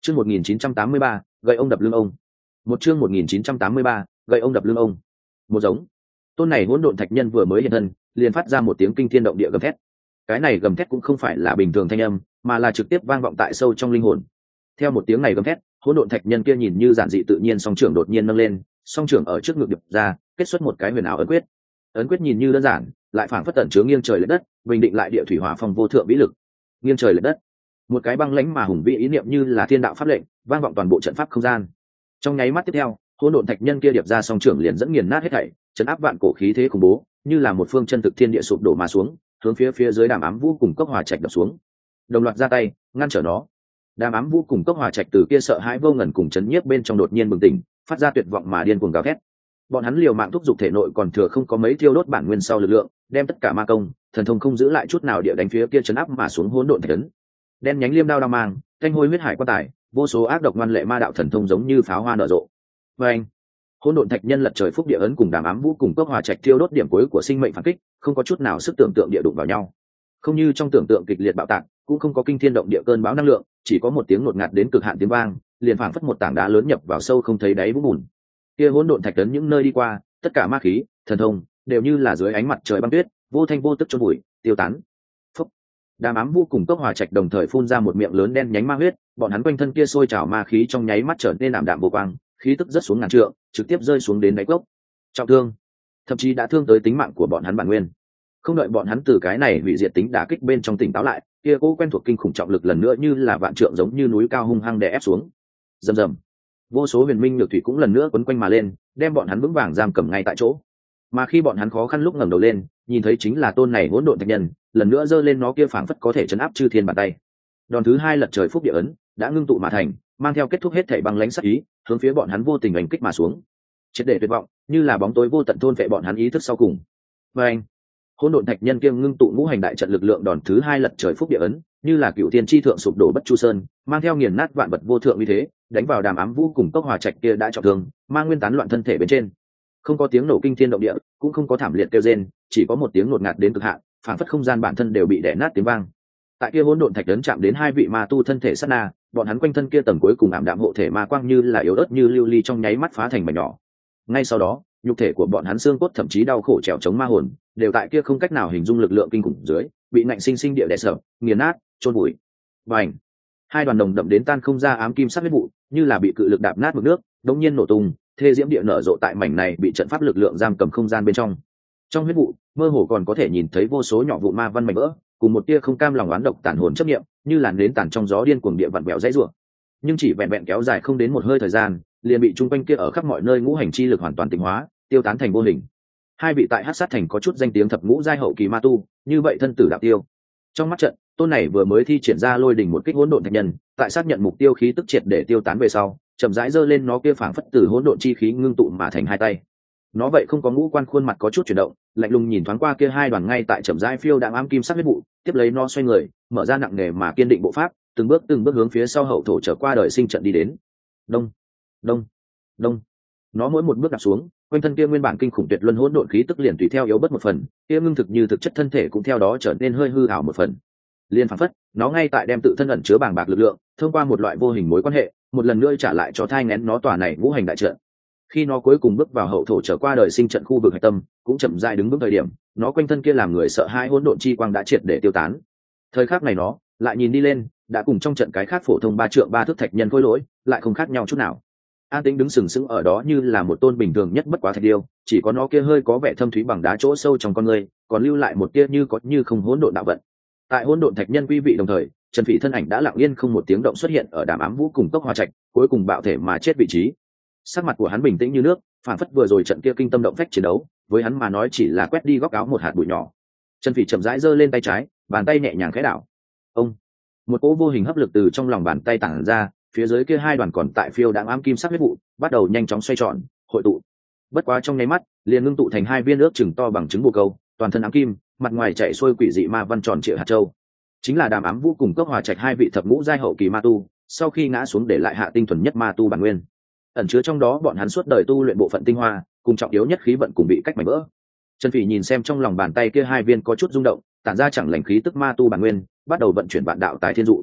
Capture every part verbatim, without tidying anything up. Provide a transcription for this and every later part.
Chương một nghìn chín trăm tám mươi ba, gậy ông đập lưng ông. Một chương một nghìn chín trăm tám mươi ba, gậy ông đập lưng ông. Một giống. Tôn này hỗn độn thạch nhân vừa mới hiện thân, liền phát ra một tiếng kinh thiên động địa gầm thét. Cái này gầm thét cũng không phải là bình thường thanh âm, mà là trực tiếp vang vọng tại sâu trong linh hồn. Theo một tiếng này gầm thét, hỗn độn thạch nhân kia nhìn như giản dị tự nhiên, song trưởng đột nhiên nâng lên, song trưởng ở trước ngực điệp ra, kết xuất một cái huyền ảo ấn quyết. Ấn quyết nhìn như đơn giản, lại phảng phất tẩn chứa nghiêng trời lệch đất, bình định lại địa thủy hỏa phong vô thượng vĩ lực. Nghiêng trời lệch đất, một cái băng lãnh mà hùng vĩ ý niệm như là thiên đạo pháp lệnh, vang vọng toàn bộ trận pháp không gian. Trong nháy mắt tiếp theo, hỗn độn thạch nhân kia điệp ra song trưởng liền dẫn nghiền nát hết thảy, chấn áp vạn cổ khí thế khủng bố, như là một phương chân thực thiên địa sụp đổ mà xuống, hướng phía phía dưới Đàm Ám Vũ cùng Cốc Hòa Trạch đập xuống. Đồng loạt ra tay, ngăn trở nó. Đàm Ám Vũ cùng Cốc Hòa Trạch từ kia sợ hãi vô ngần cùng chấn nhiếp bên trong đột nhiên bừng tỉnh, phát ra tuyệt vọng mà điên cuồng gào thét. Bọn hắn liều mạng thúc giục thể nội còn thừa không có mấy thiêu đốt bản nguyên sau lực lượng, đem tất cả ma công, thần thông không giữ lại chút nào địa đánh phía kia chấn áp mà xuống hỗn độn thạch ấn. Đen nhánh liêm đao đao mang, thanh hôi huyết hải quan tài, vô số ác độc ngoan lệ ma đạo thần thông giống như pháo hoa nở rộ. Và anh, hỗn độn thạch nhân lật trời phúc địa ấn cùng Đàm Ám Vũ cùng Cốc Hòa Trạch thiêu đốt điểm cuối của sinh mệnh phản kích, không có chút nào sức tưởng tượng địa đụng vào nhau. Không như trong tưởng tượng kịch liệt bạo tạc, cũng không có kinh thiên động địa cơn bão năng lượng, chỉ có một tiếng ngột ngạt đến cực hạn tiếng vang, liền phảng phất một tảng đá lớn nhập vào sâu không thấy đáy vũng bùn. Kia hỗn độn thạch ấn những nơi đi qua, tất cả ma khí, thần thông đều như là dưới ánh mặt trời băng tuyết, vô thanh vô tức chôn bụi, tiêu tán. Phúc. Đàm Ám Vũ cùng Cốc Hòa Trạch đồng thời phun ra một miệng lớn đen nhánh ma huyết, bọn hắn quanh thân kia sôi trào ma khí trong nháy mắt trở nên ảm đạm vô quang, khí tức rất xuống ngàn trượng, trực tiếp rơi xuống đến đáy cốc. Trọng thương, thậm chí đã thương tới tính mạng của bọn hắn bản nguyên. Không đợi bọn hắn từ cái này hủy diệt tính đả kích bên trong tỉnh táo lại, kia cố quen thuộc kinh khủng trọng lực lần nữa như là vạn trượng giống như núi cao hung hăng đè ép xuống. Rầm rầm. Vô số huyền minh nhược thủy cũng lần nữa quấn quanh mà lên, đem bọn hắn vững vàng giam cầm ngay tại chỗ. Mà khi bọn hắn khó khăn lúc ngẩng đầu lên, nhìn thấy chính là tôn này hỗn độn thạch nhân, lần nữa giơ lên nó kia phảng phất có thể chấn áp chư thiên bàn tay. Đòn thứ hai lật trời phúc địa ấn đã ngưng tụ mà thành, mang theo kết thúc hết thảy băng lãnh sát ý, hướng phía bọn hắn vô tình đánh kích mà xuống. Triệt để tuyệt vọng, như là bóng tối vô tận thôn phệ bọn hắn ý thức sau cùng. Và anh, hỗn độn thạch nhân kia ngưng tụ ngũ hành đại trận lực lượng đòn thứ hai lật trời phúc địa ấn, như là cựu thiên chi thượng sụp đổ bất chu sơn, mang theo nghiền nát vạn vật vô thượng như thế, đánh vào Đàm Ám Vũ cùng Cốc Hòa Trạch kia đã trọng thương, mang nguyên tán loạn thân thể bên trên. Không có tiếng nổ kinh thiên động địa, cũng không có thảm liệt kêu rên, chỉ có một tiếng ngột ngạt đến cực hạn, phảng phất không gian bản thân đều bị đè nát tiếng vang. Tại kia hỗn độn thạch ấn chạm đến hai vị ma tu thân thể sát na, bọn hắn quanh thân kia tầng cuối cùng ảm đạm hộ thể ma quang như là yếu ớt như lưu ly trong nháy mắt phá thành mảnh nhỏ. Ngay sau đó, nhục thể của bọn hắn xương cốt thậm chí đau khổ trèo chống ma hồn, đều tại kia không cách nào hình dung lực lượng kinh khủng dưới, bị nạnh sinh sinh địa đè sập, nghiền nát, chôn bụi. Bành! Hai đoàn đồng đậm đến tan không ra ám kim sắc huyết vụ, như là bị cự lực đạp nát mực nước, đột nhiên nổ tung, thê diễm địa nở rộ tại mảnh này bị trận pháp lực lượng giam cầm không gian bên trong. Trong huyết vụ, mơ hồ còn có thể nhìn thấy vô số nhỏ vụ ma văn mảnh vỡ, cùng một tia không cam lòng oán độc tàn hồn chấp niệm, như làn nến tàn trong gió điên cuồng địa vặn vẹo dãy rủa. Nhưng chỉ vẹn vẹn kéo dài không đến một hơi thời gian, liền bị trung quanh kia ở khắp mọi nơi ngũ hành chi lực hoàn toàn tịnh hóa, tiêu tán thành vô hình. Hai vị tại Hắc Sát Thành có chút danh tiếng thập ngũ giai hậu kỳ ma tu, như vậy thân tử đạo tiêu. Trong mắt trận, tôn này vừa mới thi triển ra lôi đỉnh một kích hỗn độn thạch nhân, tại xác nhận mục tiêu khí tức triệt để tiêu tán về sau, chậm rãi giơ lên nó kia phảng phất từ hỗn độn chi khí ngưng tụ mà thành hai tay. Nó vậy không có ngũ quan, khuôn mặt có chút chuyển động, lạnh lùng nhìn thoáng qua kia hai đoàn ngay tại chậm rãi phiêu đạm ám kim sắc huyết vụ, tiếp lấy nó xoay người, mở ra nặng nề mà kiên định bộ pháp, từng bước từng bước hướng phía sau hậu thổ trở qua đời sinh trận đi đến. Đông, đông, đông. Nó mỗi một bước đặt xuống, quanh thân kia nguyên bản kinh khủng tuyệt luân hỗn độn khí tức liền tùy theo yếu bớt một phần, kia ngưng thực như thực chất thân thể cũng theo đó trở nên hơi hư ảo một phần. Liên phảng phất, nó ngay tại đem tự thân ẩn chứa bàng bạc lực lượng, thông qua một loại vô hình mối quan hệ, một lần nữa trả lại cho thai nghén nó tòa này ngũ hành đại trận. Khi nó cuối cùng bước vào hậu thổ trở qua đời sinh trận khu vực hạch tâm, cũng chậm rãi đứng bước thời điểm, nó quanh thân kia làm người sợ hãi hỗn độn chi quang đã triệt để tiêu tán. Thời khắc này nó lại nhìn đi lên, đã cùng trong trận cái khác phổ thông ba trượng ba thước thạch nhân khôi lỗi, lại không khác nhau chút nào. An Tĩnh đứng sừng sững ở đó như là một tôn bình thường nhất bất quá thạch điêu, chỉ có nó kia hơi có vẻ thâm thúy bằng đá chỗ sâu trong con người, còn lưu lại một tia như có như không hỗn độn đạo vận. Tại hỗn độn thạch nhân quý vị đồng thời, Trần Phỉ thân ảnh đã lặng yên không một tiếng động xuất hiện ở Đàm Ám Vũ cùng Cốc Hòa Trạch, cuối cùng bạo thể mà chết vị trí. Sắc mặt của hắn bình tĩnh như nước, phản phất vừa rồi trận kia kinh tâm động phách chiến đấu, với hắn mà nói chỉ là quét đi góc áo một hạt bụi nhỏ. Trần Phỉ chậm rãi giơ lên tay trái, bàn tay nhẹ nhàng khẽ đảo. Ông, một cỗ vô hình hấp lực từ trong lòng bàn tay tản ra, phía dưới kia hai đoàn còn tại phiêu đãng ám kim sắc huyết vụ, bắt đầu nhanh chóng xoay tròn, hội tụ. Bất quá trong nháy mắt, liền ngưng tụ thành hai viên ước chừng to bằng trứng bồ câu, toàn thân ám kim, mặt ngoài chạy xuôi quỷ dị ma văn tròn trịa hạt châu. Chính là Đàm Ám Vũ cùng Cốc Hòa Trạch hai vị thập ngũ giai hậu kỳ ma tu, sau khi ngã xuống để lại hạ tinh thuần nhất ma tu bản nguyên. Ẩn chứa trong đó bọn hắn suốt đời tu luyện bộ phận tinh hoa, cùng trọng yếu nhất khí vận cùng bị cách mảnh vỡ. Trần Phỉ nhìn xem trong lòng bàn tay kia hai viên có chút rung động, tản ra chẳng lành khí tức ma tu bản nguyên, bắt đầu vận chuyển vạn đạo tái thiên dụ.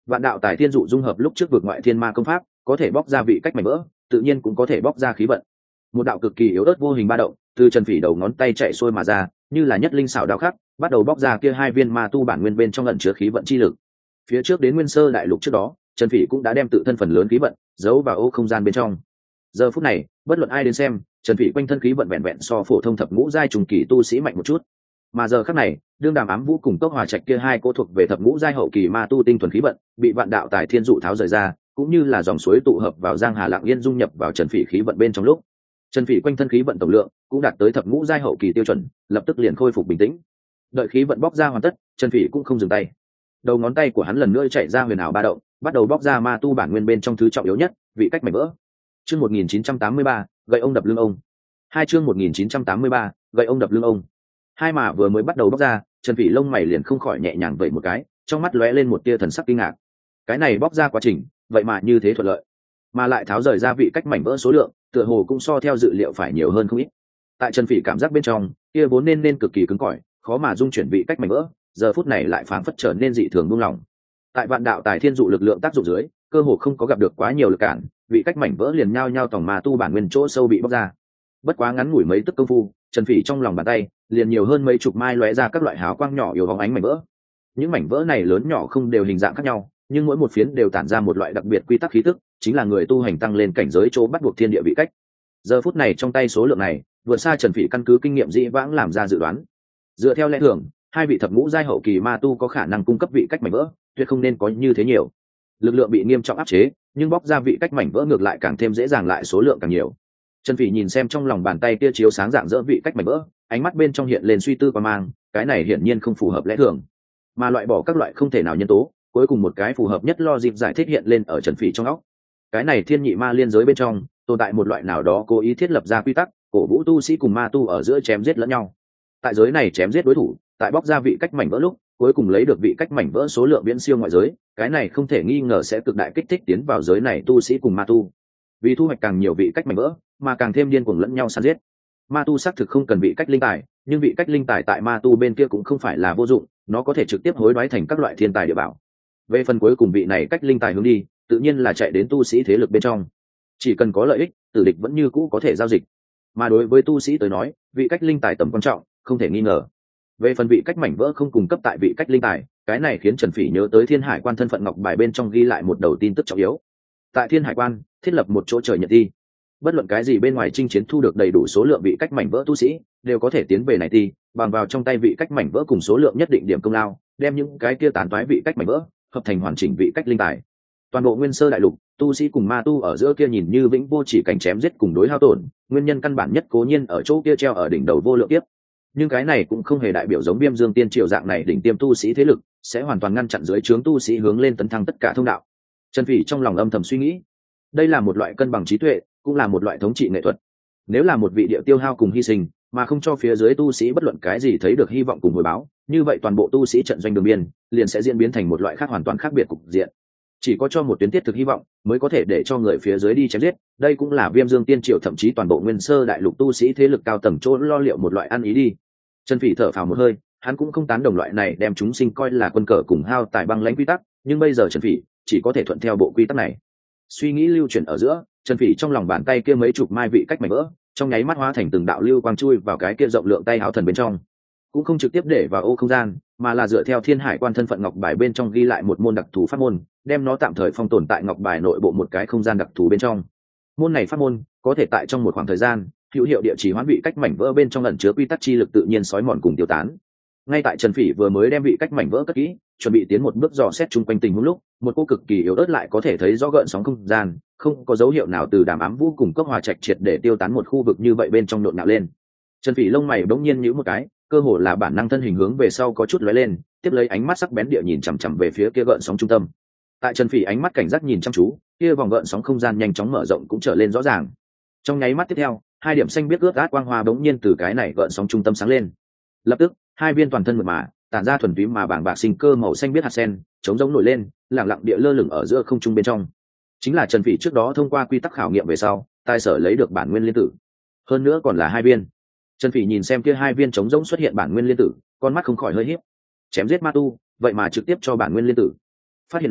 Vạn đạo tài thiên dụ dung hợp lúc trước vượt ngoại thiên ma công pháp, có thể bóc ra vị cách mảnh vỡ, tự nhiên cũng có thể bóc ra khí vận. Một đạo cực kỳ yếu ớt vô hình ba động từ Trần Phỉ đầu ngón tay chạy xuôi mà ra, như là nhất linh xảo đạo khắc, bắt đầu bóc ra kia hai viên ma tu bản nguyên bên trong ẩn chứa khí vận chi lực. Phía trước đến Nguyên Sơ đại lục trước đó, Trần Phỉ cũng đã đem tự thân phần lớn khí vận giấu vào ô không gian bên trong. Giờ phút này, bất luận ai đến xem, Trần Phỉ quanh thân khí vận vẹn vẹn so phổ thông thập ngũ giai trùng kỳ tu sĩ mạnh một chút. Mà giờ khắc này, đương Đàm Ám Vũ cùng Cốc Hòa Trạch kia hai cô thuộc về thập ngũ giai hậu kỳ ma tu tinh thuần khí vận, bị vạn đạo tài thiên dụ tháo rời ra, cũng như là dòng suối tụ hợp vào giang hà lặng yên dung nhập vào Trần Phỉ khí vận bên trong lúc. Trần Phỉ quanh thân khí vận tổng lượng cũng đạt tới thập ngũ giai hậu kỳ tiêu chuẩn, lập tức liền khôi phục bình tĩnh. Đợi khí vận bóc ra hoàn tất, Trần Phỉ cũng không dừng tay. Đầu ngón tay của hắn lần nữa chạy ra huyền ảo ba động, bắt đầu bóc ra ma tu bản nguyên bên trong thứ trọng yếu nhất, vị cách mảnh vỡ. Chương một nghìn chín trăm tám mươi ba, gậy ông đập lưng ông. Hai chương một nghìn chín trăm tám mươi ba, gậy ông đập lưng ông. Hai mà vừa mới bắt đầu bóc ra, Trần Phỉ lông mày liền không khỏi nhẹ nhàng vẩy một cái, trong mắt lóe lên một tia thần sắc kinh ngạc. Cái này bóc ra quá trình, vậy mà như thế thuận lợi, mà lại tháo rời ra vị cách mảnh vỡ số lượng, tựa hồ cũng so theo dự liệu phải nhiều hơn không ít. Tại Trần Phỉ cảm giác bên trong, kia vốn nên nên cực kỳ cứng cỏi, khó mà dung chuyển vị cách mảnh vỡ, giờ phút này lại phảng phất trở nên dị thường buông lỏng. Tại vạn đạo tài thiên dụ lực lượng tác dụng dưới, cơ hồ không có gặp được quá nhiều lực cản, vị cách mảnh vỡ liền nhao nhao tòng ma tu bản nguyên chỗ sâu bị bóc ra. Bất quá ngắn ngủi mấy tức công phu, Trần Phỉ trong lòng bàn tay liền nhiều hơn mấy chục mai lóe ra các loại hào quang nhỏ yếu bóng ánh mảnh vỡ. Những mảnh vỡ này lớn nhỏ không đều hình dạng khác nhau, nhưng mỗi một phiến đều tản ra một loại đặc biệt quy tắc khí tức, chính là người tu hành tăng lên cảnh giới chỗ bắt buộc thiên địa vị cách. Giờ phút này trong tay số lượng này, vượt xa Trần Phỉ căn cứ kinh nghiệm dĩ vãng làm ra dự đoán. Dựa theo lẽ thường, hai vị thập ngũ giai hậu kỳ ma tu có khả năng cung cấp vị cách mảnh vỡ, tuyệt không nên có như thế nhiều. Lực lượng bị nghiêm trọng áp chế, nhưng bóc ra vị cách mảnh vỡ ngược lại càng thêm dễ dàng, lại số lượng càng nhiều. Trần Phỉ nhìn xem trong lòng bàn tay kia chiếu sáng dạng dỡ vị cách mảnh vỡ, ánh mắt bên trong hiện lên suy tư qua mang, cái này hiển nhiên không phù hợp lẽ thường, mà loại bỏ các loại không thể nào nhân tố, cuối cùng một cái phù hợp nhất lo dịp giải thích hiện lên ở Trần Phỉ trong óc. Cái này thiên nhị ma liên giới bên trong tồn tại một loại nào đó cố ý thiết lập ra quy tắc, cổ vũ tu sĩ cùng ma tu ở giữa chém giết lẫn nhau. Tại giới này chém giết đối thủ, tại bóc ra vị cách mảnh vỡ lúc, cuối cùng lấy được vị cách mảnh vỡ số lượng viễn siêu ngoại giới, cái này không thể nghi ngờ sẽ cực đại kích thích tiến vào giới này tu sĩ cùng ma tu. Vì thu hoạch càng nhiều vị cách mảnh vỡ, mà càng thêm điên cuồng lẫn nhau săn giết. Ma tu xác thực không cần vị cách linh tài, nhưng vị cách linh tài tại ma tu bên kia cũng không phải là vô dụng, nó có thể trực tiếp hối đoái thành các loại thiên tài địa bảo. Về phần cuối cùng vị này cách linh tài hướng đi, tự nhiên là chạy đến tu sĩ thế lực bên trong. Chỉ cần có lợi ích, tử địch vẫn như cũ có thể giao dịch. Mà đối với tu sĩ tới nói, vị cách linh tài tầm quan trọng không thể nghi ngờ. Về phần vị cách mảnh vỡ không cung cấp tại vị cách linh tài, cái này khiến Trần Phỉ nhớ tới Thiên Hải Quan thân phận ngọc bài bên trong ghi lại một đầu tin tức trọng yếu. Tại Thiên Hải Quan thiết lập một chỗ trời nhật ti, bất luận cái gì bên ngoài chinh chiến thu được đầy đủ số lượng vị cách mảnh vỡ tu sĩ đều có thể tiến về này ti, bằng vào trong tay vị cách mảnh vỡ cùng số lượng nhất định điểm công lao, đem những cái kia tán toái vị cách mảnh vỡ hợp thành hoàn chỉnh vị cách linh tài. Toàn bộ Nguyên Sơ đại lục, tu sĩ cùng ma tu ở giữa kia nhìn như vĩnh vô chỉ cảnh chém giết cùng đối hao tổn, nguyên nhân căn bản nhất cố nhiên ở chỗ kia treo ở đỉnh đầu vô lượng tiếp. Nhưng cái này cũng không hề đại biểu giống Viêm Dương Tiên Triều dạng này đỉnh tiêm tu sĩ thế lực sẽ hoàn toàn ngăn chặn dưới trướng tu sĩ hướng lên tấn thăng tất cả thông đạo. Trần Phỉ trong lòng âm thầm suy nghĩ, đây là một loại cân bằng trí tuệ, cũng là một loại thống trị nghệ thuật. Nếu là một vị địa tiêu hao cùng hy sinh, mà không cho phía dưới tu sĩ bất luận cái gì thấy được hy vọng cùng hồi báo, như vậy toàn bộ tu sĩ trận doanh đường biên liền sẽ diễn biến thành một loại khác hoàn toàn khác biệt cục diện. Chỉ có cho một tuyến tiết thực hy vọng mới có thể để cho người phía dưới đi chém giết, đây cũng là Viêm Dương Tiên Triều thậm chí toàn bộ Nguyên Sơ đại lục tu sĩ thế lực cao tầng chỗ lo liệu một loại ăn ý đi. Trần Phỉ thở phào một hơi, hắn cũng không tán đồng loại này đem chúng sinh coi là quân cờ cùng hao tài băng lãnh quy tắc, nhưng bây giờ Trần Phỉ chỉ có thể thuận theo bộ quy tắc này. Suy nghĩ lưu chuyển ở giữa, Trần Phỉ trong lòng bàn tay kia mấy chục mai vị cách mảnh vỡ, trong nháy mắt hóa thành từng đạo lưu quang chui vào cái kia rộng lượng tay áo thần bên trong, cũng không trực tiếp để vào ô không gian, mà là dựa theo Thiên Hải Quan thân phận ngọc bài bên trong ghi lại một môn đặc thù pháp môn, đem nó tạm thời phong tồn tại ngọc bài nội bộ một cái không gian đặc thù bên trong. Môn này pháp môn có thể tại trong một khoảng thời gian hữu hiệu địa chỉ hoán vị cách mảnh vỡ bên trong ẩn chứa quy tắc chi lực tự nhiên sói mòn cùng tiêu tán. Ngay tại Trần Phỉ vừa mới đem vị cách mảnh vỡ cất kỹ, chuẩn bị tiến một bước dò xét chung quanh tình huống lúc, một cô cực kỳ yếu ớt lại có thể thấy rõ gợn sóng không gian, không có dấu hiệu nào từ Đàm Ám Vũ cùng Cốc Hòa Trạch triệt để tiêu tán một khu vực như vậy bên trong nhộn nhạo lên. Trần Phỉ lông mày bỗng nhiên nhíu một cái, cơ hồ là bản năng thân hình hướng về sau có chút lóe lên, tiếp lấy ánh mắt sắc bén địa nhìn chằm chằm về phía kia gợn sóng trung tâm. Tại Trần Phỉ ánh mắt cảnh giác nhìn chăm chú, kia vòng gợn sóng không gian nhanh chóng mở rộng cũng trở lên rõ ràng. Trong nháy mắt tiếp theo, hai điểm xanh biếc ướt át quang hoa bỗng nhiên từ cái này gợn sóng trung tâm sáng lên. Lập tức, hai viên toàn thân mượt mà, tản ra thuần túy mà bảng bạc sinh cơ màu xanh biếc hạt sen, chống giống nổi lên, lặng lặng địa lơ lửng ở giữa không trung bên trong. Chính là Trần Phỉ trước đó thông qua quy tắc khảo nghiệm về sau, tài sở lấy được bản nguyên liên tử. Hơn nữa còn là hai viên. Trần Phỉ nhìn xem kia hai viên chống giống xuất hiện bản nguyên liên tử, con mắt không khỏi hơi híp. Chém giết ma tu, vậy mà trực tiếp cho bản nguyên liên tử. Phát hiện này,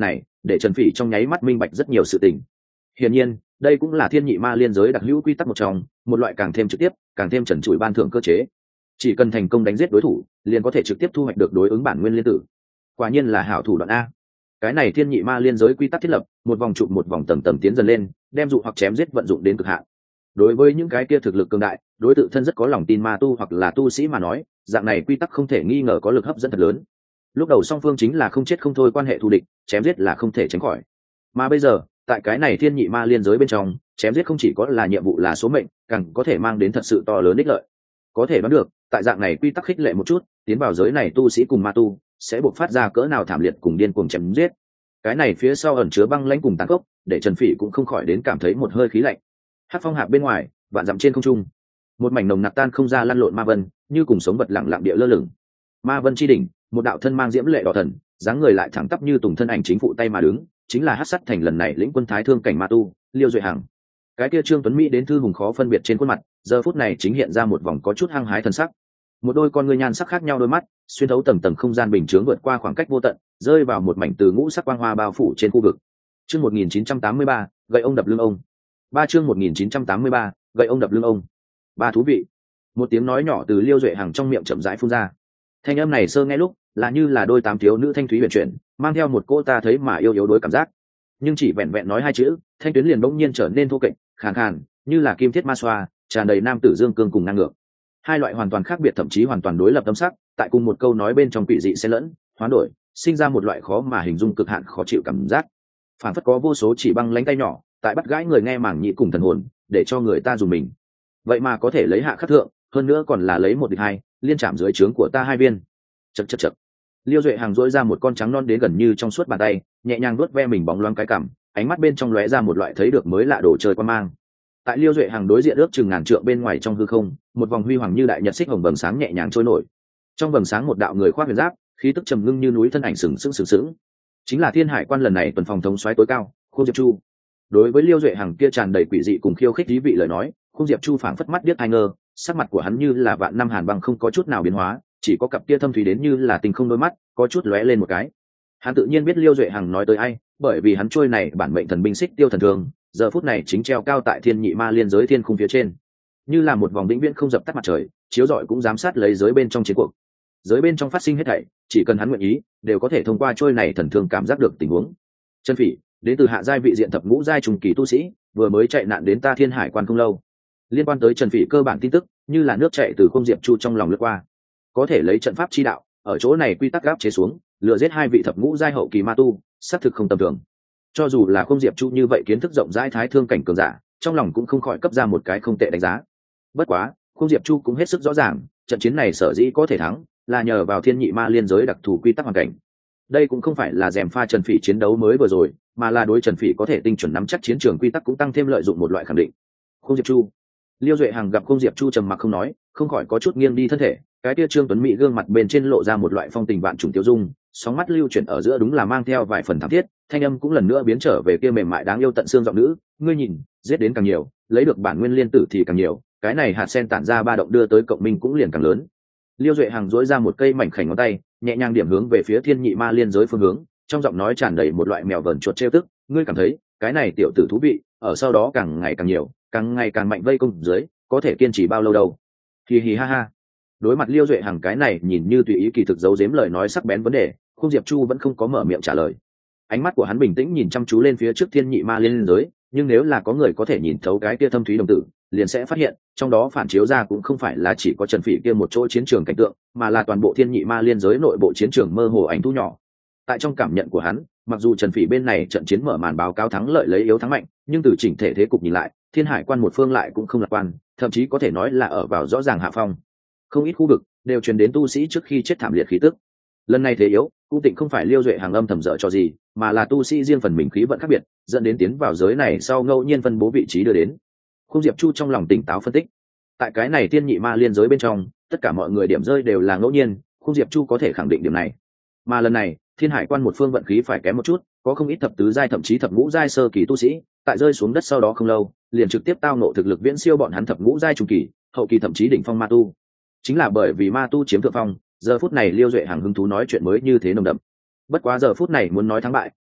để Trần Phỉ trong nháy mắt minh bạch rất nhiều sự tình. Hiển nhiên, đây cũng là thiên nhị ma liên giới đặc hữu quy tắc một trong, một loại càng thêm trực tiếp, càng thêm trần trụi ban thưởng cơ chế. Chỉ cần thành công đánh giết đối thủ, liền có thể trực tiếp thu hoạch được đối ứng bản nguyên liên tử. Quả nhiên là hảo thủ đoạn a. Cái này thiên nhị ma liên giới quy tắc thiết lập, một vòng trụ một vòng tầng tầng tiến dần lên, đem dụ hoặc chém giết vận dụng đến cực hạn. Đối với những cái kia thực lực cường đại, đối tự thân rất có lòng tin ma tu hoặc là tu sĩ mà nói, dạng này quy tắc không thể nghi ngờ có lực hấp dẫn thật lớn. Lúc đầu song phương chính là không chết không thôi quan hệ thù địch, chém giết là không thể tránh khỏi. Mà bây giờ, tại cái này thiên nhị ma liên giới bên trong, chém giết không chỉ có là nhiệm vụ là số mệnh, càng có thể mang đến thật sự to lớn ích lợi. Có thể đoán được, tại dạng này quy tắc khích lệ một chút, tiến vào giới này tu sĩ cùng ma tu sẽ buộc phát ra cỡ nào thảm liệt cùng điên cuồng chém giết. Cái này phía sau ẩn chứa băng lãnh cùng tàn khốc, để Trần Phỉ cũng không khỏi đến cảm thấy một hơi khí lạnh. Hắc phong hạp bên ngoài, vạn dặm trên không trung, một mảnh nồng nặc tan không ra lăn lộn ma vân, như cùng sống vật lặng lặng địa lơ lửng. Ma vân chi đỉnh, một đạo thân mang diễm lệ đỏ thần, dáng người lại thẳng tắp như tùng thân ảnh chính phụ tay mà đứng, chính là Hắc Sắt Thành lần này lĩnh quân thái thương cảnh ma tu, Liêu Duệ Hằng. Cái kia Trương Tuấn Mỹ đến thư hùng khó phân biệt trên khuôn mặt, giờ phút này chính hiện ra một vòng có chút hăng hái thần sắc. Một đôi con ngươi nhan sắc khác nhau đôi mắt, xuyên thấu tầng tầng không gian bình chướng vượt qua khoảng cách vô tận, rơi vào một mảnh từ ngũ sắc quang hoa bao phủ trên khu vực. Chương một nghìn chín trăm tám mươi ba, gậy ông đập lưng ông. Ba chương một nghìn chín trăm tám mươi ba, gậy ông đập lưng ông. Ba thú vị. Một tiếng nói nhỏ từ Liêu Duệ Hằng trong miệng chậm rãi phun ra. Thanh âm này sơ nghe lúc, là như là đôi tám thiếu nữ thanh thúy huyền chuyển, mang theo một cô ta thấy mà yêu yếu đối cảm giác. Nhưng chỉ vẹn vẹn nói hai chữ, thanh tuyến liền bỗng nhiên trở nên thô kệch, khàn khàn, như là kim thiết ma xoa, tràn đầy nam tử dương cương cùng năng lượng. Hai loại hoàn toàn khác biệt thậm chí hoàn toàn đối lập tâm sắc, tại cùng một câu nói bên trong quỷ dị xen lẫn, hoán đổi, sinh ra một loại khó mà hình dung cực hạn khó chịu cảm giác. Phản phất có vô số chỉ băng lánh tay nhỏ, tại bắt gãi người nghe màng nhĩ cùng thần hồn, để cho người ta dùng mình. Vậy mà có thể lấy hạ khắc thượng, hơn nữa còn là lấy một địch hai, liên chạm dưới trướng của ta hai viên. Chậc chậc chậc. Liêu Duệ Hằng duỗi ra một con trắng non đến gần như trong suốt bàn tay, nhẹ nhàng vuốt ve mình bóng loáng cái cằm, ánh mắt bên trong lóe ra một loại thấy được mới lạ đồ chơi quan mang. Tại Liêu Duệ Hằng đối diện ước chừng ngàn trượng bên ngoài trong hư không, một vòng huy hoàng như đại nhật xích hồng vầng sáng nhẹ nhàng trôi nổi. Trong vầng sáng một đạo người khoác huyền giáp, khí tức trầm ngưng như núi thân ảnh sừng sững sừng sững. Chính là Thiên Hải Quan lần này tuần phòng thống soái tối cao, Khung Diệp Chu. Đối với Liêu Duệ Hằng kia tràn đầy quỷ dị cùng khiêu khích thí vị lời nói, Khung Diệp Chu phảng phất mắt điếc tai ngơ, sắc mặt của hắn như là vạn năm hàn băng không có chút nào biến hóa, chỉ có cặp kia thâm thúy đến như là tình không đôi mắt, có chút lóe lên một cái. Hắn tự nhiên biết Liêu Duệ Hằng nói tới ai, bởi vì hắn trôi này bản mệnh thần binh xích tiêu thần thương, giờ phút này chính treo cao tại thiên nhị ma liên giới thiên khung phía trên, như là một vòng vĩnh viễn không dập tắt mặt trời, chiếu rọi cũng giám sát lấy giới bên trong chiến cuộc. Giới bên trong phát sinh hết thảy, chỉ cần hắn nguyện ý, đều có thể thông qua trôi này thần thương cảm giác được tình huống. Trần Phỉ, đến từ hạ giai vị diện thập ngũ giai trùng kỳ tu sĩ, vừa mới chạy nạn đến ta Thiên Hải Quan không lâu. Liên quan tới Trần Phỉ cơ bản tin tức, như là nước chảy từ Khung Diệp Chu trong lòng lướt qua. Có thể lấy trận pháp chi đạo, ở chỗ này quy tắc áp chế xuống, lừa giết hai vị thập ngũ giai hậu kỳ ma tu, xác thực không tầm thường. Cho dù là Khung Diệp Chu như vậy kiến thức rộng rãi thái thương cảnh cường giả, trong lòng cũng không khỏi cấp ra một cái không tệ đánh giá. Bất quá, Khung Diệp Chu cũng hết sức rõ ràng, trận chiến này sở dĩ có thể thắng, là nhờ vào thiên nhị ma liên giới đặc thù quy tắc hoàn cảnh. Đây cũng không phải là rèm pha Trần Phỉ chiến đấu mới vừa rồi, mà là đối Trần Phỉ có thể tinh chuẩn nắm chắc chiến trường quy tắc cũng tăng thêm lợi dụng một loại khẳng định. Khung Diệp Chu. Liêu Duệ Hằng gặp Khung Diệp Chu trầm mặc không nói, không khỏi có chút nghiêng đi thân thể, cái tia Trương Tuấn Mỹ gương mặt bên trên lộ ra một loại phong tình vạn trùng tiêu dung, sóng mắt lưu chuyển ở giữa đúng là mang theo vài phần thảm thiết, thanh âm cũng lần nữa biến trở về kia mềm mại đáng yêu tận xương giọng nữ, ngươi nhìn, giết đến càng nhiều, lấy được bản nguyên liên tử thì càng nhiều, cái này hạt sen tản ra ba động đưa tới cộng minh cũng liền càng lớn. Liêu Duệ Hằng duỗi ra một cây mảnh khảnh ngón tay, nhẹ nhàng điểm hướng về phía thiên nhị ma liên giới phương hướng, trong giọng nói tràn đầy một loại mèo vờn chuột trêu tức, ngươi cảm thấy, cái này tiểu tử thú vị, ở sau đó càng ngày càng nhiều, càng ngày càng mạnh vây công dưới, có thể kiên trì bao lâu đâu. Hì hì ha ha. Đối mặt Liêu Duệ Hằng cái này nhìn như tùy ý kỳ thực giấu giếm lời nói sắc bén vấn đề, Khung Diệp Chu vẫn không có mở miệng trả lời. Ánh mắt của hắn bình tĩnh nhìn chăm chú lên phía trước thiên nhị ma liên giới, nhưng nếu là có người có thể nhìn thấu cái kia thâm thúy đồng tử, liền sẽ phát hiện, trong đó phản chiếu ra cũng không phải là chỉ có Trần Phỉ kia một chỗ chiến trường cảnh tượng, mà là toàn bộ thiên nhị ma liên giới nội bộ chiến trường mơ hồ ảnh thu nhỏ. Tại trong cảm nhận của hắn, mặc dù Trần Phỉ bên này trận chiến mở màn báo cáo thắng lợi lấy yếu thắng mạnh, nhưng từ chỉnh thể thế cục nhìn lại, Thiên Hải Quan một phương lại cũng không lạc quan, thậm chí có thể nói là ở vào rõ ràng hạ phong. Không ít khu vực đều truyền đến tu sĩ trước khi chết thảm liệt khí tức. Lần này thế yếu, cũng tịnh không phải Liêu Duệ Hằng âm thầm dở cho gì, mà là tu sĩ riêng phần mình khí vận khác biệt, dẫn đến tiến vào giới này sau ngẫu nhiên phân bố vị trí đưa đến. Khung Diệp Chu trong lòng tỉnh táo phân tích, tại cái này thiên nhị ma liên giới bên trong, tất cả mọi người điểm rơi đều là ngẫu nhiên, Khung Diệp Chu có thể khẳng định điểm này. Mà lần này, Thiên Hải Quan một phương vận khí phải kém một chút, có không ít thập tứ giai thậm chí thập ngũ giai sơ kỳ tu sĩ, tại rơi xuống đất sau đó không lâu, liền trực tiếp tao ngộ thực lực viễn siêu bọn hắn thập ngũ giai trung kỳ, hậu kỳ thậm chí đỉnh phong ma tu. Chính là bởi vì ma tu chiếm thượng phong, giờ phút này Liêu Duệ Hằng hứng thú nói chuyện mới như thế nồng đậm. Bất quá giờ phút này muốn nói thắng bại,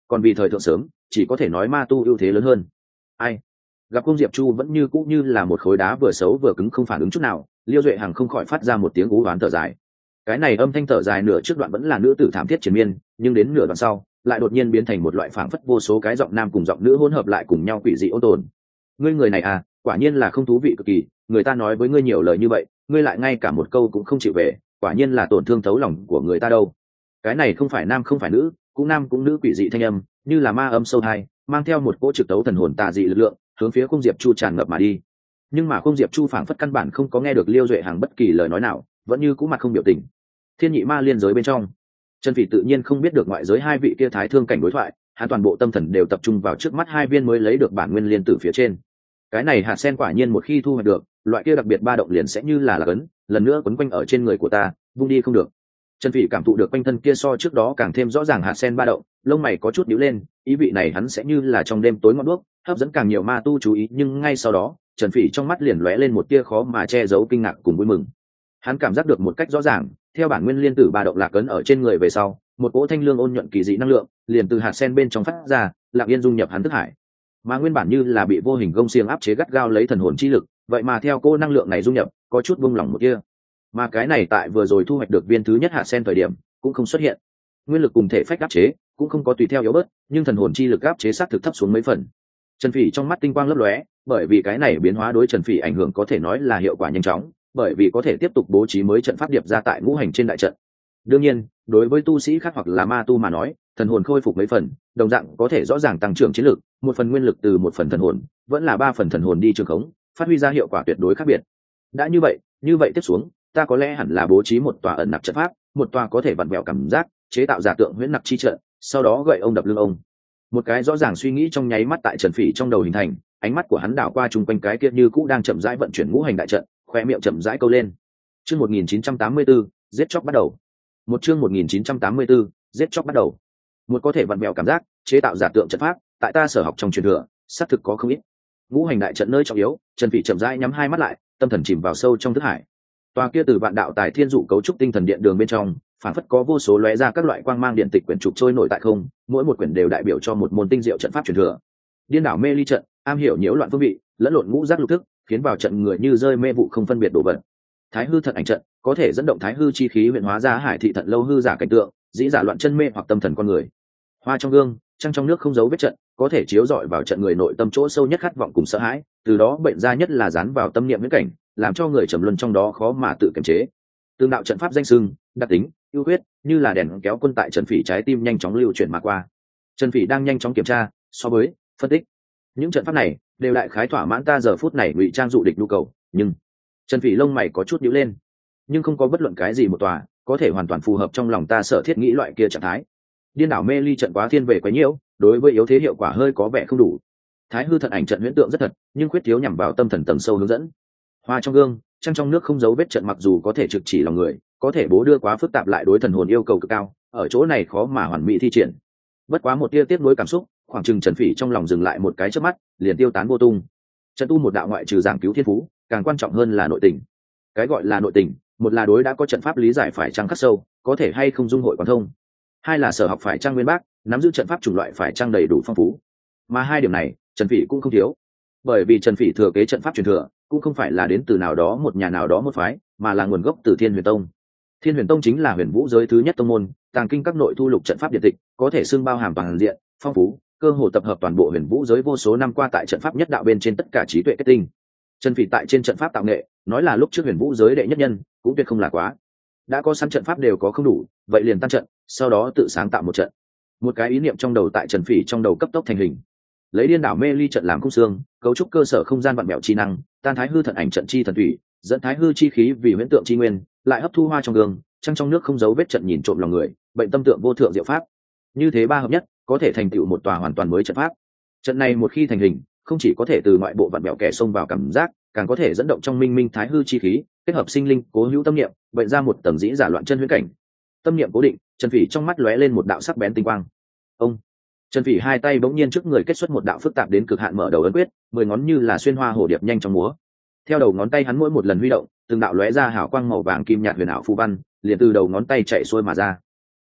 còn vì thời thượng sớm chỉ có thể nói ma tu ưu thế lớn hơn. Ai gặp cung Diệp Chu vẫn như cũ như là một khối đá vừa xấu vừa cứng không phản ứng chút nào, Liêu Duệ Hằng không khỏi phát ra một tiếng ú oán thở dài. Cái này âm thanh thở dài nửa trước đoạn vẫn là nữ tử thảm thiết triền miên, nhưng đến nửa đoạn sau lại đột nhiên biến thành một loại phảng phất vô số cái giọng nam cùng giọng nữ hỗn hợp lại cùng nhau quỷ dị ôn tồn. Ngươi người này à, quả nhiên là không thú vị cực kỳ, người ta nói với ngươi nhiều lời như vậy, ngươi lại ngay cả một câu cũng không chịu về, quả nhiên là tổn thương thấu lòng của người ta đâu. Cái này không phải nam không phải nữ, cũng nam cũng nữ quỷ dị thanh âm, như là ma âm sâu hai, mang theo một cỗ trực tấu thần hồn tà dị lực lượng, hướng phía Khung Diệp Chu tràn ngập mà đi. Nhưng mà Khung Diệp Chu phảng phất căn bản không có nghe được Liêu Duệ Hằng bất kỳ lời nói nào, vẫn như cũ mặt không biểu tình. Thiên nhị ma liên giới bên trong, Trần Phỉ tự nhiên không biết được ngoại giới hai vị kia thái thương cảnh đối thoại, hắn toàn bộ tâm thần đều tập trung vào trước mắt hai viên mới lấy được bản nguyên liên tử phía trên. Cái này hạt sen quả nhiên một khi thu hoạch được, loại kia đặc biệt ba động liền sẽ như là là cấn, lần nữa quấn quanh ở trên người của ta, vung đi không được. Trần Phỉ cảm thụ được quanh thân kia so trước đó càng thêm rõ ràng hạt sen ba động, lông mày có chút nhíu lên, ý vị này hắn sẽ như là trong đêm tối ngọn đuốc, hấp dẫn càng nhiều ma tu chú ý, nhưng ngay sau đó, Trần Phỉ trong mắt liền lóe lên một tia khó mà che giấu kinh ngạc cùng vui mừng. Hắn cảm giác được một cách rõ ràng, theo bản nguyên liên tử ba động lạc cấn ở trên người về sau, một cỗ thanh lương ôn nhuận kỳ dị năng lượng liền từ hạt sen bên trong phát ra, lặng yên dung nhập hắn thức hải. Mà nguyên bản như là bị vô hình gông xiềng áp chế gắt gao lấy thần hồn chi lực, vậy mà theo cô năng lượng này dung nhập, có chút buông lỏng một kia. Mà cái này tại vừa rồi thu hoạch được viên thứ nhất hạt sen thời điểm, cũng không xuất hiện. Nguyên lực cùng thể phách áp chế, cũng không có tùy theo yếu bớt, nhưng thần hồn chi lực áp chế sát thực thấp xuống mấy phần. Trần Phỉ trong mắt tinh quang lấp lóe, bởi vì cái này biến hóa đối Trần Phỉ ảnh hưởng có thể nói là hiệu quả nhanh chóng, bởi vì có thể tiếp tục bố trí mới trận pháp điệp ra tại ngũ hành trên đại trận. Đương nhiên, đối với tu sĩ khác hoặc là ma tu mà nói, thần hồn khôi phục mấy phần, đồng dạng có thể rõ ràng tăng trưởng chiến lực, một phần nguyên lực từ một phần thần hồn, vẫn là ba phần thần hồn đi trường khống, phát huy ra hiệu quả tuyệt đối khác biệt. Đã như vậy, như vậy tiếp xuống, ta có lẽ hẳn là bố trí một tòa ẩn nặc trận pháp, một tòa có thể vặn vẹo cảm giác, chế tạo giả tượng huyễn nặc chi trận, sau đó gậy ông đập lưng ông. Một cái rõ ràng suy nghĩ trong nháy mắt tại Trần Phỉ trong đầu hình thành, ánh mắt của hắn đảo qua chung quanh cái kia như cũ đang chậm rãi vận chuyển ngũ hành đại trận, khoe miệng chậm rãi câu lên. Chương một nghìn chín trăm tám mươi tư, giết chóc bắt đầu. Một chương một nghìn chín trăm tám mươi tư, giết chóc bắt đầu. Một có thể vặn vẹo cảm giác, chế tạo giả tượng trận pháp, tại ta sở học trong truyền thừa, xác thực có không ít. Ngũ hành đại trận nơi trọng yếu, Trần Phỉ chậm rãi nhắm hai mắt lại, tâm thần chìm vào sâu trong thức hải. Tòa kia từ vạn đạo tài thiên dụ cấu trúc tinh thần điện đường bên trong, phản phất có vô số lóe ra các loại quang mang điện tịch quyển trục trôi nổi tại không, mỗi một quyển đều đại biểu cho một môn tinh diệu trận pháp truyền thừa. Điên đảo mê ly trận, am hiểu nhiễu loạn phương vị, lẫn lộn ngũ giác lục thức, khiến vào trận người như rơi mê vụ không phân biệt đồ vật. Thái hư thận ảnh trận, có thể dẫn động thái hư chi khí huyện hóa ra hải thị thận lâu hư giả cảnh tượng, dĩ giả loạn chân mê hoặc tâm thần con người. Hoa trong gương, trăng trong nước không giấu vết trận, có thể chiếu rọi vào trận người nội tâm chỗ sâu nhất khát vọng cùng sợ hãi, từ đó bệnh ra nhất là dán vào tâm niệm viễn cảnh, làm cho người trầm luân trong đó khó mà tự kiềm chế. Tương đạo trận pháp danh sưng, đặc tính, ưu huyết, như là đèn kéo quân tại Trần Phỉ trái tim nhanh chóng lưu chuyển mà qua. Trần Phỉ đang nhanh chóng kiểm tra, so với, phân tích. Những trận pháp này đều đại khái thỏa mãn ta giờ phút này ngụy trang dụ địch nhu cầu, nhưng Trần Phỉ lông mày có chút nhíu lên, nhưng không có bất luận cái gì một tòa có thể hoàn toàn phù hợp trong lòng ta sở thiết nghĩ loại kia trạng thái. Điên đảo mê ly trận quá thiên về quá nhiễu, đối với yếu thế hiệu quả hơi có vẻ không đủ. Thái hư thận ảnh trận huyễn tượng rất thật, nhưng khuyết thiếu nhằm vào tâm thần tầng sâu hướng dẫn. Hoa trong gương, trăng trong nước không giấu vết trận mặc dù có thể trực chỉ lòng người, có thể bố đưa quá phức tạp lại đối thần hồn yêu cầu cực cao, ở chỗ này khó mà hoàn mỹ thi triển. Bất quá một tia tiếc nuối cảm xúc, khoảng chừng Trần Phỉ trong lòng dừng lại một cái chớp mắt, liền tiêu tán vô tung. Trận tu một đạo ngoại trừ giảng cứu thiên phú, càng quan trọng hơn là nội tình. Cái gọi là nội tình, một là đối đã có trận pháp lý giải phải chăng khắc sâu, có thể hay không dung hội quán thông. Hai là sở học phải chăng nguyên bác, nắm giữ trận pháp chủng loại phải chăng đầy đủ phong phú. Mà hai điểm này, Trần Phỉ cũng không thiếu. Bởi vì Trần Phỉ thừa kế trận pháp truyền thừa, cũng không phải là đến từ nào đó một nhà nào đó một phái, mà là nguồn gốc từ Thiên Huyền Tông. Thiên Huyền Tông chính là huyền vũ giới thứ nhất tông môn, tàng kinh các nội thu lục trận pháp điện tịch, có thể xưng bao hàm toàn diện, phong phú, cơ hồ tập hợp toàn bộ huyền vũ giới vô số năm qua tại trận pháp nhất đạo bên trên tất cả trí tuệ kết tinh. Trần Phỉ tại trên trận pháp tạo nghệ, nói là lúc trước huyền vũ giới đệ nhất nhân, cũng tuyệt không là quá. Đã có sẵn trận pháp đều có không đủ, vậy liền tan trận, sau đó tự sáng tạo một trận. Một cái ý niệm trong đầu tại Trần Phỉ trong đầu cấp tốc thành hình. Lấy điên đảo mê ly trận làm khung xương, cấu trúc cơ sở không gian vặn vẹo chi năng, tan thái hư thận ảnh trận chi thần thủy, dẫn thái hư chi khí vì huyễn tượng chi nguyên, lại hấp thu hoa trong gương, trăng trong nước không giấu vết trận nhìn trộm lòng người, bệnh tâm tượng vô thượng diệu pháp. Như thế ba hợp nhất, có thể thành tựu một tòa hoàn toàn mới trận pháp. Trận này một khi thành hình, không chỉ có thể từ ngoại bộ vặn vẹo kẻ xông vào cảm giác, càng có thể dẫn động trong minh minh thái hư chi khí, kết hợp sinh linh cố hữu tâm niệm, bệnh ra một tầng dĩ giả loạn chân huyễn cảnh. Tâm niệm cố định, Trần Phỉ trong mắt lóe lên một đạo sắc bén tinh quang. Ông Trần Phỉ hai tay bỗng nhiên trước người kết xuất một đạo phức tạp đến cực hạn mở đầu ấn quyết, mười ngón như là xuyên hoa hồ điệp nhanh trong múa. Theo đầu ngón tay hắn mỗi một lần huy động, từng đạo lóe ra hào quang màu vàng kim nhạt huyền ảo phù văn, liền từ đầu ngón tay chạy xuôi mà ra.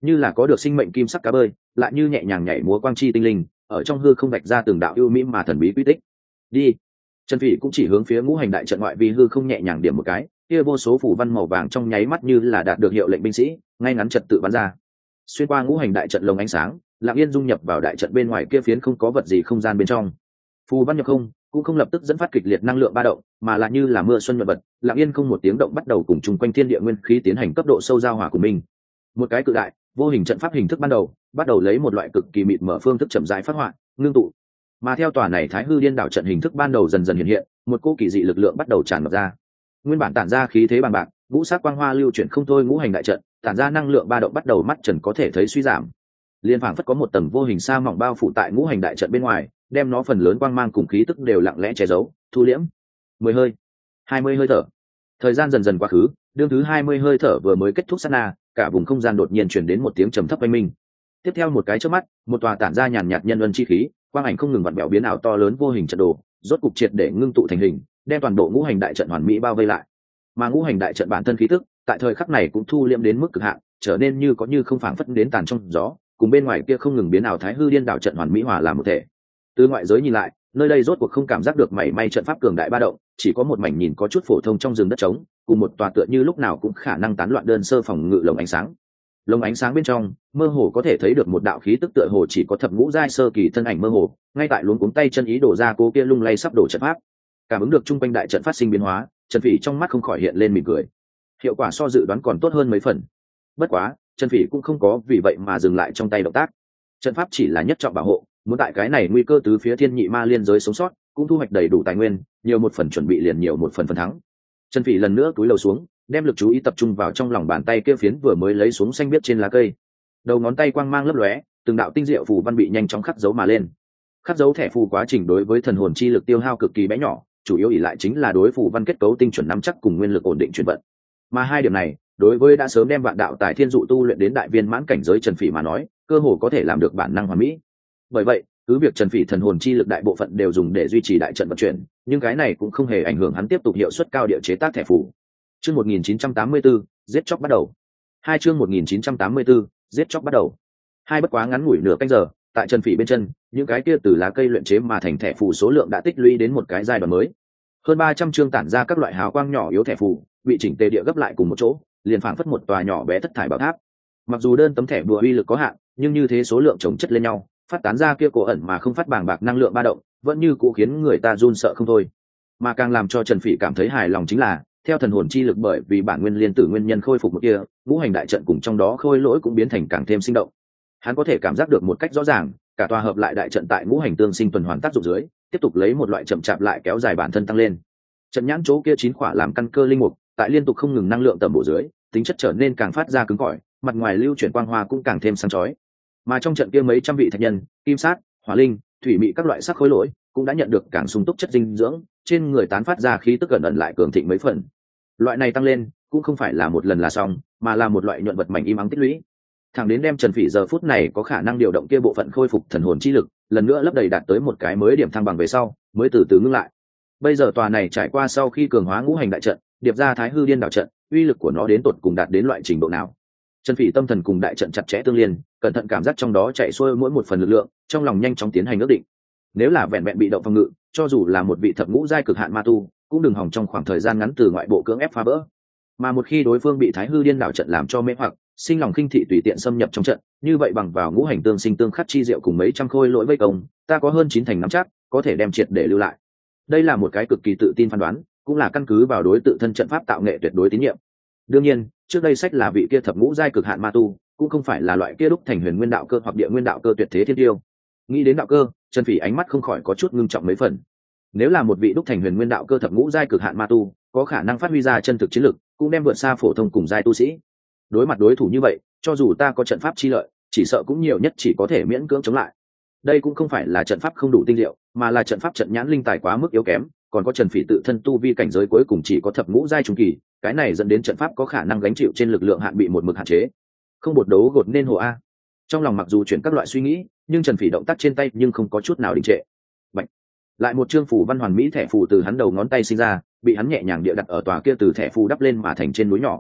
như là có được sinh mệnh kim sắc cá bơi, lại như nhẹ nhàng nhảy múa quang chi tinh linh, ở trong hư không vạch ra từng đạo ưu mỹ mà thần bí quy tích. Đi. Trần Phỉ cũng chỉ hướng phía ngũ hành đại trận ngoại vi hư không nhẹ nhàng điểm một cái, kia vô số phủ văn màu vàng trong nháy mắt như là đạt được hiệu lệnh binh sĩ, ngay ngắn trật tự bắn ra. Xuyên qua ngũ hành đại trận lồng ánh sáng, lặng yên dung nhập vào đại trận bên ngoài kia phiến không có vật gì không gian bên trong. Phù văn nhập không, cũng không lập tức dẫn phát kịch liệt năng lượng ba động, mà là như là mưa xuân nhuận vật, lặng yên không một tiếng động bắt đầu cùng chung quanh thiên địa nguyên khí tiến hành cấp độ sâu giao hòa của mình. Một cái cự đại, vô hình trận pháp hình thức ban đầu, bắt đầu lấy một loại cực kỳ mịt mở phương thức chậm rãi phát họa, ngưng tụ. Mà theo tòa này Thái Hư Điên đảo trận hình thức ban đầu dần dần hiện hiện, một cô kỳ dị lực lượng bắt đầu tràn ngập ra. Nguyên bản tản ra khí thế bằng bạc, ngũ sắc quang hoa lưu chuyển không thôi ngũ hành đại trận, tản ra năng lượng ba động bắt đầu mắt trần có thể thấy suy giảm. Liên phảng phất có một tầng vô hình sa mỏng bao phủ tại ngũ hành đại trận bên ngoài, đem nó phần lớn quang mang cùng khí tức đều lặng lẽ che giấu, thu liễm. Mười hơi, hai mươi hơi thở. Thời gian dần dần quá khứ, đương thứ hai mươi hơi thở vừa mới kết thúc sát na, cả vùng không gian đột nhiên truyền đến một tiếng trầm thấp oanh minh. Tiếp theo một cái chớp mắt, một tòa tản ra nhàn nhạt nhân ân chi khí, quang ảnh không ngừng vặn vẹo biến ảo to lớn vô hình trận đồ, rốt cục triệt để ngưng tụ thành hình, đem toàn bộ ngũ hành đại trận hoàn mỹ bao vây lại. Mà ngũ hành đại trận bản thân khí tức, tại thời khắc này cũng thu liễm đến mức cực hạn, trở nên như có như không phảng phất đến tàn trong gió, cùng bên ngoài kia không ngừng biến ảo Thái Hư Điên đảo trận hoàn mỹ hòa làm một thể. Từ ngoại giới nhìn lại, nơi đây rốt cuộc không cảm giác được mảy may trận pháp cường đại ba động, chỉ có một mảnh nhìn có chút phổ thông trong rừng đất trống, cùng một tòa tựa như lúc nào cũng khả năng tán loạn đơn sơ phòng ngự lồng ánh sáng. Lồng ánh sáng bên trong, mơ hồ có thể thấy được một đạo khí tức tựa hồ chỉ có thập ngũ giai sơ kỳ thân ảnh mơ hồ, ngay tại luống cuống tay chân ý đổ ra cố kia lung lay sắp đổ trận pháp. Cảm ứng được trung quanh đại trận phát sinh biến hóa, Trần Phỉ trong mắt không khỏi hiện lên mỉm cười. Hiệu quả so dự đoán còn tốt hơn mấy phần. Bất quá, Trần Phỉ cũng không có vì vậy mà dừng lại trong tay động tác. Trận pháp chỉ là nhất trọng bảo hộ, muốn tại cái này nguy cơ tứ phía thiên nhị ma liên giới sống sót, cũng thu hoạch đầy đủ tài nguyên, nhiều một phần chuẩn bị liền nhiều một phần phần thắng. Trần Phỉ lần nữa cúi đầu xuống, đem lực chú ý tập trung vào trong lòng bàn tay kia phiến vừa mới lấy xuống xanh biếc trên lá cây. Đầu ngón tay quang mang lấp lóe, từng đạo tinh diệu phù văn bị nhanh chóng khắc dấu mà lên. Khắc dấu thẻ phù quá trình đối với thần hồn chi lực tiêu hao cực kỳ bé nhỏ, chủ yếu ỷ lại chính là đối phù văn kết cấu tinh chuẩn nắm chắc cùng nguyên lực ổn định chuyển vận. Mà hai điểm này, đối với đã sớm đem vạn đạo tài thiên dụ tu luyện đến đại viên mãn cảnh giới Trần Phỉ mà nói, cơ hồ có thể làm được bản năng hoàn mỹ. Bởi vậy, cứ việc Trần Phỉ thần hồn chi lực đại bộ phận đều dùng để duy trì đại trận vận chuyển, nhưng cái này cũng không hề ảnh hưởng hắn tiếp tục hiệu suất cao địa chế tác thẻ phù. Chương một nghìn chín trăm tám mươi tư, giết chóc bắt đầu. Hai chương một nghìn chín trăm tám mươi tư, giết chóc bắt đầu. Hai bất quá ngắn ngủi nửa canh giờ, tại Trần Phỉ bên chân, những cái kia từ lá cây luyện chế mà thành thẻ phù số lượng đã tích lũy đến một cái giai đoạn mới. Hơn ba trăm chương tản ra các loại hào quang nhỏ yếu thẻ phù, bị chỉnh tề địa gấp lại cùng một chỗ, liền phảng phất một tòa nhỏ bé thất thải bảo tháp. Mặc dù đơn tấm thẻ bùa uy lực có hạn, nhưng như thế số lượng chồng chất lên nhau, phát tán ra kia cổ ẩn mà không phát bàng bạc năng lượng ba động, vẫn như cũ khiến người ta run sợ không thôi. Mà càng làm cho Trần Phỉ cảm thấy hài lòng chính là, theo thần hồn chi lực bởi vì bản nguyên liên tử nguyên nhân khôi phục một kia, ngũ hành đại trận cùng trong đó khôi lỗi cũng biến thành càng thêm sinh động. Hắn có thể cảm giác được một cách rõ ràng, cả tòa hợp lại đại trận tại ngũ hành tương sinh tuần hoàn tác dụng dưới, tiếp tục lấy một loại chậm chạp lại kéo dài bản thân tăng lên. Trận nhãn chỗ kia chín khỏa làm căn cơ linh mục, tại liên tục không ngừng năng lượng tầm bổ dưới, tính chất trở nên càng phát ra cứng cỏi, mặt ngoài lưu chuyển quang hoa cũng càng thêm sáng chói. Mà trong trận kia mấy trăm vị thạch nhân, kim sát, hỏa linh, thủy mị các loại sắc khối lỗi, cũng đã nhận được càng sung túc chất dinh dưỡng, trên người tán phát ra khí tức gần ẩn lại cường thịnh mấy phần. Loại này tăng lên, cũng không phải là một lần là xong, mà là một loại nhuận vật mảnh im ắng tích lũy. Thẳng đến đem Trần Phỉ giờ phút này có khả năng điều động kia bộ phận khôi phục thần hồn chi lực, lần nữa lấp đầy đạt tới một cái mới điểm thăng bằng về sau, mới từ từ ngưng lại. Bây giờ tòa này trải qua sau khi cường hóa ngũ hành đại trận, điệp ra Thái Hư Điên đảo trận, uy lực của nó đến tột cùng đạt đến loại trình độ nào? Trần Phỉ tâm thần cùng đại trận chặt chẽ tương liên, cẩn thận cảm giác trong đó chạy xuôi mỗi một phần lực lượng, trong lòng nhanh chóng tiến hành ước định. Nếu là vẹn vẹn bị động phòng ngự, cho dù là một vị thập ngũ giai cực hạn ma tu, cũng đừng hòng trong khoảng thời gian ngắn từ ngoại bộ cưỡng ép phá vỡ. Mà một khi đối phương bị Thái Hư Điên đảo trận làm cho mê hoặc, sinh lòng khinh thị tùy tiện xâm nhập trong trận, như vậy bằng vào ngũ hành tương sinh tương khắc chi diệu cùng mấy trăm khôi lỗi vây công, ta có hơn chín thành nắm chắc có thể đem triệt để lưu lại. Đây là một cái cực kỳ tự tin phán đoán, cũng là căn cứ vào đối tự thân trận pháp tạo nghệ tuyệt đối tín nhiệm. Đương nhiên, trước đây sách là vị kia thập ngũ giai cực hạn ma tu, cũng không phải là loại kia đúc thành huyền nguyên đạo cơ hoặc địa nguyên đạo cơ tuyệt thế thiên tiêu. Nghĩ đến đạo cơ, Trần Phỉ ánh mắt không khỏi có chút ngưng trọng mấy phần. Nếu là một vị đúc thành huyền nguyên đạo cơ thập ngũ giai cực hạn ma tu, có khả năng phát huy ra chân thực chiến lực, cũng đem vượt xa phổ thông cùng giai tu sĩ. Đối mặt đối thủ như vậy, cho dù ta có trận pháp chi lợi, chỉ sợ cũng nhiều nhất chỉ có thể miễn cưỡng chống lại. Đây cũng không phải là trận pháp không đủ tinh diệu, mà là trận pháp trận nhãn linh tài quá mức yếu kém, còn có Trần Phỉ tự thân tu vi cảnh giới cuối cùng chỉ có thập ngũ giai trung kỳ, cái này dẫn đến trận pháp có khả năng gánh chịu trên lực lượng hạn bị một mực hạn chế. Không bột đấu gột nên hồ a. Trong lòng mặc dù chuyển các loại suy nghĩ, nhưng Trần Phỉ động tác trên tay nhưng không có chút nào đình trệ. Bạch. Lại một chương phủ văn hoàn mỹ thẻ phù từ hắn đầu ngón tay sinh ra, bị hắn nhẹ nhàng địa đặt ở tòa kia từ thẻ phù đắp lên mà thành trên núi nhỏ.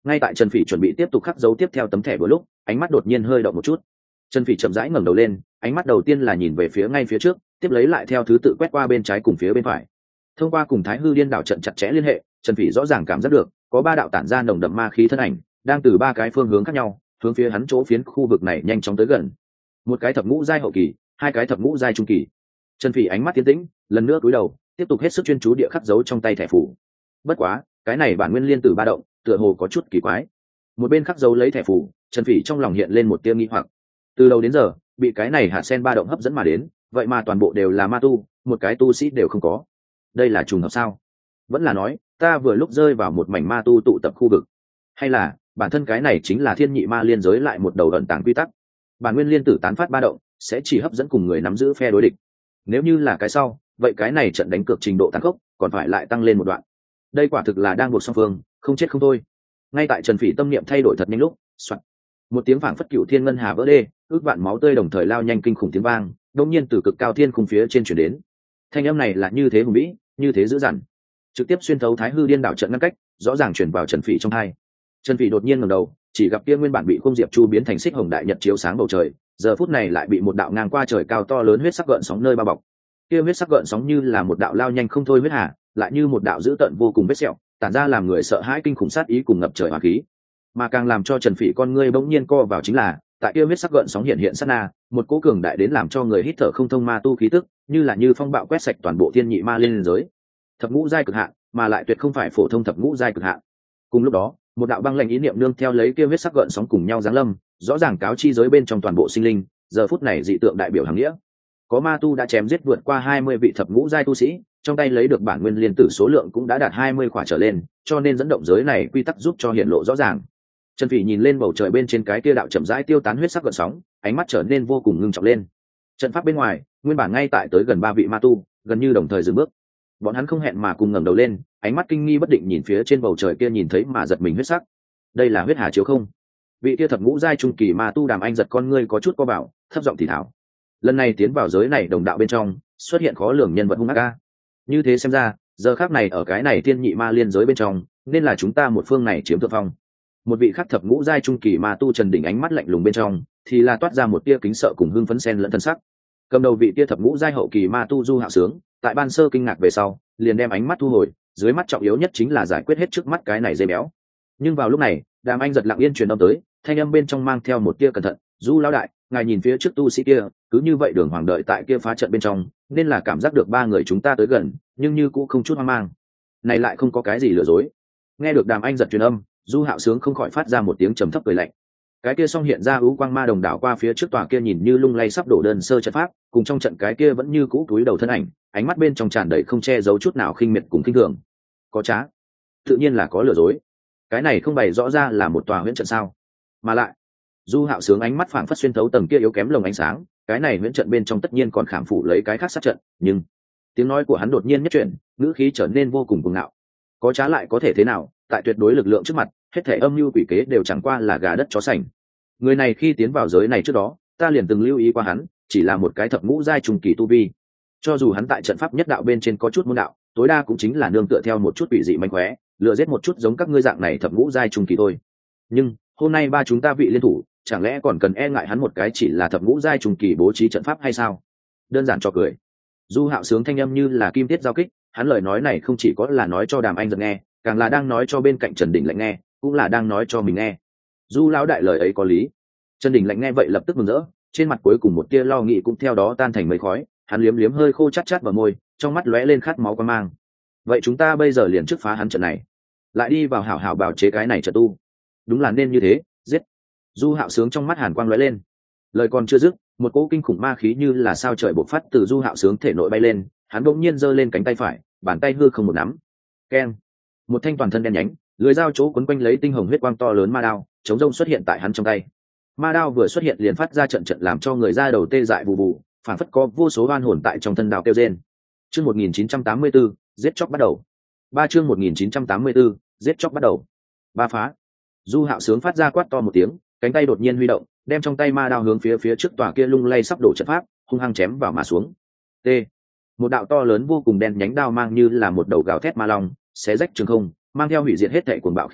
Ngay tại Trần Phỉ chuẩn bị tiếp tục khắc dấu tiếp theo tấm thẻ bữa lúc, ánh mắt đột nhiên hơi động một chút. Trần Phỉ chậm rãi ngẩng đầu lên, ánh mắt đầu tiên là nhìn về phía ngay phía trước, tiếp lấy lại theo thứ tự quét qua bên trái cùng phía bên phải. Thông qua cùng Thái Hư Điên đảo trận chặt chẽ liên hệ, Trần Phỉ rõ ràng cảm giác được có ba đạo tản ra nồng đậm ma khí thân ảnh đang từ ba cái phương hướng khác nhau hướng phía hắn chỗ phiến khu vực này nhanh chóng tới gần. Một cái thập ngũ giai hậu kỳ, hai cái thập ngũ giai trung kỳ. Trần Phỉ ánh mắt tiến tĩnh, lần nữa cúi đầu, tiếp tục hết sức chuyên chú địa khắc dấu trong tay thẻ phù. Bất quá, cái này bản nguyên liên tử ba động, tựa hồ có chút kỳ quái. Một bên khắc dấu lấy thẻ phù, Trần Phỉ trong lòng hiện lên một tia nghi hoặc. Từ đầu đến giờ, bị cái này hạt sen ba động hấp dẫn mà đến, vậy mà toàn bộ đều là ma tu, một cái tu sĩ đều không có. Đây là trùng hợp sao? Vẫn là nói, ta vừa lúc rơi vào một mảnh ma tu tụ tập khu vực, hay là bản thân cái này chính là thiên nhị ma liên giới lại một đầu ẩn tàng quy tắc, bản nguyên liên tử tán phát ba động sẽ chỉ hấp dẫn cùng người nắm giữ phe đối địch. Nếu như là cái sau, vậy cái này trận đánh cược trình độ tàn khốc còn phải lại tăng lên một đoạn. Đây quả thực là đang buộc song phương không chết không thôi. Ngay tại Trần Phỉ tâm niệm thay đổi thật nhanh lúc, soạn, một tiếng phảng phất cửu thiên ngân hà vỡ đê, ước vạn máu tươi đồng thời lao nhanh kinh khủng tiếng vang đột nhiên từ cực cao thiên khung phía trên truyền đến. Thanh âm này là như thế hùng vĩ, như thế dữ dằn, trực tiếp xuyên thấu Thái Hư Điên đảo trận ngăn cách, rõ ràng truyền vào Trần Phỉ trong tai. Trần Phỉ đột nhiên ngẩng đầu, chỉ gặp kia nguyên bản bị Khung Diệp Chu biến thành xích hồng đại nhật chiếu sáng bầu trời, giờ phút này lại bị một đạo ngang qua trời cao to lớn huyết sắc gợn sóng nơi bao bọc. Kia huyết sắc gợn sóng như là một đạo lao nhanh không thôi huyết hà, lại như một đạo dữ tợn vô cùng vết sẹo, tản ra làm người sợ hãi kinh khủng sát ý cùng ngập trời hỏa khí. Mà càng làm cho Trần Phỉ con ngươi bỗng nhiên co vào chính là, tại kia huyết sắc gợn sóng hiện hiện sát na, một cỗ cường đại đến làm cho người hít thở không thông ma tu khí tức, như là như phong bạo quét sạch toàn bộ thiên nhị ma liên giới. Thập ngũ giai cực hạn, mà lại tuyệt không phải phổ thông thập ngũ giai cực hạn. Cùng lúc đó, một đạo băng lạnh ý niệm nương theo lấy kia huyết sắc gợn sóng cùng nhau giáng lâm, rõ ràng cáo chi giới bên trong toàn bộ sinh linh, giờ phút này dị tượng đại biểu hàng nghĩa. Có ma tu đã chém giết vượt qua hai mươi vị thập ngũ giai tu sĩ, trong tay lấy được bản nguyên liên tử số lượng cũng đã đạt hai mươi khỏa trở lên, cho nên dẫn động giới này quy tắc giúp cho hiện lộ rõ ràng. Trần Phỉ nhìn lên bầu trời bên trên cái kia đạo chậm rãi tiêu tán huyết sắc gợn sóng, ánh mắt trở nên vô cùng ngưng trọng lên. Trận pháp bên ngoài, nguyên bản ngay tại tới gần ba vị ma tu, gần như đồng thời dừng bước. Bọn hắn không hẹn mà cùng ngẩng đầu lên, ánh mắt kinh nghi bất định nhìn phía trên bầu trời kia nhìn thấy mà giật mình huyết sắc. Đây là huyết hà chiếu không? Vị kia thập ngũ giai trung kỳ ma tu Đàm Anh giật con ngươi có chút co bảo, thấp giọng thì thào. Lần này tiến vào giới này đồng đạo bên trong, xuất hiện khó lường nhân vật hung ác a. Như thế xem ra, giờ khắc này ở cái này thiên nhị ma liên giới bên trong, nên là chúng ta một phương này chiếm thượng phong. Một vị khắc thập ngũ giai trung kỳ ma tu Trần Đỉnh ánh mắt lạnh lùng bên trong, thì là toát ra một tia kính sợ cùng hưng phấn xen lẫn thân sắc. Cầm đầu vị tia thập ngũ giai hậu kỳ ma tu Du Hạo Sướng, tại ban sơ kinh ngạc về sau, liền đem ánh mắt thu hồi, dưới mắt trọng yếu nhất chính là giải quyết hết trước mắt cái này dây béo. Nhưng vào lúc này, Đàm Anh giật lặng yên truyền âm tới, thanh âm bên trong mang theo một tia cẩn thận, "Du lão đại, ngài nhìn phía trước tu sĩ kia, cứ như vậy đường hoàng đợi tại kia phá trận bên trong, nên là cảm giác được ba người chúng ta tới gần, nhưng như cũng không chút hoang mang. Này lại không có cái gì lừa dối." Nghe được Đàm Anh giật truyền âm, Du Hạo Sướng không khỏi phát ra một tiếng trầm thấp cười lạnh. Cái kia song hiện ra ưu quang ma đồng đảo qua phía trước tòa kia nhìn như lung lay sắp đổ đơn sơ trận pháp, cùng trong trận cái kia vẫn như cũ túi đầu thân ảnh, ánh mắt bên trong tràn đầy không che giấu chút nào khinh miệt cùng khinh thường. Có trá, tự nhiên là có lừa dối. Cái này không bày rõ ra là một tòa huyễn trận sao? Mà lại, Du Hạo Sướng ánh mắt phảng phất xuyên thấu tầng kia yếu kém lồng ánh sáng, cái này huyễn trận bên trong tất nhiên còn khảm phủ lấy cái khác sát trận, nhưng tiếng nói của hắn đột nhiên nhất chuyển, ngữ khí trở nên vô cùng cuồng ngạo. Có trá lại có thể thế nào, tại tuyệt đối lực lượng trước mặt, hết thể âm mưu quỷ kế đều chẳng qua là gà đất chó sành. Người này khi tiến vào giới này trước đó, ta liền từng lưu ý qua hắn, chỉ là một cái thập ngũ giai trùng kỳ tu vi. Cho dù hắn tại trận pháp nhất đạo bên trên có chút môn đạo, tối đa cũng chính là nương tựa theo một chút quỷ dị manh khóe, lừa giết một chút giống các ngươi dạng này thập ngũ giai trùng kỳ thôi. Nhưng hôm nay ba chúng ta vị liên thủ, chẳng lẽ còn cần e ngại hắn một cái chỉ là thập ngũ giai trùng kỳ bố trí trận pháp hay sao? Đơn giản cho cười. Du Hạo Sướng thanh âm như là kim tiết giao kích, hắn lời nói này không chỉ có là nói cho Đàm Anh giật nghe, càng là đang nói cho bên cạnh Trần Đình Lạnh nghe, cũng là đang nói cho mình nghe. Du lão đại lời ấy có lý. Trần Đình Lạnh nghe vậy lập tức mừng rỡ, trên mặt cuối cùng một tia lo nghĩ cũng theo đó tan thành mây khói, hắn liếm liếm hơi khô chát chát vào môi, trong mắt lóe lên khát máu quan mang. Vậy chúng ta bây giờ liền trước phá hắn trận này, lại đi vào hảo hảo bào chế cái này trận tu. Đúng là nên như thế, giết. Du Hạo Sướng trong mắt hàn quang lóe lên. Lời còn chưa dứt, một cỗ kinh khủng ma khí như là sao trời bộc phát từ Du Hạo Sướng thể nội bay lên, hắn bỗng nhiên giơ lên cánh tay phải, bàn tay hư không một nắm. Keng. Một thanh toàn thân đen nhánh, lưỡi dao chỗ quấn quanh lấy tinh hồng huyết quang to lớn ma đao, chống rông xuất hiện tại hắn trong tay. Ma đao vừa xuất hiện liền phát ra trận trận làm cho người da đầu tê dại bù bù, phản phất có vô số oan hồn tại trong thân đao kêu rên. Chương một nghìn chín trăm tám mươi tư, giết chóc bắt đầu. Ba chương một nghìn chín trăm tám mươi tư, giết chóc bắt đầu. Ba phá. Du Hạo Sướng phát ra quát to một tiếng, cánh tay đột nhiên huy động, đem trong tay ma đao hướng phía phía trước tòa kia lung lay sắp đổ trận pháp, hung hăng chém vào mà xuống. T. Một đạo to lớn vô cùng đen nhánh đao mang như là một đầu gào thét ma long, xé rách trường không, mang theo hủy diệt hết thảy cuồng bạo khí thế,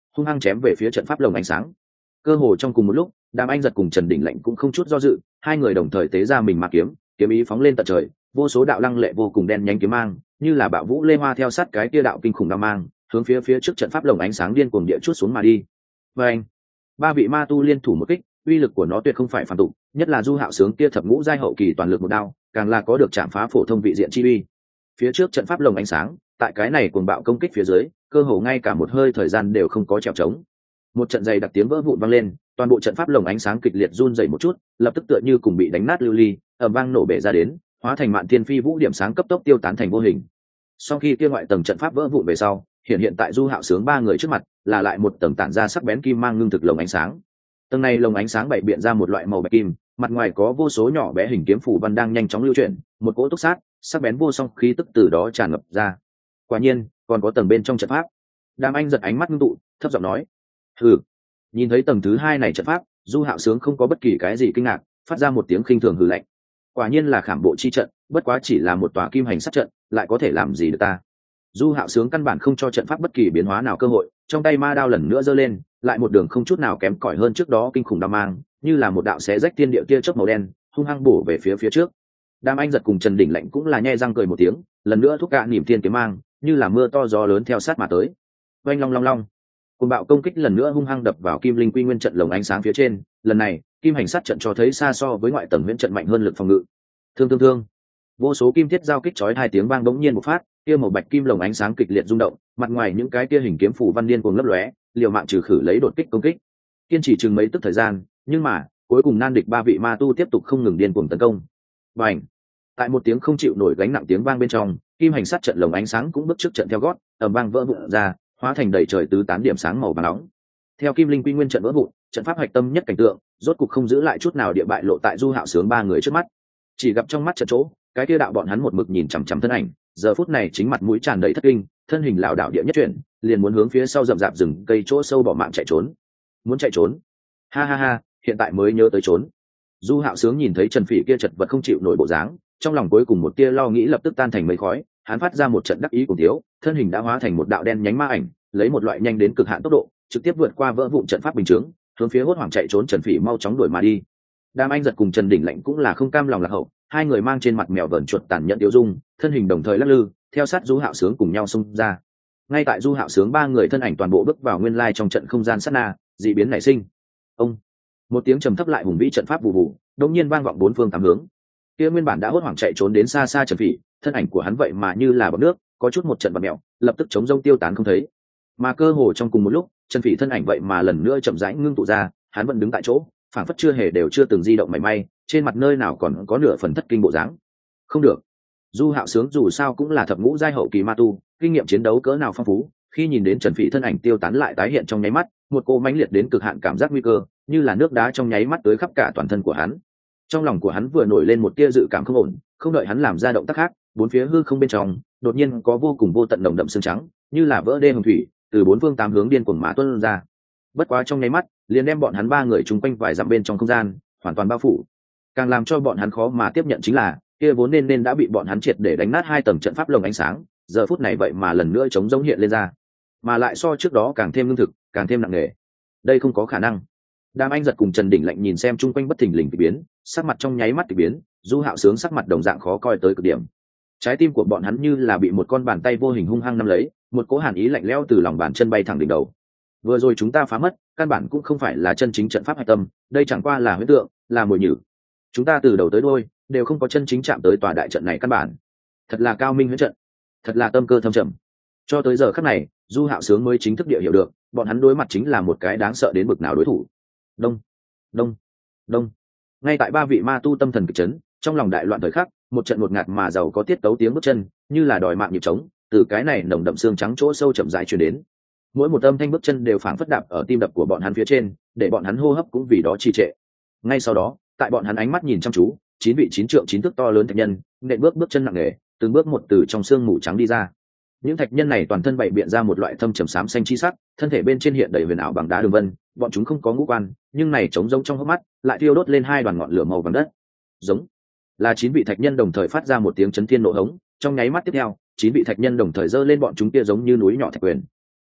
hung hăng chém về phía trận pháp lồng ánh sáng. Cơ hồ trong cùng một lúc, Đàm Anh Giật cùng Trần Đỉnh Lạnh cũng không chút do dự, hai người đồng thời tế ra mình mà kiếm, kiếm ý phóng lên tận trời, vô số đạo lăng lệ vô cùng đen nhánh kiếm mang, như là bạo vũ lê hoa theo sát cái kia đạo kinh khủng đao mang, hướng phía phía trước trận pháp lồng ánh sáng điên cuồng địa chuốt xuống mà đi. Và anh, ba vị ma tu liên thủ một kích, uy lực của nó tuyệt không phải phàm tục, nhất là Du Hạo Sướng kia thập ngũ giai hậu kỳ toàn lực một đao, càng là có được chạm phá phổ thông vị diện chi uy. Phía trước trận pháp lồng ánh sáng, tại cái này cuồng bạo công kích phía dưới, cơ hồ ngay cả một hơi thời gian đều không có trèo trống. Một trận dày đặc tiếng vỡ vụn vang lên, toàn bộ trận pháp lồng ánh sáng kịch liệt run rẩy một chút, lập tức tựa như cùng bị đánh nát lưu ly, ầm vang nổ bể ra đến, hóa thành mạn thiên phi vũ điểm sáng cấp tốc tiêu tán thành vô hình. Sau khi kia ngoại tầng trận pháp vỡ vụn về sau, hiện hiện tại Du Hạo Sướng ba người trước mặt, là lại một tầng tản ra sắc bén kim mang ngưng thực lồng ánh sáng. Tầng này lồng ánh sáng bảy biện ra một loại màu bạch kim, mặt ngoài có vô số nhỏ bé hình kiếm phủ văn đang nhanh chóng lưu chuyển, một cỗ túc sát, sắc bén vô song khí tức từ đó tràn ngập ra. Quả nhiên, còn có tầng bên trong trận pháp. Đàm Anh giật ánh mắt ngưng tụ, thấp giọng nói: "Hừ." Nhìn thấy tầng thứ hai này trận pháp, Du Hạo Sướng không có bất kỳ cái gì kinh ngạc, phát ra một tiếng khinh thường hừ lạnh. Quả nhiên là khảm bộ chi trận, bất quá chỉ là một tòa kim hành sát trận, lại có thể làm gì được ta? Du Hạo Sướng căn bản không cho trận pháp bất kỳ biến hóa nào cơ hội, trong tay ma đao lần nữa giơ lên, lại một đường không chút nào kém cỏi hơn trước đó kinh khủng đao mang, như là một đạo xé rách thiên địa kia chớp màu đen, hung hăng bổ về phía phía trước. Đàm Anh giật cùng Trần Đỉnh Lạnh cũng là nhe răng cười một tiếng, lần nữa thúc cạn niềm thiên kiếm mang, như là mưa to gió lớn theo sát mà tới. Oanh long long long. Cùng bạo công kích lần nữa hung hăng đập vào Kim Linh Quy Nguyên trận lồng ánh sáng phía trên, lần này, kim hành sát trận cho thấy xa so với ngoại tầng huyễn trận mạnh hơn lực phòng ngự. Thương thương thương. Vô số kim thiết giao kích chói hai tiếng vang bỗng nhiên một phát, kia màu bạch kim lồng ánh sáng kịch liệt rung động, mặt ngoài những cái kia hình kiếm phủ văn điên cuồng lấp lóe, liều mạng trừ khử lấy đột kích công kích. Kiên trì chừng mấy tức thời gian, nhưng mà, cuối cùng nan địch ba vị ma tu tiếp tục không ngừng điên cuồng tấn công. Bành! Tại một tiếng không chịu nổi gánh nặng tiếng vang bên trong, kim hành sát trận lồng ánh sáng cũng bước trước trận theo gót, ầm vang vỡ vụn ra, hóa thành đầy trời tứ tán điểm sáng màu vàng nóng. Theo Kim Linh Quy Nguyên trận vỡ vụn, trận pháp hạch tâm nhất cảnh tượng, rốt cục không giữ lại chút nào địa bại lộ tại Du Hạo Sướng ba người trước mắt. Chỉ gặp trong mắt trận chỗ, cái kia đạo bọn hắn một mực nhìn chằm chằm thân ảnh, giờ phút này chính mặt mũi tràn đầy thất kinh, thân hình lảo đảo địa nhất chuyển, liền muốn hướng phía sau rậm rạp rừng cây chỗ sâu bỏ mạng chạy trốn. Muốn chạy trốn? Ha ha ha, hiện tại mới nhớ tới trốn. Du Hạo Sướng nhìn thấy Trần Phỉ kia chật vật không chịu nổi bộ dáng, trong lòng cuối cùng một tia lo nghĩ lập tức tan thành mây khói, hắn phát ra một trận đắc ý cùng thiếu, thân hình đã hóa thành một đạo đen nhánh ma ảnh, lấy một loại nhanh đến cực hạn tốc độ, trực tiếp vượt qua vỡ vụn trận pháp bình chướng, hướng phía hốt hoảng chạy trốn Trần Phỉ mau chóng đuổi mà đi. Đàm Anh giật cùng Trần Đỉnh Lạnh cũng là không cam lòng lạc hậu, hai người mang trên mặt mèo vờn chuột tàn nhẫn tiêu dung, thân hình đồng thời lắc lư, theo sát Du Hạo Sướng cùng nhau xông ra. Ngay tại Du Hạo Sướng ba người thân ảnh toàn bộ bước vào nguyên lai trong trận không gian sát na, dị biến nảy sinh. Ông, một tiếng trầm thấp lại hùng vĩ trận pháp vụ vụ, đột nhiên vang vọng bốn phương tám hướng. Kia nguyên bản đã hốt hoảng chạy trốn đến xa xa Trần Phỉ, thân ảnh của hắn vậy mà như là bọt nước, có chút một trận bạt mèo, lập tức chống rông tiêu tán không thấy. Mà cơ hồ trong cùng một lúc, Trần Phỉ thân ảnh vậy mà lần nữa chậm rãi ngưng tụ ra, hắn vẫn đứng tại chỗ, phảng phất chưa hề đều chưa từng di động mảy may, trên mặt nơi nào còn có nửa phần thất kinh bộ dáng. Không được. Du Hạo Sướng dù sao cũng là thập ngũ giai hậu kỳ ma tu, kinh nghiệm chiến đấu cỡ nào phong phú, khi nhìn đến Trần Phỉ thân ảnh tiêu tán lại tái hiện trong nháy mắt, một cô mãnh liệt đến cực hạn cảm giác nguy cơ, như là nước đá trong nháy mắt tới khắp cả toàn thân của hắn. Trong lòng của hắn vừa nổi lên một tia dự cảm không ổn, không đợi hắn làm ra động tác khác, bốn phía hư không bên trong, đột nhiên có vô cùng vô tận nồng đậm xương trắng, như là vỡ đê hồng thủy, từ bốn phương tám hướng điên cuồng mà tuôn ra. Bất quá trong nháy mắt, liền đem bọn hắn ba người chung quanh vài dặm bên trong không gian hoàn toàn bao phủ. Càng làm cho bọn hắn khó mà tiếp nhận chính là, kia vốn nên nên đã bị bọn hắn triệt để đánh nát hai tầng trận pháp lồng ánh sáng, giờ phút này vậy mà lần nữa chống giống hiện lên ra, mà lại so trước đó càng thêm lương thực, càng thêm nặng nề. Đây không có khả năng. Đàm Anh giật cùng Trần Đỉnh Lạnh nhìn xem chung quanh bất thình lình kỳ biến, sắc mặt trong nháy mắt kỳ biến, Du Hạo Sướng sắc mặt đồng dạng khó coi tới cực điểm. Trái tim của bọn hắn như là bị một con bàn tay vô hình hung hăng nắm lấy, một cỗ hàn ý lạnh lẽo từ lòng bàn chân bay thẳng đỉnh đầu. Vừa rồi chúng ta phá mất, căn bản cũng không phải là chân chính trận pháp hạch tâm, đây chẳng qua là huyễn tượng, là mồi nhử. Chúng ta từ đầu tới đuôi đều không có chân chính chạm tới tòa đại trận này căn bản. Thật là cao minh huyễn trận, thật là tâm cơ thâm trầm. Cho tới giờ khắc này, Du Hạo Sướng mới chính thức địa hiểu được, bọn hắn đối mặt chính là một cái đáng sợ đến bực nào đối thủ. Đông, đông, đông. Ngay tại ba vị ma tu tâm thần kịch chấn, trong lòng đại loạn thời khắc, một trận ngột ngạt mà giàu có tiết tấu tiếng bước chân, như là đòi mạng nhịp trống, từ cái này nồng đậm xương trắng chỗ sâu chậm rãi truyền đến. Mỗi một âm thanh bước chân đều phảng phất đạp ở tim đập của bọn hắn phía trên, để bọn hắn hô hấp cũng vì đó trì trệ. Ngay sau đó, tại bọn hắn ánh mắt nhìn chăm chú, chín vị chín trượng chín thước to lớn thạch nhân, nện bước bước chân nặng nề, từng bước một từ trong xương mù trắng đi ra. Những thạch nhân này toàn thân bày biện ra một loại thâm trầm xám xanh chi sắc, thân thể bên trên hiện đầy huyền ảo bằng đá đường vân, bọn chúng không có ngũ quan, nhưng này trống rỗng trong hốc mắt, lại thiêu đốt lên hai đoàn ngọn lửa màu vàng đất. Giống là chín vị thạch nhân đồng thời phát ra một tiếng chấn thiên nộ hống, trong nháy mắt tiếp theo, chín vị thạch nhân đồng thời giơ lên bọn chúng kia giống như núi nhỏ thạch quyền.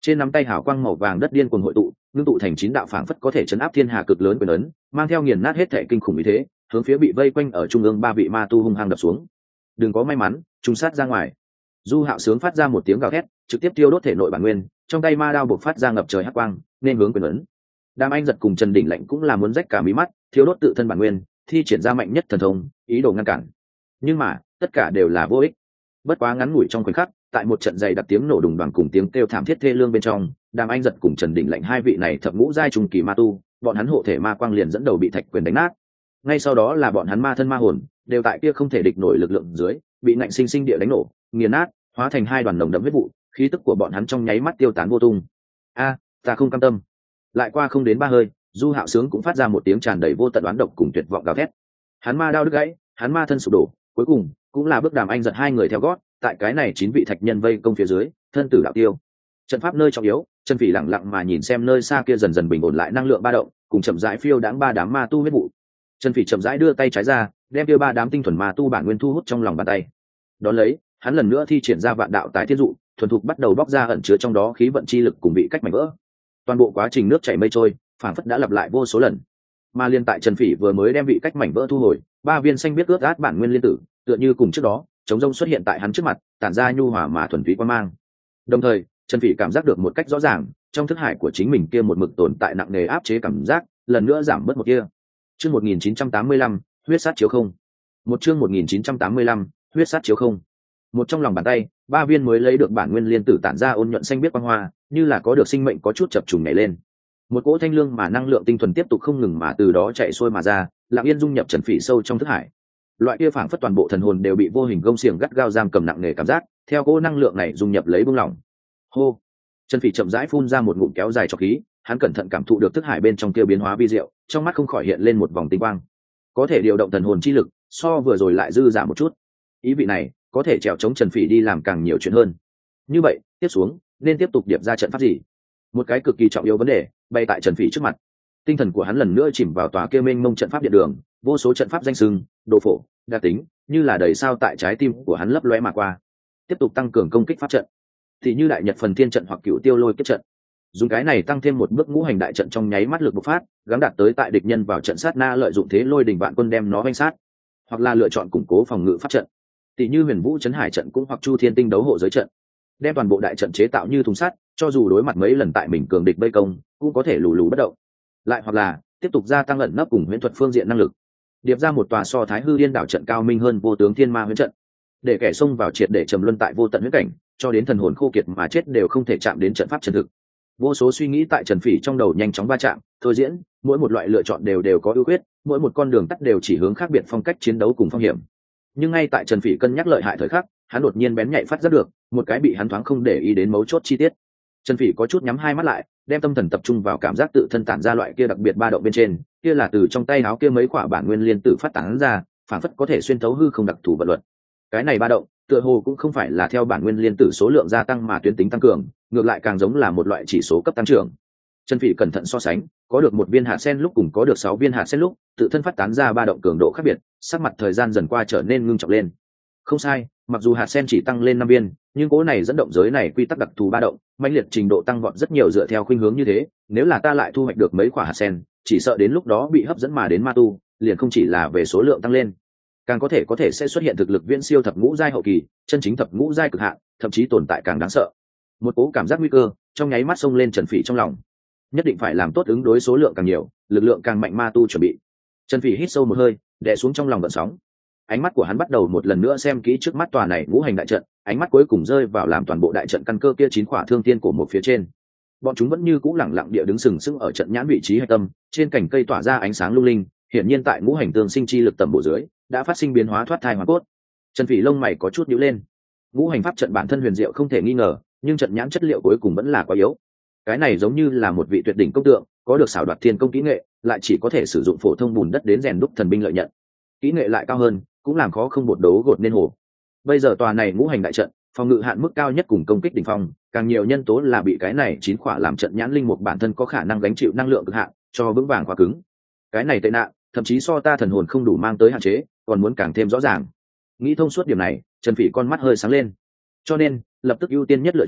trên nắm tay hào quang màu vàng đất điên cuồng hội tụ, ngưng tụ thành chín đạo phảng phất có thể chấn áp thiên hà cực lớn quyền ấn, mang theo nghiền nát hết thể kinh khủng như thế, hướng phía bị vây quanh ở trung ương ba vị ma tu hung hăng đập xuống. Đừng có may mắn, trùng sát ra ngoài. Du Hạo sướng phát ra một tiếng gào thét, trực tiếp tiêu đốt thể nội bản nguyên, trong tay ma đao bộc phát ra ngập trời hắc quang, nên hướng quyền ấn. Đàm Anh Giật cùng Trần Đỉnh Lạnh cũng là muốn rách cả mí mắt, thiếu đốt tự thân bản nguyên, thi triển ra mạnh nhất thần thông, ý đồ ngăn cản. Nhưng mà, tất cả đều là vô ích. Bất quá ngắn ngủi trong khoảnh khắc, tại một trận dày đặc tiếng nổ đùng đoàng cùng tiếng kêu thảm thiết thê lương bên trong, Đàm Anh Giật cùng Trần Đỉnh Lạnh hai vị này thập ngũ giai trùng kỳ ma tu, bọn hắn hộ thể ma quang liền dẫn đầu bị thạch quyền đánh nát. Ngay sau đó là bọn hắn ma thân ma hồn, đều tại kia không thể địch nổi lực lượng dưới, bị ngạnh sinh sinh địa đánh nổ, nghiền nát, hóa thành hai đoàn nồng đậm huyết vụ, khí tức của bọn hắn trong nháy mắt tiêu tán vô tung. A, ta không cam tâm. Lại qua không đến ba hơi, Du Hạo sướng cũng phát ra một tiếng tràn đầy vô tận oán độc cùng tuyệt vọng gào thét. Hắn ma đao đứt gãy, hắn ma thân sụp đổ, cuối cùng cũng là bước Đàm Anh Giật hai người theo gót, tại cái này chín vị thạch nhân vây công phía dưới, thân tử đạo tiêu. Trận pháp nơi trọng yếu, Trần Phỉ lặng lặng mà nhìn xem nơi xa kia dần dần bình ổn lại năng lượng ba động, cùng chậm rãi phiêu đãng ba đám ma tu huyết vụ. Trần Phỉ chậm rãi đưa tay trái ra, đem kia ba đám tinh thuần ma tu bản nguyên thu hút trong lòng bàn tay. Đón lấy, hắn lần nữa thi triển ra vạn đạo tái thiên dụ, thuần thục bắt đầu bóc ra ẩn chứa trong đó khí vận chi lực cùng bị cách mảnh vỡ. Toàn bộ quá trình nước chảy mây trôi, phản phất đã lặp lại vô số lần. Mà liên tại Trần Phỉ vừa mới đem vị cách mảnh vỡ thu hồi, ba viên xanh biết ướt át bản nguyên liên tử, tựa như cùng trước đó, chống rông xuất hiện tại hắn trước mặt, tản ra nhu hòa mà thuần túy quang mang. Đồng thời, Trần Phỉ cảm giác được một cách rõ ràng, trong thức hải của chính mình kia một mực tồn tại nặng nề áp chế cảm giác, lần nữa giảm bớt một kia. Chương một nghìn chín trăm tám mươi lăm, huyết sát chiếu không. Một chương một nghìn chín trăm tám mươi lăm, huyết sát chiếu không. Một trong lòng bàn tay, ba viên mới lấy được bản nguyên liên tử tản ra ôn nhuận xanh biết quang hoa, như là có được sinh mệnh có chút chập trùng nhảy lên. Một cỗ thanh lương mà năng lượng tinh thuần tiếp tục không ngừng mà từ đó chạy xuôi mà ra, lặng yên dung nhập Trần Phỉ sâu trong thức hải. Loại kia phảng phất toàn bộ thần hồn đều bị vô hình gông xiềng gắt gao giam cầm nặng nề cảm giác, theo cỗ năng lượng này dung nhập lấy buông lỏng. Hô. Trần Phỉ chậm rãi phun ra một ngụm kéo dài trọc khí, hắn cẩn thận cảm thụ được thức hải bên trong kia biến hóa vi diệu, trong mắt không khỏi hiện lên một vòng tinh quang. Có thể điều động thần hồn chi lực, so vừa rồi lại dư giả một chút. Ý vị này, có thể trèo chống Trần Phỉ đi làm càng nhiều chuyện hơn. Như vậy, tiếp xuống, nên tiếp tục điệp ra trận pháp gì? Một cái cực kỳ trọng yếu vấn đề bay tại Trần Phỉ trước mặt. Tinh thần của hắn lần nữa chìm vào tòa kia mênh mông trận pháp điện đường, vô số trận pháp danh sừng, đồ phổ, đặc tính, như là đầy sao tại trái tim của hắn lấp lóe mà qua. Tiếp tục tăng cường công kích pháp trận, thì như đại nhật phần thiên trận hoặc cựu tiêu lôi kết trận. Dùng cái này tăng thêm một bước ngũ hành đại trận trong nháy mắt lực bộc phát, gắng đạt tới tại địch nhân vào trận sát na lợi dụng thế lôi đình vạn quân đem nó vây sát, hoặc là lựa chọn củng cố phòng ngự pháp trận, tỷ như huyền vũ chấn hải trận cũng hoặc chu thiên tinh đấu hộ giới trận, đem toàn bộ đại trận chế tạo như thùng sắt, cho dù đối mặt mấy lần tại mình cường địch vây công cũng có thể lù lù bất động. Lại hoặc là tiếp tục gia tăng ẩn nấp cùng huyễn thuật phương diện năng lực, điệp ra một tòa so thái hư điên đảo trận cao minh hơn vô tướng thiên ma huyễn trận, để kẻ xông vào triệt để trầm luân tại vô tận huyễn cảnh, cho đến thần hồn khô kiệt mà chết đều không thể chạm đến trận pháp chân thực. Vô số suy nghĩ tại Trần Phỉ trong đầu nhanh chóng va chạm, thôi diễn, mỗi một loại lựa chọn đều đều có ưu khuyết, mỗi một con đường tắt đều chỉ hướng khác biệt phong cách chiến đấu cùng phong hiểm. Nhưng ngay tại Trần Phỉ cân nhắc lợi hại thời khắc, hắn đột nhiên bén nhạy phát giác được một cái bị hắn thoáng không để ý đến mấu chốt chi tiết. Trần Phỉ có chút nhắm hai mắt lại, đem tâm thần tập trung vào cảm giác tự thân tản ra loại kia đặc biệt ba động bên trên, kia là từ trong tay áo kia mấy quả bản nguyên liên tử phát tán ra, phản phất có thể xuyên thấu hư không đặc thù vật luật. Cái này ba động, tựa hồ cũng không phải là theo bản nguyên liên tử số lượng gia tăng mà tuyến tính tăng cường, ngược lại càng giống là một loại chỉ số cấp tăng trưởng. Trần Phỉ cẩn thận so sánh, có được một viên hạt sen lúc cùng có được sáu viên hạt sen lúc, tự thân phát tán ra ba động cường độ khác biệt, sắc mặt thời gian dần qua trở nên ngưng trọng lên. Không sai, mặc dù hạt sen chỉ tăng lên năm viên, nhưng cố này dẫn động giới này quy tắc đặc thù ba động, mãnh liệt trình độ tăng vọt rất nhiều dựa theo khuynh hướng như thế, nếu là ta lại thu hoạch được mấy quả hạt sen, chỉ sợ đến lúc đó bị hấp dẫn mà đến ma tu, liền không chỉ là về số lượng tăng lên, càng có thể có thể sẽ xuất hiện thực lực viễn siêu thập ngũ giai hậu kỳ, chân chính thập ngũ giai cực hạn, thậm chí tồn tại càng đáng sợ. Một cố cảm giác nguy cơ trong nháy mắt xông lên Trần Phỉ trong lòng, nhất định phải làm tốt ứng đối số lượng càng nhiều, lực lượng càng mạnh ma tu chuẩn bị. Trần Phỉ hít sâu một hơi, đè xuống trong lòng gợn sóng. Ánh mắt của hắn bắt đầu một lần nữa xem kỹ trước mắt tòa này ngũ hành đại trận, ánh mắt cuối cùng rơi vào làm toàn bộ đại trận căn cơ kia chín quả thương tiên của một phía trên. Bọn chúng vẫn như cũ lẳng lặng địa đứng sừng sững ở trận nhãn vị trí hạch tâm, trên cành cây tỏa ra ánh sáng lung linh, hiển nhiên tại ngũ hành tương sinh chi lực tầm bộ dưới, đã phát sinh biến hóa thoát thai hóa cốt. Trần Phỉ lông mày có chút nhíu lên. Ngũ hành pháp trận bản thân huyền diệu không thể nghi ngờ, nhưng trận nhãn chất liệu cuối cùng vẫn là quá yếu. Cái này giống như là một vị tuyệt đỉnh công tượng, có được xảo đoạt thiên công kỹ nghệ, lại chỉ có thể sử dụng phổ thông bùn đất đến rèn đúc thần binh lợi nhận. Kỹ nghệ lại cao hơn, cũng làm khó không bột đấu gột nên hồ. Bây giờ tòa này ngũ hành đại trận, phòng ngự hạn mức cao nhất cùng công kích đỉnh phong, càng nhiều nhân tố là bị cái này chín khỏa làm trận nhãn linh mục bản thân có khả năng gánh chịu năng lượng cực hạn, cho vững vàng quá cứng. Cái này tệ nạn, thậm chí so ta thần hồn không đủ mang tới hạn chế, còn muốn càng thêm rõ ràng. Nghĩ thông suốt điểm này, Trần Phỉ con mắt hơi sáng lên. Cho nên, lập tức ưu tiên nhất lựa chọn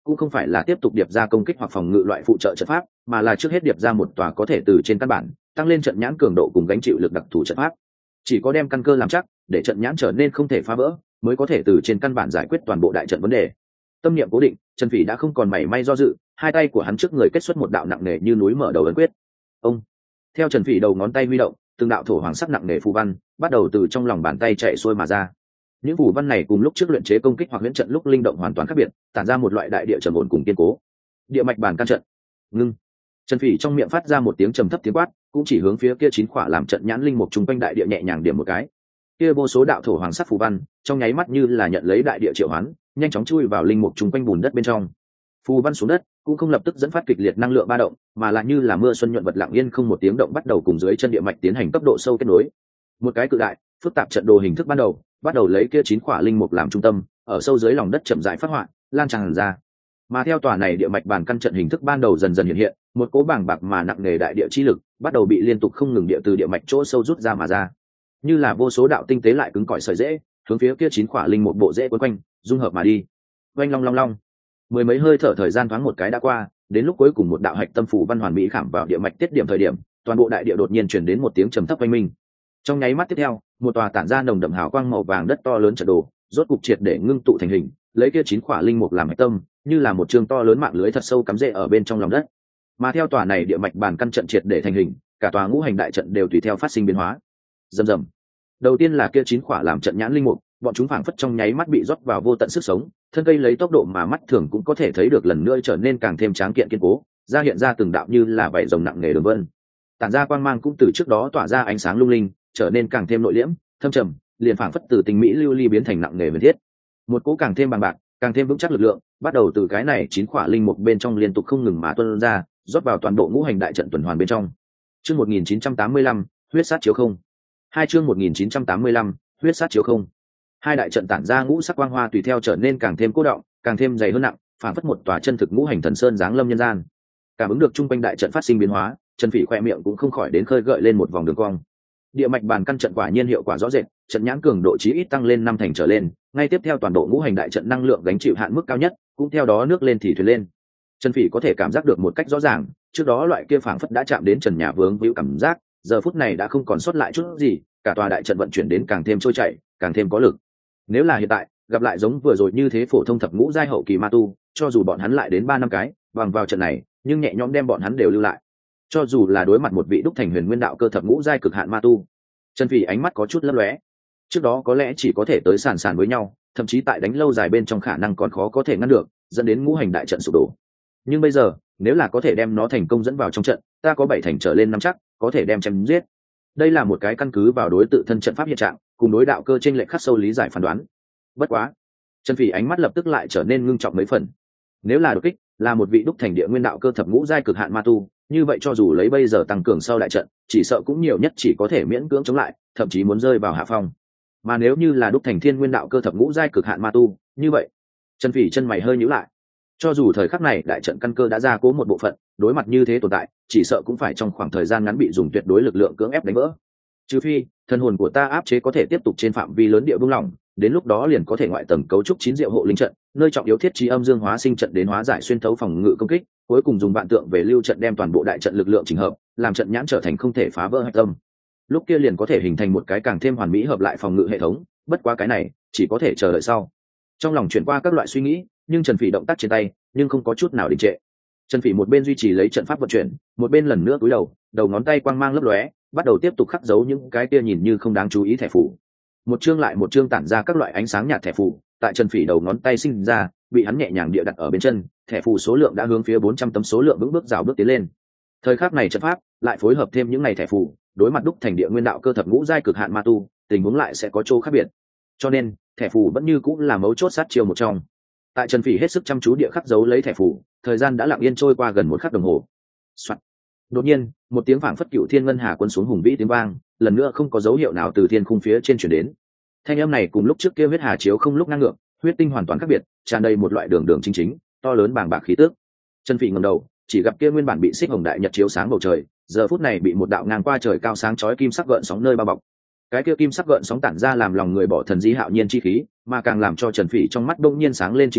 cũng không phải là tiếp tục điệp ra công kích hoặc phòng ngự loại phụ trợ trận pháp, mà là trước hết điệp ra một tòa có thể từ trên căn bản tăng lên trận nhãn cường độ cùng gánh chịu lực đặc thù trận pháp. Chỉ có đem căn cơ làm chắc, để trận nhãn trở nên không thể phá vỡ, mới có thể từ trên căn bản giải quyết toàn bộ đại trận vấn đề. Tâm niệm cố định, Trần Phỉ đã không còn mảy may do dự, hai tay của hắn trước người kết xuất một đạo nặng nề như núi mở đầu ấn quyết. Ông. Theo Trần Phỉ đầu ngón tay huy động, từng đạo thổ hoàng sắc nặng nề phù văn bắt đầu từ trong lòng bàn tay chạy xuôi mà ra. Những phù văn này cùng lúc trước luyện chế công kích hoặc huyễn trận lúc linh động hoàn toàn khác biệt, tản ra một loại đại địa trầm ổn cùng kiên cố. Địa mạch bản căn trận. Ngưng. Trần Phỉ trong miệng phát ra một tiếng trầm thấp tiếng quát, cũng chỉ hướng phía kia chín khỏa làm trận nhãn linh mục trung quanh đại địa nhẹ nhàng điểm một cái. Kia vô số đạo thổ hoàng sắc phù văn, trong nháy mắt như là nhận lấy đại địa triệu hoán, nhanh chóng chui vào linh mục trung quanh bùn đất bên trong. Phù văn xuống đất, cũng không lập tức dẫn phát kịch liệt năng lượng ba động, mà là như là mưa xuân nhuận vật lặng yên không một tiếng động bắt đầu cùng dưới chân địa mạch tiến hành cấp độ sâu kết nối. Một cái cự đại, phức tạp trận đồ hình thức ban đầu, bắt đầu lấy kia chín khỏa linh mục làm trung tâm, ở sâu dưới lòng đất chậm rãi phát họa, lan tràn ra. Mà theo tòa này địa mạch bản căn trận hình thức ban đầu dần dần hiện hiện, một cỗ bàng bạc mà nặng nề đại địa chi lực bắt đầu bị liên tục không ngừng địa từ địa mạch chỗ sâu rút ra mà ra, như là vô số đạo tinh tế lại cứng cỏi sợi rễ, hướng phía kia chín khỏa linh mục bộ rễ quấn quanh, dung hợp mà đi. Oanh long long long. Mười mấy hơi thở thời gian thoáng một cái đã qua, đến lúc cuối cùng một đạo hạch tâm phủ văn hoàn mỹ khảm vào địa mạch tiết điểm thời điểm, toàn bộ đại địa đột nhiên truyền đến một tiếng trầm thấp oanh minh. Trong nháy mắt tiếp theo, một tòa tản ra nồng đậm hào quang màu vàng đất to lớn trận đồ, rốt cục triệt để ngưng tụ thành hình, lấy kia chín khỏa linh mục làm hạch tâm, như là một trường to lớn mạng lưới thật sâu cắm rễ ở bên trong lòng đất. Mà theo tòa này địa mạch bản căn trận triệt để thành hình, cả tòa ngũ hành đại trận đều tùy theo phát sinh biến hóa. Rầm rầm. Đầu tiên là kia chín khỏa làm trận nhãn linh mục, bọn chúng phảng phất trong nháy mắt bị rót vào vô tận sức sống, thân cây lấy tốc độ mà mắt thường cũng có thể thấy được lần nữa trở nên càng thêm tráng kiện kiên cố, ra hiện ra từng đạo như là vảy rồng nặng nề đường vân. Tản ra quang mang cũng từ trước đó tỏa ra ánh sáng lung linh, trở nên càng thêm nội liễm, thâm trầm, liền phảng phất từ tình mỹ lưu ly biến thành nặng nề huyền thiết. Một cỗ càng thêm bằng bạc, càng thêm vững chắc lực lượng, bắt đầu từ cái này chín khỏa linh mục bên trong liên tục không ngừng mà tuôn ra, rót vào toàn bộ ngũ hành đại trận tuần hoàn bên trong. Chương một nghìn chín trăm tám mươi lăm, huyết sát chiếu không. Hai chương một nghìn chín trăm tám mươi lăm, huyết sát chiếu không. Hai đại trận tản ra ngũ sắc quang hoa tùy theo trở nên càng thêm cố động, càng thêm dày hơn nặng, phản phất một tòa chân thực ngũ hành thần sơn giáng lâm nhân gian. Cảm ứng được trung quanh đại trận phát sinh biến hóa, Trần Phỉ khoe miệng cũng không khỏi đến khơi gợi lên một vòng đường cong. Địa mạch bản căn trận quả nhiên hiệu quả rõ rệt, trận nhãn cường độ chí ít tăng lên năm thành trở lên, ngay tiếp theo toàn bộ ngũ hành đại trận năng lượng gánh chịu hạn mức cao nhất, cũng theo đó nước lên thì thuyền lên. Trần Phỉ có thể cảm giác được một cách rõ ràng, trước đó loại kia phảng phất đã chạm đến trần nhà vướng víu cảm giác, giờ phút này đã không còn sót lại chút gì, cả tòa đại trận vận chuyển đến càng thêm trôi chảy, càng thêm có lực. Nếu là hiện tại, gặp lại giống vừa rồi như thế phổ thông thập ngũ giai hậu kỳ ma tu, cho dù bọn hắn lại đến ba năm cái, bằng vào trận này, nhưng nhẹ nhõm đem bọn hắn đều lưu lại. Cho dù là đối mặt một vị đúc thành huyền nguyên đạo cơ thập ngũ giai cực hạn ma tu, Trần Phỉ ánh mắt có chút lấp lóe. Trước đó có lẽ chỉ có thể tới sàn sàn với nhau, thậm chí tại đánh lâu dài bên trong khả năng còn khó có thể ngăn được, dẫn đến ngũ hành đại trận sụp đổ. Nhưng bây giờ, nếu là có thể đem nó thành công dẫn vào trong trận, ta có bảy thành trở lên năm chắc, có thể đem chém giết. Đây là một cái căn cứ vào đối tự thân trận pháp hiện trạng, cùng đối đạo cơ trên lệch khắc sâu lý giải phán đoán. Bất quá, Trần Phỉ ánh mắt lập tức lại trở nên ngưng trọng mấy phần. Nếu là đột kích, là một vị đúc thành địa nguyên đạo cơ thập ngũ giai cực hạn ma tu, như vậy cho dù lấy bây giờ tăng cường sau đại trận, chỉ sợ cũng nhiều nhất chỉ có thể miễn cưỡng chống lại, thậm chí muốn rơi vào hạ phong. Mà nếu như là đúc thành thiên nguyên đạo cơ thập ngũ giai cực hạn ma tu, như vậy, Trần Phỉ chân mày hơi nhíu lại. Cho dù thời khắc này đại trận căn cơ đã ra cố một bộ phận, đối mặt như thế tồn tại, chỉ sợ cũng phải trong khoảng thời gian ngắn bị dùng tuyệt đối lực lượng cưỡng ép đánh vỡ. Trừ phi, thần hồn của ta áp chế có thể tiếp tục trên phạm vi lớn địa buông lỏng, đến lúc đó liền có thể ngoại tầng cấu trúc chín diệu hộ linh trận, nơi trọng yếu thiết trí âm dương hóa sinh trận đến hóa giải xuyên thấu phòng ngự công kích, cuối cùng dùng vạn tượng về lưu trận đem toàn bộ đại trận lực lượng chỉnh hợp, làm trận nhãn trở thành không thể phá vỡ hạch tâm. Lúc kia liền có thể hình thành một cái càng thêm hoàn mỹ hợp lại phòng ngự hệ thống, bất quá cái này chỉ có thể chờ đợi sau. Trong lòng chuyển qua các loại suy nghĩ, nhưng Trần Phỉ động tác trên tay, nhưng không có chút nào đình trệ. Trần Phỉ một bên duy trì lấy trận pháp vận chuyển, một bên lần nữa cúi đầu, đầu ngón tay quang mang lấp lóe, bắt đầu tiếp tục khắc dấu những cái kia nhìn như không đáng chú ý thẻ phù. Một chương lại một chương tản ra các loại ánh sáng nhạt thẻ phù, tại Trần Phỉ đầu ngón tay sinh ra, bị hắn nhẹ nhàng địa đặt ở bên chân, thẻ phù số lượng đã hướng phía bốn trăm tấm số lượng vững bước rào bước tiến lên. Thời khắc này trận pháp lại phối hợp thêm những này thẻ phù, đối mặt đúc thành địa nguyên đạo cơ thập ngũ giai cực hạn ma tu, tình huống lại sẽ có chỗ khác biệt. Cho nên, thẻ phù vẫn như cũng là mấu chốt sát chiêu một trong. Tại Trần Phỉ hết sức chăm chú địa khắc dấu lấy thẻ phù, thời gian đã lặng yên trôi qua gần một khắc đồng hồ. Soạn. Đột nhiên, một tiếng phảng phất cựu thiên ngân hà quân xuống hùng vĩ tiếng vang, lần nữa không có dấu hiệu nào từ thiên khung phía trên truyền đến. Thanh âm này cùng lúc trước kia huyết hà chiếu không lúc ngang ngược, huyết tinh hoàn toàn khác biệt, tràn đầy một loại đường đường chính chính, to lớn bàng bạc khí tức. Trần Phỉ ngẩng đầu, chỉ gặp kia nguyên bản bị xích hồng đại nhật chiếu sáng bầu trời, giờ phút này bị một đạo ngang qua trời cao sáng chói kim sắc gợn sóng nơi bao bọc. Cái kia kim sắc gợn sóng tản ra làm lòng người bỏ thần di hạo nhiên chi khí, mà càng làm cho Trần Phỉ trong mắt đông nhiên sáng lên chính là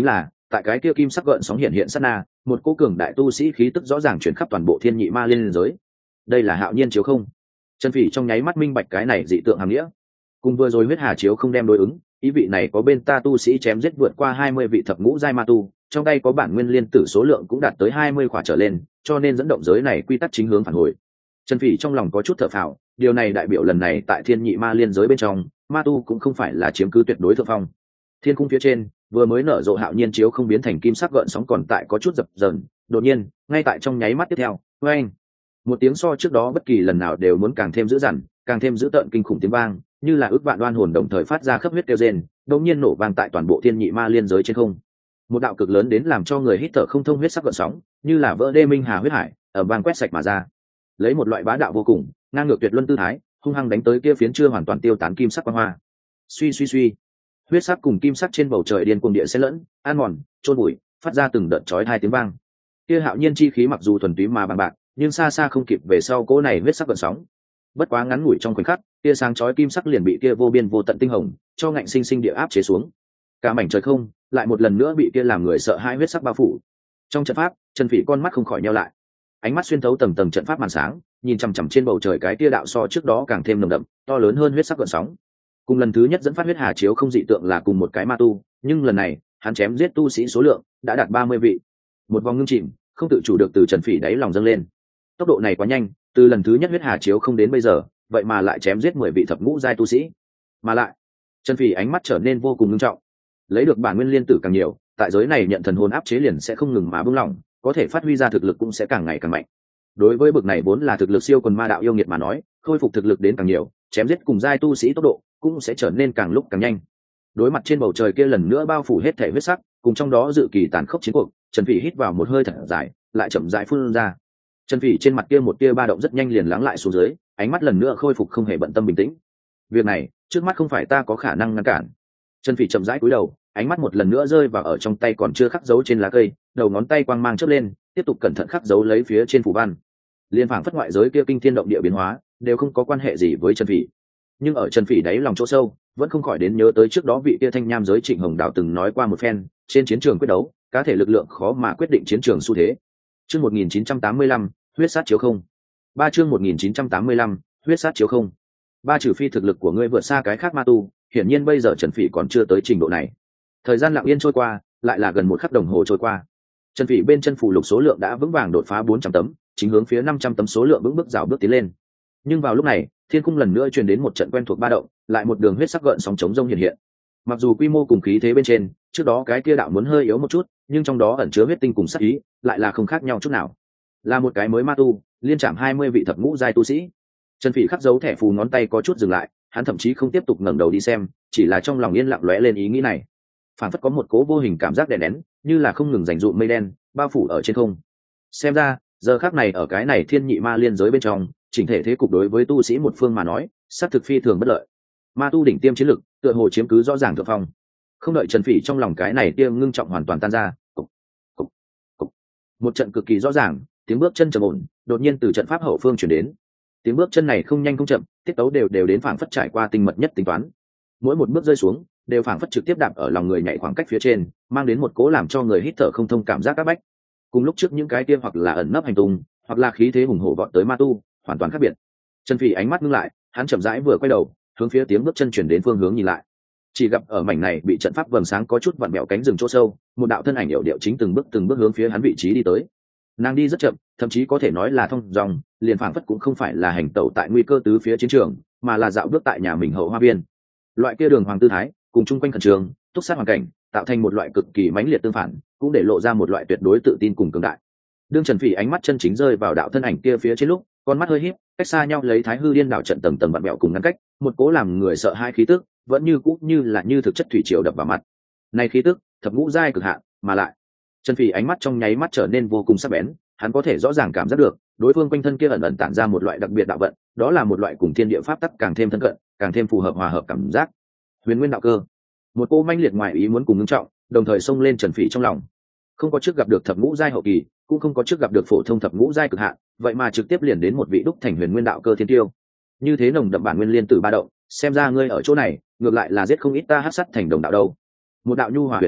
tại cái kia kim sắc gợn sóng hiện hiện sát na, một cô cường đại tu sĩ khí tức rõ ràng chuyển khắp toàn bộ thiên nhị ma liên giới. Đây là hạo nhiên chiếu không? Trần Phỉ trong nháy mắt minh bạch cái này dị tượng hàm nghĩa. Cùng vừa rồi huyết hà chiếu không đem đối ứng, ý vị này có bên ta tu sĩ chém giết vượt qua hai mươi vị thập ngũ giai ma tu, trong tay có bản nguyên liên tử số lượng cũng đạt tới hai mươi khỏa trở lên, cho nên dẫn động giới này quy tắc chính hướng phản hồi. Trần Phỉ trong lòng có chút thở phào, điều này đại biểu lần này tại thiên nhị ma liên giới bên trong, ma tu cũng không phải là chiếm cứ tuyệt đối thượng phong. Thiên cung phía trên vừa mới nở rộ hạo nhiên chiếu không biến thành kim sắc gợn sóng còn tại có chút dập dờn, đột nhiên ngay tại trong nháy mắt tiếp theo, oeng, một tiếng so trước đó bất kỳ lần nào đều muốn càng thêm dữ dằn, càng thêm dữ tợn kinh khủng tiếng vang, như là ước vạn đoan hồn đồng thời phát ra khắp huyết kêu rên, đột nhiên nổ vang tại toàn bộ thiên nhị ma liên giới trên không. Một đạo cực lớn đến làm cho người hít thở không thông huyết sắc gợn sóng, như là vỡ đê minh hà huyết hải, ở vang quét sạch mà ra. Lấy một loại bá đạo vô cùng, ngang ngược tuyệt luân tư thái, hung hăng đánh tới kia phiến chưa hoàn toàn tiêu tán kim sắc quang hoa. Suy suy suy, huyết sắc cùng kim sắc trên bầu trời điên cuồng địa xen lẫn, an mòn, trôn bụi, phát ra từng đợt chói hai tiếng vang. Kia hạo nhiên chi khí mặc dù thuần túy mà bằng bạc, nhưng xa xa không kịp về sau cỗ này huyết sắc gợn sóng. Bất quá ngắn ngủi trong khoảnh khắc, kia sáng chói kim sắc liền bị kia vô biên vô tận tinh hồng cho ngạnh sinh sinh địa áp chế xuống. Cả mảnh trời không lại một lần nữa bị kia làm người sợ hãi huyết sắc bao phủ. Trong trận pháp, Trần Phỉ con mắt không khỏi nheo lại, ánh mắt xuyên thấu tầng tầng trận pháp màn sáng, nhìn chằm chằm trên bầu trời cái tia đạo so trước đó càng thêm nồng đậm, to lớn hơn huyết sắc gợn sóng. Cùng lần thứ nhất dẫn phát huyết hà chiếu không dị tượng là cùng một cái ma tu, nhưng lần này hắn chém giết tu sĩ số lượng đã đạt ba mươi vị. Một vòng ngưng chìm, không tự chủ được từ Trần Phỉ đáy lòng dâng lên. Tốc độ này quá nhanh, từ lần thứ nhất huyết hà chiếu không đến bây giờ, vậy mà lại chém giết mười vị thập ngũ giai tu sĩ. Mà lại, Trần Phỉ ánh mắt trở nên vô cùng nghiêm trọng. Lấy được bản nguyên liên tử càng nhiều, tại giới này nhận thần hồn áp chế liền sẽ không ngừng mà buông lỏng, có thể phát huy ra thực lực cũng sẽ càng ngày càng mạnh. Đối với bậc này vốn là thực lực siêu quần ma đạo yêu nghiệt mà nói, khôi phục thực lực đến càng nhiều, chém giết cùng giai tu sĩ tốc độ cũng sẽ trở nên càng lúc càng nhanh. Đối mặt trên bầu trời kia lần nữa bao phủ hết thể huyết sắc, cùng trong đó dự kỳ tàn khốc chiến cuộc, Trần Phỉ hít vào một hơi thật dài, lại chậm rãi phun ra. Trần Phỉ trên mặt kia một tia ba động rất nhanh liền lắng lại xuống dưới, ánh mắt lần nữa khôi phục không hề bận tâm bình tĩnh. Việc này, trước mắt không phải ta có khả năng ngăn cản. Trần Phỉ chậm rãi cúi đầu, ánh mắt một lần nữa rơi vào ở trong tay còn chưa khắc dấu trên lá cây, đầu ngón tay quang mang chớp lên, tiếp tục cẩn thận khắc dấu lấy phía trên phù văn. Liên phảng phất ngoại giới kia kinh thiên động địa biến hóa, đều không có quan hệ gì với Trần Phỉ. Nhưng ở Trần Phỉ đáy lòng chỗ sâu, vẫn không khỏi đến nhớ tới trước đó vị kia thanh nham giới Trịnh Hồng Đạo từng nói qua một phen, trên chiến trường quyết đấu, cá thể lực lượng khó mà quyết định chiến trường xu thế. Chương một nghìn chín trăm tám mươi lăm, huyết sát chiếu không. Ba chương một nghìn chín trăm tám mươi lăm, huyết sát chiếu không. Ba trừ phi thực lực của ngươi vượt xa cái khác ma tu, hiển nhiên bây giờ Trần Phỉ còn chưa tới trình độ này. Thời gian lặng yên trôi qua, lại là gần một khắc đồng hồ trôi qua. Trần Phỉ bên chân phù lục số lượng đã vững vàng đột phá bốn trăm tấm, chính hướng phía năm trăm tấm số lượng vững bước rào bước tiến lên. Nhưng vào lúc này, thiên cung lần nữa truyền đến một trận quen thuộc ba động, lại một đường huyết sắc gợn sóng chống rông hiện hiện. Mặc dù quy mô cùng khí thế bên trên, trước đó cái kia đạo muốn hơi yếu một chút, nhưng trong đó ẩn chứa huyết tinh cùng sát ý, lại là không khác nhau chút nào. Là một cái mới ma tu, liên chạm hai mươi vị thập ngũ giai tu sĩ. Trần Phỉ khắc dấu thẻ phù ngón tay có chút dừng lại, hắn thậm chí không tiếp tục ngẩng đầu đi xem, chỉ là trong lòng yên lặng lóe lên ý nghĩ này. Phản phất có một cố vô hình cảm giác đè nén, như là không ngừng dành dụm mây đen bao phủ ở trên không. Xem ra, giờ khắc này ở cái này thiên nhị ma liên giới bên trong, chỉnh thể thế cục đối với tu sĩ một phương mà nói, sát thực phi thường bất lợi. Ma tu đỉnh tiêm chiến lực, tựa hồ chiếm cứ rõ ràng thượng phong. Không đợi Trần Phỉ trong lòng cái này tiêm ngưng trọng hoàn toàn tan ra, cục, cục, cục. Một trận cực kỳ rõ ràng, tiếng bước chân trầm ổn, đột nhiên từ trận pháp hậu phương truyền đến. Tiếng bước chân này không nhanh không chậm, tiết tấu đều đều đến phảng phất trải qua tinh mật nhất tính toán. Mỗi một bước rơi xuống, đều phảng phất trực tiếp đạp ở lòng người nhảy khoảng cách phía trên, mang đến một cố làm cho người hít thở không thông cảm giác áp bách. Cùng lúc trước những cái kia hoặc là ẩn nấp hành tung, hoặc là khí thế hùng hổ vọt tới ma tu, hoàn toàn khác biệt. Trần Phỉ ánh mắt ngưng lại, hắn chậm rãi vừa quay đầu, hướng phía tiếng bước chân chuyển đến phương hướng nhìn lại. Chỉ gặp ở mảnh này bị trận pháp vầng sáng có chút vặn bẹo cánh rừng chỗ sâu, một đạo thân ảnh hiệu điệu chính từng bước từng bước hướng phía hắn vị trí đi tới. Nàng đi rất chậm, thậm chí có thể nói là thông dòng, liền phảng phất cũng không phải là hành tẩu tại nguy cơ tứ phía chiến trường, mà là dạo bước tại nhà mình hậu hoa viên. Loại kia đường hoàng tư thái, cùng chung quanh khẩn trường, túc sát hoàn cảnh, tạo thành một loại cực kỳ mãnh liệt tương phản, cũng để lộ ra một loại tuyệt đối tự tin cùng cường đại. Đương Trần Phỉ ánh mắt chân chính rơi vào đạo thân ảnh kia phía trên lúc, con mắt hơi híp, cách xa nhau lấy Thái Hư Điên đảo trận tầng tầng vặn bẹo cùng ngăn cách, một cố làm người sợ hai khí tức, vẫn như cũ như là như thực chất thủy triều đập vào mặt. Này khí tức, thập ngũ giai cực hạn, mà lại, Trần Phỉ ánh mắt trong nháy mắt trở nên vô cùng sắc bén, hắn có thể rõ ràng cảm giác được, đối phương quanh thân kia ẩn ẩn tản ra một loại đặc biệt đạo vận, đó là một loại cùng thiên địa pháp tắc càng thêm thân cận, càng thêm phù hợp hòa hợp cảm giác. Huyền Nguyên đạo cơ. Một cô manh liệt ngoài ý muốn cùng ngưng trọng, đồng thời xông lên Trần Phỉ trong lòng. Không có trước gặp được thập ngũ giai hậu kỳ, cũng không có trước gặp được phổ thông thập ngũ giai cực hạn, vậy mà trực tiếp liền đến một vị đúc thành Huyền Nguyên đạo cơ thiên tiêu. Như thế nồng đậm bản nguyên liên tử ba động, xem ra ngươi ở chỗ này, ngược lại là giết không ít ta hắc sát thành đồng đạo đâu. Một đạo nhu hòa huyền chuyển,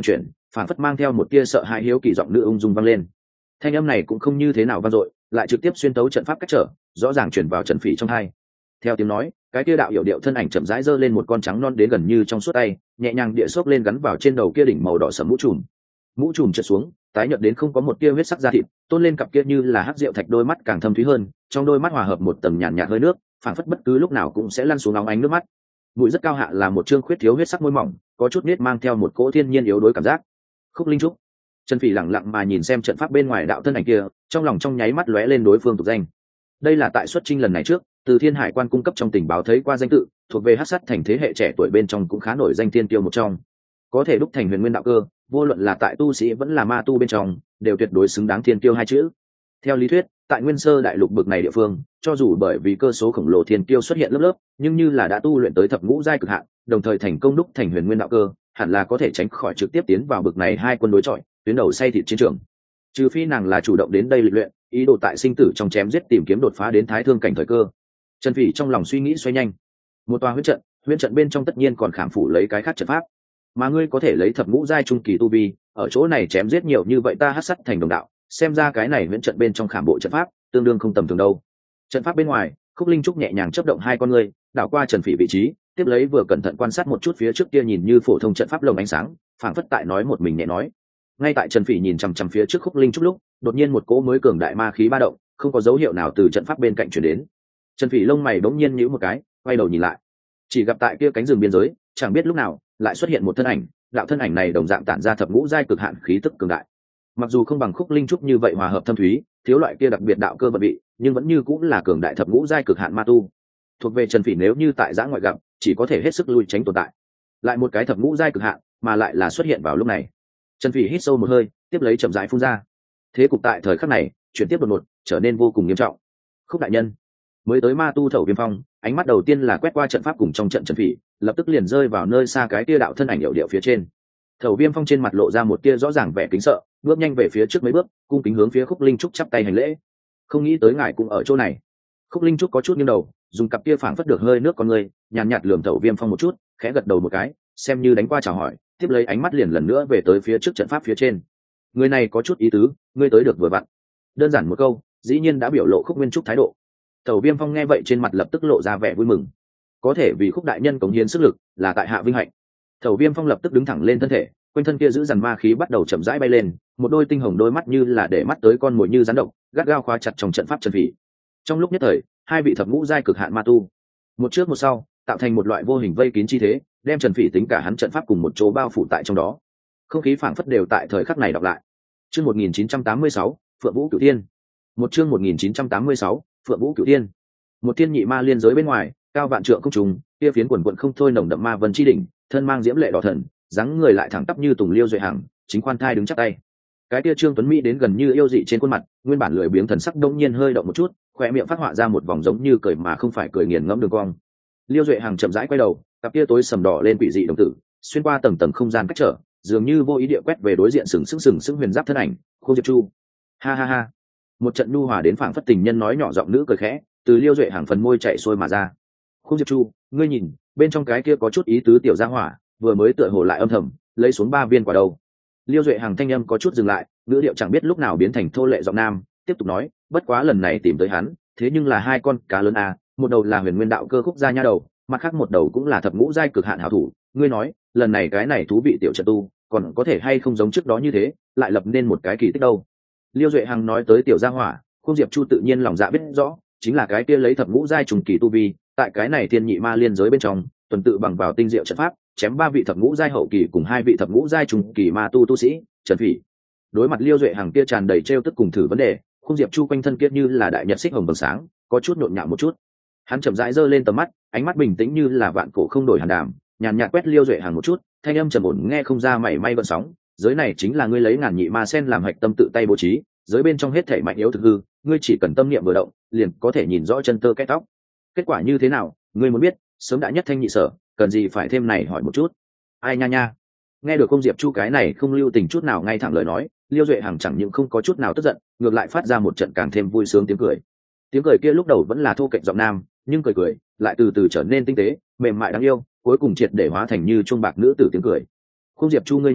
phản phất mang theo một tia sợ hãi hiếu kỳ giọng nữ ung dung vang lên. Thanh âm này cũng không như thế nào vang dội, lại trực tiếp xuyên tấu trận pháp cách trở, rõ ràng truyền vào Trần Phỉ trong tai. Theo tiếng nói, cái kia đạo hiểu điệu thân ảnh chậm rãi giơ lên một con trắng non đến gần như trong suốt tay, nhẹ nhàng địa xốc lên gắn vào trên đầu kia đỉnh màu đỏ sẫm mũ trùm. Mũ trùm trượt xuống, tái nhợt đến không có một tia huyết sắc da thịt, tôn lên cặp kia như là hắc rượu thạch đôi mắt càng thâm thúy hơn, trong đôi mắt hòa hợp một tầng nhàn nhạt, nhạt hơi nước, phảng phất bất cứ lúc nào cũng sẽ lăn xuống óng ánh nước mắt. Mũi rất cao hạ là một trương khuyết thiếu huyết sắc môi mỏng, có chút nết mang theo một cỗ thiên nhiên yếu đuối cảm giác. Khúc Linh Trúc. Trần Phỉ lặng lặng mà nhìn xem trận pháp bên ngoài đạo thân ảnh kia, trong lòng trong nháy mắt lóe lên đối phương tục danh. Đây là tại xuất chinh lần này trước, từ Thiên Hải quan cung cấp trong tình báo thấy qua danh tự, thuộc về Hắc Sát thành thế hệ trẻ tuổi bên trong cũng khá nổi danh tiên tiêu một trong. Có thể đúc thành huyền nguyên đạo cơ, vô luận là tại tu sĩ vẫn là ma tu bên trong, đều tuyệt đối xứng đáng thiên tiêu hai chữ. Theo lý thuyết, tại Nguyên Sơ đại lục bực này địa phương, cho dù bởi vì cơ số khổng lồ thiên tiêu xuất hiện lớp lớp, nhưng như là đã tu luyện tới thập ngũ giai cực hạn, đồng thời thành công đúc thành huyền nguyên đạo cơ, hẳn là có thể tránh khỏi trực tiếp tiến vào bực này hai quân đối chọi, tuyến đầu say thịt chiến trường. Trừ phi nàng là chủ động đến đây lịch luyện, ý đồ tại sinh tử trong chém giết tìm kiếm đột phá đến thái thương cảnh thời cơ. Trần Phỉ trong lòng suy nghĩ xoay nhanh. Một tòa huyễn trận, huyễn trận bên trong tất nhiên còn khảm phủ lấy cái khác trận pháp, mà ngươi có thể lấy thập ngũ giai trung kỳ tu vi, ở chỗ này chém giết nhiều như vậy ta Hắc Sát thành đồng đạo, xem ra cái này huyễn trận bên trong khảm bộ trận pháp, tương đương không tầm thường đâu. Trận pháp bên ngoài, Khúc Linh Trúc nhẹ nhàng chớp động hai con ngươi, đảo qua Trần Phỉ vị trí, tiếp lấy vừa cẩn thận quan sát một chút phía trước kia nhìn như phổ thông trận pháp lồng ánh sáng, phảng phất tại nói một mình nhẹ nói. Ngay tại Trần Phỉ nhìn chằm chằm phía trước Khúc Linh Trúc lúc, đột nhiên một cỗ mới cường đại ma khí ba động, không có dấu hiệu nào từ trận pháp bên cạnh truyền đến. Trần Phỉ lông mày bỗng nhiên nhíu một cái, quay đầu nhìn lại, chỉ gặp tại kia cánh rừng biên giới, chẳng biết lúc nào lại xuất hiện một thân ảnh, đạo thân ảnh này đồng dạng tản ra thập ngũ giai cực hạn khí tức cường đại. Mặc dù không bằng Khúc Linh Trúc như vậy hòa hợp thâm thúy, thiếu loại kia đặc biệt đạo cơ vận bị, nhưng vẫn như cũng là cường đại thập ngũ giai cực hạn ma tu. Thuộc về Trần Phỉ nếu như tại giã ngoại gặp, chỉ có thể hết sức lui tránh tồn tại. Lại một cái thập ngũ giai cực hạn, mà lại là xuất hiện vào lúc này. Trần Phỉ hít sâu một hơi, tiếp lấy chậm rãi phun ra. Thế cục tại thời khắc này chuyển tiếp đột ngột, trở nên vô cùng nghiêm trọng. Khúc đại nhân, mới tới ma tu Thẩu Viêm Phong, ánh mắt đầu tiên là quét qua trận pháp cùng trong trận Trần Phỉ, lập tức liền rơi vào nơi xa cái tia đạo thân ảnh hiệu điệu phía trên. Thẩu Viêm Phong trên mặt lộ ra một tia rõ ràng vẻ kính sợ, bước nhanh về phía trước mấy bước, cung kính hướng phía Khúc Linh Trúc chắp tay hành lễ. Không nghĩ tới ngài cũng ở chỗ này. Khúc Linh Trúc có chút nghiêng đầu, dùng cặp kia phảng phất được hơi nước con người, nhàn nhạt lườm Thẩu Viêm Phong một chút, khẽ gật đầu một cái, xem như đánh qua chào hỏi, tiếp lấy ánh mắt liền lần nữa về tới phía trước trận pháp phía trên. Người này có chút ý tứ, ngươi tới được vừa vặn. Đơn giản một câu, dĩ nhiên đã biểu lộ Khúc Nguyên Trúc thái độ. Thẩu Viêm Phong nghe vậy trên mặt lập tức lộ ra vẻ vui mừng. Có thể vì Khúc đại nhân cống hiến sức lực, là tại hạ vinh hạnh. Thẩu Viêm Phong lập tức đứng thẳng lên thân thể, quanh thân kia giữ dằn ma khí bắt đầu chậm rãi bay lên, một đôi tinh hồng đôi mắt như là để mắt tới con mồi như rắn độc, gắt gao khóa chặt trong trận pháp Trần Phỉ. Trong lúc nhất thời, hai vị thập ngũ giai cực hạn ma tu, một trước một sau, tạo thành một loại vô hình vây kín chi thế, đem Trần Phỉ tính cả hắn trận pháp cùng một chỗ bao phủ tại trong đó. Không khí phảng phất đều tại thời khắc này đọc lại. Chương một nghìn chín trăm tám mươi sáu, Phượng Vũ Cửu Thiên. Một chương một nghìn chín trăm tám mươi sáu, Phượng Vũ Cửu Thiên. Một thiên nhị ma liên giới bên ngoài, cao vạn trượng không trùng, kia phiến quần quần không thôi nồng đậm ma vân chi đỉnh, thân mang diễm lệ đỏ thần, dáng người lại thẳng tắp như tùng liêu duệ hàng, chính khoan thai đứng chắp tay. Cái kia Trương Tuấn Mỹ đến gần như yêu dị trên khuôn mặt, nguyên bản lười biếng thần sắc đông nhiên hơi động một chút, khóe miệng phát họa ra một vòng giống như cười mà không phải cười nghiền ngẫm đường cong. Liêu duệ hàng chậm rãi quay đầu, cặp kia tối sầm đỏ lên quỷ dị đồng tử, xuyên qua tầng tầng không gian cách trở, dường như vô ý địa quét về đối diện sừng sững sừng sững huyền giáp thân ảnh, Khô Diệp Chu. Ha ha ha. Một trận nhu hòa đến phảng phất tình nhân nói nhỏ giọng nữ cười khẽ, từ Liêu duệ hàng phần môi chạy xuôi mà ra. Khô Diệp Chu, ngươi nhìn, bên trong cái kia có chút ý tứ tiểu gia hỏa, vừa mới tựa hồ lại âm thầm lấy xuống ba viên quả đầu. Liêu duệ hàng thanh âm có chút dừng lại, ngữ điệu chẳng biết lúc nào biến thành thô lệ giọng nam, tiếp tục nói, bất quá lần này tìm tới hắn, thế nhưng là hai con cá lớn à, một đầu là huyền nguyên đạo cơ Khúc gia nha đầu, mặt khác một đầu cũng là thập ngũ giai cực hạn hảo thủ. Ngươi nói, lần này cái này thú vị tiểu trận tu, còn có thể hay không giống trước đó như thế, lại lập nên một cái kỳ tích đâu. Liêu duệ hằng nói tới tiểu gia hỏa, Khung Diệp Chu tự nhiên lòng dạ biết rõ, chính là cái kia lấy thập ngũ giai trùng kỳ tu vi, tại cái này thiên nhị ma liên giới bên trong, tuần tự bằng vào tinh diệu trận pháp, chém ba vị thập ngũ giai hậu kỳ cùng hai vị thập ngũ giai trùng kỳ ma tu tu sĩ, Trần Phỉ. Đối mặt Liêu duệ hằng kia tràn đầy trêu tức cùng thử vấn đề, Khung Diệp Chu quanh thân kia như là đại nhật xích hồng bừng sáng, có chút nhộn nhạo một chút. Hắn chậm rãi giơ lên tầm mắt, ánh mắt bình tĩnh như là vạn cổ không đổi hàn đàm, nhàn nhạt quét Liêu duệ hằng một chút, thanh âm trầm ổn nghe không ra mảy may gợn sóng. Giới này chính là ngươi lấy ngàn nhị ma sen làm hạch tâm tự tay bố trí, giới bên trong hết thể mạnh yếu thực hư, ngươi chỉ cần tâm niệm vừa động, liền có thể nhìn rõ chân tơ kết tóc. Kết quả như thế nào, ngươi muốn biết, sớm đã nhất thanh nhị sở, cần gì phải thêm này hỏi một chút. Ai nha nha. Nghe được Công Diệp Chu cái này không lưu tình chút nào ngay thẳng lời nói, Liêu duệ hằng chẳng những không có chút nào tức giận, ngược lại phát ra một trận càng thêm vui sướng tiếng cười. Tiếng cười kia lúc đầu vẫn là thô kệch giọng nam, nhưng cười cười lại từ từ trở nên tinh tế, mềm mại đáng yêu, cuối cùng triệt để hóa thành như chuông bạc nữ tử tiếng cười. Công Diệp Chu ngươi nha,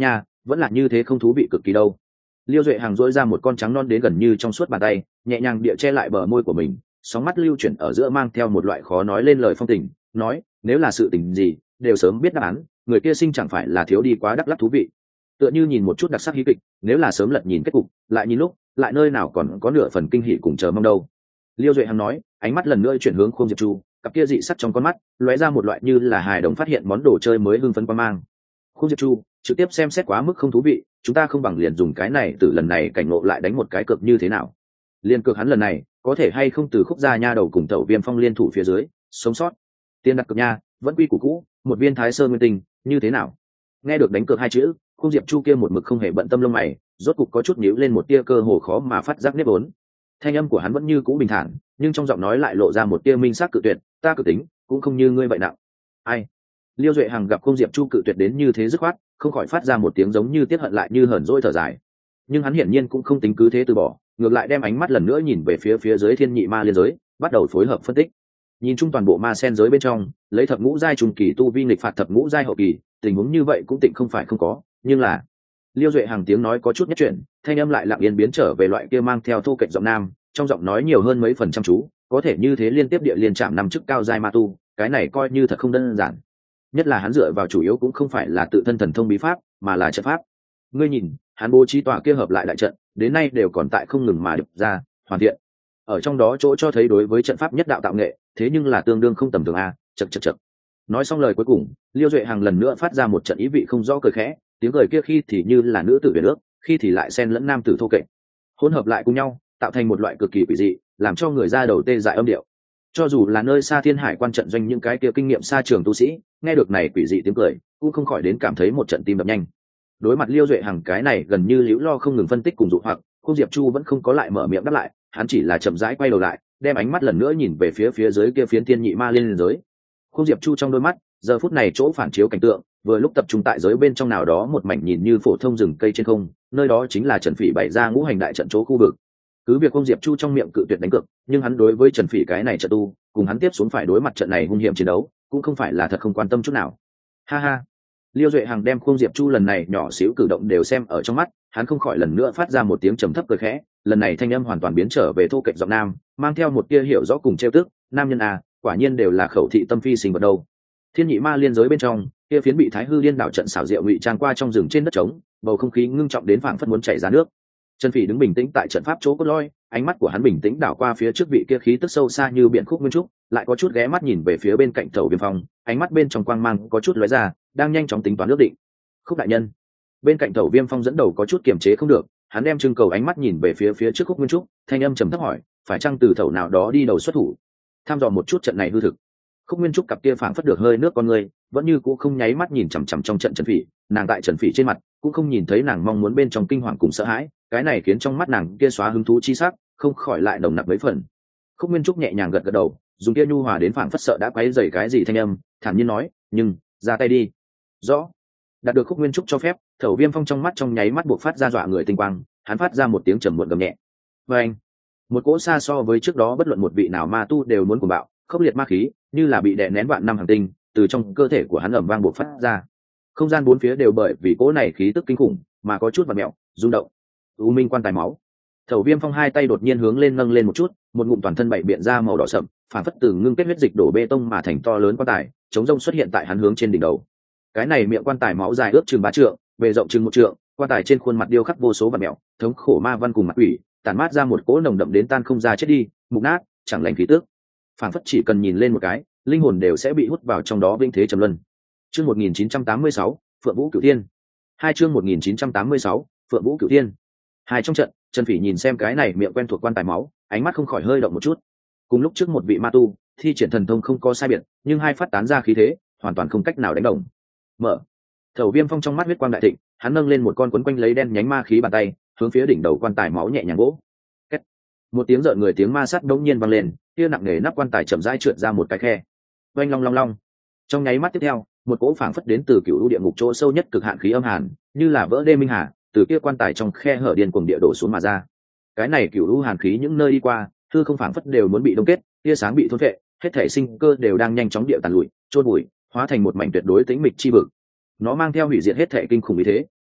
vẫn là như thế không thú vị cực kỳ đâu. Liêu Duệ Hằng dỗi ra một con trắng non đến gần như trong suốt bàn tay, nhẹ nhàng địa che lại bờ môi của mình, sóng mắt lưu chuyển ở giữa mang theo một loại khó nói lên lời phong tình, nói nếu là sự tình gì đều sớm biết đáp án, người kia sinh chẳng phải là thiếu đi quá đắc lắc thú vị. Tựa như nhìn một chút đặc sắc hí kịch, nếu là sớm lật nhìn kết cục, lại nhìn lúc lại nơi nào còn có nửa phần kinh hỉ cùng chờ mong đâu. Liêu Duệ Hằng nói, ánh mắt lần nữa chuyển hướng Khương Diệp Chu, cặp kia dị sắc trong con mắt lóe ra một loại như là hài đồng phát hiện món đồ chơi mới hưng phấn quan mang. Khương Diệp Chu trực tiếp xem xét quá mức không thú vị, chúng ta không bằng liền dùng cái này từ lần này cảnh ngộ lại đánh một cái cược như thế nào. Liên cược hắn lần này có thể hay không từ Khúc gia nha đầu cùng Tẩu Viêm Phong liên thủ phía dưới sống sót. Tiền đặt cược nha, vẫn quy củ cũ, một viên Thái Sơn nguyên tinh, như thế nào? Nghe được đánh cược hai chữ, Khương Diệp Chu kia một mực không hề bận tâm lông mày, rốt cục có chút nhíu lên một tia cơ hồ khó mà phát giác nếp vốn. Thanh âm của hắn vẫn như cũ bình thản, nhưng trong giọng nói lại lộ ra một tia minh sắc cự tuyệt, ta cự tính, cũng không như ngươi vậy nặng. Ai? Liêu Duệ Hằng gặp Khương Diệp Chu cự tuyệt đến như thế dứt khoát, không khỏi phát ra một tiếng giống như tiếc hận lại như hờn dỗi thở dài. Nhưng hắn hiển nhiên cũng không tính cứ thế từ bỏ, ngược lại đem ánh mắt lần nữa nhìn về phía phía dưới thiên nhị ma liên giới, bắt đầu phối hợp phân tích. Nhìn chung toàn bộ ma sen giới bên trong, lấy thập ngũ giai trùng kỳ tu vi nghịch phạt thập ngũ giai hậu kỳ, tình huống như vậy cũng tịnh không phải không có, nhưng là Liêu Duệ Hằng tiếng nói có chút nhất chuyển, thanh âm lại lặng yên biến trở về loại kia mang theo thô kệch giọng nam, trong giọng nói nhiều hơn mấy phần chăm chú, có thể như thế liên tiếp địa liên chạm năm chức cao giai ma tu, cái này coi như thật không đơn giản. Nhất là hắn dựa vào chủ yếu cũng không phải là tự thân thần thông bí pháp, mà là trận pháp. Ngươi nhìn, hắn bố trí tòa kia hợp lại đại trận, đến nay đều còn tại không ngừng mà được ra, hoàn thiện. Ở trong đó chỗ cho thấy đối với trận pháp nhất đạo tạo nghệ, thế nhưng là tương đương không tầm thường a, chậc chậc chậc. Nói xong lời cuối cùng, Liêu Duệ Hằng lần nữa phát ra một trận ý vị không rõ cười khẽ, tiếng cười kia khi thì như là nữ tử huyền ước, khi thì lại xen lẫn nam tử thô kệch, hỗn hợp lại cùng nhau, tạo thành một loại cực kỳ quỷ dị, làm cho người ra đầu tê dại âm điệu. Cho dù là nơi xa Thiên Hải quan trận doanh những cái kia kinh nghiệm xa trường tu sĩ, nghe được này quỷ dị tiếng cười, cũng không khỏi đến cảm thấy một trận tim đập nhanh. Đối mặt Liêu Duệ Hằng cái này gần như liễu lo không ngừng phân tích cùng dụ hoặc, Khương Diệp Chu vẫn không có lại mở miệng đáp lại, hắn chỉ là chậm rãi quay đầu lại, đem ánh mắt lần nữa nhìn về phía phía dưới kia phiến thiên nhị ma liên giới. Khương Diệp Chu trong đôi mắt, giờ phút này chỗ phản chiếu cảnh tượng, vừa lúc tập trung tại giới bên trong nào đó một mảnh nhìn như phổ thông rừng cây trên không, nơi đó chính là Trần Phỉ bày ra ngũ hành đại trận chỗ khu vực. Cứ việc Khương Diệp Chu trong miệng cự tuyệt đánh cược, nhưng hắn đối với Trần Phỉ cái này trận tu, cùng hắn tiếp xuống phải đối mặt trận này hung hiểm chiến đấu, cũng không phải là thật không quan tâm chút nào. Ha ha. Liêu Duệ Hằng đem Khương Diệp Chu lần này nhỏ xíu cử động đều xem ở trong mắt, hắn không khỏi lần nữa phát ra một tiếng trầm thấp cười khẽ, lần này thanh âm hoàn toàn biến trở về thô kệch giọng nam, mang theo một tia hiểu rõ cùng trêu tức, nam nhân à, quả nhiên đều là khẩu thị tâm phi sinh vật đâu. Thiên nhị ma liên giới bên trong, kia phiến bị Thái Hư Liên đảo trận xảo diệu ngụy trang qua trong rừng trên đất trống, bầu không khí ngưng trọng đến phảng phất muốn chảy ra nước. Trần Phỉ đứng bình tĩnh tại trận pháp chỗ cốt lõi, ánh mắt của hắn bình tĩnh đảo qua phía trước vị kia khí tức sâu xa như biển Khúc Nguyên Trúc, lại có chút ghé mắt nhìn về phía bên cạnh Tẩu Viêm Phong, ánh mắt bên trong quang mang có chút lóe ra, đang nhanh chóng tính toán ước định. Khúc đại nhân. Bên cạnh Tẩu Viêm Phong dẫn đầu có chút kiềm chế không được, hắn đem trưng cầu ánh mắt nhìn về phía phía trước Khúc Nguyên Trúc, thanh âm trầm thấp hỏi, phải chăng từ thẩu nào đó đi đầu xuất thủ, tham dò một chút trận này hư thực. Khúc Nguyên Trúc cặp kia phảng phất được hơi nước con người, vẫn như cũ không nháy mắt nhìn chằm chằm trong trận Trần Phỉ, nàng tại Trần Phỉ trên mặt cũng không nhìn thấy nàng mong muốn bên trong kinh hoàng cùng sợ hãi, cái này khiến trong mắt nàng kia xóa hứng thú chi sắc, không khỏi lại nồng nặc mấy phần. Khúc Nguyên Trúc nhẹ nhàng gật gật đầu, dùng kia nhu hòa đến phảng phất sợ đã quấy rầy cái gì thanh âm, thản nhiên nói, "Nhưng, ra tay đi." Rõ. Đạt được Khúc Nguyên Trúc cho phép, Thẩu Viêm Phong trong mắt trong nháy mắt buộc phát ra dọa người tinh quang, hắn phát ra một tiếng trầm muộn gầm nhẹ. Và anh, một cỗ xa so với trước đó bất luận một vị nào ma tu đều muốn cuồng bạo, khốc liệt ma khí, như là bị đè nén vạn năm hàng tinh, từ trong cơ thể của hắn ầm vang buộc phát ra. Không gian bốn phía đều bởi vì cỗ này khí tức kinh khủng mà có chút vặn mèo, rung động. U Minh quan tài máu. Thẩu Viêm Phong hai tay đột nhiên hướng lên nâng lên một chút, một ngụm toàn thân bảy biện ra màu đỏ sậm, phản phất từ ngưng kết huyết dịch đổ bê tông mà thành to lớn quan tài, chống rông xuất hiện tại hắn hướng trên đỉnh đầu. Cái này miệng quan tài máu dài ước chừng ba trượng, bề rộng chừng một trượng, quan tài trên khuôn mặt điêu khắc vô số vặn mèo, thống khổ ma văn cùng mặt quỷ, tản mát ra một cỗ nồng đậm đến tan không ra chết đi, mục nát, chẳng lành khí tức. Phản phất chỉ cần nhìn lên một cái, linh hồn đều sẽ bị hút vào trong đó vinh thế trầm luân. Chương một nghìn chín trăm tám mươi sáu, Phượng Vũ Cửu Thiên. Hai chương một nghìn chín trăm tám mươi sáu, Phượng Vũ Cửu Thiên. Hai trong trận, Trần Phỉ nhìn xem cái này miệng quen thuộc quan tài máu, ánh mắt không khỏi hơi động một chút. Cùng lúc trước một vị ma tu, thi triển thần thông không có sai biệt, nhưng hai phát tán ra khí thế, hoàn toàn không cách nào đánh đồng. Mở. Thẩu Viêm Phong trong mắt huyết quang đại thịnh, hắn nâng lên một con quấn quanh lấy đen nhánh ma khí bàn tay, hướng phía đỉnh đầu quan tài máu nhẹ nhàng vỗ. Két. Một tiếng rợn người tiếng ma sát đống nhiên vang lên, kia nặng nề nắp quan tài chậm rãi trượt ra một cái khe. Oanh long long long. Trong nháy mắt tiếp theo, một cỗ phảng phất đến từ cựu lũ địa ngục chỗ sâu nhất cực hạn khí âm hàn, như là vỡ đê minh hà, từ kia quan tài trong khe hở điên cuồng địa đổ xuống mà ra. Cái này cựu lũ hàn khí những nơi đi qua, hư không phảng phất đều muốn bị đông kết, tia sáng bị thôn phệ, hết thể sinh cơ đều đang nhanh chóng địa tàn lụi, chôn bụi, hóa thành một mảnh tuyệt đối tĩnh mịch chi vực. Nó mang theo hủy diệt hết thể kinh khủng như thế,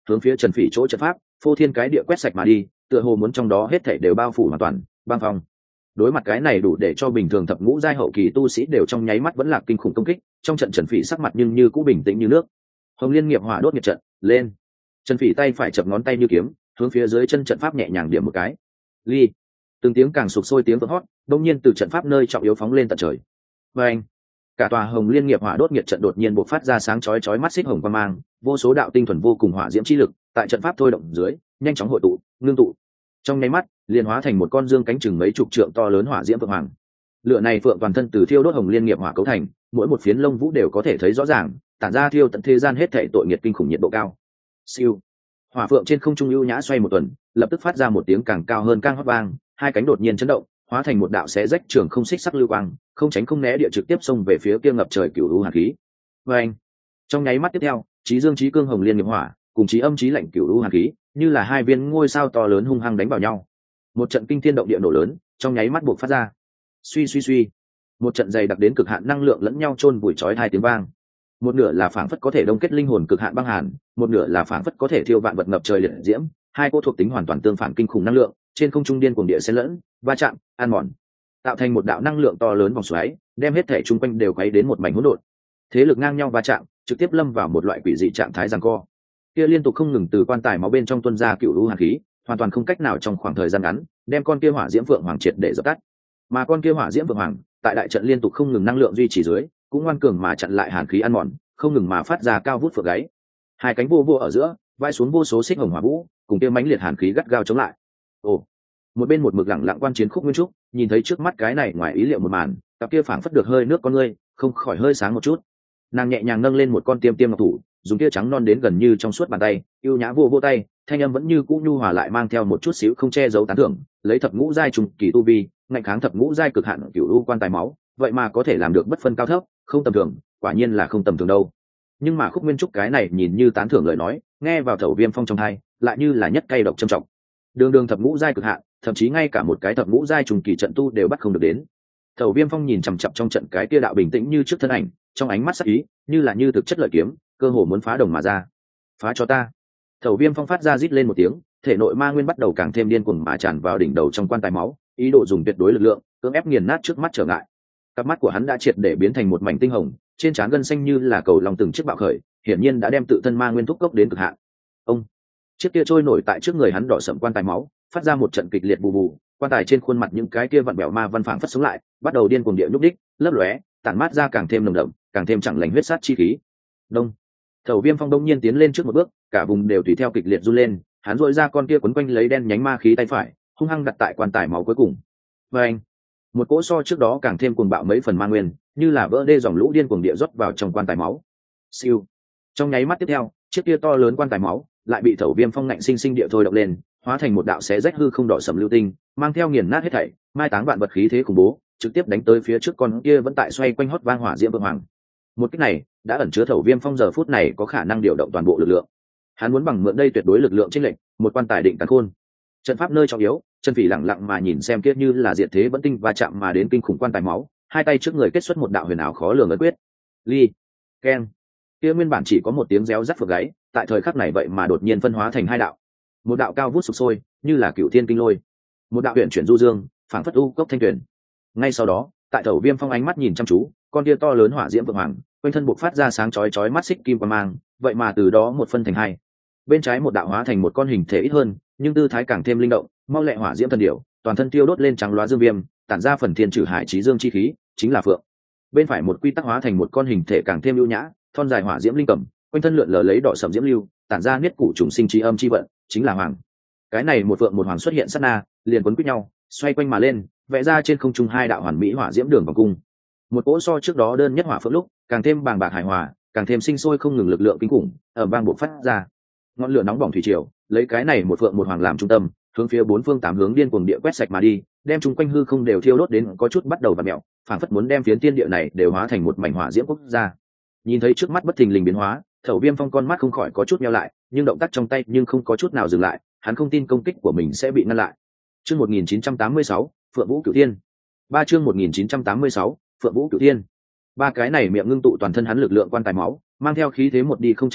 hướng phía Trần Phỉ chỗ trận pháp phô thiên cái địa quét sạch mà đi, tựa hồ muốn trong đó hết thảy đều bao phủ hoàn toàn băng phong. Đối mặt cái này đủ để cho bình thường thập ngũ giai hậu kỳ tu sĩ đều trong nháy mắt vẫn là kinh khủng công kích, trong trận Trần Phỉ sắc mặt nhưng như cũ bình tĩnh như nước. Hồng Liên nghiệp hỏa đốt nhiệt trận lên. Trần Phỉ tay phải chập ngón tay như kiếm, hướng phía dưới chân trận pháp nhẹ nhàng điểm một cái. Ly. Từng tiếng càng sục sôi tiếng vỡ hót, đột nhiên từ trận pháp nơi trọng yếu phóng lên tận trời. Và anh, cả tòa Hồng Liên nghiệp hỏa đốt nhiệt trận đột nhiên bộc phát ra sáng chói chói mắt xích hồng quang mang, vô số đạo tinh thuần vô cùng hỏa diễm chi lực, tại trận pháp thôi động dưới, nhanh chóng hội tụ, ngưng tụ. Trong nháy mắt, liền hóa thành một con dương cánh chừng mấy chục trượng to lớn hỏa diễm phượng hoàng. Lửa này phượng toàn thân từ thiêu đốt Hồng Liên nghiệp hỏa cấu thành, mỗi một phiến lông vũ đều có thể thấy rõ ràng, tản ra thiêu tận thế gian hết thảy tội nghiệt kinh khủng nhiệt độ cao. Siêu. Hỏa phượng trên không trung ưu nhã xoay một tuần, lập tức phát ra một tiếng càng cao hơn càng hót vang, hai cánh đột nhiên chấn động, hóa thành một đạo xé rách trường không xích sắc lưu quang, không tránh không né địa trực tiếp xông về phía kia ngập trời cửu u hàn khí. Và anh, trong nháy mắt tiếp theo, chí dương chí cương Hồng Liên nghiệp hỏa, cùng chí âm chí lạnh cửu u hàn khí, như là hai viên ngôi sao to lớn hung hăng đánh vào nhau. Một trận kinh thiên động địa nổ lớn, trong nháy mắt buộc phát ra. Suy suy suy, một trận dày đặc đến cực hạn năng lượng lẫn nhau chôn vùi chói hai tiếng vang. Một nửa là phảng phất có thể đông kết linh hồn cực hạn băng hàn, một nửa là phảng phất có thể thiêu vạn vật ngập trời liệt diễm, hai cô thuộc tính hoàn toàn tương phản kinh khủng năng lượng, trên không trung điên cuồng địa xen lẫn, va chạm, ăn mòn, tạo thành một đạo năng lượng to lớn vòng xoáy, đem hết thể chung quanh đều quấy đến một mảnh hỗn độn. Thế lực ngang nhau va chạm, trực tiếp lâm vào một loại quỷ dị trạng thái giằng co. Kia liên tục không ngừng từ quan tài máu bên trong tuôn ra cựu u hàn khí, hoàn toàn không cách nào trong khoảng thời gian ngắn đem con kia hỏa diễm phượng hoàng triệt để dập tắt. Mà con kia hỏa diễm phượng hoàng, tại đại trận liên tục không ngừng năng lượng duy trì dưới, cũng ngoan cường mà chặn lại hàn khí ăn mòn, không ngừng mà phát ra cao vút phượng gáy. Hai cánh vô vô ở giữa, vai xuống vô số xích hồng hỏa vũ, cùng kia mãnh liệt hàn khí gắt gao chống lại. Ồ, một bên một mực lặng lặng quan chiến Khúc Nguyên Trúc, nhìn thấy trước mắt cái này ngoài ý liệu một màn, cặp kia phảng phất được hơi nước con ngươi, không khỏi hơi sáng một chút. Nàng nhẹ nhàng nâng lên một con tiêm tiêm ngọc thủ, dùng kia trắng non đến gần như trong suốt bàn tay, yêu nhã vô vô tay, thanh âm vẫn như cũ nhu hòa lại mang theo một chút xíu không che giấu tán thưởng, lấy thập ngũ giai trùng kỳ tu vi, ngạnh kháng thập ngũ giai cực hạn cửu u quan tài máu, vậy mà có thể làm được bất phân cao thấp, không tầm thường, quả nhiên là không tầm thường đâu. Nhưng mà Khúc Nguyên Trúc cái này nhìn như tán thưởng lời nói, nghe vào Thẩu Viêm Phong trong tai, lại như là nhất cay độc trầm trọng. Đường đường thập ngũ giai cực hạn, thậm chí ngay cả một cái thập ngũ giai trùng kỳ trận tu đều bắt không được đến. Thẩu Viêm Phong nhìn chằm chằm trong trận cái kia đạo bình tĩnh như trước thân ảnh, trong ánh mắt sắc ý, như là như thực chất lợi kiếm, cơ hồ muốn phá đồng mà ra. Phá cho ta! Thẩu Viêm Phong phát ra rít lên một tiếng, thể nội ma nguyên bắt đầu càng thêm điên cuồng mà tràn vào đỉnh đầu trong quan tài máu, ý đồ dùng tuyệt đối lực lượng cưỡng ép nghiền nát trước mắt trở ngại. Cặp mắt của hắn đã triệt để biến thành một mảnh tinh hồng, trên trán gân xanh như là cầu lòng từng chiếc bạo khởi, hiển nhiên đã đem tự thân ma nguyên thúc cốc đến cực hạn. Ông, chiếc kia trôi nổi tại trước người hắn đỏ sẫm quan tài máu, phát ra một trận kịch liệt bù bù, quan tài trên khuôn mặt những cái kia vặn bẹo ma văn phảng phất sống lại, bắt đầu điên cuồng địa nhúc đích, lấp lóe, tản mát ra càng thêm nồng đậm, càng thêm chẳng lành huyết sát chi khí. Đông, Thẩu Viêm Phong đông nhiên tiến lên trước một bước, cả vùng đều tùy theo kịch liệt run lên, hắn rũa ra con kia quấn quanh lấy đen nhánh ma khí tay phải, hung hăng đặt tại quan tài máu cuối cùng. Và anh, một cỗ so trước đó càng thêm cuồng bạo mấy phần ma nguyên, như là vỡ đê dòng lũ điên cuồng địa rót vào trong quan tài máu. Siêu. Trong nháy mắt tiếp theo, chiếc kia to lớn quan tài máu lại bị Thẩu Viêm Phong ngạnh sinh sinh địa thôi động lên, hóa thành một đạo xé rách hư không đỏ sẫm lưu tinh, mang theo nghiền nát hết thảy, mai táng vạn vật khí thế khủng bố, trực tiếp đánh tới phía trước con kia vẫn tại xoay quanh hót vang hỏa diễm vương hoàng. Một kích này đã ẩn chứa Thẩu Viêm Phong giờ phút này có khả năng điều động toàn bộ lực lượng. Hắn muốn bằng mượn đây tuyệt đối lực lượng chênh lệch, một quan tài định càn khôn. Trận pháp nơi trọng yếu, Trần Phỉ lặng lặng mà nhìn xem kiết như là diệt thế vẫn tinh va chạm mà đến kinh khủng quan tài máu, hai tay trước người kết xuất một đạo huyền ảo khó lường ấn quyết. Ly, keng. Kia nguyên bản chỉ có một tiếng réo rắt phượng gáy, tại thời khắc này vậy mà đột nhiên phân hóa thành hai đạo. Một đạo cao vút sục sôi, như là cửu thiên kinh lôi. Một đạo huyền chuyển du dương, phảng phất u cốc thanh tuyển. Ngay sau đó, tại Thẩu Viêm Phong ánh mắt nhìn chăm chú, con kia to lớn hỏa diễm vượng hoàng, quanh thân bộc phát ra sáng chói chói mắt xích kim quang mang, vậy mà từ đó một phân thành hai. Bên trái một đạo hóa thành một con hình thể ít hơn, nhưng tư thái càng thêm linh động, mau lẹ hỏa diễm thần điểu, toàn thân tiêu đốt lên trắng loá dương viêm, tản ra phần thiên trừ hải chí dương chi khí, chính là phượng. Bên phải một quy tắc hóa thành một con hình thể càng thêm ưu nhã, thon dài hỏa diễm linh cẩm, quanh thân lượn lờ lấy đỏ sẫm diễm lưu, tản ra niết củ trùng sinh chi âm chi vận, chính là hoàng. Cái này một phượng một hoàng xuất hiện sát na, liền quấn quýt nhau, xoay quanh mà lên, vẽ ra trên không trung hai đạo hoàn mỹ hỏa diễm đường vòng cung. Một cỗ so trước đó đơn nhất hỏa phượng lúc, càng thêm bàng bạc hài hòa, càng thêm sinh sôi không ngừng lực lượng kinh khủng, ở bang bộ phát ra. Ngọn lửa nóng bỏng thủy triều, lấy cái này một phượng một hoàng làm trung tâm, hướng phía bốn phương tám hướng điên cuồng địa quét sạch mà đi, đem chúng quanh hư không đều thiêu đốt đến có chút bắt đầu vặn mèo, phảng phất muốn đem phiến thiên địa này đều hóa thành một mảnh hỏa diễm quốc gia. Nhìn thấy trước mắt bất thình lình biến hóa, Thẩu Viêm Phong con mắt không khỏi có chút nheo lại, nhưng động tác trong tay nhưng không có chút nào dừng lại, hắn không tin công kích của mình sẽ bị ngăn lại. Chương một nghìn chín trăm tám mươi sáu, Phượng Vũ Cửu Thiên. Ba chương một nghìn chín trăm tám mươi sáu, Phượng Vũ Cửu Thiên. Ba cái này miệng ngưng tụ toàn thân hắn lực lượng quan tài máu, mang theo khí thế một đi không trở lại,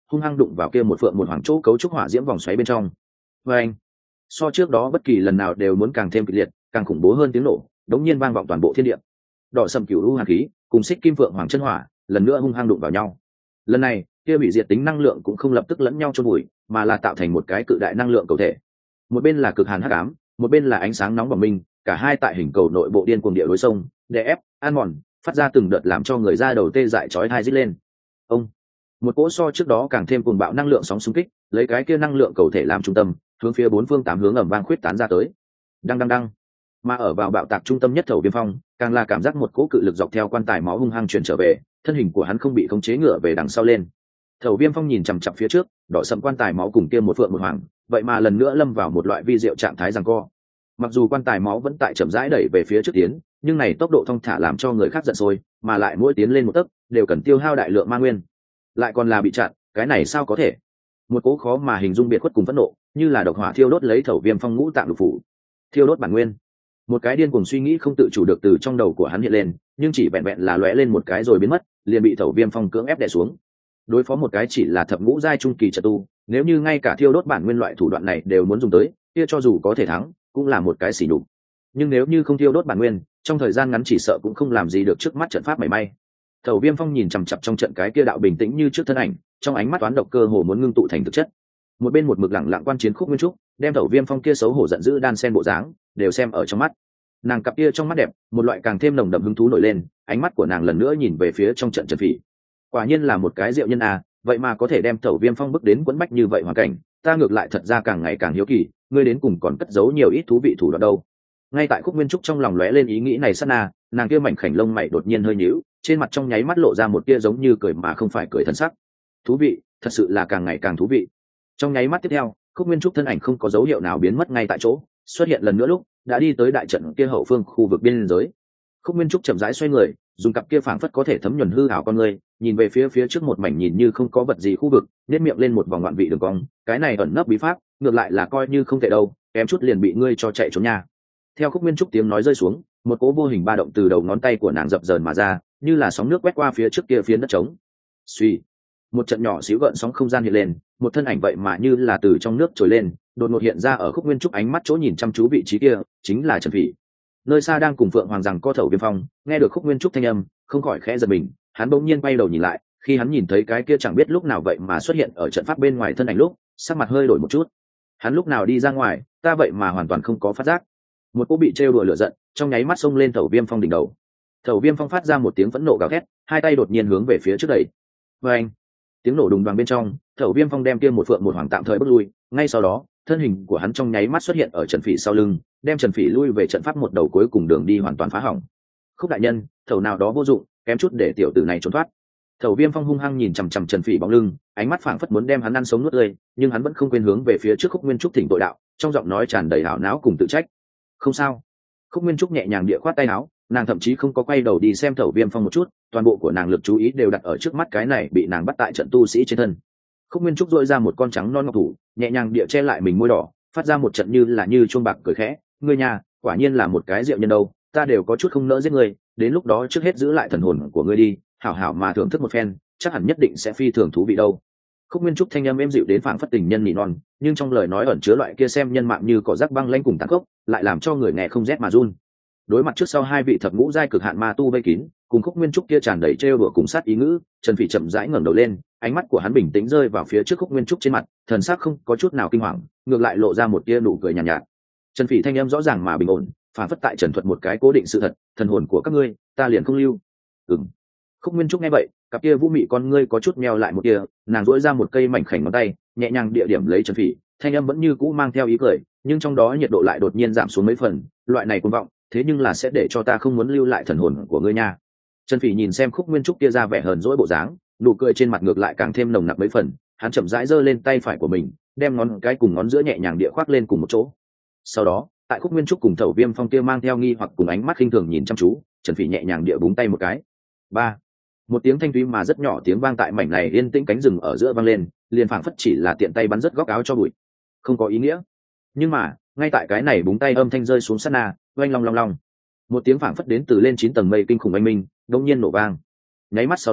hung hăng đụng vào kia một phượng một hoàng chỗ cấu trúc hỏa diễm vòng xoáy bên trong. Và anh, so trước đó bất kỳ lần nào đều muốn càng thêm kịch liệt, càng khủng bố hơn tiếng nổ đống nhiên vang vọng toàn bộ thiên địa. Đỏ sầm cửu u hàn khí cùng xích kim phượng hoàng chân hỏa lần nữa hung hăng đụng vào nhau. Lần này kia bị diệt tính năng lượng cũng không lập tức lẫn nhau chôn bụi, mà là tạo thành một cái cự đại năng lượng cầu thể. Một bên là cực hàn hắc ám, một bên là ánh sáng nóng bỏng minh, cả hai tại hình cầu nội bộ điên cuồng địa đối sông, đè ép, ăn mòn, phát ra từng đợt làm cho người da đầu tê dại chói tai rít lên. Ông, một cỗ so trước đó càng thêm cuồng bạo năng lượng sóng xung kích, lấy cái kia năng lượng cầu thể làm trung tâm, hướng phía bốn phương tám hướng ầm vang khuyết tán ra tới. Đăng đăng đăng. Mà ở vào bạo tạc trung tâm nhất Thẩu Viêm Phong, càng là cảm giác một cỗ cự lực dọc theo quan tài máu hung hăng truyền trở về, thân hình của hắn không bị khống chế ngựa về đằng sau lên. Thẩu Viêm Phong nhìn chằm chằm phía trước, đỏ sậm quan tài máu cùng kia một phượng một hoàng, vậy mà lần nữa lâm vào một loại vi diệu trạng thái giằng co. Mặc dù quan tài máu vẫn tại chậm rãi đẩy về phía trước tiến, nhưng này tốc độ thong thả làm cho người khác giận sôi, mà lại mỗi tiến lên một tấc đều cần tiêu hao đại lượng ma nguyên. Lại còn là bị chặn, cái này sao có thể? Một cố khó mà hình dung biệt khuất cùng phẫn nộ, như là độc hỏa thiêu đốt lấy Thẩu Viêm Phong ngũ tạng lục phủ, thiêu đốt bản nguyên. Một cái điên cuồng suy nghĩ không tự chủ được từ trong đầu của hắn hiện lên, nhưng chỉ vẹn vẹn là lóe lên một cái rồi biến mất, liền bị Thẩu Viêm Phong cưỡng ép đè xuống. Đối phó một cái chỉ là thập ngũ giai trung kỳ trận tu, nếu như ngay cả thiêu đốt bản nguyên loại thủ đoạn này đều muốn dùng tới, kia cho dù có thể thắng, cũng là một cái xỉ nhục. Nhưng nếu như không thiêu đốt bản nguyên, trong thời gian ngắn chỉ sợ cũng không làm gì được trước mắt trận pháp mảy may. Thẩu Viêm Phong nhìn chằm chằm trong trận cái kia đạo bình tĩnh như trước thân ảnh, trong ánh mắt toán độc cơ hồ muốn ngưng tụ thành thực chất. Một bên một mực lặng lặng quan chiến Khúc Nguyên Trúc, đem Thẩu Viêm Phong kia xấu hổ giận dữ đan sen bộ dáng, đều xem ở trong mắt. Nàng cặp kia trong mắt đẹp, một loại càng thêm nồng đậm hứng thú nổi lên, ánh mắt của nàng lần nữa nhìn về phía trong trận Trần Phỉ. Quả nhiên là một cái diệu nhân à, vậy mà có thể đem Thẩu Viêm Phong bước đến quẫn bách như vậy hoàn cảnh, ta ngược lại thật ra càng ngày càng hiếu kỳ, ngươi đến cùng còn cất giấu nhiều ít thú vị thủ đoạn đâu. Ngay tại Khúc Nguyên Trúc trong lòng lóe lên ý nghĩ này sát na, nàng kia mảnh khảnh lông mày đột nhiên hơi nhíu, trên mặt trong nháy mắt lộ ra một tia giống như cười mà không phải cười thân sắc. Thú vị, thật sự là càng ngày càng thú vị. Trong nháy mắt tiếp theo, Khúc Nguyên Trúc thân ảnh không có dấu hiệu nào biến mất ngay tại chỗ, xuất hiện lần nữa lúc đã đi tới đại trận kia hậu phương khu vực biên giới. Khúc Nguyên Trúc chậm rãi xoay người, dùng cặp kia phảng phất có thể thấm nhuần hư ảo con người, nhìn về phía phía trước một mảnh nhìn như không có vật gì khu vực, nhếch miệng lên một vòng ngoạn vị đường cong, cái này ẩn nấp bí pháp, ngược lại là coi như không tệ đâu, kém chút liền bị ngươi cho chạy trốn nha. Theo Khúc Nguyên Trúc tiếng nói rơi xuống, một cỗ vô hình ba động từ đầu ngón tay của nàng dập dờn mà ra, như là sóng nước quét qua phía trước kia phiến đất trống. Suy, một trận nhỏ xíu gợn sóng không gian hiện lên, một thân ảnh vậy mà như là từ trong nước trồi lên, đột ngột hiện ra ở Khúc Nguyên Trúc ánh mắt chỗ nhìn chăm chú vị trí kia, chính là Trần Phỉ. Nơi xa đang cùng Phượng Hoàng rằng co Thẩu Viêm Phong, nghe được Khúc Nguyên Trúc thanh âm, không khỏi khẽ giật mình, hắn bỗng nhiên quay đầu nhìn lại, khi hắn nhìn thấy cái kia chẳng biết lúc nào vậy mà xuất hiện ở trận pháp bên ngoài thân ảnh lúc, sắc mặt hơi đổi một chút. Hắn lúc nào đi ra ngoài, ta vậy mà hoàn toàn không có phát giác. Một cô bị trêu đùa lửa giận, trong nháy mắt xông lên Thẩu Viêm Phong đỉnh đầu. Thẩu Viêm Phong phát ra một tiếng phẫn nộ gào thét, hai tay đột nhiên hướng về phía trước đẩy. Và anh, tiếng nổ đùng đoàng bên trong, Thẩu Viêm Phong đem kia một phượng một hoàng tạm thời bước lui, ngay sau đó, thân hình của hắn trong nháy mắt xuất hiện ở Trần Phỉ sau lưng, đem Trần Phỉ lui về trận pháp một đầu cuối cùng đường đi hoàn toàn phá hỏng. Khúc đại nhân, Thẩu nào đó vô dụng, kém chút để tiểu tử này trốn thoát. Thẩu Viêm Phong hung hăng nhìn chằm chằm Trần Phỉ bóng lưng, ánh mắt phảng phất muốn đem hắn ăn sống nuốt tươi, nhưng hắn vẫn không quên hướng về phía trước Khúc Nguyên Trúc thỉnh tội đạo, trong giọng nói tràn đầy hảo não cùng tự trách. Không sao. Khúc Nguyên Trúc nhẹ nhàng địa khoát tay áo, nàng thậm chí không có quay đầu đi xem Thẩu Viêm Phong một chút, toàn bộ của nàng lực chú ý đều đặt ở trước mắt cái này bị nàng bắt tại trận tu sĩ trên thân. Khúc Nguyên Trúc dội ra một con trắng non ngọc thủ, nhẹ nhàng địa che lại mình môi đỏ, phát ra một trận như là như chuông bạc cười khẽ, ngươi nhà, quả nhiên là một cái diệu nhân đâu, ta đều có chút không nỡ giết ngươi, đến lúc đó trước hết giữ lại thần hồn của ngươi đi, hảo hảo mà thưởng thức một phen, chắc hẳn nhất định sẽ phi thường thú vị đâu. Khúc Nguyên Trúc thanh âm êm dịu đến phảng phất tình nhân nỉ non, nhưng trong lời nói ẩn chứa loại kia xem nhân mạng như cỏ rác băng lãnh cùng tàn khốc, lại làm cho người nghe không rét mà run. Đối mặt trước sau hai vị thập ngũ giai cực hạn ma tu vây kín, cùng Khúc Nguyên Trúc kia tràn đầy trêu đùa cùng sát ý ngữ, Trần Phỉ chậm rãi ngẩng đầu lên, ánh mắt của hắn bình tĩnh rơi vào phía trước Khúc Nguyên Trúc trên mặt, thần sắc không có chút nào kinh hoàng, ngược lại lộ ra một tia nụ cười nhàn nhạt, nhạt. Trần Phỉ thanh âm rõ ràng mà bình ổn, phản phất tại trần thuật một cái cố định sự thật, thần hồn của các ngươi, ta liền không lưu. Ừm. Khúc Nguyên Trúc nghe vậy, cặp kia vũ mị con ngươi có chút meo lại một tia, nàng duỗi ra một cây mảnh khảnh ngón tay, nhẹ nhàng địa điểm lấy Trần Phỉ, thanh âm vẫn như cũ mang theo ý cười, nhưng trong đó nhiệt độ lại đột nhiên giảm xuống mấy phần, loại này cuồng vọng, thế nhưng là sẽ để cho ta không muốn lưu lại thần hồn của ngươi nha. Trần Phỉ nhìn xem Khúc Nguyên Trúc kia ra vẻ hờn dỗi bộ dáng, nụ cười trên mặt ngược lại càng thêm nồng nặc mấy phần, hắn chậm rãi giơ lên tay phải của mình, đem ngón cái cùng ngón giữa nhẹ nhàng địa khoác lên cùng một chỗ. Sau đó, tại Khúc Nguyên Trúc cùng Thẩu Viêm Phong kia mang theo nghi hoặc cùng ánh mắt khinh thường nhìn chăm chú, Trần Phỉ nhẹ nhàng địa búng tay một cái. Ba, một tiếng thanh thúy mà rất nhỏ tiếng vang tại mảnh này yên tĩnh cánh rừng ở giữa vang lên, liền phảng phất chỉ là tiện tay bắn rất góc áo cho bụi, không có ý nghĩa. Nhưng mà, ngay tại cái này búng tay âm thanh rơi xuống sát na, oanh long long long, một tiếng phảng phất đến từ lên chín tầng mây kinh khủng oanh minh, đột nhiên nổ vang. Nháy mắt sau đó,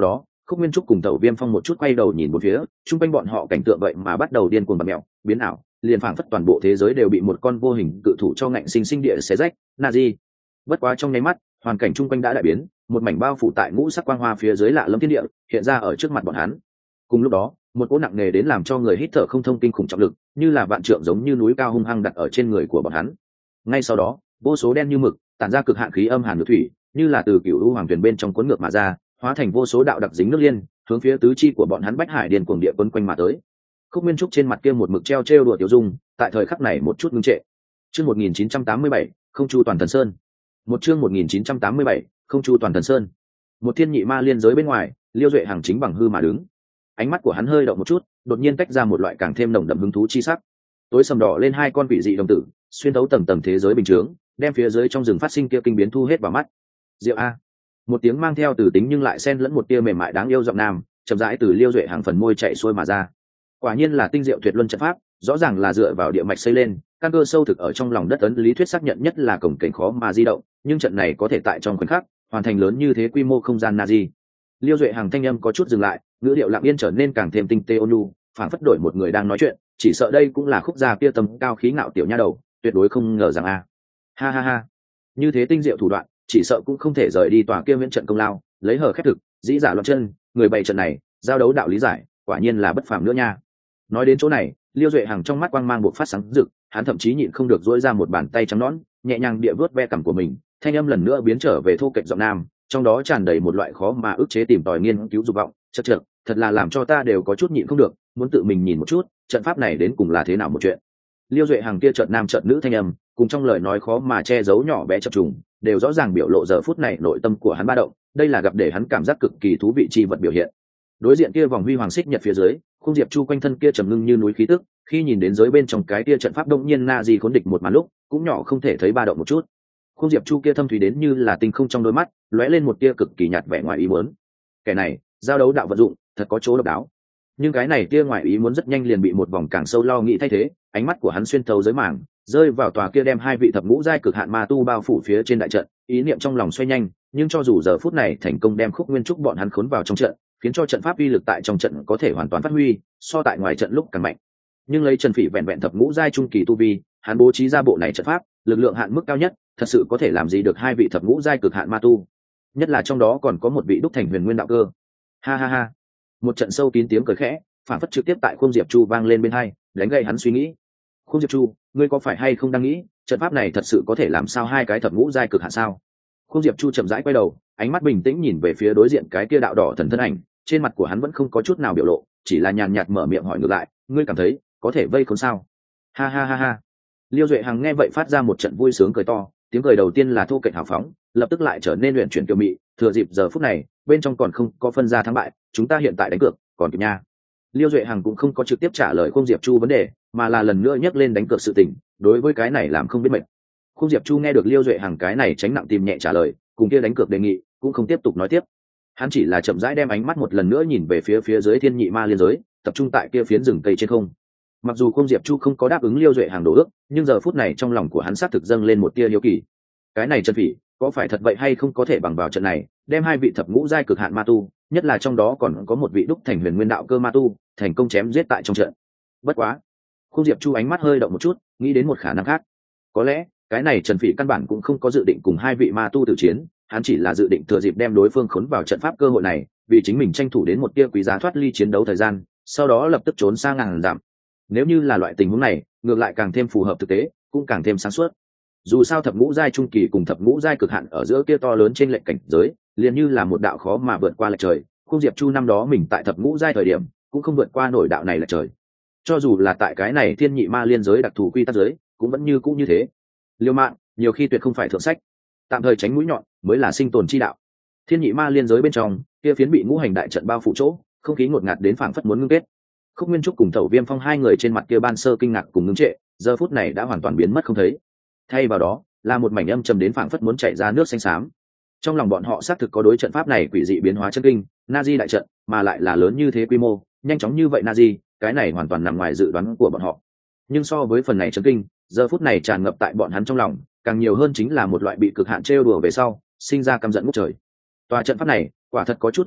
Khúc Nguyên Trúc cùng Tẩu Viêm Phong một chút quay đầu nhìn một phía, chung quanh bọn họ cảnh tượng vậy mà bắt đầu điên cuồng bật mèo, biến ảo, liền phảng phất toàn bộ thế giới đều bị một con vô hình cự thủ cho ngạnh sinh sinh địa xé rách. Nazi. Bất quá trong nháy mắt, hoàn cảnh chung quanh đã đại biến, một mảnh bao phủ tại ngũ sắc quang hoa phía dưới lạ lẫm thiên địa hiện ra ở trước mặt bọn hắn. Cùng lúc đó, một cỗ nặng nề đến làm cho người hít thở không thông kinh khủng trọng lực, như là vạn trượng giống như núi cao hung hăng đặt ở trên người của bọn hắn. Ngay sau đó, vô số đen như mực, tản ra cực hạn khí âm hàn nước thủy, như là từ cựu u hoàng thuyền bên trong cuốn ngược mà ra, hóa thành vô số đạo đặc dính nước liên, hướng phía tứ chi của bọn hắn bách hải điên cuồng địa quân quanh mà tới. Khúc Nguyên Trúc trên mặt kia một mực treo trêu đùa tiểu dung, tại thời khắc này một chút ngưng trệ. Chương một nghìn chín trăm tám mươi bảy, không chu toàn thần sơn. Một chương một nghìn chín trăm tám mươi bảy, không chu toàn thần sơn. Một thiên nhị ma liên giới bên ngoài, Liêu Duệ Hằng chính bằng hư mà đứng. Ánh mắt của hắn hơi động một chút, đột nhiên tách ra một loại càng thêm nồng đậm hứng thú chi sắc. Tối sầm đỏ lên hai con quỷ dị đồng tử, xuyên thấu tầng tầng thế giới bình thường, đem phía dưới trong rừng phát sinh kia kinh biến thu hết vào mắt. Diệu a. Một tiếng mang theo từ tính nhưng lại xen lẫn một tia mềm mại đáng yêu giọng nam, chậm rãi từ Liêu Duệ Hằng phần môi chạy xuôi mà ra. Quả nhiên là tinh diệu tuyệt luân trận pháp, rõ ràng là dựa vào địa mạch xây lên, căn cơ sâu thực ở trong lòng đất ấn lý thuyết xác nhận nhất là cổng cảnh khó mà di động, nhưng trận này có thể tại trong khoảnh khắc hoàn thành lớn như thế quy mô không gian Nazi. Liêu Duệ Hằng thanh âm có chút dừng lại, ngữ điệu lặng yên trở nên càng thêm tinh tế ôn nhu, phảng phất đổi một người đang nói chuyện, chỉ sợ đây cũng là khúc gia kia tầm cao khí ngạo tiểu nha đầu, tuyệt đối không ngờ rằng a. Ha ha ha. Như thế tinh diệu thủ đoạn, chỉ sợ cũng không thể rời đi tòa kia miễn trận công lao, lấy hở khép thực, dĩ giả loạn chân, người bày trận này, giao đấu đạo lý giải, quả nhiên là bất phàm nữa nha. Nói đến chỗ này, Liêu Duệ Hằng trong mắt quang mang bộc phát sáng rực, hắn thậm chí nhịn không được duỗi ra một bàn tay trắng nõn, nhẹ nhàng địa vớt ve cằm của mình, thanh âm lần nữa biến trở về thô kệch giọng nam, trong đó tràn đầy một loại khó mà ức chế tìm tòi nghiên cứu dục vọng. Chậc chậc, thật là làm cho ta đều có chút nhịn không được, muốn tự mình nhìn một chút, trận pháp này đến cùng là thế nào một chuyện. Liêu Duệ Hằng kia chợt nam chợt nữ thanh âm, cùng trong lời nói khó mà che giấu nhỏ bé chập trùng, đều rõ ràng biểu lộ giờ phút này nội tâm của hắn ba động, đây là gặp để hắn cảm giác cực kỳ thú vị chi vật biểu hiện. Đối diện kia vòng huy hoàng xích nhật phía dưới, Khung Diệp Chu quanh thân kia trầm ngưng như núi khí tức, khi nhìn đến giới bên trong cái kia trận pháp đông nhiên na gì khốn địch một màn lúc, cũng nhỏ không thể thấy ba động một chút. Khung Diệp Chu kia thâm thúy đến như là tinh không trong đôi mắt, lóe lên một tia cực kỳ nhạt vẻ ngoài ý muốn. Kẻ này, giao đấu đạo vận dụng, thật có chỗ độc đáo. Nhưng cái này tia ngoài ý muốn rất nhanh liền bị một vòng càng sâu lo nghĩ thay thế, ánh mắt của hắn xuyên thấu giới mảng, rơi vào tòa kia đem hai vị thập ngũ giai cực hạn ma tu bao phủ phía trên đại trận, ý niệm trong lòng xoay nhanh, nhưng cho dù giờ phút này thành công đem Khúc Nguyên Trúc bọn hắn khốn vào trong trận, khiến cho trận pháp uy lực tại trong trận có thể hoàn toàn phát huy, so tại ngoài trận lúc càng mạnh. Nhưng lấy Trần Phỉ vẹn vẹn thập ngũ giai trung kỳ tu vi, hắn bố trí ra bộ này trận pháp, lực lượng hạn mức cao nhất, thật sự có thể làm gì được hai vị thập ngũ giai cực hạn ma tu. Nhất là trong đó còn có một vị đúc thành huyền nguyên đạo cơ. Ha ha ha. Một trận sâu kín tiếng cười khẽ, phản phất trực tiếp tại Khung Diệp Chu vang lên bên hai, đánh gậy hắn suy nghĩ. Khung Diệp Chu, ngươi có phải hay không đang nghĩ, trận pháp này thật sự có thể làm sao hai cái thập ngũ giai cực hạn sao? Khung Diệp Chu chậm rãi quay đầu, ánh mắt bình tĩnh nhìn về phía đối diện cái kia đạo đỏ thần thân ảnh, trên mặt của hắn vẫn không có chút nào biểu lộ, chỉ là nhàn nhạt mở miệng hỏi ngược lại, ngươi cảm thấy có thể vây khốn sao? Ha ha ha ha. Liêu Duệ Hằng nghe vậy phát ra một trận vui sướng cười to, tiếng cười đầu tiên là thô kệch hào phóng, lập tức lại trở nên luyện chuyển kiều mị, thừa dịp giờ phút này, bên trong còn không có phân ra thắng bại, chúng ta hiện tại đánh cược, còn kịp nha. Liêu Duệ Hằng cũng không có trực tiếp trả lời Khung Diệp Chu vấn đề, mà là lần nữa nhắc lên đánh cược sự tình, đối với cái này làm không biết mệt. Khung Diệp Chu nghe được Liêu Duệ Hằng cái này tránh nặng tìm nhẹ trả lời, cùng kia đánh cược đề nghị, cũng không tiếp tục nói tiếp. Hắn chỉ là chậm rãi đem ánh mắt một lần nữa nhìn về phía phía dưới thiên nhị ma liên giới, tập trung tại kia phiến rừng cây trên không. Mặc dù Khung Diệp Chu không có đáp ứng Liêu Duệ Hằng đồ ước, nhưng giờ phút này trong lòng của hắn xác thực dâng lên một tia hiếu kỳ. Cái này Trần Phỉ, có phải thật vậy hay không có thể bằng vào trận này, đem hai vị thập ngũ giai cực hạn ma tu, nhất là trong đó còn có một vị đúc thành huyền nguyên đạo cơ ma tu, thành công chém giết tại trong trận. Bất quá, Khung Diệp Chu ánh mắt hơi động một chút, nghĩ đến một khả năng khác. Có lẽ, cái này Trần Phỉ căn bản cũng không có dự định cùng hai vị ma tu tử chiến, hắn chỉ là dự định thừa dịp đem đối phương khốn vào trận pháp cơ hội này, vì chính mình tranh thủ đến một tia quý giá thoát ly chiến đấu thời gian, sau đó lập tức trốn sang ngàn dặm. Nếu như là loại tình huống này, ngược lại càng thêm phù hợp thực tế, cũng càng thêm sáng suốt. Dù sao thập ngũ giai trung kỳ cùng thập ngũ giai cực hạn ở giữa kia to lớn trên lệnh cảnh giới, liền như là một đạo khó mà vượt qua lệch trời. Khung Diệp Chu năm đó mình tại thập ngũ giai thời điểm, cũng không vượt qua nổi đạo này lệch trời. Cho dù là tại cái này thiên nhị ma liên giới đặc thù quy tắc giới, cũng vẫn như cũ như thế. Liêu mạng, nhiều khi tuyệt không phải thượng sách, tạm thời tránh mũi nhọn mới là sinh tồn chi đạo. Thiên nhị ma liên giới bên trong, kia phiến bị ngũ hành đại trận bao phủ chỗ, không khí ngột ngạt đến phảng phất muốn ngưng kết. Khúc Nguyên Trúc cùng Thẩu Viêm Phong hai người trên mặt kia ban sơ kinh ngạc cùng ngưng trệ, giờ phút này đã hoàn toàn biến mất không thấy. Thay vào đó, là một mảnh âm trầm đến phảng phất muốn chảy ra nước xanh xám. Trong lòng bọn họ xác thực có đối trận pháp này quỷ dị biến hóa chân kinh, Nazi đại trận, mà lại là lớn như thế quy mô, nhanh chóng như vậy Nazi, cái này hoàn toàn nằm ngoài dự đoán của bọn họ. Nhưng so với phần này chân kinh, giờ phút này tràn ngập tại bọn hắn trong lòng, càng nhiều hơn chính là một loại bị cực hạn trêu đùa về sau, sinh ra căm giận ngút trời. Tòa trận pháp này, quả thật có chút môn đạo,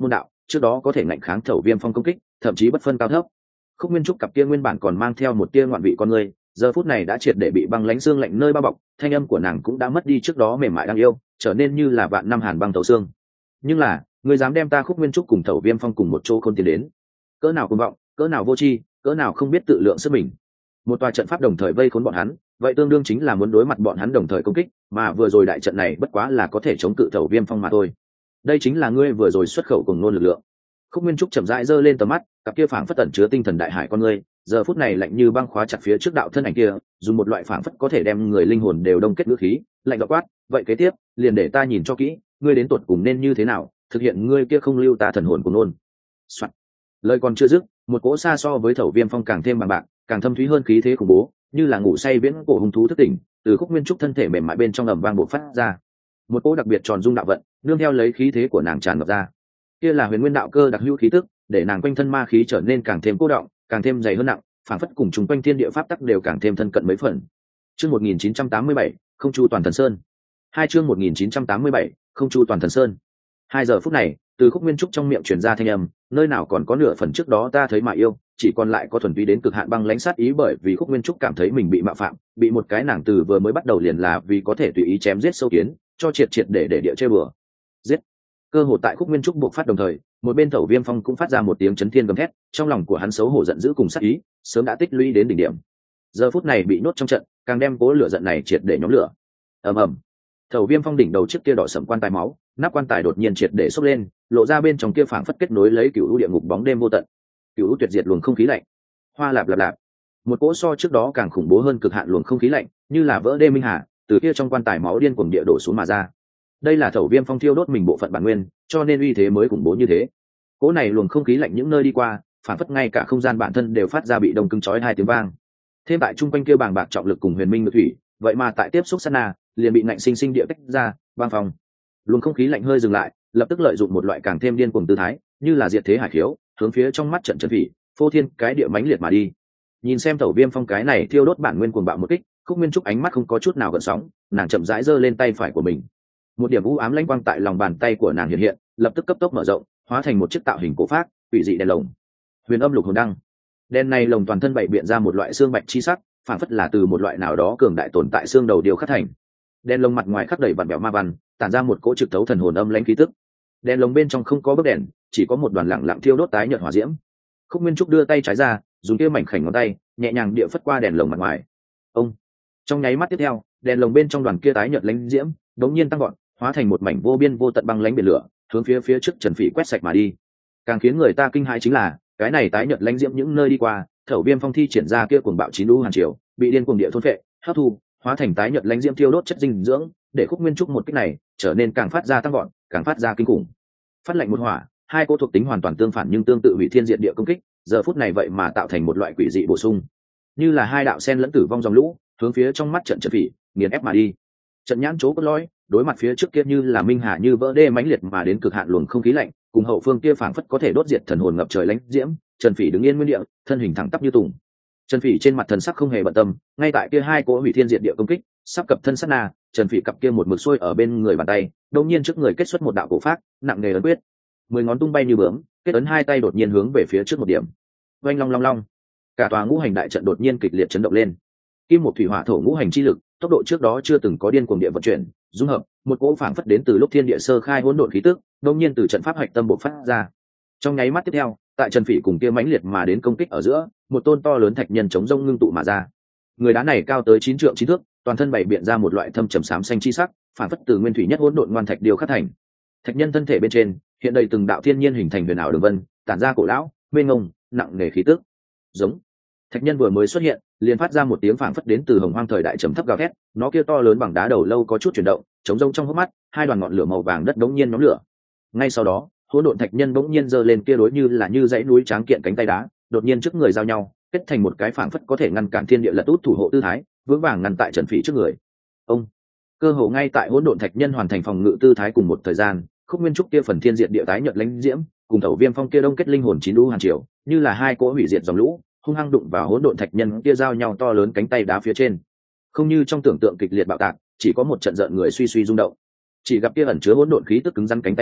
trước đó có thể ngạnh kháng thẩu viêm phong công kích, thậm chí bất phân cao thấp. Khúc Nguyên Trúc cặp kia nguyên bản còn mang theo một tia ngoạn vị con người, giờ phút này đã triệt để bị băng lãnh xương lạnh nơi bao bọc, thanh âm của nàng cũng đã mất đi trước đó mềm mại đáng yêu, trở nên như là vạn năm hàn băng thấu xương. Nhưng là, ngươi dám đem ta Khúc Nguyên Trúc cùng thẩu viêm phong cùng một chỗ khôn tiến đến, cỡ nào cuồng vọng, cỡ nào vô tri, cỡ nào không biết tự lượng sức mình. Một tòa trận pháp đồng thời vây khốn bọn hắn, vậy tương đương chính là muốn đối mặt bọn hắn đồng thời công kích, mà vừa rồi đại trận này bất quá là có thể chống cự thẩu viêm phong mà thôi. Đây chính là ngươi vừa rồi xuất khẩu cùng nôn lực lượng. Khúc Nguyên Trúc chậm rãi giơ lên tầm mắt, cặp kia phảng phất ẩn chứa tinh thần đại hải con ngươi, giờ phút này lạnh như băng khóa chặt phía trước đạo thân ảnh kia, dùng một loại phảng phất có thể đem người linh hồn đều đông kết ngữ khí, lạnh giọng quát, vậy kế tiếp, liền để ta nhìn cho kỹ, ngươi đến tuột cùng nên như thế nào, thực hiện ngươi kia không lưu ta thần hồn của nôn. Soạn. Lời còn chưa dứt, một cỗ xa so với thẩu viêm phong càng thêm bằng bạc, càng thâm thúy hơn khí thế khủng bố, như là ngủ say viễn cổ hung thú thức tỉnh, từ Khúc Nguyên Trúc thân thể mềm mại bên trong ầm vang bộc phát ra. Một cỗ đặc biệt tròn dung đạo vận, nương theo lấy khí thế của nàng tràn ngập ra. Kia là huyền nguyên đạo cơ đặc hữu khí tức, để nàng quanh thân ma khí trở nên càng thêm cô động, càng thêm dày hơn nặng, phản phất cùng chúng quanh thiên địa pháp tắc đều càng thêm thân cận mấy phần. Chương một nghìn chín trăm tám mươi bảy, không chu toàn thần sơn. Hai chương một nghìn chín trăm tám mươi bảy, không chu toàn thần sơn. Hai giờ phút này, từ Khúc Nguyên Trúc trong miệng truyền ra thanh âm, nơi nào còn có nửa phần trước đó ta thấy mà yêu, chỉ còn lại có thuần túy đến cực hạn băng lãnh sát ý, bởi vì Khúc Nguyên Trúc cảm thấy mình bị mạo phạm, bị một cái nàng từ vừa mới bắt đầu liền là vì có thể tùy ý chém giết sâu kiến, cho triệt triệt để để địa chơi bừa. Giết. Cơ hội tại Khúc Nguyên Trúc buộc phát đồng thời, một bên thẩu viêm phong cũng phát ra một tiếng chấn thiên gầm thét, trong lòng của hắn xấu hổ giận dữ cùng sát ý, sớm đã tích lũy đến đỉnh điểm. Giờ phút này bị nhốt trong trận, càng đem cố lửa giận này triệt để nhóm lửa. Ầm ầm. Thẩu viêm phong đỉnh đầu trước kia đỏ sẫm quan tài máu, nắp quan tài đột nhiên triệt để xốc lên, lộ ra bên trong kia phảng phất kết nối lấy cựu u địa ngục bóng đêm vô tận. Cựu u tuyệt diệt luồng không khí lạnh. Hoa lạp lạp lạp. Một cỗ so trước đó càng khủng bố hơn cực hạn luồng không khí lạnh, như là vỡ đê minh hà, từ kia trong quan tài máu điên cuồng địa đổ xuống mà ra. Đây là thẩu viêm phong thiêu đốt mình bộ phận bản nguyên, cho nên uy thế mới khủng bố như thế. Cỗ này luồng không khí lạnh những nơi đi qua, phản phất ngay cả không gian bản thân đều phát ra bị đông cứng chói hai tiếng vang. Thêm tại trung quanh kia bàng bạc trọng lực cùng huyền minh ngự thủy, vậy mà tại tiếp xúc sát na, liền bị ngạnh sinh sinh địa tách ra, băng phòng. Luồng không khí lạnh hơi dừng lại, lập tức lợi dụng một loại càng thêm điên cuồng tư thái, như là diệt thế hải khiếu, hướng phía trong mắt trận trận vị, phô thiên cái địa mãnh liệt mà đi. Nhìn xem thẩu viêm phong cái này thiêu đốt bản nguyên cuồng bạo một kích, Khúc Nguyên Trúc ánh mắt không có chút nào gợn sóng, nàng chậm rãi giơ lên tay phải của mình. Một điểm u ám lãnh quang tại lòng bàn tay của nàng hiện hiện, lập tức cấp tốc mở rộng, hóa thành một chiếc tạo hình cổ phác, quỷ dị đèn lồng. Huyền âm lục hồn đăng. Đèn này lồng toàn thân bảy biện ra một loại xương bạch chi sắc, phản phất là từ một loại nào đó cường đại tồn tại xương đầu điều khắc thành. Đèn lồng mặt ngoài khắc đầy vặn bẹo ma văn, tản ra một cỗ trực tấu thần hồn âm lãnh khí tức. Đèn lồng bên trong không có bức đèn, chỉ có một đoàn lặng lặng thiêu đốt tái nhợt hỏa diễm. Khúc Nguyên Trúc đưa tay trái ra, dùng kia mảnh khảnh ngón tay, nhẹ nhàng địa phất qua đèn lồng mặt ngoài. Ông. Trong nháy mắt tiếp theo, đèn lồng bên trong đoàn kia tái nhợt lãnh diễm, đống nhiên tăng vọt, hóa thành một mảnh vô biên vô tận băng lãnh biển lửa, hướng phía phía trước Trần Phỉ quét sạch mà đi. Càng khiến người ta kinh hãi chính là, cái này tái nhợt lãnh diễm những nơi đi qua, thẩu viêm phong thi triển ra kia cuồng bạo chín lũ hàn triều, bị điên cuồng địa thôn phệ, hấp thu, hóa thành tái nhợt lãnh diễm thiêu đốt chất dinh dưỡng, để Khúc Nguyên Trúc một kích này trở nên càng phát ra tăng vọt, càng phát ra kinh khủng. Phát lạnh một hỏa, hai cô thuộc tính hoàn toàn tương phản nhưng tương tự hủy thiên diệt địa công kích, giờ phút này vậy mà tạo thành một loại quỷ dị bổ sung, như là hai đạo sen lẫn tử vong dòng lũ, hướng phía trong mắt trận Trần Phỉ nghiền ép mà đi. Trận nhãn chố cốt lõi, đối mặt phía trước kia như là minh hà như vỡ đê mãnh liệt mà đến cực hạn luồng không khí lạnh, cùng hậu phương kia phảng phất có thể đốt diệt thần hồn ngập trời lãnh diễm, Trần Phỉ đứng yên nguyên địa, thân hình thẳng tắp như tùng. Trần Phỉ trên mặt thần sắc không hề bận tâm, ngay tại kia hai cỗ hủy thiên diệt địa công kích sắp cập thân sát na, Trần Phỉ cặp kia một mực xuôi ở bên người bàn tay, đột nhiên trước người kết xuất một đạo cổ pháp, nặng nề ấn quyết, mười ngón tung bay như bướm, kết ấn hai tay đột nhiên hướng về phía trước một điểm. Oanh long long long, cả tòa ngũ hành đại trận đột nhiên kịch liệt chấn động lên. Kim một thủy hỏa thổ ngũ hành chi lực, tốc độ trước đó chưa từng có điên cuồng địa vận chuyển, dung hợp, một cỗ phảng phất đến từ lúc thiên địa sơ khai hỗn độn khí tức, đột nhiên từ trận pháp hạch tâm bộc phát ra. Trong nháy mắt tiếp theo, tại Trần Phỉ cùng kia mãnh liệt mà đến công kích ở giữa, một tôn to lớn thạch nhân chống rông ngưng tụ mà ra. Người đá này cao tới chín trượng chín thước, toàn thân bảy biện ra một loại thâm trầm xám xanh chi sắc, phảng phất từ nguyên thủy nhất hỗn độn ngoan thạch điều khắc thành. Thạch nhân thân thể bên trên, hiện đầy từng đạo thiên nhiên hình thành huyền ảo đường vân, tản ra cổ lão, mênh mông, nặng nề khí tức. Giống. Thạch nhân vừa mới xuất hiện, liền phát ra một tiếng phảng phất đến từ hồng hoang thời đại trầm thấp gào thét, nó kia to lớn bằng đá đầu lâu có chút chuyển động, chống rông trong hốc mắt, hai đoàn ngọn lửa màu vàng đất đống nhiên nhóm lửa. Ngay sau đó, hỗn độn thạch nhân bỗng nhiên giơ lên kia đối như là như dãy núi tráng kiện cánh tay đá, đột nhiên trước người giao nhau, kết thành một cái phảng phất có thể ngăn cản thiên địa lật út thủ hộ tư thái, vững vàng ngăn tại Trần Phỉ trước người. Ông. Cơ hồ ngay tại hỗn độn thạch nhân hoàn thành phòng ngự tư thái cùng một thời gian, Khúc Nguyên Trúc kia phần thiên diệt địa tái nhợt lãnh diễm, cùng thẩu viêm phong kia đông kết linh hồn chín lũ hàn triều, như là hai cỗ hủy diệt dòng lũ, hung hăng đụng vào hỗn độn thạch nhân kia giao nhau to lớn cánh tay đá phía trên. Không như trong tưởng tượng kịch liệt bạo tạc, chỉ có một trận giận người suy suy rung động. Chỉ gặp kia ẩn chứa hỗn độn khí tức cứng rắn cánh tay đá,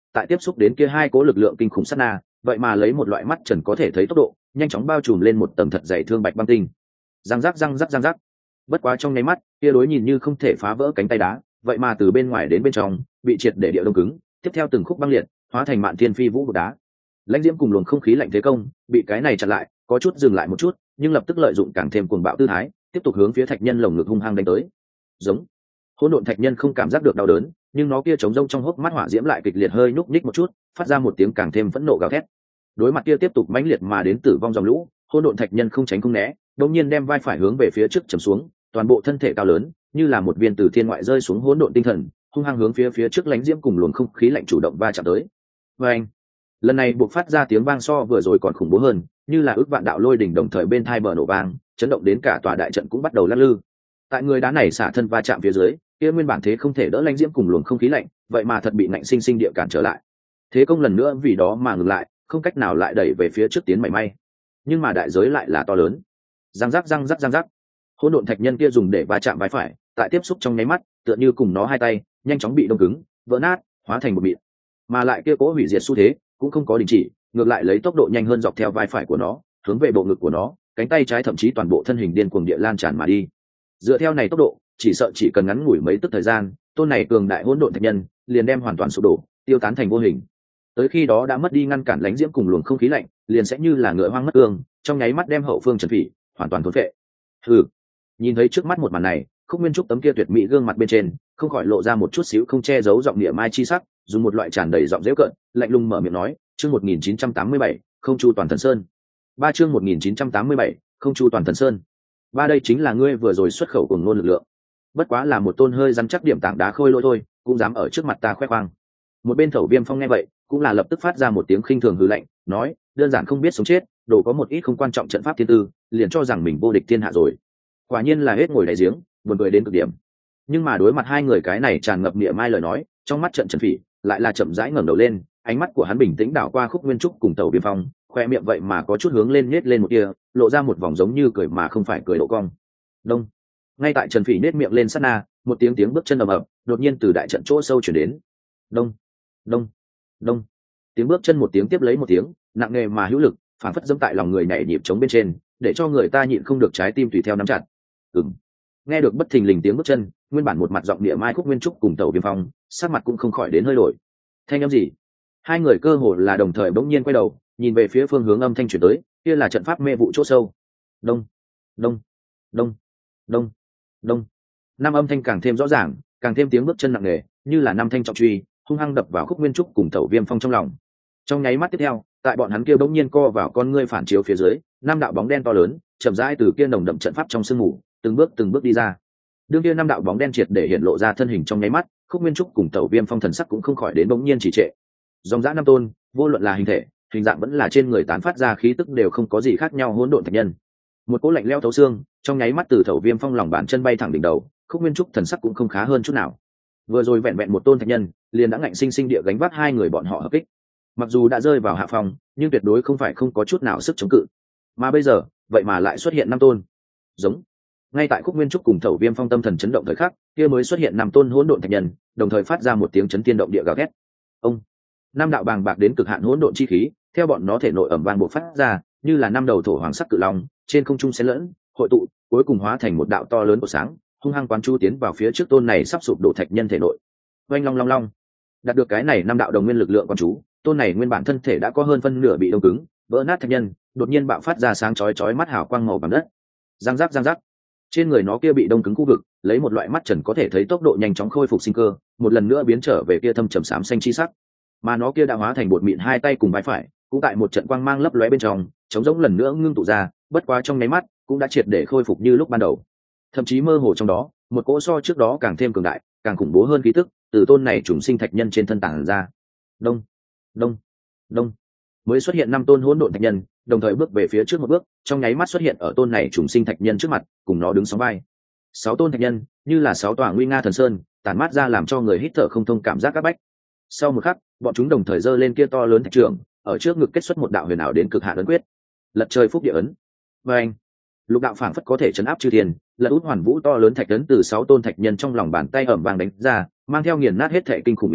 tại tiếp xúc đến kia hai cố lực lượng kinh khủng sát na, vậy mà lấy một loại mắt trần có thể thấy tốc độ nhanh chóng bao trùm lên một tầng thật dày thương bạch băng tinh. Răng rắc răng rắc răng rắc. Bất quá trong nháy mắt, kia đối nhìn như không thể phá vỡ cánh tay đá, vậy mà từ bên ngoài đến bên trong bị triệt để địa đông cứng, tiếp theo từng khúc băng liệt hóa thành mạn thiên phi vũ của đá. Lãnh diễm cùng luồng không khí lạnh thế công bị cái này chặn lại, có chút dừng lại một chút, nhưng lập tức lợi dụng càng thêm cuồng bạo tư thái, tiếp tục hướng phía thạch nhân lồng ngực hung hăng đánh tới. Giống. Hỗn độn thạch nhân không cảm giác được đau đớn, nhưng nó kia trống rông trong hốc mắt hỏa diễm lại kịch liệt hơi nhúc nhích một chút, phát ra một tiếng càng thêm phẫn nộ gào thét. Đối mặt kia tiếp tục mãnh liệt mà đến tử vong dòng lũ, hỗn độn thạch nhân không tránh không né, đột nhiên đem vai phải hướng về phía trước chầm xuống, toàn bộ thân thể cao lớn, như là một viên từ thiên ngoại rơi xuống hỗn độn tinh thần, hung hăng hướng phía phía trước lãnh diễm cùng luồng không khí lạnh chủ động va chạm tới. Oeng! Lần này buộc phát ra tiếng vang so vừa rồi còn khủng bố hơn, như là ước vạn đạo lôi đỉnh đồng thời bên thai bờ nổ vang, chấn động đến cả tòa đại trận cũng bắt đầu lắc lư. Tại người đá này xả thân va chạm phía dưới, kia nguyên bản thế không thể đỡ lãnh diễm cùng luồng không khí lạnh, vậy mà thật bị nạnh sinh sinh địa cản trở lại. Thế công lần nữa vì đó mà ngừng lại, không cách nào lại đẩy về phía trước tiến mảy may. Nhưng mà đại giới lại là to lớn. Răng rắc răng rắc răng rắc. Hỗn độn thạch nhân kia dùng để va chạm vai phải, tại tiếp xúc trong nháy mắt, tựa như cùng nó hai tay, nhanh chóng bị đông cứng, vỡ nát, hóa thành một mịn. Mà lại kia cố hủy diệt xu thế cũng không có đình chỉ, ngược lại lấy tốc độ nhanh hơn dọc theo vai phải của nó, hướng về bộ ngực của nó, cánh tay trái thậm chí toàn bộ thân hình điên cuồng địa lan tràn mà đi. Dựa theo này tốc độ, chỉ sợ chỉ cần ngắn ngủi mấy tức thời gian, tôn này cường đại hỗn độn thạch nhân liền đem hoàn toàn sụp đổ, tiêu tán thành vô hình. Tới khi đó đã mất đi ngăn cản lãnh diễm cùng luồng không khí lạnh, liền sẽ như là ngựa hoang mất ương, trong nháy mắt đem hậu phương trần phỉ hoàn toàn thôn phệ. Hừ. Nhìn thấy trước mắt một màn này, Khúc Nguyên Trúc tấm kia tuyệt mỹ gương mặt bên trên không khỏi lộ ra một chút xíu không che giấu giọng địa mai chi sắc, dùng một loại tràn đầy giọng dễu cợt, lạnh lùng mở miệng nói, chương một nghìn chín trăm tám mươi bảy, không chu toàn thần sơn. Ba chương một nghìn chín trăm tám mươi bảy, không chu toàn thần sơn. Ba đây chính là ngươi vừa rồi xuất khẩu cùng ngôn lực lượng. Bất quá là một tôn hơi rắn chắc điểm tảng đá khôi lỗi thôi, cũng dám ở trước mặt ta khoe khoang. Một bên Thẩu Viêm Phong nghe vậy, cũng là lập tức phát ra một tiếng khinh thường hừ lạnh, nói, đơn giản không biết sống chết, đồ có một ít không quan trọng trận pháp thiên tư, liền cho rằng mình vô địch thiên hạ rồi. Quả nhiên là hết ngồi đáy giếng, buồn cười đến cực điểm. Nhưng mà đối mặt hai người cái này tràn ngập niệm mai lời nói, trong mắt trận Trần Phỉ lại là chậm rãi ngẩng đầu lên, ánh mắt của hắn bình tĩnh đảo qua Khúc Nguyên Trúc cùng Thẩu Viêm Phong, khoe miệng vậy mà có chút hướng lên nhếch lên một kia, lộ ra một vòng giống như cười mà không phải cười độ cong. Đông. Ngay tại Trần Phỉ nhếch miệng lên sát na, một tiếng tiếng bước chân ầm ầm, đột nhiên từ đại trận chỗ sâu truyền đến. Đông, đông, đông. Tiếng bước chân một tiếng tiếp lấy một tiếng, nặng nề mà hữu lực, phản phất dẫm tại lòng người nhảy nhịp trống bên trên, để cho người ta nhịn không được trái tim tùy theo nắm chặt. Ừm. Nghe được bất thình lình tiếng bước chân, nguyên bản một mặt giọng địa mai Khúc Nguyên Trúc cùng Thẩu Viêm Phong, sắc mặt cũng không khỏi đến hơi đổi. Thanh âm gì? Hai người cơ hồ là đồng thời bỗng nhiên quay đầu, nhìn về phía phương hướng âm thanh truyền tới, kia là trận pháp mê vụ chỗ sâu. Đông, đông, đông, đông, đông. Năm âm thanh càng thêm rõ ràng, càng thêm tiếng bước chân nặng nề, như là năm thanh trọng truy, hung hăng đập vào Khúc Nguyên Trúc cùng Thẩu Viêm Phong trong lòng. Trong nháy mắt tiếp theo, tại bọn hắn kia bỗng nhiên co vào con ngươi phản chiếu phía dưới, năm đạo bóng đen to lớn, chậm rãi từ kia nồng đậm trận pháp trong sương mù, từng bước từng bước đi ra. Đương kia năm đạo bóng đen triệt để hiện lộ ra thân hình trong nháy mắt, Khúc Nguyên Trúc cùng Thẩu Viêm Phong thần sắc cũng không khỏi đến bỗng nhiên trì trệ. Dòng dã năm tôn, vô luận là hình thể, hình dạng vẫn là trên người tán phát ra khí tức đều không có gì khác nhau hỗn độn thạch nhân. Một cỗ lạnh lẽo thấu xương, trong nháy mắt từ Thẩu Viêm Phong lòng bàn chân bay thẳng đỉnh đầu, Khúc Nguyên Trúc thần sắc cũng không khá hơn chút nào. Vừa rồi vẹn vẹn một tôn thạch nhân, liền đã ngạnh sinh sinh địa gánh vác hai người bọn họ hợp kích. Mặc dù đã rơi vào hạ phong, nhưng tuyệt đối không phải không có chút nào sức chống cự. Mà bây giờ, vậy mà lại xuất hiện năm tôn. Giống. Ngay tại Khúc Nguyên Trúc cùng Thẩu Viêm Phong tâm thần chấn động thời khắc, kia mới xuất hiện năm tôn hỗn độn thạch nhân, đồng thời phát ra một tiếng chấn thiên động địa gào thét. Ông. Năm đạo bàng bạc đến cực hạn hỗn độn chi khí, theo bọn nó thể nội ẩm vang bộc phát ra, như là năm đầu thổ hoàng sắc cự long, trên không trung xen lẫn, hội tụ, cuối cùng hóa thành một đạo to lớn của sáng, hung hăng quán chu tiến vào phía trước tôn này sắp sụp đổ thạch nhân thể nội. Oanh long long long. Đạt được cái này năm đạo đồng nguyên lực lượng quán chú, tôn này nguyên bản thân thể đã có hơn phân nửa bị đông cứng, vỡ nát thạch nhân, đột nhiên bạo phát ra sáng chói chói mắt hào quang màu vàng đất. Giang giác giang giác. Trên người nó kia bị đông cứng khu vực, lấy một loại mắt trần có thể thấy tốc độ nhanh chóng khôi phục sinh cơ, một lần nữa biến trở về kia thâm trầm xám xanh chi sắc. Mà nó kia đã hóa thành bột mịn hai tay cùng vai phải, cũng tại một trận quang mang lấp lóe bên trong, chống rỗng lần nữa ngưng tụ ra, bất quá trong nháy mắt, cũng đã triệt để khôi phục như lúc ban đầu. Thậm chí mơ hồ trong đó, một cỗ so trước đó càng thêm cường đại, càng khủng bố hơn khí tức, từ tôn này trùng sinh thạch nhân trên thân tàng ra. Đông, đông, đông. Mới xuất hiện năm tôn hỗn độn thạch nhân, đồng thời bước về phía trước một bước, trong nháy mắt xuất hiện ở tôn này trùng sinh thạch nhân trước mặt, cùng nó đứng sóng vai. Sáu tôn thạch nhân, như là sáu tòa nguy nga thần sơn, tản mát ra làm cho người hít thở không thông cảm giác các bách. Sau một khắc, bọn chúng đồng thời giơ lên kia to lớn thạch trưởng, ở trước ngực kết xuất một đạo huyền ảo đến cực hạn ấn quyết. Lật trời phúc địa ấn. Và anh, lục đạo phảng phất có thể chấn áp chư thiên, lật út hoàn vũ to lớn thạch ấn từ sáu tôn thạch nhân trong lòng bàn tay ẩm vàng đánh ra, mang theo nghiền nát hết thệ kinh khủng như thế,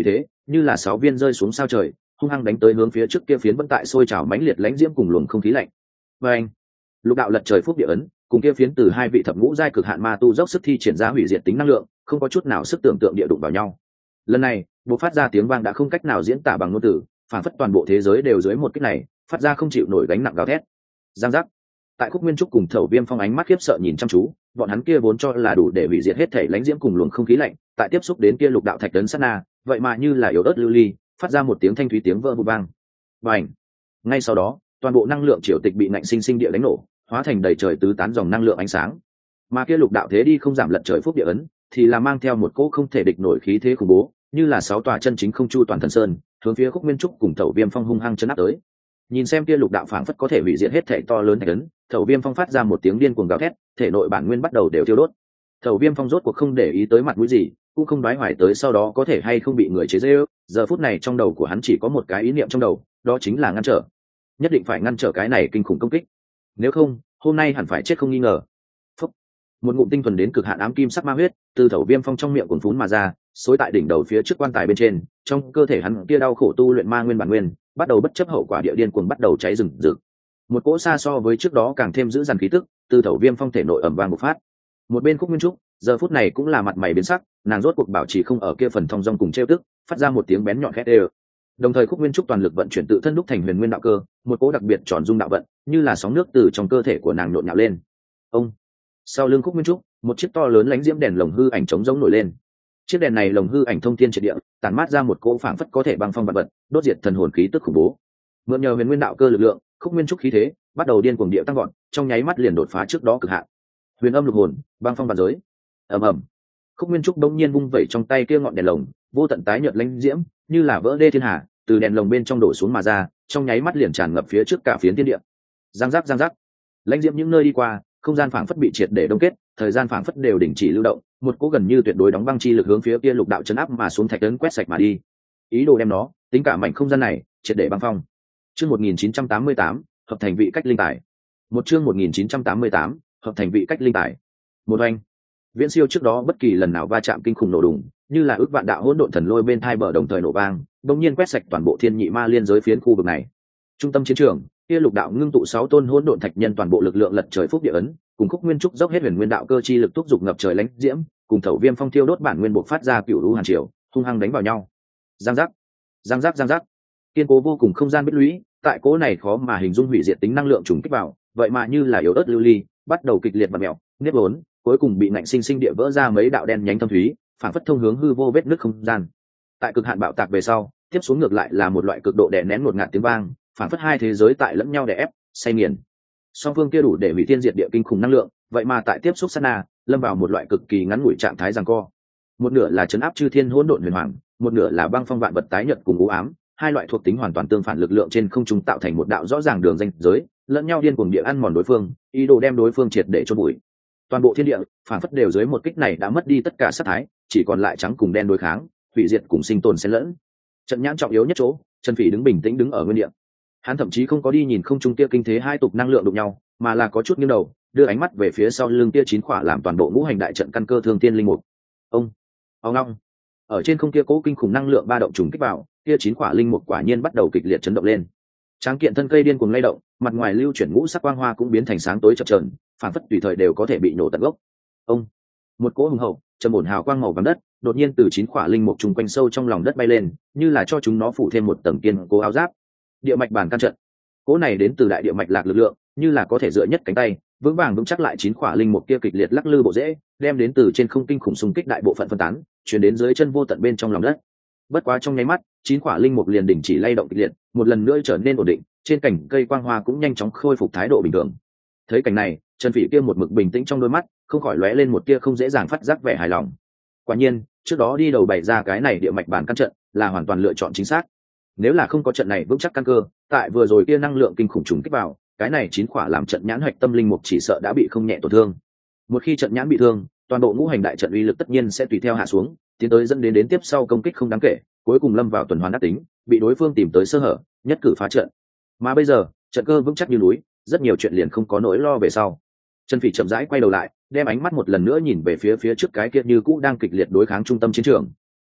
như là sáu viên rơi xuống sao trời, hung hăng đánh tới hướng phía trước kia phiến vẫn tại sôi trào mãnh liệt lãnh diễm cùng luồng không khí lạnh. Và anh, lục đạo lật trời phúc địa ấn, cùng kia phiến từ hai vị thập ngũ giai cực hạn ma tu dốc sức thi triển ra hủy diệt tính năng lượng, không có chút nào sức tưởng tượng địa đụng vào nhau. Lần này, bộc phát ra tiếng vang đã không cách nào diễn tả bằng ngôn từ, phản phất toàn bộ thế giới đều dưới một kích này, phát ra không chịu nổi gánh nặng gào thét. Giang giác. Tại Khúc Nguyên Trúc cùng Thẩu Viêm Phong ánh mắt khiếp sợ nhìn chăm chú, bọn hắn kia vốn cho là đủ để hủy diệt hết thể lãnh diễm cùng luồng không khí lạnh, tại tiếp xúc đến kia lục đạo thạch tấn sát na, vậy mà như là yếu ớt lưu ly, phát ra một tiếng thanh thúy tiếng vỡ vụn vang. Bành. Ngay sau đó, toàn bộ năng lượng triều tịch bị nạnh sinh sinh địa đánh nổ, hóa thành đầy trời tứ tán dòng năng lượng ánh sáng. Mà kia lục đạo thế đi không giảm lật trời phúc địa ấn, thì là mang theo một cỗ không thể địch nổi khí thế khủng bố, như là sáu tòa chân chính không chu toàn thần sơn, hướng phía Khúc Nguyên Trúc cùng Thẩu Viêm Phong hung hăng chấn áp tới. Nhìn xem kia lục đạo phảng phất có thể hủy diệt hết thể to lớn thạch ấn, Thẩu Viêm Phong phát ra một tiếng điên cuồng gào thét, thể nội bản nguyên bắt đầu đều thiêu đốt. Thẩu Viêm Phong rốt cuộc không để ý tới mặt mũi gì, cũng không đoái hoài tới sau đó có thể hay không bị người chế giễu, giờ phút này trong đầu của hắn chỉ có một cái ý niệm trong đầu, đó chính là ngăn trở. Nhất định phải ngăn trở cái này kinh khủng công kích. Nếu không, hôm nay hẳn phải chết không nghi ngờ. Phúc. Một ngụm tinh thuần đến cực hạn ám kim sắc ma huyết từ Thẩu Viêm Phong trong miệng cuồn phún mà ra, xối tại đỉnh đầu phía trước quan tài bên trên, trong cơ thể hắn kia đau khổ tu luyện ma nguyên bản nguyên, bắt đầu bất chấp hậu quả địa điên cuồng bắt đầu cháy rừng rực. Một cỗ xa so với trước đó càng thêm dữ dằn khí tức từ Thẩu Viêm Phong thể nội ầm vang bộc phát. Một bên Khúc Nguyên Trúc, giờ phút này cũng là mặt mày biến sắc, nàng rốt cuộc bảo trì không ở kia phần thong dong cùng trêu tức, phát ra một tiếng bén nhọn khét đều. Đồng thời Khúc Nguyên Trúc toàn lực vận chuyển tự thân đúc thành huyền nguyên đạo cơ, một cỗ đặc biệt tròn dung đạo vận, như là sóng nước từ trong cơ thể của nàng nhộn nhạo lên. Ông. Sau lưng Khúc Nguyên Trúc, một chiếc to lớn lánh diễm đèn lồng hư ảnh chống giống nổi lên. Chiếc đèn này lồng hư ảnh thông thiên triệt địa, tản mát ra một cỗ phảng phất có thể băng phong bạt vật, đốt diệt thần hồn khí tức khủng bố. Mượn nhờ huyền nguyên đạo cơ lực lượng, Khúc Nguyên Trúc khí thế bắt đầu điên cuồng địa tăng vọt, trong nháy mắt liền đột phá trước đó cực hạn. Huyền âm lục hồn, băng phong bạt giới. Ầm ầm. Khúc Nguyên Trúc đống nhiên vung vẩy trong tay kia ngọn đèn lồng, vô tận tái nhợt lãnh diễm, như là vỡ đê thiên hà, từ đèn lồng bên trong đổ xuống mà ra, trong nháy mắt liền tràn ngập phía trước cả phiến thiên địa. Giang giác giang giác. Lãnh diễm những nơi đi qua, không gian phảng phất bị triệt để đông kết, thời gian phảng phất đều đình chỉ lưu động, một cỗ gần như tuyệt đối đóng băng chi lực hướng phía kia lục đạo chấn áp mà xuống thạch tấn quét sạch mà đi. Ý đồ đem nó, tính cả mảnh không gian này, triệt để băng phong. Chương một nghìn chín trăm tám mươi tám, hợp thành vị cách linh tài. Một chương một nghìn chín trăm tám mươi tám, hợp thành vị cách linh tài. Một oanh. Viễn siêu trước đó bất kỳ lần nào va chạm kinh khủng nổ đùng, như là ước vạn đạo hỗn độn thần lôi bên thai bờ đồng thời nổ vang, đột nhiên quét sạch toàn bộ thiên nhị ma liên giới phiến khu vực này. Trung tâm chiến trường, kia lục đạo ngưng tụ sáu tôn hỗn độn thạch nhân toàn bộ lực lượng lật trời phúc địa ấn, cùng Khúc Nguyên Trúc dốc hết huyền nguyên đạo cơ chi lực thúc giục ngập trời lãnh diễm, cùng Thẩu Viêm Phong thiêu đốt bản nguyên bộc phát ra cựu lũ hàn triều, hung hăng đánh vào nhau. Giang giác, giang giác giang giác. Kiên cố vô cùng không gian bích lũy, tại cố này khó mà hình dung hủy diệt tính năng lượng trùng kích vào, vậy mà như là yếu ớt lưu ly, bắt đầu kịch liệt và mèo, nếp vốn, cuối cùng bị nạnh sinh sinh địa vỡ ra mấy đạo đen nhánh thâm thúy, phản phất thông hướng hư vô vết nứt không gian. Tại cực hạn bạo tạc về sau, tiếp xuống ngược lại là một loại cực độ đè nén một ngạt tiếng vang, phản phất hai thế giới tại lẫn nhau đè ép, say nghiền. Song phương kia đủ để hủy thiên diệt địa kinh khủng năng lượng, vậy mà tại tiếp xúc sát na, lâm vào một loại cực kỳ ngắn ngủi trạng thái giằng co. Một nửa là chấn áp chư thiên hỗn độn huyền hoàng, một nửa là băng phong vạn vật tái nhật cùng u ám, hai loại thuộc tính hoàn toàn tương phản lực lượng trên không trung tạo thành một đạo rõ ràng đường ranh giới, lẫn nhau điên cuồng địa ăn mòn đối phương, ý đồ đem đối phương triệt để chôn bụi. Toàn bộ thiên địa, phản phất đều dưới một kích này đã mất đi tất cả sát thái, chỉ còn lại trắng cùng đen đối kháng, hủy diệt cùng sinh tồn xen lẫn. Trận nhãn trọng yếu nhất chỗ, Trần Phỉ đứng bình tĩnh đứng ở nguyên địa. Hắn thậm chí không có đi nhìn không trung kia kinh thế hai tục năng lượng đụng nhau, mà là có chút nghiêng đầu, đưa ánh mắt về phía sau lưng kia chín khỏa làm toàn bộ ngũ hành đại trận căn cơ thương tiên linh mục. Ông, ông long, ở trên không kia cố kinh khủng năng lượng ba động trùng kích vào, kia chín khỏa linh mục quả nhiên bắt đầu kịch liệt chấn động lên. Tráng kiện thân cây điên cuồng lay động, mặt ngoài lưu chuyển ngũ sắc quang hoa cũng biến thành sáng tối chập chờn, phản phất tùy thời đều có thể bị nổ tận gốc. Ông, một cỗ hùng hậu, trầm ổn hào quang màu vàng đất, đột nhiên từ chín khỏa linh mục trùng quanh sâu trong lòng đất bay lên, như là cho chúng nó phủ thêm một tầng kiên cố áo giáp. Địa mạch bản căn trận, cỗ này đến từ đại địa mạch lạc lực lượng, như là có thể dựa nhất cánh tay, vững vàng vững chắc lại chín khỏa linh mục kia kịch liệt lắc lư bộ rễ, đem đến từ trên không kinh khủng xung kích đại bộ phận phân tán, truyền đến dưới chân vô tận bên trong lòng đất. Bất quá trong nháy mắt, chín khỏa linh mục liền đình chỉ lay động kịch liệt, một lần nữa trở nên ổn định, trên cành cây quang hoa cũng nhanh chóng khôi phục thái độ bình thường. Thấy cảnh này, Trần Phỉ kia một mực bình tĩnh trong đôi mắt, không khỏi lóe lên một tia không dễ dàng phát giác vẻ hài lòng. Quả nhiên, trước đó đi đầu bày ra cái này địa mạch bản căn trận, là hoàn toàn lựa chọn chính xác. Nếu là không có trận này vững chắc căn cơ, tại vừa rồi kia năng lượng kinh khủng trùng kích vào, cái này chín khỏa làm trận nhãn hoạch tâm linh mục chỉ sợ đã bị không nhẹ tổn thương. Một khi trận nhãn bị thương, toàn bộ ngũ hành đại trận uy lực tất nhiên sẽ tùy theo hạ xuống, tiến tới dẫn đến đến tiếp sau công kích không đáng kể, cuối cùng lâm vào tuần hoàn ác tính, bị đối phương tìm tới sơ hở, nhất cử phá trận. Mà bây giờ, trận cơ vững chắc như núi, rất nhiều chuyện liền không có nỗi lo về sau. Trần Phỉ chậm rãi quay đầu lại, đem ánh mắt một lần nữa nhìn về phía phía trước cái kia như cũ đang kịch liệt đối kháng trung tâm chiến trường.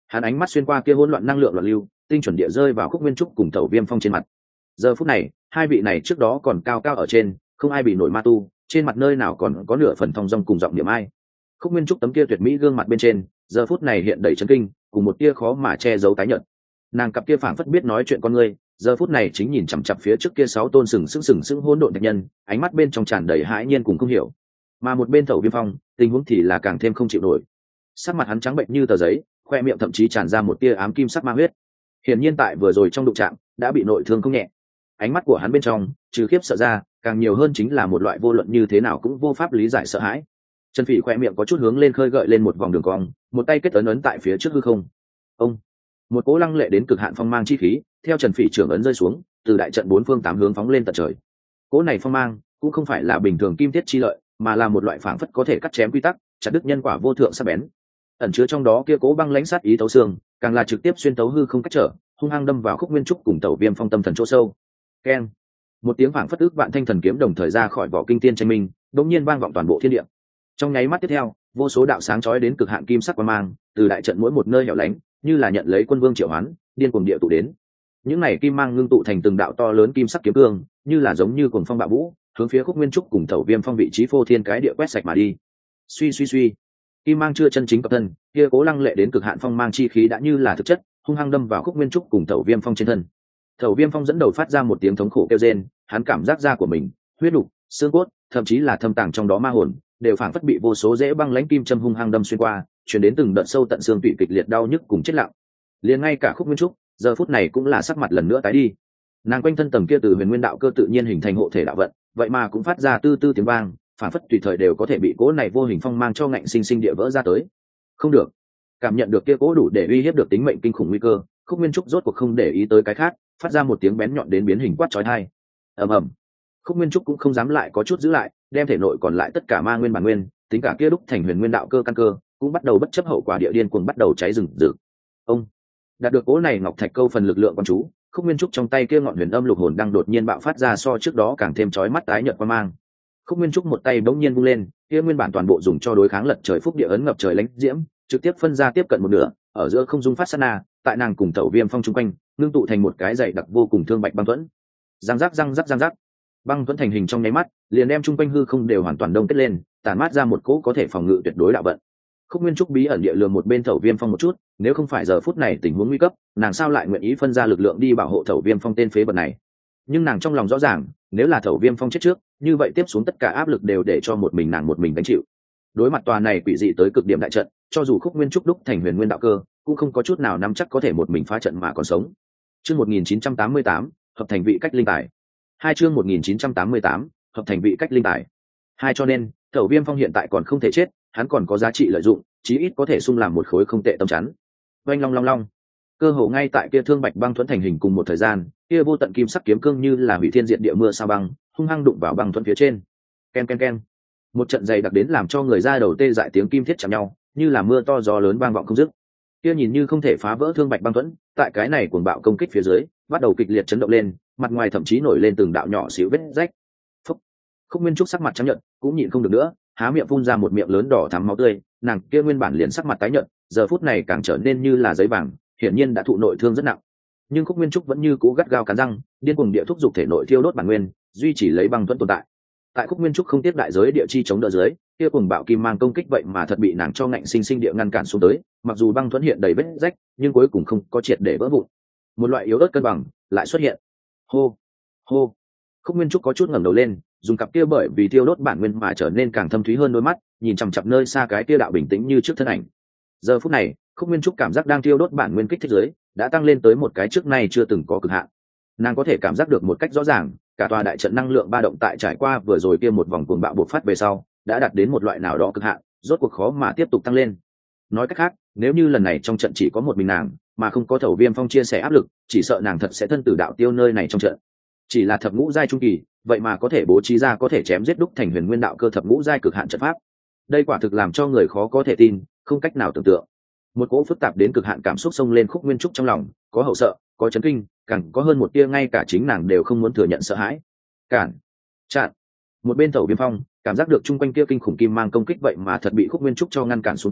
Hắn ánh mắt xuyên qua kia hỗn loạn năng lượng loạn lưu, tinh chuẩn địa rơi vào Khúc Nguyên Trúc cùng Tẩu Viêm Phong trên mặt. Giờ phút này, hai vị này trước đó còn cao cao ở trên, không ai bị nổi ma tu, trên mặt nơi nào còn có nửa phần thong dong cùng giọng niệm ai. Khúc Nguyên Trúc tấm kia tuyệt mỹ gương mặt bên trên, giờ phút này hiện đầy chấn kinh, cùng một tia khó mà che giấu tái nhợt. Nàng cặp kia phảng phất biết nói chuyện con người, giờ phút này chính nhìn chằm chằm phía trước kia sáu tôn sừng sững sừng sững hỗn độn thạch nhân, ánh mắt bên trong tràn đầy hãi nhiên cùng không hiểu. Mà một bên Tẩu Viêm Phong, tình huống thì là càng thêm không chịu nổi. Sắc mặt hắn trắng bệnh như tờ giấy, khoe miệng thậm chí tràn ra một tia ám kim sắc ma huyết. Hiển nhiên tại vừa rồi trong đụng chạm đã bị nội thương không nhẹ. Ánh mắt của hắn bên trong, trừ khiếp sợ ra, càng nhiều hơn chính là một loại vô luận như thế nào cũng vô pháp lý giải sợ hãi. Trần Phỉ khoe miệng có chút hướng lên khơi gợi lên một vòng đường cong, một tay kết ấn ấn tại phía trước hư không. Ông, một cỗ lăng lệ đến cực hạn phong mang chi khí, theo Trần Phỉ trưởng ấn rơi xuống, từ đại trận bốn phương tám hướng phóng lên tận trời. Cỗ này phong mang cũng không phải là bình thường kim thiết chi lợi, mà là một loại phảng phất có thể cắt chém quy tắc, chặt đứt nhân quả vô thượng sắc bén. Ẩn chứa trong đó kia cố băng lãnh sát ý tấu xương, càng là trực tiếp xuyên tấu hư không cách trở, hung hăng đâm vào Khúc Nguyên Trúc cùng Tẩu Viêm Phong tâm thần chỗ sâu. Keng, một tiếng phảng phất ức vạn thanh thần kiếm đồng thời ra khỏi vỏ kinh tiên tranh minh, đột nhiên vang vọng toàn bộ thiên địa. Trong nháy mắt tiếp theo, vô số đạo sáng chói đến cực hạn kim sắc quang mang, từ đại trận mỗi một nơi hẻo lánh, như là nhận lấy quân vương triệu hoán, điên cuồng địa tụ đến. Những này kim mang ngưng tụ thành từng đạo to lớn kim sắc kiếm cương, như là giống như cuồng phong bạo vũ, hướng phía Khúc Nguyên Trúc cùng Tẩu Viêm Phong vị trí phô thiên cái địa quét sạch mà đi. Suy suy suy, kim mang chưa chân chính cập thân, kia cố lăng lệ đến cực hạn phong mang chi khí đã như là thực chất, hung hăng đâm vào Khúc Nguyên Trúc cùng Tẩu Viêm Phong trên thân. Tẩu Viêm Phong dẫn đầu phát ra một tiếng thống khổ kêu rên, hắn cảm giác da của mình, huyết nục, xương cốt, thậm chí là thâm tàng trong đó ma hồn, đều phảng phất bị vô số dễ băng lãnh kim châm hung hăng đâm xuyên qua, truyền đến từng đợt sâu tận xương tủy kịch liệt đau nhức cùng chết lặng. Liền ngay cả Khúc Nguyên Trúc, giờ phút này cũng là sắc mặt lần nữa tái đi. Nàng quanh thân tầng kia từ huyền nguyên đạo cơ tự nhiên hình thành hộ thể đạo vận, vậy mà cũng phát ra tư tư tiếng vang, phảng phất tùy thời đều có thể bị cỗ này vô hình phong mang cho ngạnh sinh sinh địa vỡ ra tới. Không được, cảm nhận được kia cỗ đủ để uy hiếp được tính mệnh kinh khủng nguy cơ, Khúc Nguyên Trúc rốt cuộc không để ý tới cái khác, phát ra một tiếng bén nhọn đến biến hình quát chói tai. Ầm ầm. Khúc Nguyên Trúc cũng không dám lại có chút giữ lại, đem thể nội còn lại tất cả ma nguyên bản nguyên, tính cả kia đúc thành huyền nguyên đạo cơ căn cơ, cũng bắt đầu bất chấp hậu quả địa điên cuồng bắt đầu cháy rừng rực. Ông đạt được cỗ này ngọc thạch câu phần lực lượng con chú, Khúc Nguyên Trúc trong tay kia ngọn huyền âm lục hồn đang đột nhiên bạo phát ra so trước đó càng thêm chói mắt tái nhợt qua mang. Khúc Nguyên Trúc một tay bỗng nhiên vung lên, kia nguyên bản toàn bộ dùng cho đối kháng lật trời phúc địa ấn ngập trời lãnh diễm, trực tiếp phân ra tiếp cận một nửa, ở giữa không dung phát sát na, tại nàng cùng Tẩu Viêm Phong chung quanh, ngưng tụ thành một cái dày đặc vô cùng thương bạch băng thuẫn. Răng rắc răng rắc răng rắc, băng thuẫn thành hình trong nháy mắt, liền đem chung quanh hư không đều hoàn toàn đông kết lên, tản mát ra một cỗ có thể phòng ngự tuyệt đối đạo vận. Khúc Nguyên Trúc bí ẩn địa lường một bên Tẩu Viêm Phong một chút, nếu không phải giờ phút này tình huống nguy cấp, nàng sao lại nguyện ý phân ra lực lượng đi bảo hộ Tẩu Viêm Phong tên phế vật này? Nhưng nàng trong lòng rõ ràng, nếu là Tẩu Viêm Phong chết trước, như vậy tiếp xuống tất cả áp lực đều để cho một mình nàng một mình gánh chịu. Đối mặt tòa này quỷ dị tới cực điểm đại trận, cho dù Khúc Nguyên Trúc đúc thành huyền nguyên đạo cơ, cũng không có chút nào nắm chắc có thể một mình phá trận mà còn sống. Chương một nghìn chín trăm tám mươi tám, hợp thành vị cách linh tài. Hai chương một nghìn chín trăm tám mươi tám, hợp thành vị cách linh tài. Hai cho nên, Tẩu Viêm Phong hiện tại còn không thể chết, hắn còn có giá trị lợi dụng, chí ít có thể sung làm một khối không tệ tâm chắn. Oanh long long long. Cơ hồ ngay tại kia thương bạch băng thuẫn thành hình cùng một thời gian, kia vô tận kim sắc kiếm cương như là hủy thiên diệt địa mưa sao băng, hung hăng đụng vào băng thuẫn phía trên. Ken ken ken. Một trận dày đặc đến làm cho người ra đầu tê dại tiếng kim thiết chạm nhau, như là mưa to gió lớn vang vọng không dứt. Kia nhìn như không thể phá vỡ thương bạch băng thuẫn, tại cái này cuồng bạo công kích phía dưới, bắt đầu kịch liệt chấn động lên, mặt ngoài thậm chí nổi lên từng đạo nhỏ xíu vết rách. Phúc. Khúc Nguyên Trúc sắc mặt trắng nhợt, cũng nhịn không được nữa, há miệng phun ra một miệng lớn đỏ thắm máu tươi, nàng kia nguyên bản liền sắc mặt tái nhợt, giờ phút này càng trở nên như là giấy vàng, hiển nhiên đã thụ nội thương rất nặng. Nhưng Khúc Nguyên Trúc vẫn như cũ gắt gao cắn răng, điên cuồng địa thúc dục thể nội thiêu đốt bản nguyên, duy trì lấy băng thuẫn tồn tại. Tại Khúc Nguyên Trúc không tiếp đại giới địa chi chống đỡ dưới, kia cuồng bạo kim mang công kích vậy mà thật bị nàng cho ngạnh sinh sinh địa ngăn cản xuống tới, mặc dù băng thuẫn hiện đầy vết rách, nhưng cuối cùng không có triệt để vỡ vụn. Một loại yếu ớt cân bằng lại xuất hiện. Hô, hô. Khúc Nguyên Trúc có chút ngẩng đầu lên, dùng cặp kia bởi vì thiêu đốt bản nguyên mà trở nên càng thâm thúy hơn đôi mắt, nhìn chằm chằm nơi xa cái kia đạo bình tĩnh như trước thân ảnh. Giờ phút này, Khúc Nguyên Trúc cảm giác đang thiêu đốt bản nguyên kích thích giới, đã tăng lên tới một cái trước nay chưa từng có cực hạn. Nàng có thể cảm giác được một cách rõ ràng, cả tòa đại trận năng lượng ba động tại trải qua vừa rồi kia một vòng cuồng bạo bộc phát về sau, đã đạt đến một loại nào đó cực hạn, rốt cuộc khó mà tiếp tục tăng lên. Nói cách khác, nếu như lần này trong trận chỉ có một mình nàng, mà không có Tẩu Viêm Phong chia sẻ áp lực, chỉ sợ nàng thật sẽ thân tử đạo tiêu nơi này trong trận. Chỉ là thập ngũ giai trung kỳ, vậy mà có thể bố trí ra có thể chém giết đúc thành huyền nguyên đạo cơ thập ngũ giai cực hạn trận pháp. Đây quả thực làm cho người khó có thể tin, không cách nào tưởng tượng. Một cỗ phức tạp đến cực hạn cảm xúc xông lên Khúc Nguyên Trúc trong lòng, có hậu sợ, có chấn kinh, càng có hơn một tia ngay cả chính nàng đều không muốn thừa nhận sợ hãi. Cản, chặn. Một bên Tẩu Viêm Phong cảm giác được chung quanh kia kinh khủng kim mang công kích vậy mà thật bị Khúc Nguyên Trúc cho ngăn cản xuống tới,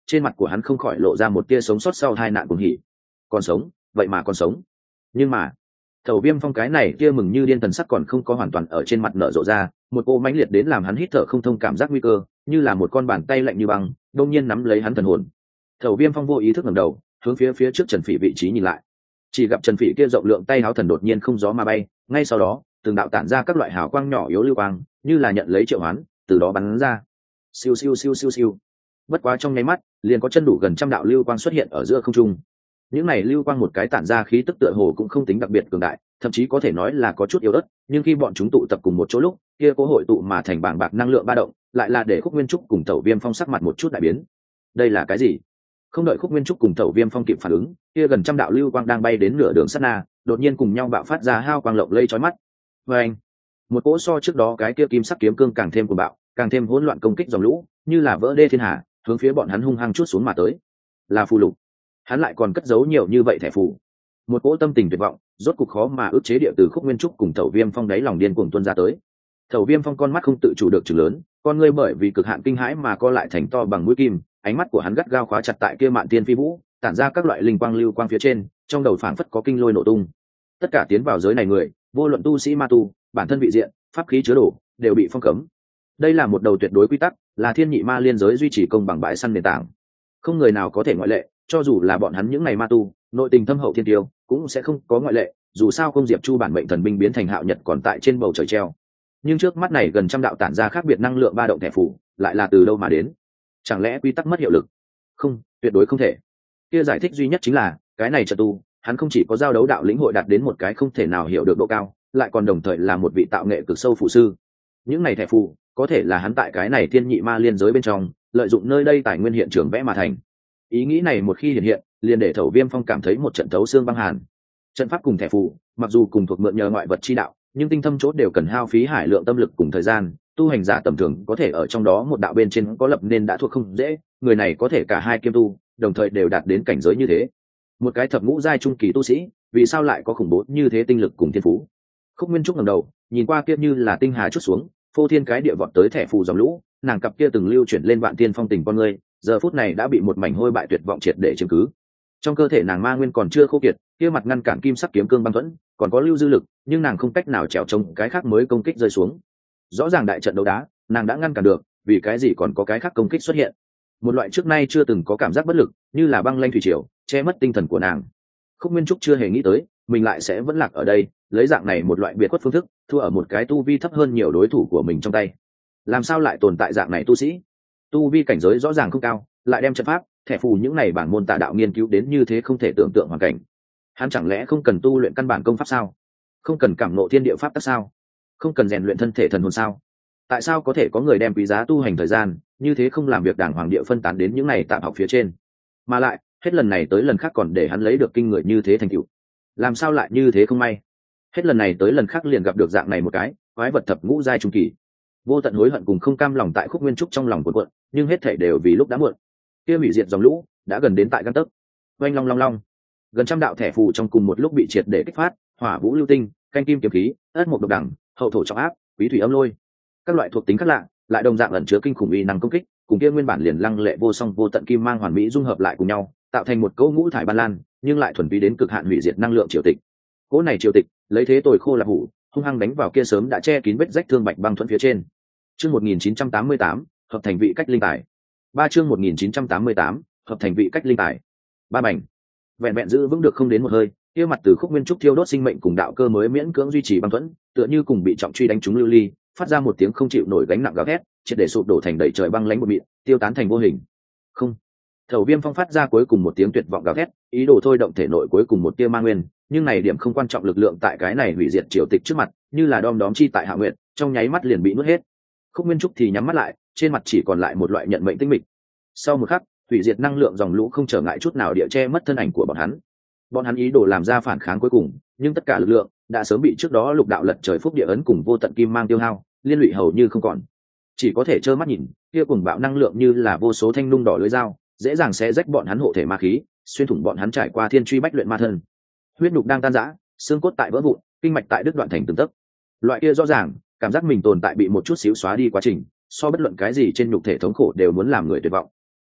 trên mặt của hắn không khỏi lộ ra một tia sống sót sau hai nạn cuồng hỉ. Còn sống, vậy mà còn sống. Nhưng mà Thầu Viêm Phong cái này tia mừng như điên thần sắc còn không có hoàn toàn ở trên mặt nở rộ ra, một cô mãnh liệt đến làm hắn hít thở không thông cảm giác nguy cơ, như là một con bàn tay lạnh như băng đông nhiên nắm lấy hắn thần hồn. Thầu Viêm Phong vô ý thức ngẩng đầu, hướng phía phía trước Trần Phỉ vị trí nhìn lại, chỉ gặp Trần Phỉ kia rộng lượng tay áo thần đột nhiên không gió mà bay, ngay sau đó từng đạo tản ra các loại hào quang nhỏ yếu lưu quang, như là nhận lấy triệu hoán, từ đó bắn ra. Siêu siêu siêu siêu siêu. Bất quá trong nháy mắt, liền có chân đủ gần trăm đạo lưu quang xuất hiện ở giữa không trung. Những này lưu quang một cái tản ra khí tức tựa hồ cũng không tính đặc biệt cường đại, thậm chí có thể nói là có chút yếu ớt, nhưng khi bọn chúng tụ tập cùng một chỗ lúc, kia cố hội tụ mà thành bảng bạc năng lượng ba động, lại là để Khúc Nguyên Trúc cùng Tẩu Viêm Phong sắc mặt một chút đại biến. Đây là cái gì? Không đợi Khúc Nguyên Trúc cùng Tẩu Viêm Phong kịp phản ứng, kia gần trăm đạo lưu quang đang bay đến nửa đường sát na, đột nhiên cùng nhau bạo phát ra hao quang lộng lây chói mắt. Oeng! Một cỗ so trước đó cái kia kim sắc kiếm cương càng thêm cuồng bạo, càng thêm hỗn loạn công kích dòng lũ, như là vỡ đê thiên hà, hướng phía bọn hắn hung hăng chuốt xuống mà tới. Là phù lục. Hắn lại còn cất giấu nhiều như vậy thẻ phù. Một cỗ tâm tình tuyệt vọng, rốt cục khó mà ức chế địa từ Khúc Nguyên Trúc cùng Tẩu Viêm Phong đáy lòng điên cuồng tuôn ra tới. Tẩu Viêm Phong con mắt không tự chủ được trừng lớn, con ngươi bởi vì cực hạn kinh hãi mà co lại thành to bằng mũi kim, ánh mắt của hắn gắt gao khóa chặt tại kia Mạn Tiên Phi Vũ, tản ra các loại linh quang lưu quang phía trên, trong đầu phảng phất có kinh lôi nổ tung. Tất cả tiến vào giới này người, vô luận tu sĩ ma tu, bản thân vị diện, pháp khí chứa đồ, đều bị phong cấm. Đây là một đầu tuyệt đối quy tắc, là thiên nhị ma liên giới duy trì công bằng bãi săn nền tảng. Không người nào có thể ngoại lệ, cho dù là bọn hắn những ngày ma tu, nội tình thâm hậu thiên tiêu, cũng sẽ không có ngoại lệ, dù sao không Diệp Chu bản mệnh thần binh biến thành Hạo Nhật còn tại trên bầu trời treo. Nhưng trước mắt này gần trăm đạo tản ra khác biệt năng lượng ba động thẻ phủ, lại là từ đâu mà đến? Chẳng lẽ quy tắc mất hiệu lực? Không, tuyệt đối không thể. Kia giải thích duy nhất chính là, cái này trận tu, hắn không chỉ có giao đấu đạo lĩnh hội đạt đến một cái không thể nào hiểu được độ cao, lại còn đồng thời là một vị tạo nghệ cực sâu phụ sư. Những này thẻ phù, có thể là hắn tại cái này thiên nhị ma liên giới bên trong, lợi dụng nơi đây tài nguyên hiện trường vẽ mà thành. Ý nghĩ này một khi hiện hiện, liền để Thẩu Viêm Phong cảm thấy một trận thấu xương băng hàn. Trận pháp cùng thẻ phù, mặc dù cùng thuộc mượn nhờ ngoại vật chi đạo, nhưng tinh thâm chốt đều cần hao phí hải lượng tâm lực cùng thời gian, tu hành giả tầm thường có thể ở trong đó một đạo bên trên có lập nên đã thuộc không dễ, người này có thể cả hai kiêm tu, đồng thời đều đạt đến cảnh giới như thế. Một cái thập ngũ giai trung kỳ tu sĩ, vì sao lại có khủng bố như thế tinh lực cùng thiên phú? Khúc Nguyên Trúc ngẩng đầu, nhìn qua kia như là tinh hà chút xuống, phô thiên cái địa vọt tới thẻ phù dòng lũ, nàng cặp kia từng lưu chuyển lên vạn tiên phong tình con người, giờ phút này đã bị một mảnh hôi bại tuyệt vọng triệt để chiếm cứ. Trong cơ thể nàng ma nguyên còn chưa khô kiệt, kia mặt ngăn cản kim sắc kiếm cương băng thuẫn, còn có lưu dư lực, nhưng nàng không cách nào trèo trống cái khác mới công kích rơi xuống. Rõ ràng đại trận đấu đá, nàng đã ngăn cản được, vì cái gì còn có cái khác công kích xuất hiện? Một loại trước nay chưa từng có cảm giác bất lực, như là băng lanh thủy triều, che mất tinh thần của nàng. Khúc Nguyên Trúc chưa hề nghĩ tới, mình lại sẽ vẫn lạc ở đây, lấy dạng này một loại biệt khuất phương thức, thua ở một cái tu vi thấp hơn nhiều đối thủ của mình trong tay. Làm sao lại tồn tại dạng này tu sĩ? Tu vi cảnh giới rõ ràng không cao, lại đem trận pháp, thẻ phù những này bản môn tà đạo nghiên cứu đến như thế không thể tưởng tượng hoàn cảnh. Hắn chẳng lẽ không cần tu luyện căn bản công pháp sao? Không cần cảm ngộ thiên địa pháp tắc sao? Không cần rèn luyện thân thể thần hồn sao? Tại sao có thể có người đem quý giá tu hành thời gian như thế không làm việc đàng hoàng địa phân tán đến những này tạm học phía trên, mà lại hết lần này tới lần khác còn để hắn lấy được kinh người như thế thành tựu? Làm sao lại như thế không may? Hết lần này tới lần khác liền gặp được dạng này một cái quái vật thập ngũ giai trung kỳ. Vô tận hối hận cùng không cam lòng tại Khúc Nguyên Trúc trong lòng cuộn cuộn, nhưng hết thảy đều vì lúc đã muộn. Kia hủy diệt dòng lũ đã gần đến tại gang tấc. Oanh long long long, gần trăm đạo thẻ phù trong cùng một lúc bị triệt để kích phát, hỏa vũ lưu tinh, canh kim kiếm khí, ất mộc độc đẳng, hậu thổ trọng áp, quý thủy âm lôi, các loại thuộc tính khác lạ, lại đồng dạng ẩn chứa kinh khủng uy năng công kích, cùng kia nguyên bản liền lăng lệ vô song vô tận kim mang hoàn mỹ dung hợp lại cùng nhau, tạo thành một cỗ ngũ thải ban lan, nhưng lại thuần túy đến cực hạn hủy diệt năng lượng triều tịch. Cỗ này triều tịch, lấy thế tồi khô là hủ, hung hăng đánh vào kia sớm đã che kín vết rách thương bạch băng thuẫn phía trên. Chương một nghìn chín trăm tám mươi tám, hợp thành vị cách linh tài. Ba chương một nghìn chín trăm tám mươi tám, hợp thành vị cách linh tài. Ba mảnh. Vẹn vẹn giữ vững được không đến một hơi, kia mặt từ Khúc Nguyên Trúc thiêu đốt sinh mệnh cùng đạo cơ mới miễn cưỡng duy trì băng thuẫn, tựa như cùng bị trọng truy đánh trúng lưu ly, phát ra một tiếng không chịu nổi gánh nặng gào thét, triệt để sụp đổ thành đầy trời băng lãnh một mịn, tiêu tán thành vô hình. Không. Thẩu Viêm Phong phát ra cuối cùng một tiếng tuyệt vọng gào thét, ý đồ thôi động thể nội cuối cùng một tia ma nguyên, nhưng này điểm không quan trọng lực lượng tại cái này hủy diệt triều tịch trước mặt, như là đom đóm chi tại hạ nguyện, trong nháy mắt liền bị nuốt hết. Khúc Nguyên Trúc thì nhắm mắt lại, trên mặt chỉ còn lại một loại nhận mệnh tinh mịch. Sau một khắc, hủy diệt năng lượng dòng lũ không trở ngại chút nào địa che mất thân ảnh của bọn hắn. Bọn hắn ý đồ làm ra phản kháng cuối cùng, nhưng tất cả lực lượng đã sớm bị trước đó lục đạo lật trời phúc địa ấn cùng vô tận kim mang tiêu hao, liên lụy hầu như không còn. Chỉ có thể trơ mắt nhìn, kia cuồng bạo năng lượng như là vô số thanh nung đỏ lưỡi dao, dễ dàng xé rách bọn hắn hộ thể ma khí, xuyên thủng bọn hắn trải qua thiên truy bách luyện ma thân. Huyết nhục đang tan rã, xương cốt tại vỡ vụn, kinh mạch tại đứt đoạn thành từng tấc. Loại kia rõ ràng, cảm giác mình tồn tại bị một chút xíu xóa đi quá trình, so bất luận cái gì trên nhục thể thống khổ đều muốn làm người tuyệt vọng.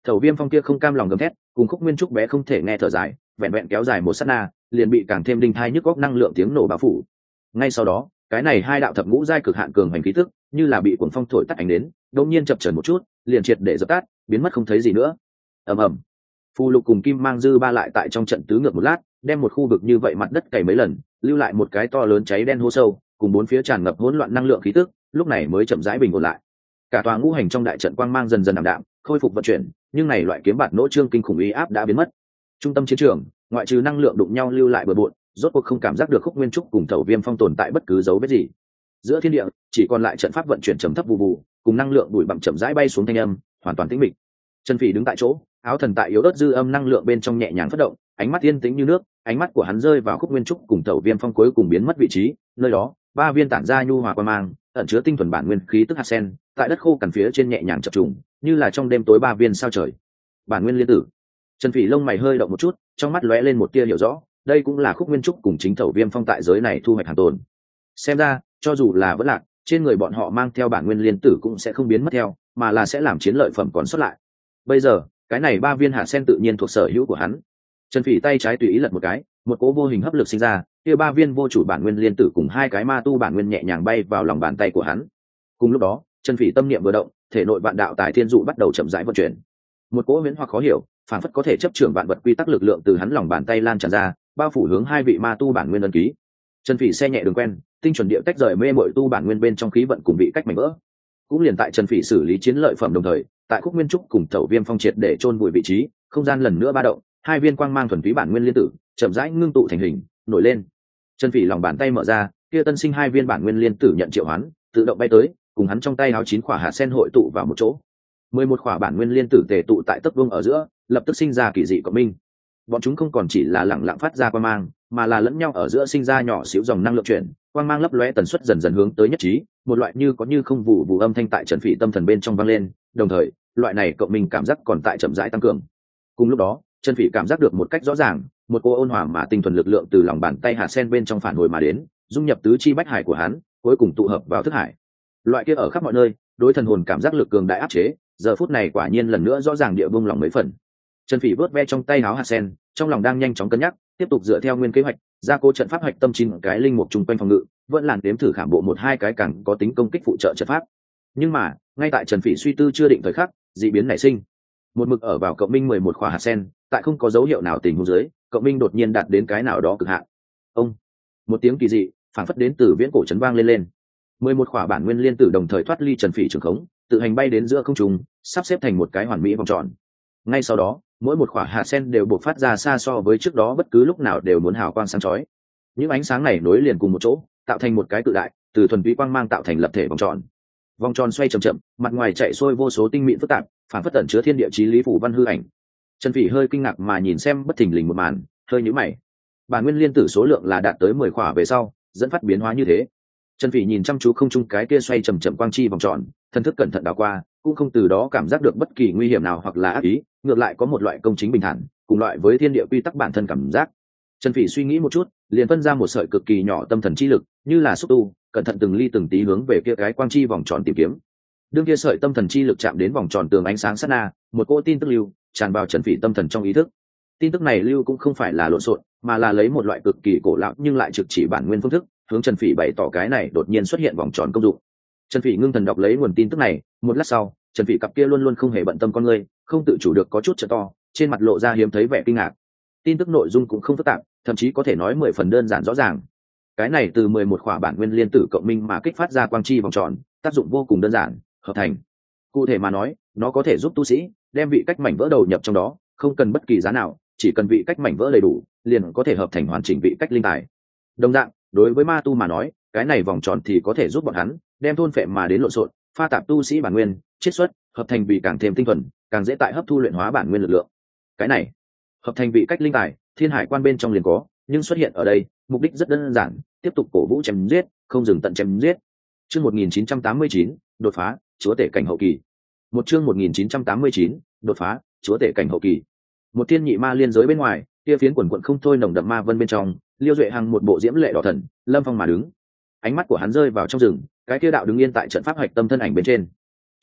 Thẩu Viêm Phong kia không cam lòng gầm thét, cùng Khúc Nguyên Trúc bé không thể nghe thở dài, vẹn vẹn kéo dài một sát na, liền bị càng thêm đinh thai nhức góc năng lượng tiếng nổ bao phủ. Ngay sau đó, cái này hai đạo thập ngũ giai cực hạn cường hành khí tức, như là bị cuồng phong thổi tắt ánh đến, đột nhiên chập chờn một chút, liền triệt để dập tắt, biến mất không thấy gì nữa. Ầm ầm. Phù Lục cùng Kim Mang Dư ba lại tại trong trận tứ ngược một lát, đem một khu vực như vậy mặt đất cày mấy lần, lưu lại một cái to lớn cháy đen hố sâu, cùng bốn phía tràn ngập hỗn loạn năng lượng khí tức, lúc này mới chậm rãi bình ổn lại. Cả tòa ngũ hành trong đại trận quang mang dần dần ảm đạm, khôi phục vận chuyển, nhưng này loại kiếm bạt nỗ trương kinh khủng uy áp đã biến mất. Trung tâm chiến trường, ngoại trừ năng lượng đụng nhau lưu lại bừa bộn, rốt cuộc không cảm giác được Khúc Nguyên Trúc cùng Thẩu Viêm Phong tồn tại bất cứ dấu vết gì. Giữa thiên địa chỉ còn lại trận pháp vận chuyển trầm thấp vụ vụ, cùng năng lượng bụi bặm chậm rãi bay xuống thanh âm, hoàn toàn tĩnh mịch. Trần Phỉ đứng tại chỗ, áo thần tại yếu ớt dư âm năng lượng bên trong nhẹ nhàng phất động, ánh mắt yên tĩnh như nước, ánh mắt của hắn rơi vào Khúc Nguyên Trúc cùng Thẩu Viêm Phong cuối cùng biến mất vị trí, nơi đó, ba viên tản ra nhu hòa quang mang, ẩn chứa tinh thuần bản nguyên khí tức hạt sen, tại đất khô cằn phía trên nhẹ nhàng chập trùng, như là trong đêm tối ba viên sao trời. Bản nguyên liên tử. Trần Phỉ lông mày hơi động một chút, trong mắt lóe lên một tia hiểu rõ, đây cũng là Khúc Nguyên Trúc cùng chính Thẩu Viêm Phong tại giới này thu hoạch hàng tồn. Xem ra, cho dù là vẫn lạc, trên người bọn họ mang theo bản nguyên liên tử cũng sẽ không biến mất theo, mà là sẽ làm chiến lợi phẩm còn sót lại. Bây giờ, cái này ba viên hạt sen tự nhiên thuộc sở hữu của hắn. Trần Phỉ tay trái tùy ý lật một cái, một cỗ vô hình hấp lực sinh ra, kia ba viên vô chủ bản nguyên liên tử cùng hai cái ma tu bản nguyên nhẹ nhàng bay vào lòng bàn tay của hắn. Cùng lúc đó, Trần Phỉ tâm niệm vừa động, thể nội vạn đạo tài thiên dụ bắt đầu chậm rãi vận chuyển. Một cỗ huyễn hoặc khó hiểu, phản phất có thể chấp trưởng vạn vật quy tắc lực lượng từ hắn lòng bàn tay lan tràn ra, bao phủ hướng hai vị ma tu bản nguyên ấn ký. Trần Phỉ xe nhẹ đường quen, tinh chuẩn địa tách rời mê muội tu bản nguyên bên trong khí vận cùng vị cách mảnh vỡ. Cũng liền tại Trần Phỉ xử lý chiến lợi phẩm đồng thời, tại Khúc Nguyên Trúc cùng Thẩu Viêm Phong triệt để chôn vùi vị trí, không gian lần nữa ba động, hai viên quang mang thuần túy bản nguyên liên tử, chậm rãi ngưng tụ thành hình, nổi lên. Trần Phỉ lòng bàn tay mở ra, kia tân sinh hai viên bản nguyên liên tử nhận triệu hoán, tự động bay tới, cùng hắn trong tay áo chín quả hạt sen hội tụ vào một chỗ. Mười một quả bản nguyên liên tử tề tụ tại tấc vuông ở giữa, lập tức sinh ra kỳ dị cộng minh. Bọn chúng không còn chỉ là lặng lặng phát ra quang mang, mà là lẫn nhau ở giữa sinh ra nhỏ xíu dòng năng lượng chuyển, quang mang lấp lóe tần suất dần dần hướng tới nhất trí, một loại như có như không vụ vụ âm thanh tại Trần Phỉ tâm thần bên trong vang lên, đồng thời, loại này cộng minh cảm giác còn tại chậm rãi tăng cường. Cùng lúc đó, Trần Phỉ cảm giác được một cách rõ ràng, một cô ôn hòa mà tinh thuần lực lượng từ lòng bàn tay hạt sen bên trong phản hồi mà đến, dung nhập tứ chi bách hải của hắn, cuối cùng tụ hợp vào thức hải. Loại kia ở khắp mọi nơi, đối thần hồn cảm giác lực cường đại áp chế, giờ phút này quả nhiên lần nữa rõ ràng địa bung lòng mấy phần. Trần Phỉ vớt ve trong tay áo hạt sen, trong lòng đang nhanh chóng cân nhắc, tiếp tục dựa theo nguyên kế hoạch, gia cố trận pháp hoạch tâm chín cái linh mục trung quanh phòng ngự, vẫn làn đếm thử khảm bộ một hai cái càng có tính công kích phụ trợ trận pháp. Nhưng mà, ngay tại Trần Phỉ suy tư chưa định thời khắc, dị biến nảy sinh. Một mực ở vào cộng minh mười một khỏa hạt sen, tại không có dấu hiệu nào tình huống dưới, cộng minh đột nhiên đạt đến cái nào đó cực hạn. Ông, một tiếng kỳ dị, phản phất đến từ viễn cổ chấn vang lên lên. Mười một khỏa bản nguyên liên tử đồng thời thoát ly Trần Phỉ trường khống, tự hành bay đến giữa không trung, sắp xếp thành một cái hoàn mỹ vòng tròn. Ngay sau đó, mỗi một khỏa hạt sen đều bộc phát ra xa so với trước đó bất cứ lúc nào đều muốn hào quang sáng chói. Những ánh sáng này nối liền cùng một chỗ, tạo thành một cái cự đại, từ thuần túy quang mang tạo thành lập thể vòng tròn. Vòng tròn xoay chậm chậm, mặt ngoài chạy xuôi vô số tinh mịn phức tạp, phản phất tẩn chứa thiên địa chí lý phủ văn hư ảnh. Trần Phỉ hơi kinh ngạc mà nhìn xem bất thình lình một màn, hơi nhíu mày. Bản nguyên liên tử số lượng là đạt tới mười khỏa về sau, dẫn phát biến hóa như thế. Trần Phỉ nhìn chăm chú không trung cái kia xoay chậm chậm quang chi vòng tròn, thần thức cẩn thận đảo qua, cũng không từ đó cảm giác được bất kỳ nguy hiểm nào hoặc là ác ý, ngược lại có một loại công chính bình thản, cùng loại với thiên địa quy tắc bản thân cảm giác. Trần Phỉ suy nghĩ một chút, liền phân ra một sợi cực kỳ nhỏ tâm thần chi lực, như là xúc tu, cẩn thận từng ly từng tí hướng về kia cái quang chi vòng tròn tìm kiếm. Đương kia sợi tâm thần chi lực chạm đến vòng tròn tường ánh sáng sát na, một cỗ tin tức lưu tràn vào Trần Phỉ tâm thần trong ý thức. Tin tức này lưu cũng không phải là lộn xộn, mà là lấy một loại cực kỳ cổ lão nhưng lại trực chỉ bản nguyên phương thức, hướng Trần Phỉ bày tỏ cái này đột nhiên xuất hiện vòng tròn công dụng. Trần Phỉ ngưng thần đọc lấy nguồn tin tức này, một lát sau, Trần Phỉ cặp kia luôn luôn không hề bận tâm con người, không tự chủ được có chút trợ to, trên mặt lộ ra hiếm thấy vẻ kinh ngạc. Tin tức nội dung cũng không phức tạp, thậm chí có thể nói mười phần đơn giản rõ ràng. Cái này từ mười một khỏa bản nguyên liên tử cộng minh mà kích phát ra quang chi vòng tròn, tác dụng vô cùng đơn giản, hợp thành. Cụ thể mà nói, nó có thể giúp tu sĩ đem vị cách mảnh vỡ đầu nhập trong đó, không cần bất kỳ giá nào, chỉ cần vị cách mảnh vỡ đầy đủ, liền có thể hợp thành hoàn chỉnh vị cách linh tài. Đồng dạng, đối với ma tu mà nói, cái này vòng tròn thì có thể giúp bọn hắn đem thôn phệ mà đến lộn xộn, pha tạp tu sĩ bản nguyên, chiết xuất, hợp thành vị càng thêm tinh thuần, càng dễ tại hấp thu luyện hóa bản nguyên lực lượng. Cái này, hợp thành vị cách linh tài, thiên hải quan bên trong liền có, nhưng xuất hiện ở đây, mục đích rất đơn giản, tiếp tục cổ vũ chém giết, không dừng tận chém giết. Chương một nghìn chín trăm tám mươi chín, đột phá, chúa tể cảnh hậu kỳ. Một chương một nghìn chín trăm tám mươi chín, đột phá, chúa tể cảnh hậu kỳ. Một thiên nhị ma liên giới bên ngoài, kia phiến quần quần không thôi nồng đậm ma vân bên trong, Liêu Duệ Hằng một bộ diễm lệ đỏ thần, lâm phong mà đứng. Ánh mắt của hắn rơi vào trong rừng, cái kia đạo đứng yên tại trận pháp hoạch tâm thân ảnh bên trên.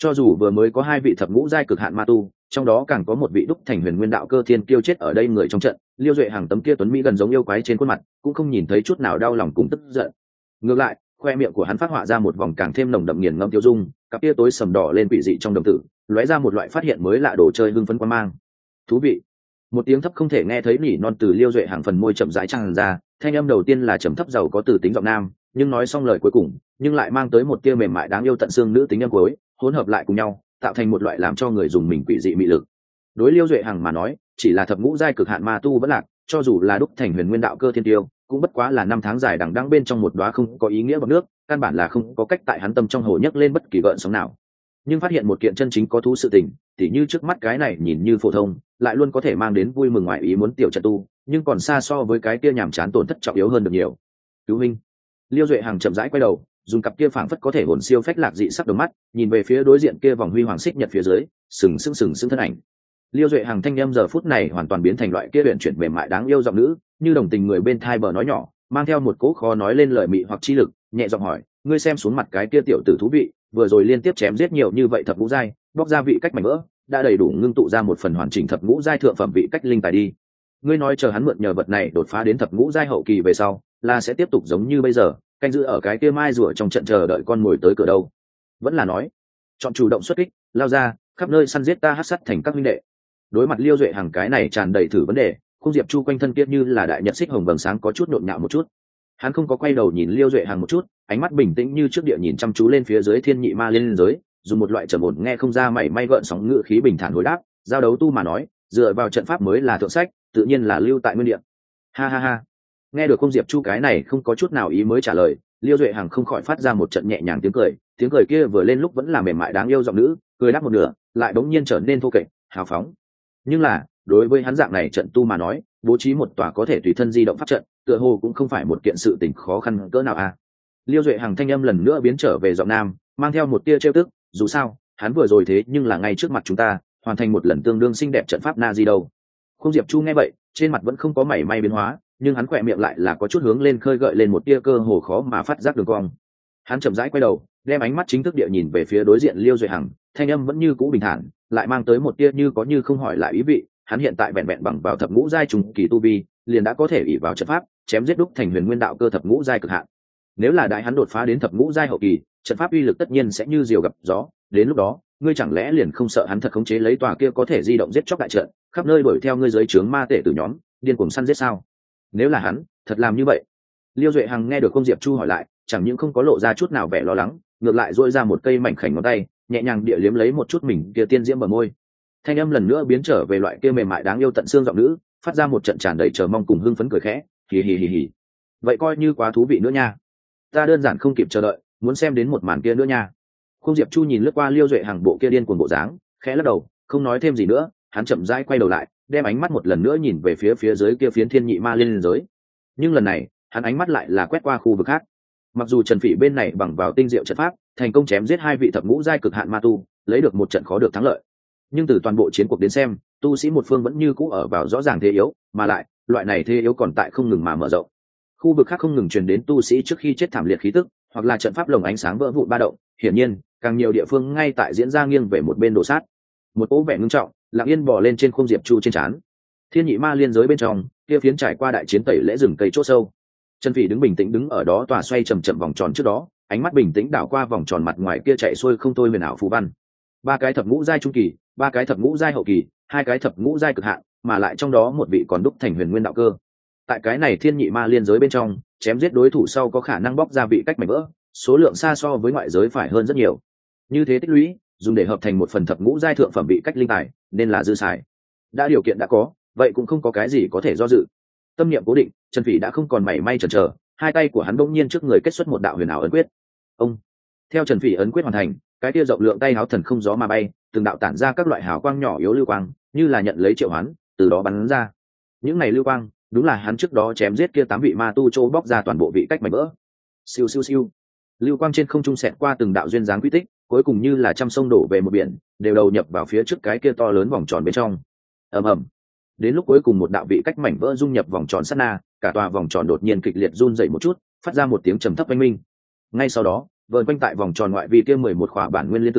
Cho dù vừa mới có hai vị thập ngũ giai cực hạn ma tu, trong đó càng có một vị đúc thành huyền nguyên đạo cơ thiên kiêu chết ở đây người trong trận, Liêu Duệ Hằng tấm kia tuấn mỹ gần giống yêu quái trên khuôn mặt cũng không nhìn thấy chút nào đau lòng cùng tức giận. Ngược lại, khoe miệng của hắn phát họa ra một vòng càng thêm nồng đậm nghiền ngẫm tiêu dung, cặp kia tối sầm đỏ lên quỷ dị trong đồng tử, lóe ra một loại phát hiện mới lạ đồ chơi hưng phấn quan mang. Thú vị. Một tiếng thấp không thể nghe thấy nỉ non từ Liêu Duệ Hằng phần môi chậm rãi tràn ra, thanh âm đầu tiên là trầm thấp giàu có từ tính giọng nam, nhưng nói xong lời cuối cùng, nhưng lại mang tới một tia mềm mại đáng yêu tận xương nữ tính âm cuối, hỗn hợp lại cùng nhau, tạo thành một loại làm cho người dùng mình quỷ dị mị lực. Đối Liêu Duệ Hằng mà nói, chỉ là thập ngũ giai cực hạn ma tu vẫn lạc, cho dù là đúc thành huyền nguyên đạo cơ thiên tiêu, cũng bất quá là năm tháng dài đằng đẵng bên trong một đóa không có ý nghĩa bọt nước, căn bản là không có cách tại hắn tâm trong hồ nhấc lên bất kỳ gợn sóng nào. Nhưng phát hiện một kiện chân chính có thú sự tình, tỉ như trước mắt cái này nhìn như phổ thông, lại luôn có thể mang đến vui mừng ngoài ý muốn tiểu trận tu, nhưng còn xa so với cái kia nhàm chán tổn thất trọng yếu hơn được nhiều. Cứu minh. Liêu Duệ Hằng chậm rãi quay đầu, dùng cặp kia phảng phất có thể hồn siêu phách lạc dị sắc đôi mắt, nhìn về phía đối diện kia vòng huy hoàng xích nhật phía dưới, sừng sững sừng sững thân ảnh. Liêu Duệ Hằng thanh âm giờ phút này hoàn toàn biến thành loại kia luyện chuyển mềm mại đáng yêu giọng nữ, như đồng tình người bên thai bờ nói nhỏ, mang theo một cỗ khó nói lên lời mị hoặc chi lực, nhẹ giọng hỏi, ngươi xem xuống mặt cái kia tiểu tử thú vị, vừa rồi liên tiếp chém giết nhiều như vậy thập ngũ giai, bóc ra vị cách mảnh vỡ, đã đầy đủ ngưng tụ ra một phần hoàn chỉnh thập ngũ giai thượng phẩm vị cách linh tài đi. Ngươi nói chờ hắn mượn nhờ vật này đột phá đến thập ngũ giai hậu kỳ về sau, là sẽ tiếp tục giống như bây giờ, canh giữ ở cái kia mai rùa trong trận chờ đợi con mồi tới cửa đâu? Vẫn là nói, chọn chủ động xuất kích, lao ra, khắp nơi săn giết ta hắc sắt thành các minh đệ. Đối mặt Liêu Duệ Hằng cái này tràn đầy thử vấn đề, Khung Diệp Chu quanh thân kia như là đại nhật xích hồng vầng sáng có chút nhộn nhạo một chút. Hắn không có quay đầu nhìn Liêu Duệ Hằng một chút, ánh mắt bình tĩnh như trước địa nhìn chăm chú lên phía dưới thiên nhị ma liên giới, dùng một loại trầm ổn nghe không ra mảy may gợn sóng ngữ khí bình thản hồi đáp, giao đấu tu mà nói, dựa vào trận pháp mới là thượng sách, tự nhiên là lưu tại nguyên địa. Ha ha ha. Nghe được Khung Diệp Chu cái này không có chút nào ý mới trả lời, Liêu Duệ Hằng không khỏi phát ra một trận nhẹ nhàng tiếng cười, tiếng cười kia vừa lên lúc vẫn là mềm mại đáng yêu giọng nữ, cười đáp một nửa, lại bỗng nhiên trở nên thô kệch, hào phóng. Nhưng là, đối với hắn dạng này trận tu mà nói, bố trí một tòa có thể tùy thân di động pháp trận, tựa hồ cũng không phải một kiện sự tình khó khăn cỡ nào à. Liêu Duệ Hằng thanh âm lần nữa biến trở về giọng nam, mang theo một tia trêu tức, dù sao, hắn vừa rồi thế nhưng là ngay trước mặt chúng ta, hoàn thành một lần tương đương xinh đẹp trận pháp na di đâu. Khung Diệp Chu nghe vậy, trên mặt vẫn không có mảy may biến hóa, nhưng hắn khỏe miệng lại là có chút hướng lên khơi gợi lên một tia cơ hồ khó mà phát giác đường cong. Hắn chậm rãi quay đầu, đem ánh mắt chính thức địa nhìn về phía đối diện Liêu Duệ Hằng, thanh âm vẫn như cũ bình thản, lại mang tới một tia như có như không hỏi lại ý vị. Hắn hiện tại vẹn vẹn bằng vào thập ngũ giai trùng kỳ tu vi, liền đã có thể ỷ vào trận pháp, chém giết đúc thành huyền nguyên đạo cơ thập ngũ giai cực hạn. Nếu là đại hắn đột phá đến thập ngũ giai hậu kỳ, trận pháp uy lực tất nhiên sẽ như diều gặp gió, đến lúc đó, ngươi chẳng lẽ liền không sợ hắn thật khống chế lấy tòa kia có thể di động giết chóc đại trận, khắp nơi đuổi theo ngươi dưới trướng ma tể tử nhóm, điên cuồng săn giết sao? Nếu là hắn, thật làm như vậy. Liêu Duệ Hằng nghe được Khung Diệp Chu hỏi lại, chẳng những không có lộ ra chút nào vẻ lo lắng, ngược lại duỗi ra một cây mảnh khảnh ngón tay, nhẹ nhàng địa liếm lấy một chút mình kia tiên diễm bờ môi. Thanh âm lần nữa biến trở về loại kia mềm mại đáng yêu tận xương giọng nữ, phát ra một trận tràn đầy chờ mong cùng hưng phấn cười khẽ, hì hì hì hì. Vậy coi như quá thú vị nữa nha. Ta đơn giản không kịp chờ đợi, muốn xem đến một màn kia nữa nha. Khung Diệp Chu nhìn lướt qua Liêu Duệ Hằng bộ kia điên cuồng bộ dáng, khẽ lắc đầu, không nói thêm gì nữa, hắn chậm rãi quay đầu lại, đem ánh mắt một lần nữa nhìn về phía phía dưới kia phiến thiên nhị ma liên giới. Nhưng lần này, hắn ánh mắt lại là quét qua khu vực khác. Mặc dù Trần Phỉ bên này bằng vào tinh diệu trận pháp, thành công chém giết hai vị thập ngũ giai cực hạn ma tu, lấy được một trận khó được thắng lợi. Nhưng từ toàn bộ chiến cuộc đến xem, tu sĩ một phương vẫn như cũ ở vào rõ ràng thế yếu, mà lại, loại này thế yếu còn tại không ngừng mà mở rộng. Khu vực khác không ngừng truyền đến tu sĩ trước khi chết thảm liệt khí tức, hoặc là trận pháp lồng ánh sáng vỡ vụn ba động, hiển nhiên, càng nhiều địa phương ngay tại diễn ra nghiêng về một bên đổ sát. Một cỗ vẻ ngưng trọng, lặng yên bò lên trên Khung Diệp Chu trên trán. Thiên nhị ma liên giới bên trong, kia phiến trải qua đại chiến tẩy lễ rừng cây chỗ sâu. Trần Phỉ đứng bình tĩnh đứng ở đó tòa xoay chậm chậm vòng tròn trước đó, ánh mắt bình tĩnh đảo qua vòng tròn mặt ngoài kia chạy xuôi không thôi huyền ảo phù văn. Ba cái thập ngũ giai trung kỳ, ba cái thập ngũ giai hậu kỳ, hai cái thập ngũ giai cực hạn, mà lại trong đó một vị còn đúc thành huyền nguyên đạo cơ. Tại cái này thiên nhị ma liên giới bên trong, chém giết đối thủ sau có khả năng bóc ra vị cách mảnh vỡ, số lượng xa so với ngoại giới phải hơn rất nhiều. Như thế tích lũy, dùng để hợp thành một phần thập ngũ giai thượng phẩm vị cách linh tài, nên là dư xài. Đã điều kiện đã có, vậy cũng không có cái gì có thể do dự. Tâm niệm cố định, Trần Phỉ đã không còn mảy may chần chờ, hai tay của hắn bỗng nhiên trước người kết xuất một đạo huyền ảo ấn quyết. Ông. Theo Trần Phỉ ấn quyết hoàn thành, cái kia rộng lượng tay háo thần không gió mà bay, từng đạo tản ra các loại hào quang nhỏ yếu lưu quang, như là nhận lấy triệu hoán, từ đó bắn ra. Những này lưu quang, đúng là hắn trước đó chém giết kia tám vị ma tu trô bóc ra toàn bộ vị cách mảnh vỡ. Siêu siêu siêu. Lưu quang trên không trung xẹt qua từng đạo duyên dáng quy tích, cuối cùng như là trăm sông đổ về một biển, đều đầu nhập vào phía trước cái kia to lớn vòng tròn bên trong. Ầm ầm. Đến lúc cuối cùng một đạo vị cách mảnh vỡ dung nhập vòng tròn sát na, cả tòa vòng tròn đột nhiên kịch liệt run rẩy một chút, phát ra một tiếng trầm thấp oanh minh. Ngay sau đó, vờn quanh tại vòng tròn ngoại vi kia mười một khỏa bản nguyên liên tử,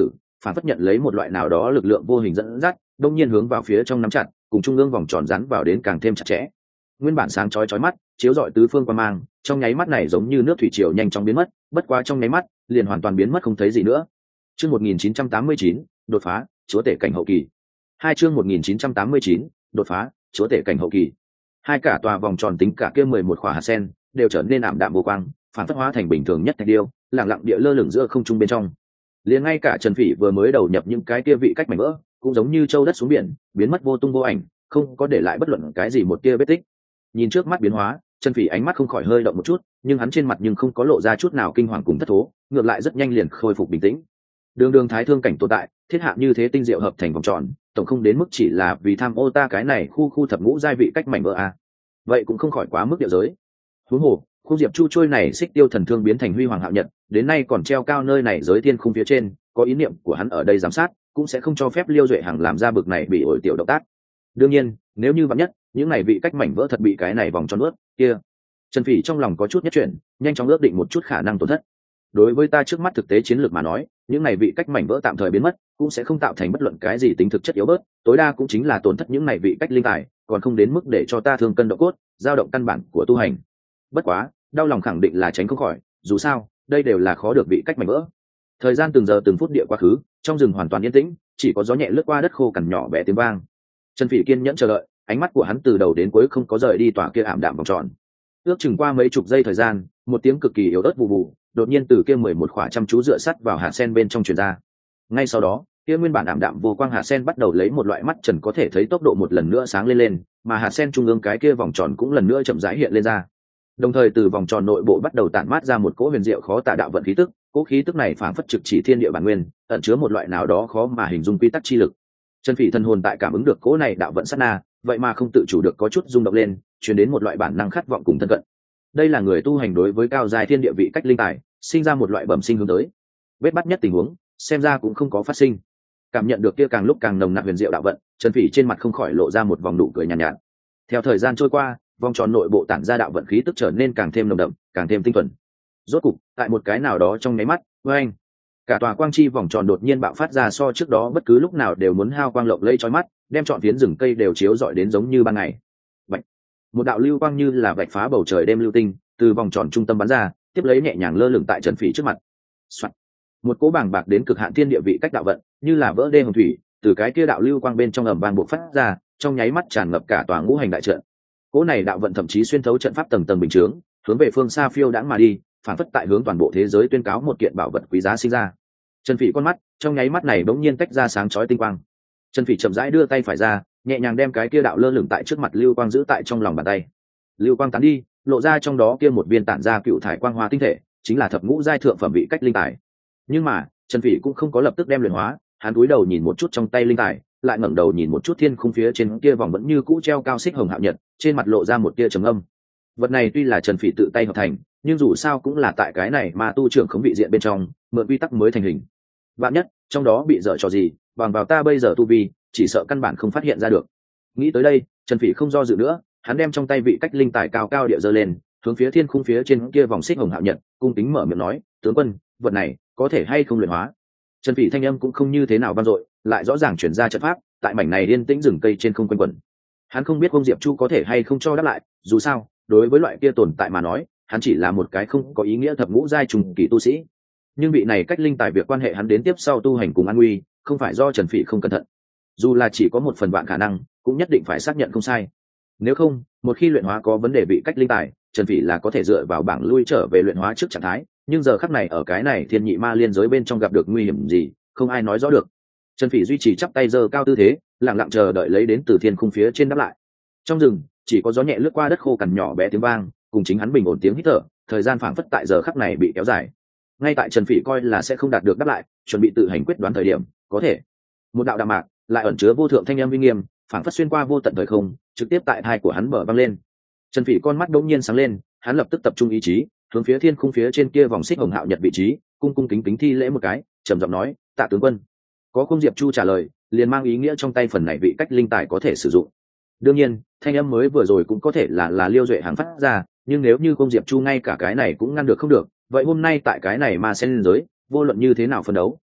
phản phất nhận lấy một loại nào đó lực lượng vô hình dẫn dắt, đông nhiên hướng vào phía trong nắm chặt, cùng trung ương vòng tròn rắn vào đến càng thêm chặt chẽ. Nguyên bản sáng chói chói mắt, chiếu rọi tứ phương qua mang, trong nháy mắt này giống như nước thủy triều nhanh chóng biến mất, bất quá trong nháy mắt, liền hoàn toàn biến mất không thấy gì nữa. Chương một nghìn chín trăm tám mươi chín, đột phá, chúa tể cảnh hậu kỳ. Hai chương một nghìn chín trăm tám mươi chín, đột phá, chúa tể cảnh hậu kỳ. Hai cả tòa vòng tròn tính cả kia mười một khỏa hạt sen, đều trở nên ảm đạm vô quang, phản phất hóa thành bình thường nhất thạch điêu, lặng lặng địa lơ lửng giữa không trung bên trong. Liền ngay cả Trần Phỉ vừa mới đầu nhập những cái kia vị cách mảnh vỡ, cũng giống như châu đất xuống biển, biến mất vô tung vô ảnh, không có để lại bất luận cái gì một tia vết tích. Nhìn trước mắt biến hóa, Trần Phỉ ánh mắt không khỏi hơi động một chút, nhưng hắn trên mặt nhưng không có lộ ra chút nào kinh hoàng cùng thất thố, ngược lại rất nhanh liền khôi phục bình tĩnh. Đường đường thái thương cảnh tồn tại, thiết hạ như thế tinh diệu hợp thành vòng tròn, tổng không đến mức chỉ là vì tham ô ta cái này khu khu thập ngũ giai vị cách mảnh vỡ à. Vậy cũng không khỏi quá mức địa giới. Huống hồ, khu diệp chu trôi này xích tiêu thần thương biến thành huy hoàng hạo nhật, đến nay còn treo cao nơi này giới thiên khung phía trên, có ý niệm của hắn ở đây giám sát, cũng sẽ không cho phép Liêu Duệ Hằng làm ra bực này bị ổi tiểu động tác. Đương nhiên, nếu như vạn nhất, những này vị cách mảnh vỡ thật bị cái này vòng tròn ướt, kia, Trần Phỉ trong lòng có chút nhất chuyển, nhanh chóng ước định một chút khả năng tổn thất. Đối với ta trước mắt thực tế chiến lược mà nói, những này vị cách mảnh vỡ tạm thời biến mất, cũng sẽ không tạo thành bất luận cái gì tính thực chất yếu bớt, tối đa cũng chính là tổn thất những này vị cách linh tài, còn không đến mức để cho ta thương cân độ cốt, dao động căn bản của tu hành. Bất quá, đau lòng khẳng định là tránh không khỏi, dù sao, đây đều là khó được vị cách mảnh vỡ. Thời gian từng giờ từng phút địa quá khứ, trong rừng hoàn toàn yên tĩnh, chỉ có gió nhẹ lướt qua đất khô cằn nhỏ bé tiếng vang. Trần Phỉ kiên nhẫn chờ đợi, ánh mắt của hắn từ đầu đến cuối không có rời đi tòa kia ảm đạm vòng tròn. Ước chừng qua mấy chục giây thời gian, một tiếng cực kỳ yếu ớt vù vù, đột nhiên từ kia mười một khỏa chăm chú dựa sắt vào hạt sen bên trong truyền ra. Ngay sau đó, kia nguyên bản ảm đạm vô quang hạt sen bắt đầu lấy một loại mắt trần có thể thấy tốc độ một lần nữa sáng lên lên, mà hạt sen trung ương cái kia vòng tròn cũng lần nữa chậm rãi hiện lên ra. Đồng thời từ vòng tròn nội bộ bắt đầu tản mát ra một cỗ huyền diệu khó tả đạo vận khí tức, cỗ khí tức này phảng phất trực chỉ thiên địa bản nguyên, ẩn chứa một loại nào đó khó mà hình dung quy tắc chi lực. Trần Phỉ thần hồn tại cảm ứng được cỗ này đạo vận sát na, vậy mà không tự chủ được có chút rung động lên, truyền đến một loại bản năng khát vọng cùng thân cận. Đây là người tu hành đối với cao giai thiên địa vị cách linh tài, sinh ra một loại bẩm sinh hướng tới. Vết bắt nhất tình huống, xem ra cũng không có phát sinh. Cảm nhận được kia càng lúc càng nồng nặc huyền diệu đạo vận, Trần Phỉ trên mặt không khỏi lộ ra một vòng nụ cười nhàn nhạt, nhạt. Theo thời gian trôi qua, vòng tròn nội bộ tản ra đạo vận khí tức trở nên càng thêm nồng đậm, càng thêm tinh thuần. Rốt cục, tại một cái nào đó trong nháy mắt, oeng, cả tòa quang chi vòng tròn đột nhiên bạo phát ra so trước đó bất cứ lúc nào đều muốn hao quang lộng lẫy chói mắt, đem trọn phiến rừng cây đều chiếu rọi đến giống như ban ngày. Bạch. Một đạo lưu quang như là vạch phá bầu trời đêm lưu tinh, từ vòng tròn trung tâm bắn ra, tiếp lấy nhẹ nhàng lơ lửng tại Trần Phỉ trước mặt. Soạn. Một cỗ bàng bạc đến cực hạn thiên địa vị cách đạo vận, như là vỡ đê hồng thủy, từ cái kia đạo lưu quang bên trong ầm vang bộc phát ra, trong nháy mắt tràn ngập cả tòa ngũ hành đại trận. Cỗ này đạo vận thậm chí xuyên thấu trận pháp tầng tầng bình chướng, hướng về phương xa phiêu đãng mà đi, phản phất tại hướng toàn bộ thế giới tuyên cáo một kiện bảo vật quý giá sinh ra. Trần Phỉ con mắt, trong nháy mắt này bỗng nhiên tách ra sáng chói tinh quang. Trần Phỉ chậm rãi đưa tay phải ra, nhẹ nhàng đem cái kia đạo lơ lửng tại trước mặt lưu quang giữ tại trong lòng bàn tay. Lưu quang tán đi, lộ ra trong đó kia một viên tản ra cựu thải quang hoa tinh thể, chính là thập ngũ giai thượng phẩm vị cách linh tài. Nhưng mà, Trần Phỉ cũng không có lập tức đem luyện hóa, hắn cúi đầu nhìn một chút trong tay linh tài, lại ngẩng đầu nhìn một chút thiên khung phía trên kia vòng vẫn như cũ treo cao xích hồng hạo nhật, trên mặt lộ ra một tia trầm âm. Vật này tuy là Trần Phỉ tự tay hợp thành, nhưng dù sao cũng là tại cái này mà tu trưởng khống vị diện bên trong, mượn quy tắc mới thành hình. Vạn nhất, trong đó bị dở trò gì, bằng vào ta bây giờ tu vi, chỉ sợ căn bản không phát hiện ra được. Nghĩ tới đây, Trần Phỉ không do dự nữa, hắn đem trong tay vị cách linh tài cao cao địa giơ lên, hướng phía thiên khung phía trên kia vòng xích hồng hạo nhật, cung kính mở miệng nói, tướng quân, vật này có thể hay không luyện hóa? Trần Phỉ thanh âm cũng không như thế nào vang dội, lại rõ ràng chuyển ra trận pháp, tại mảnh này yên tĩnh rừng cây trên không quanh quẩn. Hắn không biết Vương Diệp Chu có thể hay không cho đáp lại, dù sao, đối với loại kia tồn tại mà nói, hắn chỉ là một cái không có ý nghĩa thập ngũ giai trùng kỳ tu sĩ. Nhưng vị này cách linh tài việc quan hệ hắn đến tiếp sau tu hành cùng an nguy, không phải do Trần Phỉ không cẩn thận. Dù là chỉ có một phần vạn khả năng, cũng nhất định phải xác nhận không sai. Nếu không, một khi luyện hóa có vấn đề vị cách linh tài, Trần Phỉ là có thể dựa vào bảng lui trở về luyện hóa trước trạng thái, nhưng giờ khắc này ở cái này thiên nhị ma liên giới bên trong gặp được nguy hiểm gì, không ai nói rõ được. Trần Phỉ duy trì chắp tay giơ cao tư thế, lặng lặng chờ đợi lấy đến từ thiên khung phía trên đáp lại. Trong rừng, chỉ có gió nhẹ lướt qua đất khô cằn nhỏ bé tiếng vang, cùng chính hắn bình ổn tiếng hít thở, thời gian phảng phất tại giờ khắc này bị kéo dài. Ngay tại Trần Phỉ coi là sẽ không đạt được đáp lại, chuẩn bị tự hành quyết đoán thời điểm, có thể một đạo đạm mạc lại ẩn chứa vô thượng thanh âm uy nghiêm, phảng phất xuyên qua vô tận thời không, trực tiếp tại tai của hắn bờ vang lên. Trần Phỉ con mắt đột nhiên sáng lên, hắn lập tức tập trung ý chí, hướng phía thiên khung phía trên kia vòng xích hồng hạo nhật vị trí, cung cung kính kính thi lễ một cái, trầm giọng nói, "Tạ tướng quân." Có Không Diệp Chu trả lời, liền mang ý nghĩa trong tay phần này vị cách linh tài có thể sử dụng. Đương nhiên, thanh âm mới vừa rồi cũng có thể là là Liêu Duệ Hằng phát ra, nhưng nếu như Không Diệp Chu ngay cả cái này cũng ngăn được không được, vậy hôm nay tại cái này mà sen giới, vô luận như thế nào phân đấu,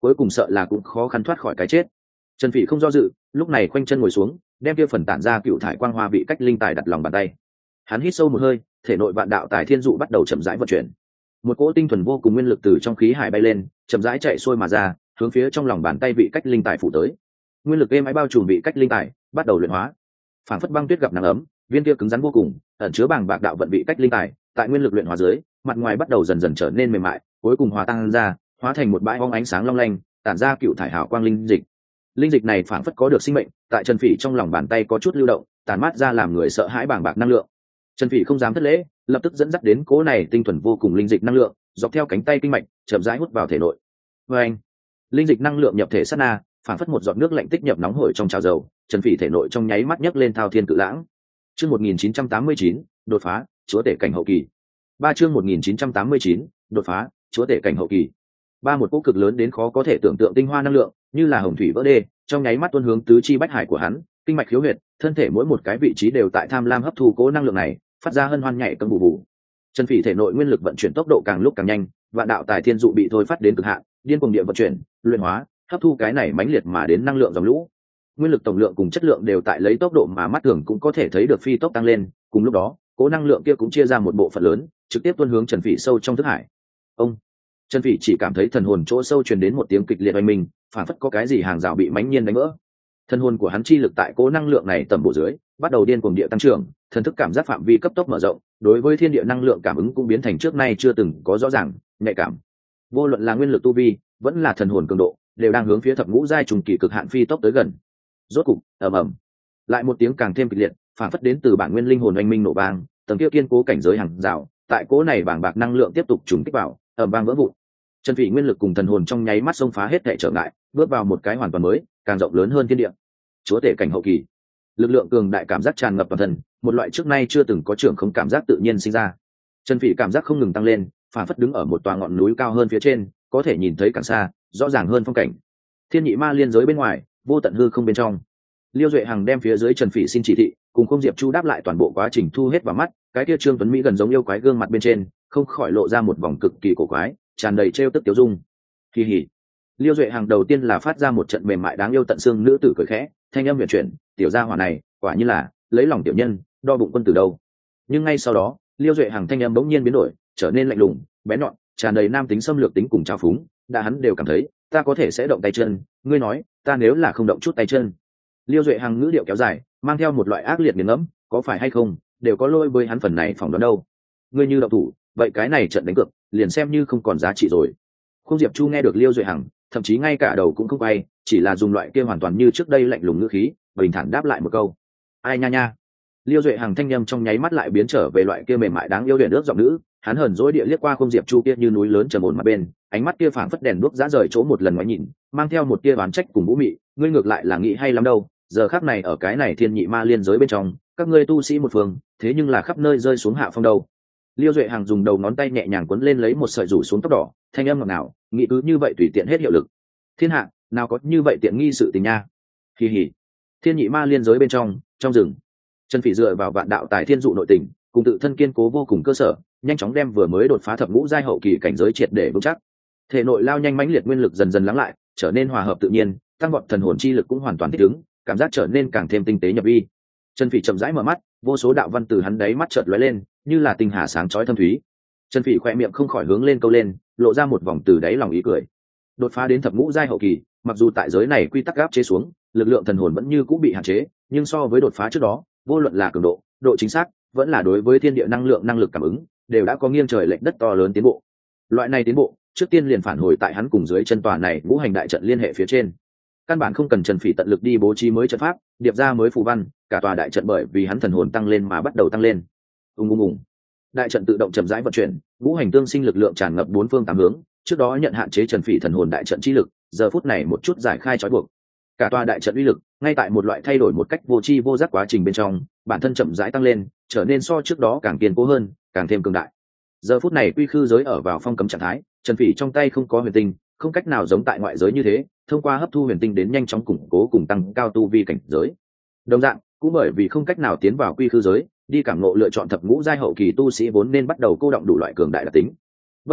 cuối cùng sợ là cũng khó khăn thoát khỏi cái chết. Trần Phỉ không do dự, lúc này khoanh chân ngồi xuống, đem kia phần tản ra cựu thải quang hoa vị cách linh tài đặt lòng bàn tay. Hắn hít sâu một hơi, thể nội vạn đạo tài thiên dụ bắt đầu chậm rãi vận chuyển. Một cỗ tinh thuần vô cùng nguyên lực từ trong khí hải bay lên, chậm rãi chạy xuôi mà ra, hướng phía trong lòng bàn tay vị cách linh tài phủ tới. Nguyên lực êm ái bao trùm vị cách linh tài, bắt đầu luyện hóa. Phản phất băng tuyết gặp nắng ấm, viên kia cứng rắn vô cùng, ẩn chứa bàng bạc đạo vận vị cách linh tài, tại nguyên lực luyện hóa dưới, mặt ngoài bắt đầu dần dần trở nên mềm mại, cuối cùng hòa tan ra, hóa thành một bãi bóng ánh sáng long lanh, tản ra cựu thải hào quang linh dịch. Linh dịch này phản phất có được sinh mệnh, tại Trần Phỉ trong lòng bàn tay có chút lưu động, tản mát ra làm người sợ hãi bàng bạc năng lượng. Trần Phỉ không dám thất lễ, lập tức dẫn dắt đến cỗ này tinh thuần vô cùng linh dịch năng lượng, dọc theo cánh tay kinh mạch, chậm rãi hút vào thể nội. Và anh, linh dịch năng lượng nhập thể sát na, phản phất một giọt nước lạnh tích nhập nóng hổi trong chảo dầu, Trần Phỉ thể nội trong nháy mắt nhấc lên thao thiên cự lãng. Chương một nghìn chín trăm tám mươi chín, đột phá, chúa tể cảnh hậu kỳ. Ba chương một nghìn chín trăm tám mươi chín, đột phá, chúa tể cảnh hậu kỳ. Ba một cỗ cực lớn đến khó có thể tưởng tượng tinh hoa năng lượng, như là hồng thủy vỡ đê, trong nháy mắt tuôn hướng tứ chi bách hải của hắn, kinh mạch khiếu huyệt, thân thể mỗi một cái vị trí đều tại tham lam hấp thu cỗ năng lượng này, phát ra hân hoan nhảy cẫng bù bù. Trần Phỉ thể nội nguyên lực vận chuyển tốc độ càng lúc càng nhanh, vạn đạo tài thiên dụ bị thôi phát đến cực hạn, điên cuồng địa vận chuyển, luyện hóa, hấp thu cái này mãnh liệt mà đến năng lượng dòng lũ. Nguyên lực tổng lượng cùng chất lượng đều tại lấy tốc độ mà mắt thường cũng có thể thấy được phi tốc tăng lên, cùng lúc đó, cỗ năng lượng kia cũng chia ra một bộ phận lớn, trực tiếp tuôn hướng Trần Phỉ sâu trong thức hải. Ông Trần Phỉ chỉ cảm thấy thần hồn chỗ sâu truyền đến một tiếng kịch liệt oanh minh, phản phất có cái gì hàng rào bị mãnh nhiên đánh vỡ. Thần hồn của hắn chi lực tại cỗ năng lượng này tầm bộ dưới, bắt đầu điên cuồng địa tăng trưởng, thần thức cảm giác phạm vi cấp tốc mở rộng, đối với thiên địa năng lượng cảm ứng cũng biến thành trước nay chưa từng có rõ ràng, nhạy cảm. Vô luận là nguyên lực tu vi, vẫn là thần hồn cường độ, đều đang hướng phía thập ngũ giai trùng kỳ cực hạn phi tốc tới gần. Rốt cục, ầm ầm, lại một tiếng càng thêm kịch liệt, phản phất đến từ bản nguyên linh hồn oanh minh nổ vang, tầng kia kiên cố cảnh giới hàng rào, tại cỗ này bàng bạc năng lượng tiếp tục trùng kích vào, ầm vang vỡ vụn. Trần Phỉ nguyên lực cùng thần hồn trong nháy mắt xông phá hết thảy trở ngại, bước vào một cái hoàn toàn mới, càng rộng lớn hơn thiên địa. Chúa tể cảnh hậu kỳ, lực lượng cường đại cảm giác tràn ngập toàn thân, một loại trước nay chưa từng có trưởng không cảm giác tự nhiên sinh ra. Trần Phỉ cảm giác không ngừng tăng lên, phản phất đứng ở một tòa ngọn núi cao hơn phía trên, có thể nhìn thấy càng xa, rõ ràng hơn phong cảnh. Thiên nhị ma liên giới bên ngoài, vô tận hư không bên trong, Liêu Duệ Hằng đem phía dưới Trần Phỉ xin chỉ thị, cùng Không Diệp Chu đáp lại toàn bộ quá trình thu hết vào mắt, cái kia Trương Tuấn Mỹ gần giống yêu quái gương mặt bên trên, không khỏi lộ ra một vòng cực kỳ cổ quái, tràn đầy trêu tức tiêu dung. Kỳ hỉ. Liêu Duệ Hằng đầu tiên là phát ra một trận mềm mại đáng yêu tận xương nữ tử cười khẽ, thanh âm huyền chuyển, tiểu gia hỏa này, quả như là lấy lòng tiểu nhân, đo bụng quân từ đâu. Nhưng ngay sau đó, Liêu Duệ Hằng thanh âm bỗng nhiên biến đổi, trở nên lạnh lùng, bén nhọn, tràn đầy nam tính xâm lược tính cùng trào phúng, đã hắn đều cảm thấy, ta có thể sẽ động tay chân, ngươi nói, ta nếu là không động chút tay chân. Liêu Duệ Hằng ngữ điệu kéo dài, mang theo một loại ác liệt nghiền ngẫm, có phải hay không, đều có lỗi với hắn phần này phỏng đoán đâu. Ngươi như động thủ, vậy cái này trận đánh cược, liền xem như không còn giá trị rồi. Không Diệp Chu nghe được Liêu Duệ Hằng, thậm chí ngay cả đầu cũng không quay, chỉ là dùng loại kia hoàn toàn như trước đây lạnh lùng ngữ khí, bình thản đáp lại một câu. Ai nha nha. Liêu Duệ Hằng thanh nhâm trong nháy mắt lại biến trở về loại kia mềm mại đáng yêu huyền ước giọng nữ, hắn hờn dỗi địa liếc qua Không Diệp Chu kia như núi lớn trầm ổn mặt bên, ánh mắt kia phảng phất đèn đuốc dã rời chỗ một lần ngoái nhìn, mang theo một tia oán trách cùng vũ mị, ngươi ngược lại là nghĩ hay lắm đâu, giờ khắc này ở cái này thiên nhị ma liên giới bên trong, các ngươi tu sĩ một phương, thế nhưng là khắp nơi rơi xuống hạ phong đâu. Liêu Duệ Hằng dùng đầu ngón tay nhẹ nhàng quấn lên lấy một sợi rủ xuống tóc đỏ, thanh âm ngọt ngào, nghĩ cứ như vậy tùy tiện hết hiệu lực. Thiên hạ, nào có như vậy tiện nghi sự tình nha. Kỳ hỉ. Thiên nhị ma liên giới bên trong, trong rừng, Trần Phỉ dựa vào vạn đạo tài thiên dụ nội tình, cùng tự thân kiên cố vô cùng cơ sở, nhanh chóng đem vừa mới đột phá thập ngũ giai hậu kỳ cảnh giới triệt để vững chắc. Thể nội lao nhanh mãnh liệt nguyên lực dần dần lắng lại, trở nên hòa hợp tự nhiên, tăng vọt thần hồn chi lực cũng hoàn toàn thích ứng, cảm giác trở nên càng thêm tinh tế nhập vi. Trần Phỉ chậm rãi mở mắt, vô số đạo văn từ hắn đáy mắt chợt lóe lên, như là tinh hà sáng chói thâm thúy. Trần Phỉ khẽ miệng không khỏi hướng lên câu lên, lộ ra một vòng từ đáy lòng ý cười. Đột phá đến thập ngũ giai hậu kỳ, mặc dù tại giới này quy tắc áp chế xuống, lực lượng thần hồn vẫn như cũng bị hạn chế, nhưng so với đột phá trước đó, vô luận là cường độ, độ chính xác, vẫn là đối với thiên địa năng lượng năng lực cảm ứng, đều đã có nghiêng trời lệch đất to lớn tiến bộ. Loại này tiến bộ, trước tiên liền phản hồi tại hắn cùng dưới chân tòa này ngũ hành đại trận liên hệ phía trên. Căn bản không cần Trần Phỉ tận lực đi bố trí mới trận pháp, điệp ra mới phù văn, cả tòa đại trận bởi vì hắn thần hồn tăng lên mà bắt đầu tăng lên. Ùng ùng ùng. Đại trận tự động chậm rãi vận chuyển, ngũ hành tương sinh lực lượng tràn ngập bốn phương tám hướng, trước đó nhận hạn chế Trần Phỉ thần hồn đại trận chi lực, giờ phút này một chút giải khai trói buộc. Cả tòa đại trận uy lực, ngay tại một loại thay đổi một cách vô tri vô giác quá trình bên trong, bản thân chậm rãi tăng lên, trở nên so trước đó càng kiên cố hơn, càng thêm cường đại. Giờ phút này quy khư giới ở vào phong cấm trạng thái, Trần Phỉ trong tay không có huyền tinh, không cách nào giống tại ngoại giới như thế, thông qua hấp thu huyền tinh đến nhanh chóng củng cố cùng tăng cao tu vi cảnh giới. Đồng dạng, cũng bởi vì không cách nào tiến vào quy khư giới, đi cảm ngộ lựa chọn thập ngũ giai hậu kỳ tu sĩ vốn nên bắt đầu cô động đủ loại cường đại đặc tính. Bất quá,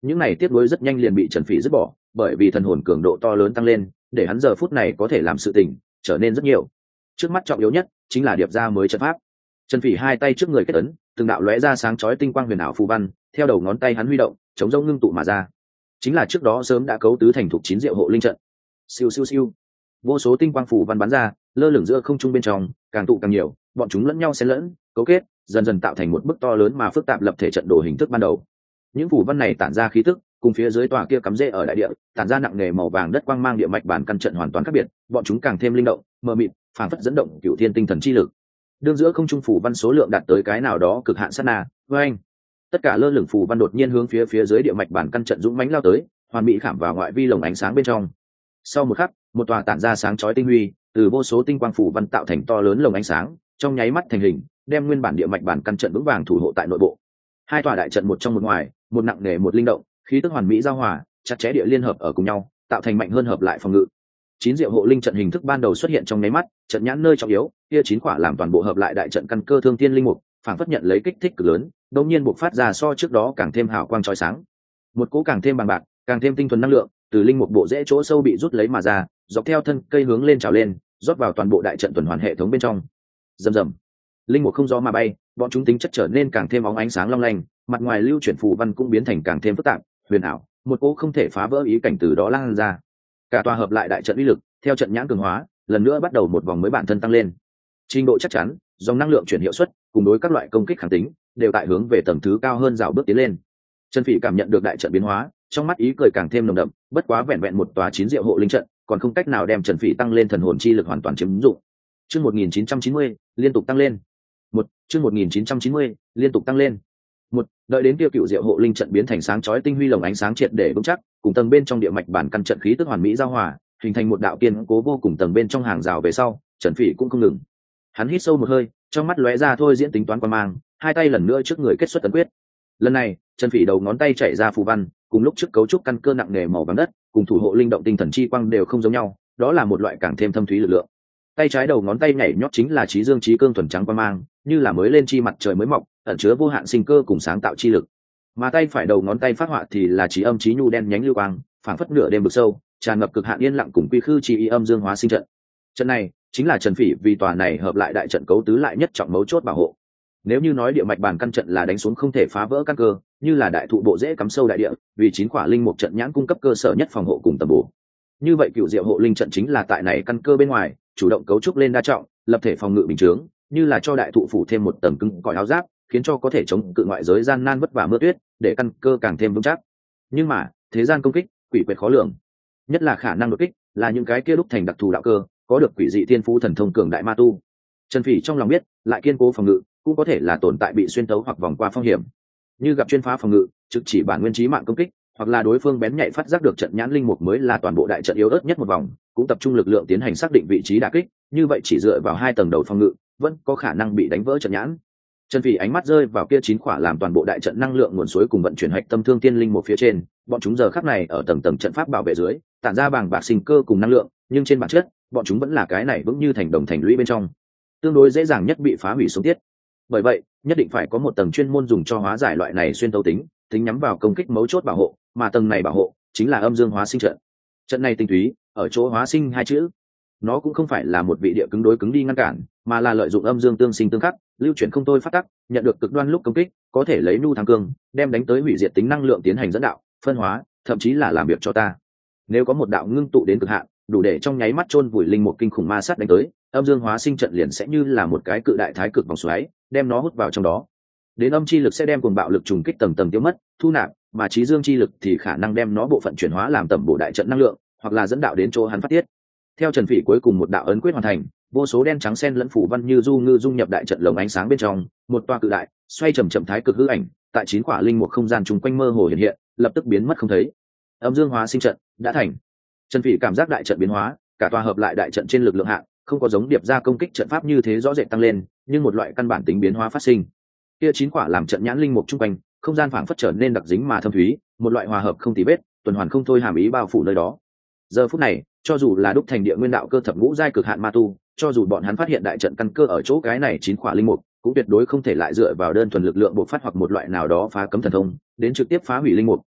những này tiếp nối rất nhanh liền bị Trần Phỉ dứt bỏ, bởi vì thần hồn cường độ to lớn tăng lên, để hắn giờ phút này có thể làm sự tình trở nên rất nhiều. Trước mắt trọng yếu nhất chính là điệp ra mới trận pháp. Trần Phỉ hai tay trước người kết ấn, từng đạo lóe ra sáng chói tinh quang huyền ảo phù văn, theo đầu ngón tay hắn huy động, chống rông ngưng tụ mà ra. Chính là trước đó sớm đã cấu tứ thành thục chín diệu hộ linh trận. Siêu siêu siêu. Vô số tinh quang phù văn bắn ra, lơ lửng giữa không trung bên trong, càng tụ càng nhiều, bọn chúng lẫn nhau xen lẫn, cấu kết, dần dần tạo thành một bức to lớn mà phức tạp lập thể trận đồ hình thức ban đầu. Những phù văn này tản ra khí tức, cùng phía dưới tòa kia cắm rễ ở đại địa, tản ra nặng nề màu vàng đất quang mang địa mạch bản căn trận hoàn toàn khác biệt, bọn chúng càng thêm linh động, mờ mịt, phảng phất dẫn động cửu thiên tinh thần chi lực. Đương giữa không trung phù văn số lượng đạt tới cái nào đó cực hạn sát na, với anh, tất cả lơ lửng phù văn đột nhiên hướng phía phía dưới địa mạch bản căn trận dũng mãnh lao tới, hoàn bị khảm vào ngoại vi lồng ánh sáng bên trong. Sau một khắc, một tòa tản ra sáng chói tinh huy, từ vô số tinh quang phù văn tạo thành to lớn lồng ánh sáng, trong nháy mắt thành hình, đem nguyên bản địa mạch bản căn trận vững vàng thủ hộ tại nội bộ. Hai tòa đại trận một trong một ngoài, một nặng nề một linh động, khí tức hoàn mỹ giao hòa, chặt chẽ địa liên hợp ở cùng nhau, tạo thành mạnh hơn hợp lại phòng ngự. Chín diệu hộ linh trận hình thức ban đầu xuất hiện trong nháy mắt, trận nhãn nơi trọng yếu, kia chín quả làm toàn bộ hợp lại đại trận căn cơ thương thiên linh mục, phản phất nhận lấy kích thích cực lớn, đột nhiên bộc phát ra so trước đó càng thêm hào quang chói sáng. Một cỗ càng thêm bằng bạc, càng thêm tinh thuần năng lượng, từ linh mục bộ rễ chỗ sâu bị rút lấy mà ra, dọc theo thân cây hướng lên trào lên, rót vào toàn bộ đại trận tuần hoàn hệ thống bên trong. Rầm rầm. Linh mục không gió mà bay, bọn chúng tính chất trở nên càng thêm óng ánh sáng long lanh, mặt ngoài lưu chuyển phù văn cũng biến thành càng thêm phức tạp, huyền ảo, một cỗ không thể phá vỡ ý cảnh từ đó lan ra. Cả tòa hợp lại đại trận uy lực, theo trận nhãn cường hóa, lần nữa bắt đầu một vòng mới bản thân tăng lên. Trình độ chắc chắn, dòng năng lượng chuyển hiệu suất, cùng đối các loại công kích kháng tính, đều tại hướng về tầng thứ cao hơn rào bước tiến lên. Trần Phỉ cảm nhận được đại trận biến hóa, trong mắt ý cười càng thêm nồng đậm, bất quá vẹn vẹn một tòa chín diệu hộ linh trận, còn không cách nào đem Trần Phỉ tăng lên thần hồn chi lực hoàn toàn chiếm dụng. Chương một nghìn chín trăm chín mươi, liên tục tăng lên. Một, chương một nghìn chín trăm chín mươi, liên tục tăng lên. Một, đợi đến tiêu cựu diệu hộ linh trận biến thành sáng chói tinh huy lồng ánh sáng triệt để vững chắc, cùng tầng bên trong địa mạch bản căn trận khí tức hoàn mỹ giao hòa, hình thành một đạo kiên cố vô cùng tầng bên trong hàng rào về sau, Trần Phỉ cũng không ngừng. Hắn hít sâu một hơi, trong mắt lóe ra thôi diễn tính toán quan mang, hai tay lần nữa trước người kết xuất ấn quyết. Lần này, Trần Phỉ đầu ngón tay chạy ra phù văn, cùng lúc trước cấu trúc căn cơ nặng nề màu vàng đất, cùng thủ hộ linh động tinh thần chi quang đều không giống nhau, đó là một loại càng thêm thâm thúy lực lượng. Tay trái đầu ngón tay nhảy nhót chính là trí dương trí cương thuần trắng quang mang, như là mới lên chi mặt trời mới mọc, ẩn chứa vô hạn sinh cơ cùng sáng tạo chi lực. Mà tay phải đầu ngón tay phát họa thì là trí âm trí nhu đen nhánh lưu quang, phảng phất nửa đêm vực sâu, tràn ngập cực hạn yên lặng cùng quy khư chi ý âm dương hóa sinh trận. Trận này chính là Trần Phỉ vì tòa này hợp lại đại trận cấu tứ lại nhất trọng mấu chốt bảo hộ. Nếu như nói địa mạch bản căn trận là đánh xuống không thể phá vỡ căn cơ, như là đại thụ bộ rễ cắm sâu đại địa, vì chín quả linh mục trận nhãn cung cấp cơ sở nhất phòng hộ cùng tầm bổ. Như vậy cựu diệu hộ linh trận chính là tại này căn cơ bên ngoài, chủ động cấu trúc lên đa trọng, lập thể phòng ngự bình chướng, như là cho đại thụ phủ thêm một tầng cứng cỏi áo giáp, khiến cho có thể chống cự ngoại giới gian nan vất vả mưa tuyết, để căn cơ càng thêm vững chắc. Nhưng mà, thế gian công kích, quỷ quyệt khó lường, nhất là khả năng đột kích, là những cái kia đúc thành đặc thù đạo cơ, có được quỷ dị thiên phú thần thông cường đại ma tu. Trần Phỉ trong lòng biết, lại kiên cố phòng ngự, cũng có thể là tồn tại bị xuyên tấu hoặc vòng qua phong hiểm. Như gặp chuyên phá phòng ngự, trực chỉ bản nguyên chí mạng công kích, hoặc là đối phương bén nhạy phát giác được trận nhãn linh mục mới là toàn bộ đại trận yếu ớt nhất một vòng, cũng tập trung lực lượng tiến hành xác định vị trí đả kích, như vậy chỉ dựa vào hai tầng đầu phòng ngự, vẫn có khả năng bị đánh vỡ trận nhãn. Trần Phỉ ánh mắt rơi vào kia chín quả làm toàn bộ đại trận năng lượng nguồn suối cùng vận chuyển hạch tâm thương tiên linh một phía trên, bọn chúng giờ khắc này ở tầng tầng trận pháp bảo vệ dưới, tản ra bàng bạc sinh cơ cùng năng lượng, nhưng trên bản chất, bọn chúng vẫn là cái này vững như thành đồng thành lũy bên trong, tương đối dễ dàng nhất bị phá hủy xuống tiết. Bởi vậy, nhất định phải có một tầng chuyên môn dùng cho hóa giải loại này xuyên tấu tính, tính nhắm vào công kích mấu chốt bảo hộ, mà tầng này bảo hộ chính là âm dương hóa sinh trận. Trận này tinh túy ở chỗ hóa sinh hai chữ, nó cũng không phải là một vị địa cứng đối cứng đi ngăn cản, mà là lợi dụng âm dương tương sinh tương khắc, lưu chuyển không thôi phát tắc, nhận được cực đoan lúc công kích, có thể lấy nhu thắng cương, đem đánh tới hủy diệt tính năng lượng tiến hành dẫn đạo, phân hóa, thậm chí là làm việc cho ta. Nếu có một đạo ngưng tụ đến cực hạn, đủ để trong nháy mắt chôn vùi linh một kinh khủng ma sát đánh tới, âm dương hóa sinh trận liền sẽ như là một cái cự đại thái cực vòng xoáy, đem nó hút vào trong đó. Đến âm chi lực sẽ đem cuồng bạo lực trùng kích tầng tầng tiêu mất, thu nạp, mà trí dương chi lực thì khả năng đem nó bộ phận chuyển hóa làm tầm bổ đại trận năng lượng, hoặc là dẫn đạo đến chỗ hắn phát tiết. Theo Trần Phỉ cuối cùng một đạo ấn quyết hoàn thành, vô số đen trắng xen lẫn phủ văn như du ngư dung nhập đại trận lồng ánh sáng bên trong, một toa cự đại, xoay chậm chậm thái cực hư ảnh, tại chín quả linh một không gian trùng quanh mơ hồ hiện hiện, lập tức biến mất không thấy. Âm dương hóa sinh trận đã thành. Trần Phỉ cảm giác đại trận biến hóa, cả tòa hợp lại đại trận trên lực lượng hạng, không có giống điệp ra công kích trận pháp như thế rõ rệt tăng lên, nhưng một loại căn bản tính biến hóa phát sinh. Kia chín quả làm trận nhãn linh mục trung quanh, không gian phảng phất trở nên đặc dính mà thâm thúy, một loại hòa hợp không tì vết, tuần hoàn không thôi hàm ý bao phủ nơi đó. Giờ phút này, cho dù là đúc thành địa nguyên đạo cơ thập ngũ giai cực hạn ma tu, cho dù bọn hắn phát hiện đại trận căn cơ ở chỗ cái này chín quả linh mục, cũng tuyệt đối không thể lại dựa vào đơn thuần lực lượng bộc phát hoặc một loại nào đó phá cấm thần thông, đến trực tiếp phá hủy linh mục,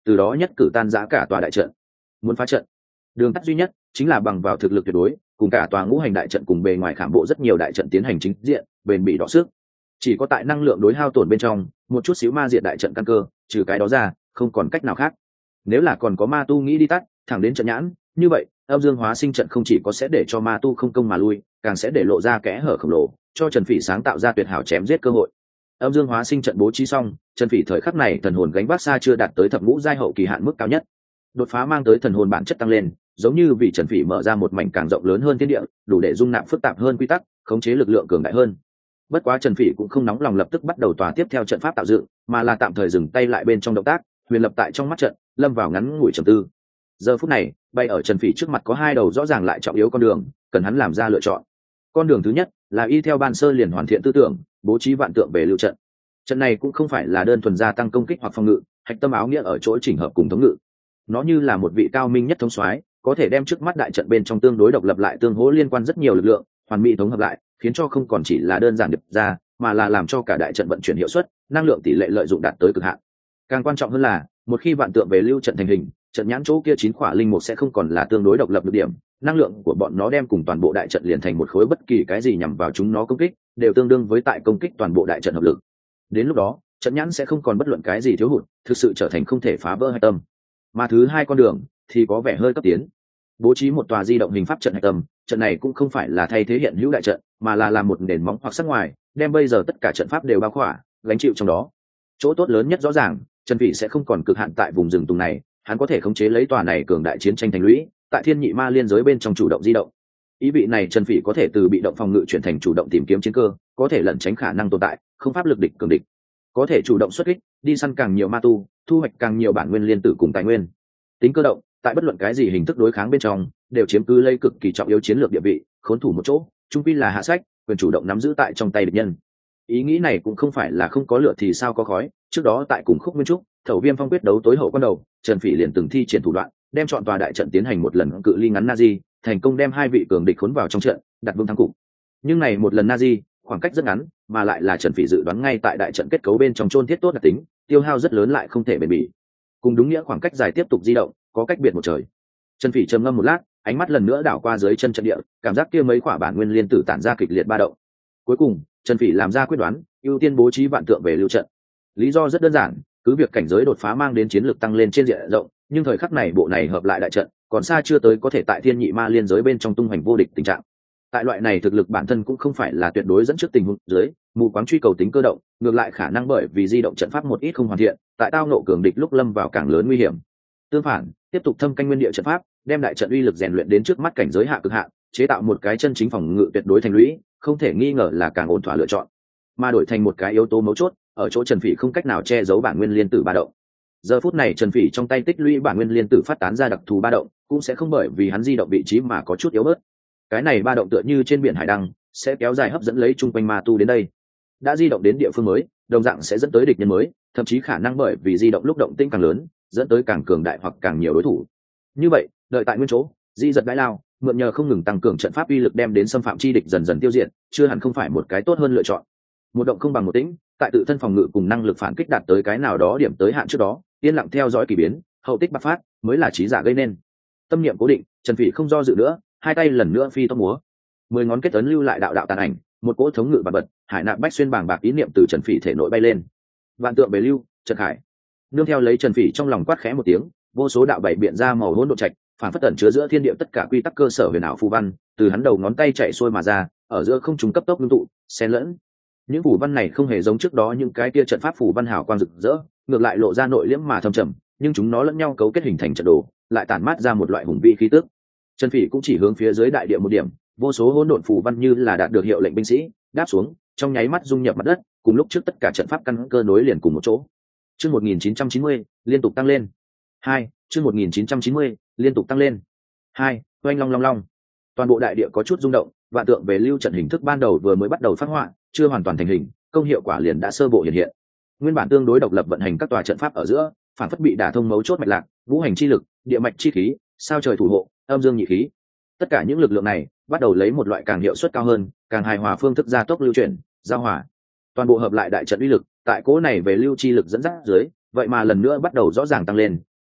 từ đó nhất cử tan giã cả tòa đại trận. Muốn phá trận, đường tắt duy nhất chính là bằng vào thực lực tuyệt đối, cùng cả tòa ngũ hành đại trận cùng bề ngoài khảm bộ rất nhiều đại trận tiến hành chính diện, bền bỉ đọ sức. Chỉ có tại năng lượng đối hao tổn bên trong, một chút xíu ma diệt đại trận căn cơ, trừ cái đó ra, không còn cách nào khác. Nếu là còn có ma tu nghĩ đi tắt, thẳng đến trận nhãn, như vậy, âm dương hóa sinh trận không chỉ có sẽ để cho ma tu không công mà lui, càng sẽ để lộ ra kẽ hở khổng lồ, cho Trần Phỉ sáng tạo ra tuyệt hảo chém giết cơ hội. Âm dương hóa sinh trận bố trí xong, Trần Phỉ thời khắc này thần hồn gánh vác xa chưa đạt tới thập ngũ giai hậu kỳ hạn mức cao nhất. Đột phá mang tới thần hồn bản chất tăng lên, giống như vì Trần Phỉ mở ra một mảnh càng rộng lớn hơn thiên địa, đủ để dung nạp phức tạp hơn quy tắc, khống chế lực lượng cường đại hơn. Bất quá Trần Phỉ cũng không nóng lòng lập tức bắt đầu tòa tiếp theo trận pháp tạo dựng, mà là tạm thời dừng tay lại bên trong động tác, huyền lập tại trong mắt trận, lâm vào ngắn ngủi trầm tư. Giờ phút này, bay ở Trần Phỉ trước mặt có hai đầu rõ ràng lại trọng yếu con đường, cần hắn làm ra lựa chọn. Con đường thứ nhất là y theo ban sơ liền hoàn thiện tư tưởng, bố trí vạn tượng về lưu trận. Trận này cũng không phải là đơn thuần gia tăng công kích hoặc phòng ngự, hạch tâm áo nghĩa ở chỗ chỉnh hợp cùng thống ngự. Nó như là một vị cao minh nhất thống soái, có thể đem trước mắt đại trận bên trong tương đối độc lập lại tương hỗ liên quan rất nhiều lực lượng, hoàn mỹ thống hợp lại, khiến cho không còn chỉ là đơn giản điệp ra, mà là làm cho cả đại trận vận chuyển hiệu suất, năng lượng tỷ lệ lợi dụng đạt tới cực hạn. Càng quan trọng hơn là, một khi vạn tượng về lưu trận thành hình, trận nhãn chỗ kia chín khỏa linh mục sẽ không còn là tương đối độc lập được điểm, năng lượng của bọn nó đem cùng toàn bộ đại trận liền thành một khối, bất kỳ cái gì nhằm vào chúng nó công kích đều tương đương với tại công kích toàn bộ đại trận hợp lực. Đến lúc đó, trận nhãn sẽ không còn bất luận cái gì thiếu hụt, thực sự trở thành không thể phá vỡ hạch tâm. Mà thứ hai con đường thì có vẻ hơi cấp tiến, bố trí một tòa di động hình pháp trận hạch tâm. Trận này cũng không phải là thay thế hiện hữu đại trận, mà là làm một nền móng hoặc sắc ngoài, đem bây giờ tất cả trận pháp đều bao khỏa, gánh chịu trong đó. Chỗ tốt lớn nhất rõ ràng, Trần Phỉ sẽ không còn cực hạn tại vùng rừng tùng này, hắn có thể khống chế lấy tòa này cường đại chiến tranh thành lũy, tại thiên nhị ma liên giới bên trong chủ động di động. Ý vị này Trần Phỉ có thể từ bị động phòng ngự chuyển thành chủ động tìm kiếm chiến cơ, có thể lẩn tránh khả năng tồn tại không pháp lực địch cường địch, có thể chủ động xuất kích, đi săn càng nhiều ma tu, thu hoạch càng nhiều bản nguyên liên tử cùng tài nguyên. Tính cơ động, tại bất luận cái gì hình thức đối kháng bên trong, đều chiếm cứ lây cực kỳ trọng yếu chiến lược địa vị, khốn thủ một chỗ, trung quy là hạ sách, quyền chủ động nắm giữ tại trong tay địch nhân. Ý nghĩ này cũng không phải là không có lửa thì sao có khói, trước đó tại cùng Khúc Nguyên Trúc, Thẩu Viêm Phong quyết đấu tối hậu quan đầu, Trần Phỉ liền từng thi triển thủ đoạn, đem chọn tòa đại trận tiến hành một lần cự ly ngắn Nazi, thành công đem hai vị cường địch khốn vào trong trận, đặt vương thắng cục. Nhưng này một lần Nazi, khoảng cách rất ngắn, mà lại là Trần Phỉ dự đoán ngay tại đại trận kết cấu bên trong chôn thiết tốt đặc tính, tiêu hao rất lớn lại không thể bền bỉ. Cùng đúng nghĩa khoảng cách dài tiếp tục di động, có cách biệt một trời. Trần Phỉ trầm ngâm một lát, ánh mắt lần nữa đảo qua dưới chân trận địa, cảm giác kia mấy quả bản nguyên liên tử tản ra kịch liệt ba động. Cuối cùng, Trần Phỉ làm ra quyết đoán, ưu tiên bố trí vạn tượng về lưu trận. Lý do rất đơn giản, cứ việc cảnh giới đột phá mang đến chiến lược tăng lên trên diện rộng, nhưng thời khắc này bộ này hợp lại đại trận, còn xa chưa tới có thể tại thiên nhị ma liên giới bên trong tung hoành vô địch tình trạng. Tại loại này thực lực bản thân cũng không phải là tuyệt đối dẫn trước tình huống dưới, mù quáng truy cầu tính cơ động, ngược lại khả năng bởi vì di động trận pháp một ít không hoàn thiện, tại tao nộ cường địch lúc lâm vào càng lớn nguy hiểm. Tương phản, tiếp tục thâm canh nguyên địa trận pháp, đem đại trận uy lực rèn luyện đến trước mắt cảnh giới hạ cực hạn, chế tạo một cái chân chính phòng ngự tuyệt đối thành lũy, không thể nghi ngờ là càng ổn thỏa lựa chọn. Mà đổi thành một cái yếu tố mấu chốt, ở chỗ Trần Phỉ không cách nào che giấu bản nguyên liên tử ba động. Giờ phút này Trần Phỉ trong tay tích lũy bản nguyên liên tử phát tán ra đặc thù ba động, cũng sẽ không bởi vì hắn di động vị trí mà có chút yếu bớt. Cái này ba động tựa như trên biển hải đăng, sẽ kéo dài hấp dẫn lấy chung quanh ma tu đến đây. Đã di động đến địa phương mới, đồng dạng sẽ dẫn tới địch nhân mới, thậm chí khả năng bởi vì di động lúc động tĩnh càng lớn, dẫn tới càng cường đại hoặc càng nhiều đối thủ. Như vậy, đợi tại nguyên chỗ, di giật đãi lao, mượn nhờ không ngừng tăng cường trận pháp uy lực đem đến xâm phạm chi địch dần dần tiêu diệt, chưa hẳn không phải một cái tốt hơn lựa chọn. Một động không bằng một tĩnh, tại tự thân phòng ngự cùng năng lực phản kích đạt tới cái nào đó điểm tới hạn trước đó, yên lặng theo dõi kỳ biến, hậu tích bạc phát mới là trí giả gây nên. Tâm niệm cố định, Trần Phỉ không do dự nữa, hai tay lần nữa phi tốc múa, mười ngón kết ấn lưu lại đạo đạo tàn ảnh, một cỗ thống ngự bật bật, hải nạp bách xuyên bàng bạc ý niệm từ Trần Phỉ thể nội bay lên. Vạn tượng bề lưu, Trần Khải. Nương theo lấy Trần Phỉ trong lòng quát khẽ một tiếng, vô số đạo bảy biện ra màu hỗn độn trạch, phản phất tẩn chứa giữa thiên địa tất cả quy tắc cơ sở huyền ảo phù văn, từ hắn đầu ngón tay chạy xuôi mà ra, ở giữa không trung cấp tốc ngưng tụ, xen lẫn. Những phù văn này không hề giống trước đó những cái kia trận pháp phù văn hào quang rực rỡ, ngược lại lộ ra nội liễm mà thâm trầm, nhưng chúng nó lẫn nhau cấu kết hình thành trận đồ, lại tản mát ra một loại hùng vĩ khí tức. Trần Phỉ cũng chỉ hướng phía dưới đại địa một điểm, vô số hỗn độn phù văn như là đạt được hiệu lệnh binh sĩ, đáp xuống, trong nháy mắt dung nhập mặt đất, cùng lúc trước tất cả trận pháp căn cơ nối liền cùng một chỗ. Chương một nghìn chín trăm chín mươi, liên tục tăng lên. hai, chương một nghìn chín trăm chín mươi, liên tục tăng lên. hai, oanh long long long. Toàn bộ đại địa có chút rung động, vạn tượng về lưu trận hình thức ban đầu vừa mới bắt đầu phát họa, chưa hoàn toàn thành hình, công hiệu quả liền đã sơ bộ hiện hiện. Nguyên bản tương đối độc lập vận hành các tòa trận pháp ở giữa, phản phất bị đả thông mấu chốt mạch lạc, ngũ hành chi lực, địa mạch chi khí, sao trời thủ hộ, âm dương nhị khí. Tất cả những lực lượng này bắt đầu lấy một loại càng hiệu suất cao hơn, càng hài hòa phương thức gia tốc lưu chuyển, giao hòa. Toàn bộ hợp lại đại trận uy lực, tại cố này về lưu chi lực dẫn dắt dưới, vậy mà lần nữa bắt đầu rõ ràng tăng lên,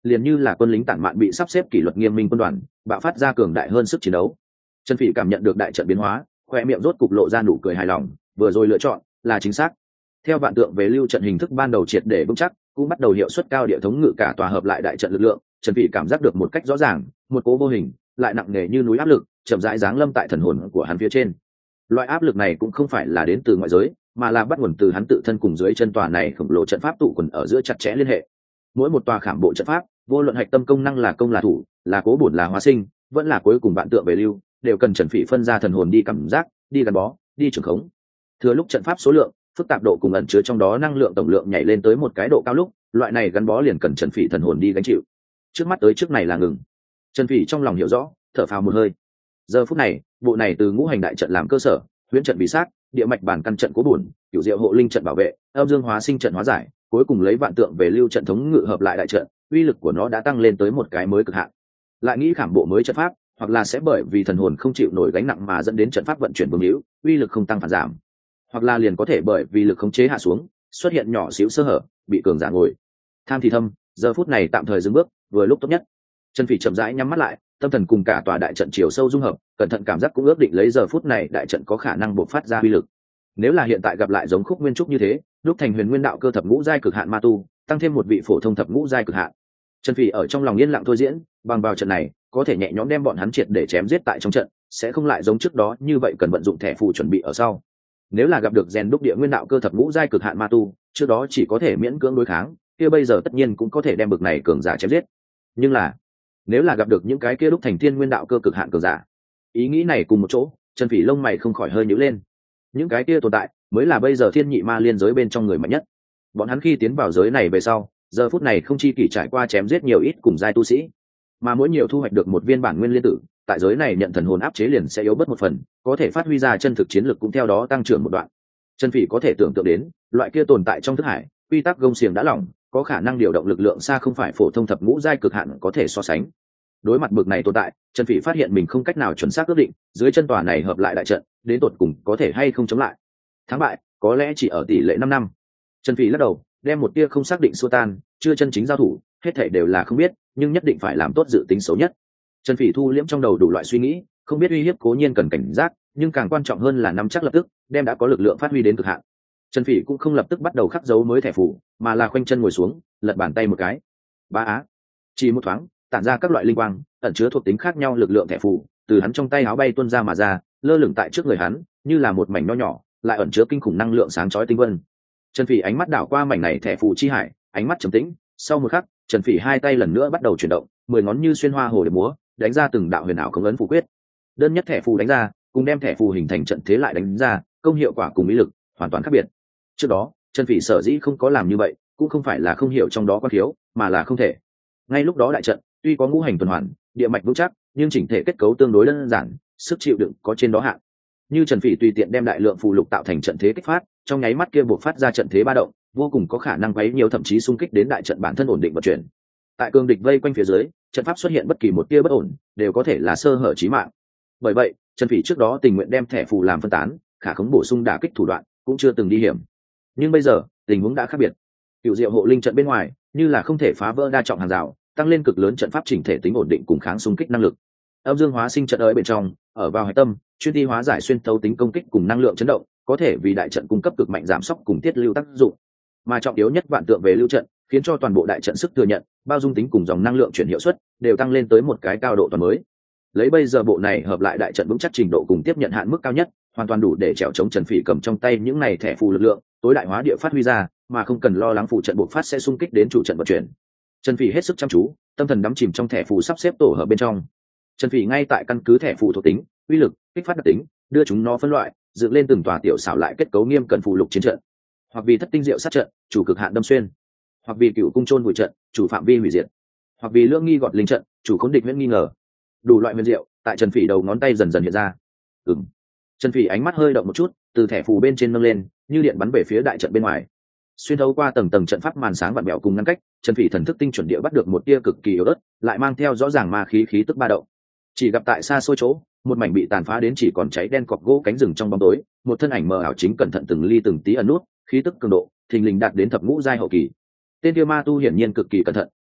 liền như là quân lính tản mạn bị sắp xếp kỷ luật nghiêm minh quân đoàn bạo phát ra cường đại hơn sức chiến đấu. Trần Phỉ cảm nhận được đại trận biến hóa, khoe miệng rốt cục lộ ra nụ cười hài lòng, vừa rồi lựa chọn là chính xác. Theo vạn tượng về lưu trận hình thức ban đầu triệt để vững chắc, cũng bắt đầu hiệu suất cao địa thống ngự cả tòa hợp lại đại trận lực lượng. Trần Phỉ cảm giác được một cách rõ ràng, một cố vô hình lại nặng nề như núi áp lực chậm rãi giáng lâm tại thần hồn của hắn phía trên. Loại áp lực này cũng không phải là đến từ ngoại giới, mà là bắt nguồn từ hắn tự thân cùng dưới chân tòa này khổng lồ trận pháp tụ quần ở giữa chặt chẽ liên hệ. Mỗi một tòa khảm bộ trận pháp, vô luận hạch tâm công năng là công là thủ, là cố bổn là hóa sinh, vẫn là cuối cùng vạn tượng về lưu, đều cần Trần Phỉ phân ra thần hồn đi cảm giác, đi gắn bó, đi trường khống. Thừa lúc trận pháp số lượng, phức tạp độ cùng ẩn chứa trong đó năng lượng tổng lượng nhảy lên tới một cái độ cao lúc, loại này gắn bó liền cần Trần Phỉ thần hồn đi gánh chịu. Trước mắt tới trước này là ngừng. Trần Phỉ trong lòng hiểu rõ, thở phào một hơi. Giờ phút này, bộ này từ ngũ hành đại trận làm cơ sở, huyễn trận bí sát, địa mạch bản căn trận cố bổn, cửu diệu hộ linh trận bảo vệ, âm dương hóa sinh trận hóa giải, cuối cùng lấy vạn tượng về lưu trận thống ngự hợp lại đại trận, uy lực của nó đã tăng lên tới một cái mới cực hạn. Lại nghĩ khảm bộ mới trận pháp, hoặc là sẽ bởi vì thần hồn không chịu nổi gánh nặng mà dẫn đến trận pháp vận chuyển vương hữu, uy lực không tăng phản giảm, hoặc là liền có thể bởi vì lực khống chế hạ xuống, xuất hiện nhỏ xíu sơ hở, bị cường giả ngồi tham thì thâm, giờ phút này tạm thời dừng bước, vừa lúc tốt nhất. Trần Phỉ chậm rãi nhắm mắt lại, tâm thần cùng cả tòa đại trận chiều sâu dung hợp, cẩn thận cảm giác cũng ước định lấy giờ phút này đại trận có khả năng bộc phát ra uy lực. Nếu là hiện tại gặp lại giống Khúc Nguyên Trúc như thế, đúc thành huyền nguyên đạo cơ thập ngũ giai cực hạn ma tu, tăng thêm một vị phổ thông thập ngũ giai cực hạn. Trần Phỉ ở trong lòng yên lặng thôi diễn, bằng vào trận này, có thể nhẹ nhõm đem bọn hắn triệt để chém giết tại trong trận, sẽ không lại giống trước đó như vậy cần vận dụng thẻ phù chuẩn bị ở sau. Nếu là gặp được rèn đúc địa nguyên đạo cơ thập ngũ giai cực hạn ma tu, trước đó chỉ có thể miễn cưỡng đối kháng, kia bây giờ tất nhiên cũng có thể đem bực này cường giả chém giết. Nhưng là, nếu là gặp được những cái kia đúc thành thiên nguyên đạo cơ cực hạn cường giả, ý nghĩ này cùng một chỗ, Trần Phỉ lông mày không khỏi hơi nhíu lên. Những cái kia tồn tại mới là bây giờ thiên nhị ma liên giới bên trong người mạnh nhất. Bọn hắn khi tiến vào giới này về sau, giờ phút này không chi kỷ trải qua chém giết nhiều ít cùng giai tu sĩ, mà mỗi nhiều thu hoạch được một viên bản nguyên liên tử, tại giới này nhận thần hồn áp chế liền sẽ yếu bớt một phần, có thể phát huy ra chân thực chiến lực cũng theo đó tăng trưởng một đoạn. Trần Phỉ có thể tưởng tượng đến, loại kia tồn tại trong thức hải, quy tắc gông xiềng đã lỏng, có khả năng điều động lực lượng xa không phải phổ thông thập ngũ giai cực hạn có thể so sánh. Đối mặt bực này tồn tại, Trần Phỉ phát hiện mình không cách nào chuẩn xác ước định, dưới chân tòa này hợp lại đại trận, đến tột cùng có thể hay không chống lại. Thắng bại, có lẽ chỉ ở tỷ lệ năm năm. Trần Phỉ lắc đầu, đem một tia không xác định xua tan, chưa chân chính giao thủ, hết thảy đều là không biết, nhưng nhất định phải làm tốt dự tính xấu nhất. Trần Phỉ thu liễm trong đầu đủ loại suy nghĩ, không biết uy hiếp cố nhiên cần cảnh giác, nhưng càng quan trọng hơn là nắm chắc lập tức, đem đã có lực lượng phát huy đến cực hạn. Trần Phỉ cũng không lập tức bắt đầu khắc dấu mới thẻ phù, mà là khoanh chân ngồi xuống, lật bàn tay một cái. Ba á, chỉ một thoáng, tản ra các loại linh quang, ẩn chứa thuộc tính khác nhau lực lượng thẻ phù, từ hắn trong tay áo bay tuôn ra mà ra, lơ lửng tại trước người hắn, như là một mảnh nho nhỏ, lại ẩn chứa kinh khủng năng lượng sáng chói tinh vân. Trần Phỉ ánh mắt đảo qua mảnh này thẻ phù chi hải, ánh mắt trầm tĩnh, sau một khắc, Trần Phỉ hai tay lần nữa bắt đầu chuyển động, mười ngón như xuyên hoa hồ điệp múa, đánh ra từng đạo huyền ảo công ấn phù quyết. Đơn nhất thẻ phù đánh ra, cùng đem thẻ phù hình thành trận thế lại đánh ra, công hiệu quả cùng ý lực hoàn toàn khác biệt. Trước đó, Trần Phỉ sở dĩ không có làm như vậy, cũng không phải là không hiểu trong đó có thiếu, mà là không thể. Ngay lúc đó đại trận, tuy có ngũ hành tuần hoàn, địa mạch vững chắc, nhưng chỉnh thể kết cấu tương đối đơn giản, sức chịu đựng có trên đó hạn. Như Trần Phỉ tùy tiện đem đại lượng phù lục tạo thành trận thế kích phát, trong nháy mắt kia buộc phát ra trận thế ba động, vô cùng có khả năng quấy nhiều thậm chí xung kích đến đại trận bản thân ổn định vận chuyển. Tại cường địch vây quanh phía dưới, trận pháp xuất hiện bất kỳ một tia bất ổn, đều có thể là sơ hở chí mạng. Bởi vậy, Trần Phỉ trước đó tình nguyện đem thẻ phù làm phân tán, khả khống bổ sung đả kích thủ đoạn, cũng chưa từng đi hiểm. Nhưng bây giờ, tình huống đã khác biệt. Cửu diệu hộ linh trận bên ngoài, như là không thể phá vỡ đa trọng hàng rào, tăng lên cực lớn trận pháp chỉnh thể tính ổn định cùng kháng xung kích năng lực. Âm dương hóa sinh trận ở bên trong, ở vào hải tâm, chuyên đi hóa giải xuyên thấu tính công kích cùng năng lượng chấn động, có thể vì đại trận cung cấp cực mạnh giảm sốc cùng tiết lưu tác dụng. Mà trọng yếu nhất vạn tượng về lưu trận, khiến cho toàn bộ đại trận sức thừa nhận, bao dung tính cùng dòng năng lượng chuyển hiệu suất đều tăng lên tới một cái cao độ toàn mới. Lấy bây giờ bộ này hợp lại đại trận vững chắc trình độ cùng tiếp nhận hạn mức cao nhất, hoàn toàn đủ để trèo chống Trần Phỉ cầm trong tay những này thẻ phù lực lượng, tối đại hóa địa phát huy ra, mà không cần lo lắng phụ trận bộc phát sẽ xung kích đến chủ trận vận chuyển. Trần Phỉ hết sức chăm chú, tâm thần đắm chìm trong thẻ phù sắp xếp tổ hợp bên trong. Trần Phỉ ngay tại căn cứ thẻ phù thuộc tính, uy lực, kích phát đặc tính, đưa chúng nó phân loại, dựng lên từng tòa tiểu xảo lại kết cấu nghiêm cẩn phù lục chiến trận, hoặc vì thất tinh diệu sát trận, chủ cực hạn đâm xuyên, hoặc vì cựu cung chôn vùi trận, chủ phạm vi hủy diệt, hoặc vì lưỡng nghi gọt linh trận, chủ khốn địch huyễn nghi ngờ. Đủ loại huyền diệu tại Trần Phỉ đầu ngón tay dần dần hiện ra. Ừm. Trần Phỉ ánh mắt hơi động một chút, từ thẻ phù bên trên nâng lên, như điện bắn về phía đại trận bên ngoài. Xuyên thấu qua tầng tầng trận pháp màn sáng vặn vẹo cùng ngăn cách, Trần Phỉ thần thức tinh chuẩn địa bắt được một tia cực kỳ yếu ớt, lại mang theo rõ ràng ma khí khí tức ba động. Chỉ gặp tại xa xôi chỗ, một mảnh bị tàn phá đến chỉ còn cháy đen cọc gỗ cánh rừng trong bóng tối, một thân ảnh mờ ảo chính cẩn thận từng ly từng tí ẩn nút, khí tức cường độ, thình lình đạt đến thập ngũ giai hậu kỳ. Tên kia ma tu hiển nhiên cực kỳ cẩn thận,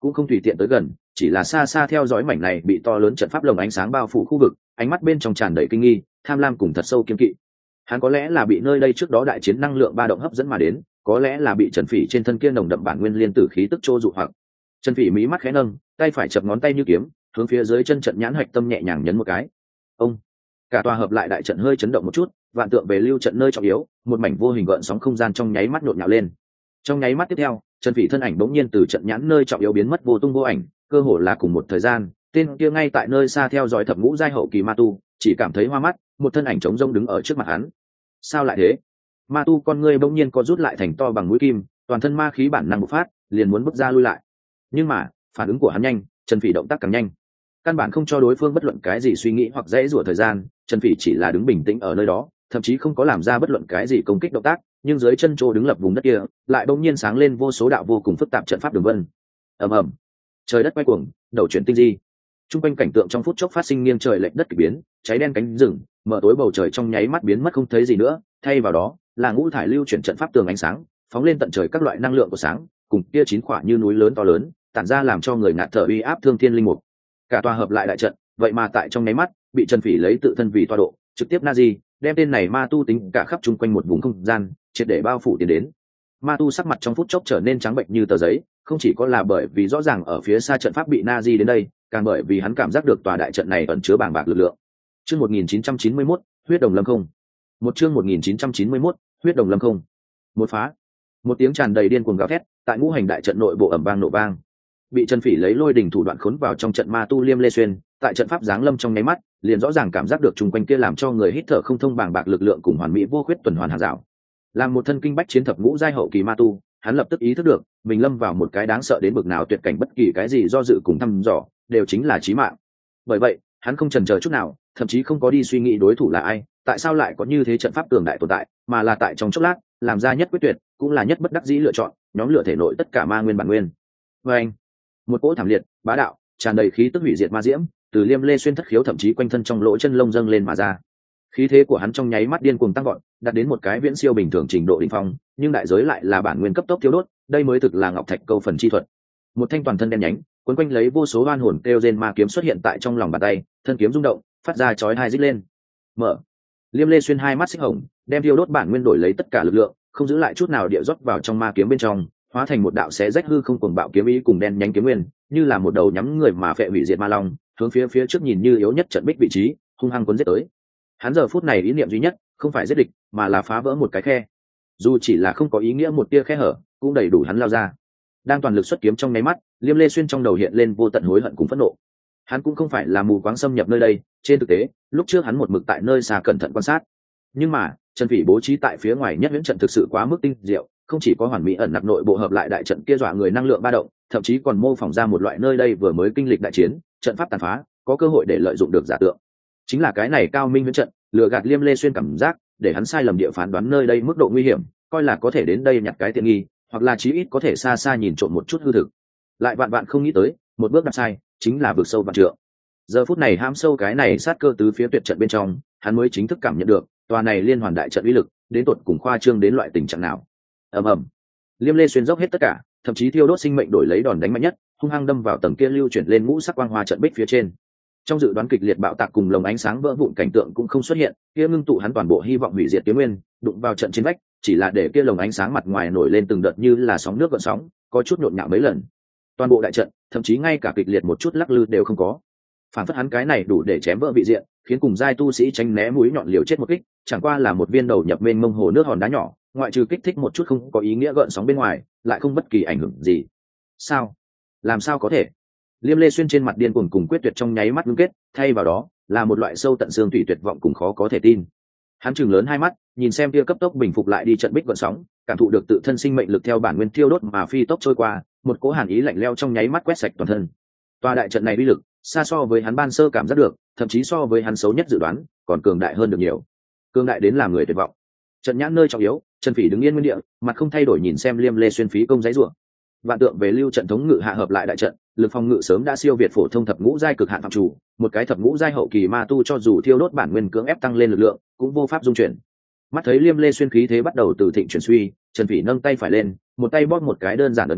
cũng không tùy tiện tới gần, chỉ là xa xa theo dõi mảnh này bị to lớn trận pháp lồng ánh sáng bao phủ khu vực, ánh mắt bên trong tràn đầy kinh nghi, tham lam cùng thật sâu kiên kỵ. Hắn có lẽ là bị nơi đây trước đó đại chiến năng lượng ba động hấp dẫn mà đến, có lẽ là bị Trần Phỉ trên thân kia nồng đậm bản nguyên liên tử khí tức trô dụ hoặc. Trần Phỉ mí mắt khẽ nâng, tay phải chập ngón tay như kiếm, hướng phía dưới chân trận nhãn hạch tâm nhẹ nhàng nhấn một cái. Ông, cả tòa hợp lại đại trận hơi chấn động một chút, vạn tượng về lưu trận nơi trọng yếu, một mảnh vô hình gợn sóng không gian trong nháy mắt nhộn nhạo lên. Trong nháy mắt tiếp theo, Trần Phỉ thân ảnh bỗng nhiên từ trận nhãn nơi trọng yếu biến mất vô tung vô ảnh, cơ hồ là cùng một thời gian, tên kia ngay tại nơi xa theo dõi thập ngũ giai hậu kỳ ma tu, chỉ cảm thấy hoa mắt, một thân ảnh trống rỗng đứng ở trước mặt hắn. Sao lại thế? Ma tu con ngươi bỗng nhiên co rút lại thành to bằng mũi kim, toàn thân ma khí bản năng bộc phát, liền muốn bước ra lui lại. Nhưng mà, phản ứng của hắn nhanh, Trần Phỉ động tác càng nhanh. Căn bản không cho đối phương bất luận cái gì suy nghĩ hoặc dễ dụa thời gian, Trần Phỉ chỉ là đứng bình tĩnh ở nơi đó, thậm chí không có làm ra bất luận cái gì công kích động tác, nhưng dưới chân chỗ đứng lập vùng đất kia, lại bỗng nhiên sáng lên vô số đạo vô cùng phức tạp trận pháp đường vân. Ầm ầm, trời đất quay cuồng, đầu chuyển tinh di. Trung quanh cảnh tượng trong phút chốc phát sinh nghiêng trời lệch đất kỳ biến, cháy đen cánh rừng, mở tối bầu trời trong nháy mắt biến mất không thấy gì nữa, thay vào đó là ngũ thải lưu chuyển trận pháp tường ánh sáng, phóng lên tận trời các loại năng lượng của sáng, cùng kia chín quả như núi lớn to lớn, tản ra làm cho người ngạt thở uy áp thương thiên linh mục. Cả tòa hợp lại đại trận, vậy mà tại trong nháy mắt bị Trần Phỉ lấy tự thân vì toa độ, trực tiếp nazi, đem tên này ma tu tính cả khắp chung quanh một vùng không gian, triệt để bao phủ tiến đến. Ma tu sắc mặt trong phút chốc trở nên trắng bệnh như tờ giấy, không chỉ có là bởi vì rõ ràng ở phía xa trận pháp bị nazi đến đây, càng bởi vì hắn cảm giác được tòa đại trận này ẩn chứa bàng bạc lực lượng. Chương một nghìn chín trăm chín mươi mốt, huyết đồng lâm không. Một chương một nghìn chín trăm chín mươi mốt, huyết đồng lâm không. Một phá. Một tiếng tràn đầy điên cuồng gào thét, tại ngũ hành đại trận nội bộ ầm vang nổ vang. Bị Trần Phỉ lấy lôi đỉnh thủ đoạn khốn vào trong trận ma tu Liêm Lê Xuyên, tại trận pháp giáng lâm trong nháy mắt, liền rõ ràng cảm giác được chung quanh kia làm cho người hít thở không thông bàng bạc lực lượng cùng hoàn mỹ vô khuyết tuần hoàn hàng rào. Làm một thân kinh bách chiến thập ngũ giai hậu kỳ ma tu, hắn lập tức ý thức được, mình lâm vào một cái đáng sợ đến bực nào tuyệt cảnh, bất kỳ cái gì do dự cùng thăm dò, đều chính là chí mạng. Bởi vậy, hắn không chần chờ chút nào, thậm chí không có đi suy nghĩ đối thủ là ai, tại sao lại có như thế trận pháp cường đại tồn tại, mà là tại trong chốc lát, làm ra nhất quyết tuyệt, cũng là nhất bất đắc dĩ lựa chọn, nhóm lửa thể nội tất cả ma nguyên bản nguyên. Và anh, một cỗ thảm liệt, bá đạo, tràn đầy khí tức hủy diệt ma diễm, từ Liêm Lê Xuyên thất khiếu thậm chí quanh thân trong lỗ chân lông dâng lên mà ra. Khí thế của hắn trong nháy mắt điên cuồng tăng vọt, đạt đến một cái viễn siêu bình thường trình độ đỉnh phong, nhưng đại giới lại là bản nguyên cấp tốc thiếu đốt, đây mới thực là ngọc thạch câu phần chi thuật. Một thanh toàn thân đen nhánh, quấn quanh lấy vô số oan hồn kêu rên ma kiếm xuất hiện tại trong lòng bàn tay, thân kiếm rung động, phát ra chói tai rít lên. Mở. Liêm Lê Xuyên hai mắt xích hồng, đem thiêu đốt bản nguyên đổi lấy tất cả lực lượng, không giữ lại chút nào địa rót vào trong ma kiếm bên trong, hóa thành một đạo xé rách hư không cuồng bạo kiếm ý cùng đen nhánh kiếm nguyên, như là một đầu nhắm người mà phệ hủy diệt ma long, hướng phía phía trước nhìn như yếu nhất trận bích vị trí, hung hăng cuốn giết tới. Hắn giờ phút này ý niệm duy nhất, không phải giết địch, mà là phá vỡ một cái khe. Dù chỉ là không có ý nghĩa một tia khe hở, cũng đầy đủ hắn lao ra. Đang toàn lực xuất kiếm trong nháy mắt, Liêm Lê Xuyên trong đầu hiện lên vô tận hối hận cùng phẫn nộ. Hắn cũng không phải là mù quáng xâm nhập nơi đây, trên thực tế, lúc trước hắn một mực tại nơi xa cẩn thận quan sát. Nhưng mà, Trần Phỉ bố trí tại phía ngoài nhất huyễn trận thực sự quá mức tinh diệu, không chỉ có hoàn mỹ ẩn nặc nội bộ hợp lại đại trận kia dọa người năng lượng ba động, thậm chí còn mô phỏng ra một loại nơi đây vừa mới kinh lịch đại chiến, trận pháp tàn phá, có cơ hội để lợi dụng được giả tượng. Chính là cái này cao minh huyễn trận, lừa gạt Liêm Lê Xuyên cảm giác, để hắn sai lầm địa phán đoán nơi đây mức độ nguy hiểm, coi là có thể đến đây nhặt cái tiện nghi, hoặc là chí ít có thể xa xa nhìn trộm một chút hư thực. Lại vạn vạn không nghĩ tới, một bước đặt sai, chính là vượt sâu vạn trượng. Giờ phút này hãm sâu cái này sát cơ tứ phía tuyệt trận bên trong, hắn mới chính thức cảm nhận được, tòa này liên hoàn đại trận uy lực, đến tột cùng khoa trương đến loại tình trạng nào. Ầm ầm. Liêm Lê Xuyên dốc hết tất cả, thậm chí thiêu đốt sinh mệnh đổi lấy đòn đánh mạnh nhất, hung hăng đâm vào tầng kia lưu chuyển lên ngũ sắc quang hoa trận bích phía trên. Trong dự đoán kịch liệt bạo tạc cùng lồng ánh sáng vỡ vụn cảnh tượng cũng không xuất hiện, kia ngưng tụ hắn toàn bộ hy vọng hủy diệt kiếm nguyên, đụng vào trận chiến vách, chỉ là để kia lồng ánh sáng mặt ngoài nổi lên từng đợt như là sóng nước gợn sóng, có chút nhộn nhạo mấy lần. Toàn bộ đại trận, thậm chí ngay cả kịch liệt một chút lắc lư đều không có. Phản phất hắn cái này đủ để chém vỡ vị diện, khiến cùng giai tu sĩ tránh né mũi nhọn liều chết một kích, chẳng qua là một viên đầu nhập mênh mông hồ nước hòn đá nhỏ, ngoại trừ kích thích một chút không có ý nghĩa gợn sóng bên ngoài, lại không bất kỳ ảnh hưởng gì. Sao? Làm sao có thể? Liêm Lê Xuyên trên mặt điên cuồng cùng quyết tuyệt trong nháy mắt ngưng kết, thay vào đó là một loại sâu tận xương thủy tuyệt vọng cùng khó có thể tin. Hắn trừng lớn hai mắt, nhìn xem kia cấp tốc bình phục lại đi trận bích gợn sóng, cảm thụ được tự thân sinh mệnh lực theo bản nguyên thiêu đốt mà phi tốc trôi qua, một cỗ hàn ý lạnh lẽo trong nháy mắt quét sạch toàn thân. Tòa đại trận này uy lực, xa so với hắn ban sơ cảm giác được, thậm chí so với hắn xấu nhất dự đoán, còn cường đại hơn được nhiều. Cường đại đến làm người tuyệt vọng. Trận nhãn nơi trọng yếu, Trần Phỉ đứng yên nguyên địa, mặt không thay đổi nhìn xem Liêm Lê Xuyên phí công giấy rủa. Vạn tượng về lưu trận thống ngự hạ hợp lại đại trận, lực phòng ngự sớm đã siêu việt phổ thông thập ngũ giai cực hạn phạm chủ, một cái thập ngũ giai hậu kỳ ma tu cho dù thiêu đốt bản nguyên cưỡng ép tăng lên lực lượng, cũng vô pháp dung chuyển. Mắt thấy Liêm Lê Xuyên khí thế bắt đầu từ thịnh chuyển suy, Trần Phỉ nâng tay phải lên, một tay bóp một cái đơn giản ấn quyết,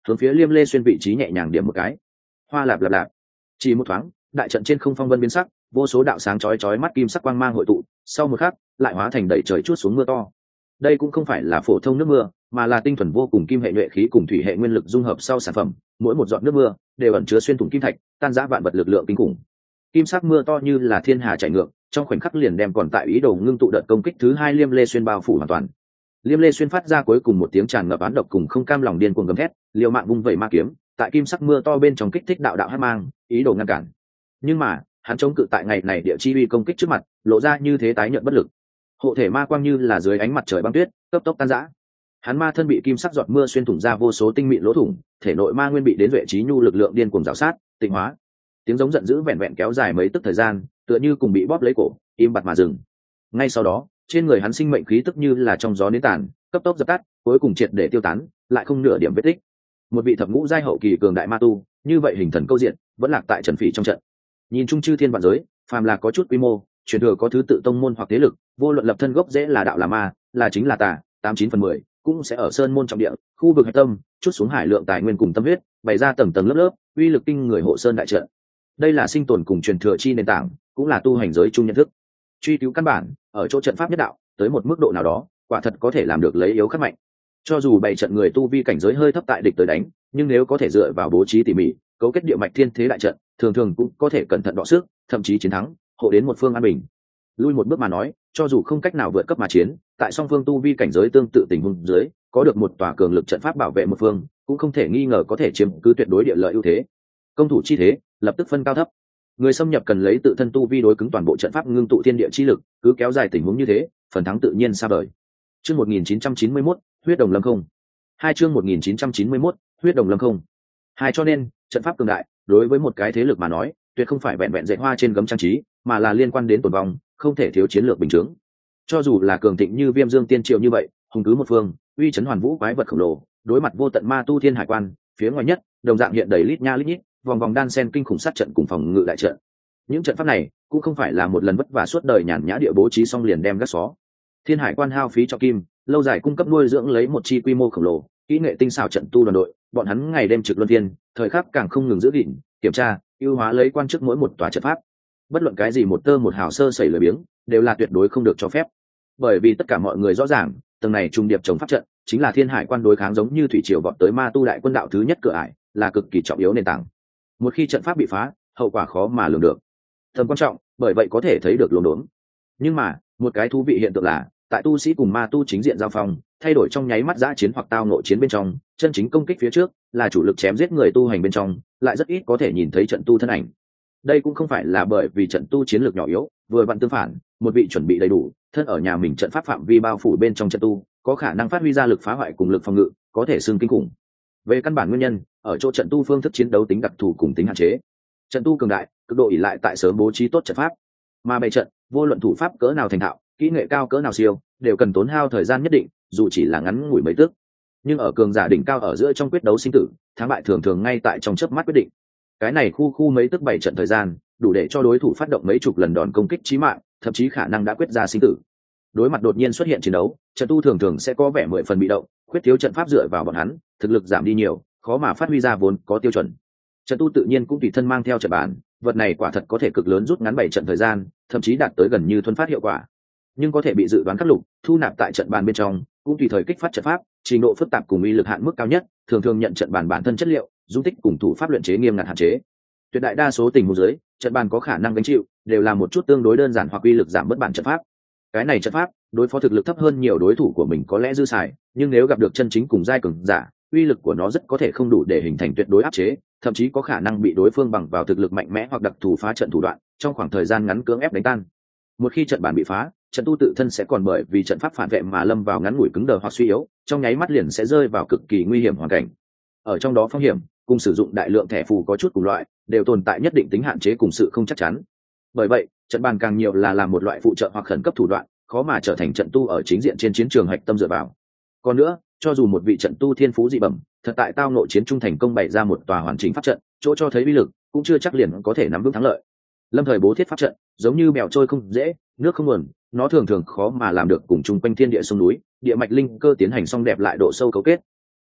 hướng phía Liêm Lê Xuyên vị trí nhẹ nhàng điểm một cái. Hoa lạp lạp lạp, chỉ một thoáng, đại trận trên không phong vân biến sắc, vô số đạo sáng chói chói mắt kim sắc quang mang hội tụ, sau một khắc, lại hóa thành đầy trời chuốt xuống mưa to. Đây cũng không phải là phổ thông nước mưa, mà là tinh thuần vô cùng kim hệ nhuệ khí cùng thủy hệ nguyên lực dung hợp sau sản phẩm, mỗi một giọt nước mưa đều ẩn chứa xuyên thủng kim thạch, tan rã vạn vật lực lượng kinh khủng. Kim sắc mưa to như là thiên hà chảy ngược, trong khoảnh khắc liền đem còn tại ý đồ ngưng tụ đợt công kích thứ hai Liêm Lê Xuyên bao phủ hoàn toàn. Liêm Lê Xuyên phát ra cuối cùng một tiếng tràn ngập oán độc cùng không cam lòng điên cuồng gầm thét, liều mạng vung vẩy ma kiếm, tại kim sắc mưa to bên trong kích thích đạo đạo hắc mang, ý đồ ngăn cản. Nhưng mà, hắn chống cự tại ngày này địa chi uy công kích trước mặt, lộ ra như thế tái nhợt bất lực. Hộ thể ma quang như là dưới ánh mặt trời băng tuyết, cấp tốc tan rã. Hắn ma thân bị kim sắc giọt mưa xuyên thủng ra vô số tinh mịn lỗ thủng, thể nội ma nguyên bị đến duệ trí nhu lực lượng điên cuồng rào sát, tịnh hóa. Tiếng giống giận dữ vẹn vẹn kéo dài mấy tức thời gian, tựa như cùng bị bóp lấy cổ, im bặt mà dừng. Ngay sau đó, trên người hắn sinh mệnh khí tức như là trong gió nến tàn, cấp tốc dập tắt, cuối cùng triệt để tiêu tán, lại không nửa điểm vết tích. Một vị thập ngũ giai hậu kỳ cường đại ma tu, như vậy hình thần câu diện, vẫn lạc tại Trần Phỉ trong trận. Nhìn chung chư thiên vạn giới, phàm là có chút quy mô, truyền thừa có thứ tự tông môn hoặc thế lực, vô luận lập thân gốc dễ là đạo là ma, là chính là tà, tám chín phần mười cũng sẽ ở sơn môn trọng địa, khu vực hạch tâm, chút xuống hải lượng tài nguyên cùng tâm huyết, bày ra tầng tầng lớp lớp, uy lực kinh người hộ sơn đại trận. Đây là sinh tồn cùng truyền thừa chi nền tảng, cũng là tu hành giới chung nhận thức. Truy cứu căn bản, ở chỗ trận pháp nhất đạo, tới một mức độ nào đó, quả thật có thể làm được lấy yếu khắc mạnh. Cho dù bày trận người tu vi cảnh giới hơi thấp tại địch tới đánh, nhưng nếu có thể dựa vào bố trí tỉ mỉ, cấu kết địa mạch thiên thế đại trận, thường thường cũng có thể cẩn thận đọ sức, thậm chí chiến thắng, hộ đến một phương an bình. Lui một bước mà nói, cho dù không cách nào vượt cấp mà chiến, tại song phương tu vi cảnh giới tương tự tình huống dưới, có được một tòa cường lực trận pháp bảo vệ một phương, cũng không thể nghi ngờ có thể chiếm cứ tuyệt đối địa lợi ưu thế. Công thủ chi thế, lập tức phân cao thấp. Người xâm nhập cần lấy tự thân tu vi đối cứng toàn bộ trận pháp ngưng tụ thiên địa chi lực, cứ kéo dài tình huống như thế, phần thắng tự nhiên xa vời. Chương một nghìn chín trăm chín mươi mốt, huyết đồng lâm không. Hai chương một nghìn chín trăm chín mươi mốt, huyết đồng lâm không. Hai cho nên, trận pháp cường đại, đối với một cái thế lực mà nói, tuyệt không phải vẹn vẹn dạy hoa trên gấm trang trí, mà là liên quan đến tồn vong, không thể thiếu chiến lược bình chứng. Cho dù là cường thịnh như Viêm Dương Tiên Triều như vậy, hùng cứ một phương, uy chấn hoàn vũ quái vật khổng lồ, đối mặt vô tận ma tu thiên hải quan, phía ngoài nhất, đồng dạng hiện đầy lít nha lít nhít, vòng vòng đan sen kinh khủng sát trận cùng phòng ngự đại trận. Những trận pháp này cũng không phải là một lần vất vả suốt đời nhàn nhã địa bố trí xong liền đem gác xó. Thiên hải quan hao phí cho kim, lâu dài cung cấp nuôi dưỡng lấy một chi quy mô khổng lồ, kỹ nghệ tinh xảo trận tu đoàn đội, bọn hắn ngày đêm trực luân phiên, thời khắc càng không ngừng giữ gìn, kiểm tra, ưu hóa lấy quan chức mỗi một tòa trận pháp. Bất luận cái gì một tơ một hào sơ sẩy lười biếng, đều là tuyệt đối không được cho phép. Bởi vì tất cả mọi người rõ ràng, tầng này trung điệp chống pháp trận, chính là thiên hải quan đối kháng giống như thủy triều vọt tới ma tu đại quân đạo thứ nhất cửa ải, là cực kỳ trọng yếu nền tảng. Một khi trận pháp bị phá, hậu quả khó mà lường được. Tầm quan trọng, bởi vậy có thể thấy được luống đốn. Nhưng mà, một cái thú vị hiện tượng là, tại tu sĩ cùng ma tu chính diện giao phong, thay đổi trong nháy mắt giã chiến hoặc tao nội chiến bên trong, chân chính công kích phía trước, là chủ lực chém giết người tu hành bên trong, lại rất ít có thể nhìn thấy trận tu thân ảnh. Đây cũng không phải là bởi vì trận tu chiến lược nhỏ yếu, vừa vặn tương phản, một vị chuẩn bị đầy đủ, thân ở nhà mình trận pháp phạm vi bao phủ bên trong trận tu, có khả năng phát huy ra lực phá hoại cùng lực phòng ngự, có thể xưng kinh khủng. Về căn bản nguyên nhân, ở chỗ trận tu phương thức chiến đấu tính đặc thù cùng tính hạn chế. Trận tu cường đại, cực độ ỷ lại tại sớm bố trí tốt trận pháp, mà bày trận, vô luận thủ pháp cỡ nào thành thạo, kỹ nghệ cao cỡ nào siêu, đều cần tốn hao thời gian nhất định, dù chỉ là ngắn ngủi mấy tức. Nhưng ở cường giả đỉnh cao ở giữa trong quyết đấu sinh tử, thắng bại thường thường ngay tại trong chớp mắt quyết định. Cái này khu khu mấy tức bảy trận thời gian, đủ để cho đối thủ phát động mấy chục lần đòn công kích chí mạng, thậm chí khả năng đã quyết ra sinh tử. Đối mặt đột nhiên xuất hiện chiến đấu, trận tu thường thường sẽ có vẻ mười phần bị động, khuyết thiếu trận pháp dựa vào bọn hắn, thực lực giảm đi nhiều, khó mà phát huy ra vốn có tiêu chuẩn. Trận tu tự nhiên cũng tùy thân mang theo trận bản, vật này quả thật có thể cực lớn rút ngắn bảy trận thời gian, thậm chí đạt tới gần như thuần phát hiệu quả. Nhưng có thể bị dự đoán khắc lục, thu nạp tại trận bàn bên trong, cũng tùy thời kích phát trận pháp, trình độ phức tạp cùng uy lực hạn mức cao nhất, thường thường nhận trận bàn bản thân chất liệu, dung tích cùng thủ pháp luyện chế nghiêm ngặt hạn chế. Tuyệt đại đa số tình huống dưới, trận bàn có khả năng gánh chịu, đều là một chút tương đối đơn giản hoặc uy lực giảm bất bản trận pháp. Cái này trận pháp, đối phó thực lực thấp hơn nhiều đối thủ của mình có lẽ dư xài, nhưng nếu gặp được chân chính cùng giai cường giả, uy lực của nó rất có thể không đủ để hình thành tuyệt đối áp chế, thậm chí có khả năng bị đối phương bằng vào thực lực mạnh mẽ hoặc đặc thù phá trận thủ đoạn, trong khoảng thời gian ngắn cưỡng ép đánh tan. Một khi trận bàn bị phá, trận tu tự thân sẽ còn bởi vì trận pháp phản vệ mà lâm vào ngắn ngủi cứng đờ hoặc suy yếu, trong nháy mắt liền sẽ rơi vào cực kỳ nguy hiểm hoàn cảnh. Ở trong đó phong hiểm, cùng sử dụng đại lượng thẻ phù có chút cùng loại, đều tồn tại nhất định tính hạn chế cùng sự không chắc chắn. Bởi vậy, trận bàn càng nhiều là làm một loại phụ trợ hoặc khẩn cấp thủ đoạn, khó mà trở thành trận tu ở chính diện trên chiến trường hạch tâm dựa vào. Còn nữa, cho dù một vị trận tu thiên phú dị bẩm, thật tại tao nội chiến trung thành công bày ra một tòa hoàn chỉnh pháp trận, chỗ cho thấy uy lực, cũng chưa chắc liền có thể nắm vững thắng lợi. Lâm thời bố thiết pháp trận, giống như bèo trôi không dễ, nước không nguồn, nó thường thường khó mà làm được cùng chung quanh thiên địa sông núi, địa mạch linh cơ tiến hành song đẹp lại độ sâu cấu kết.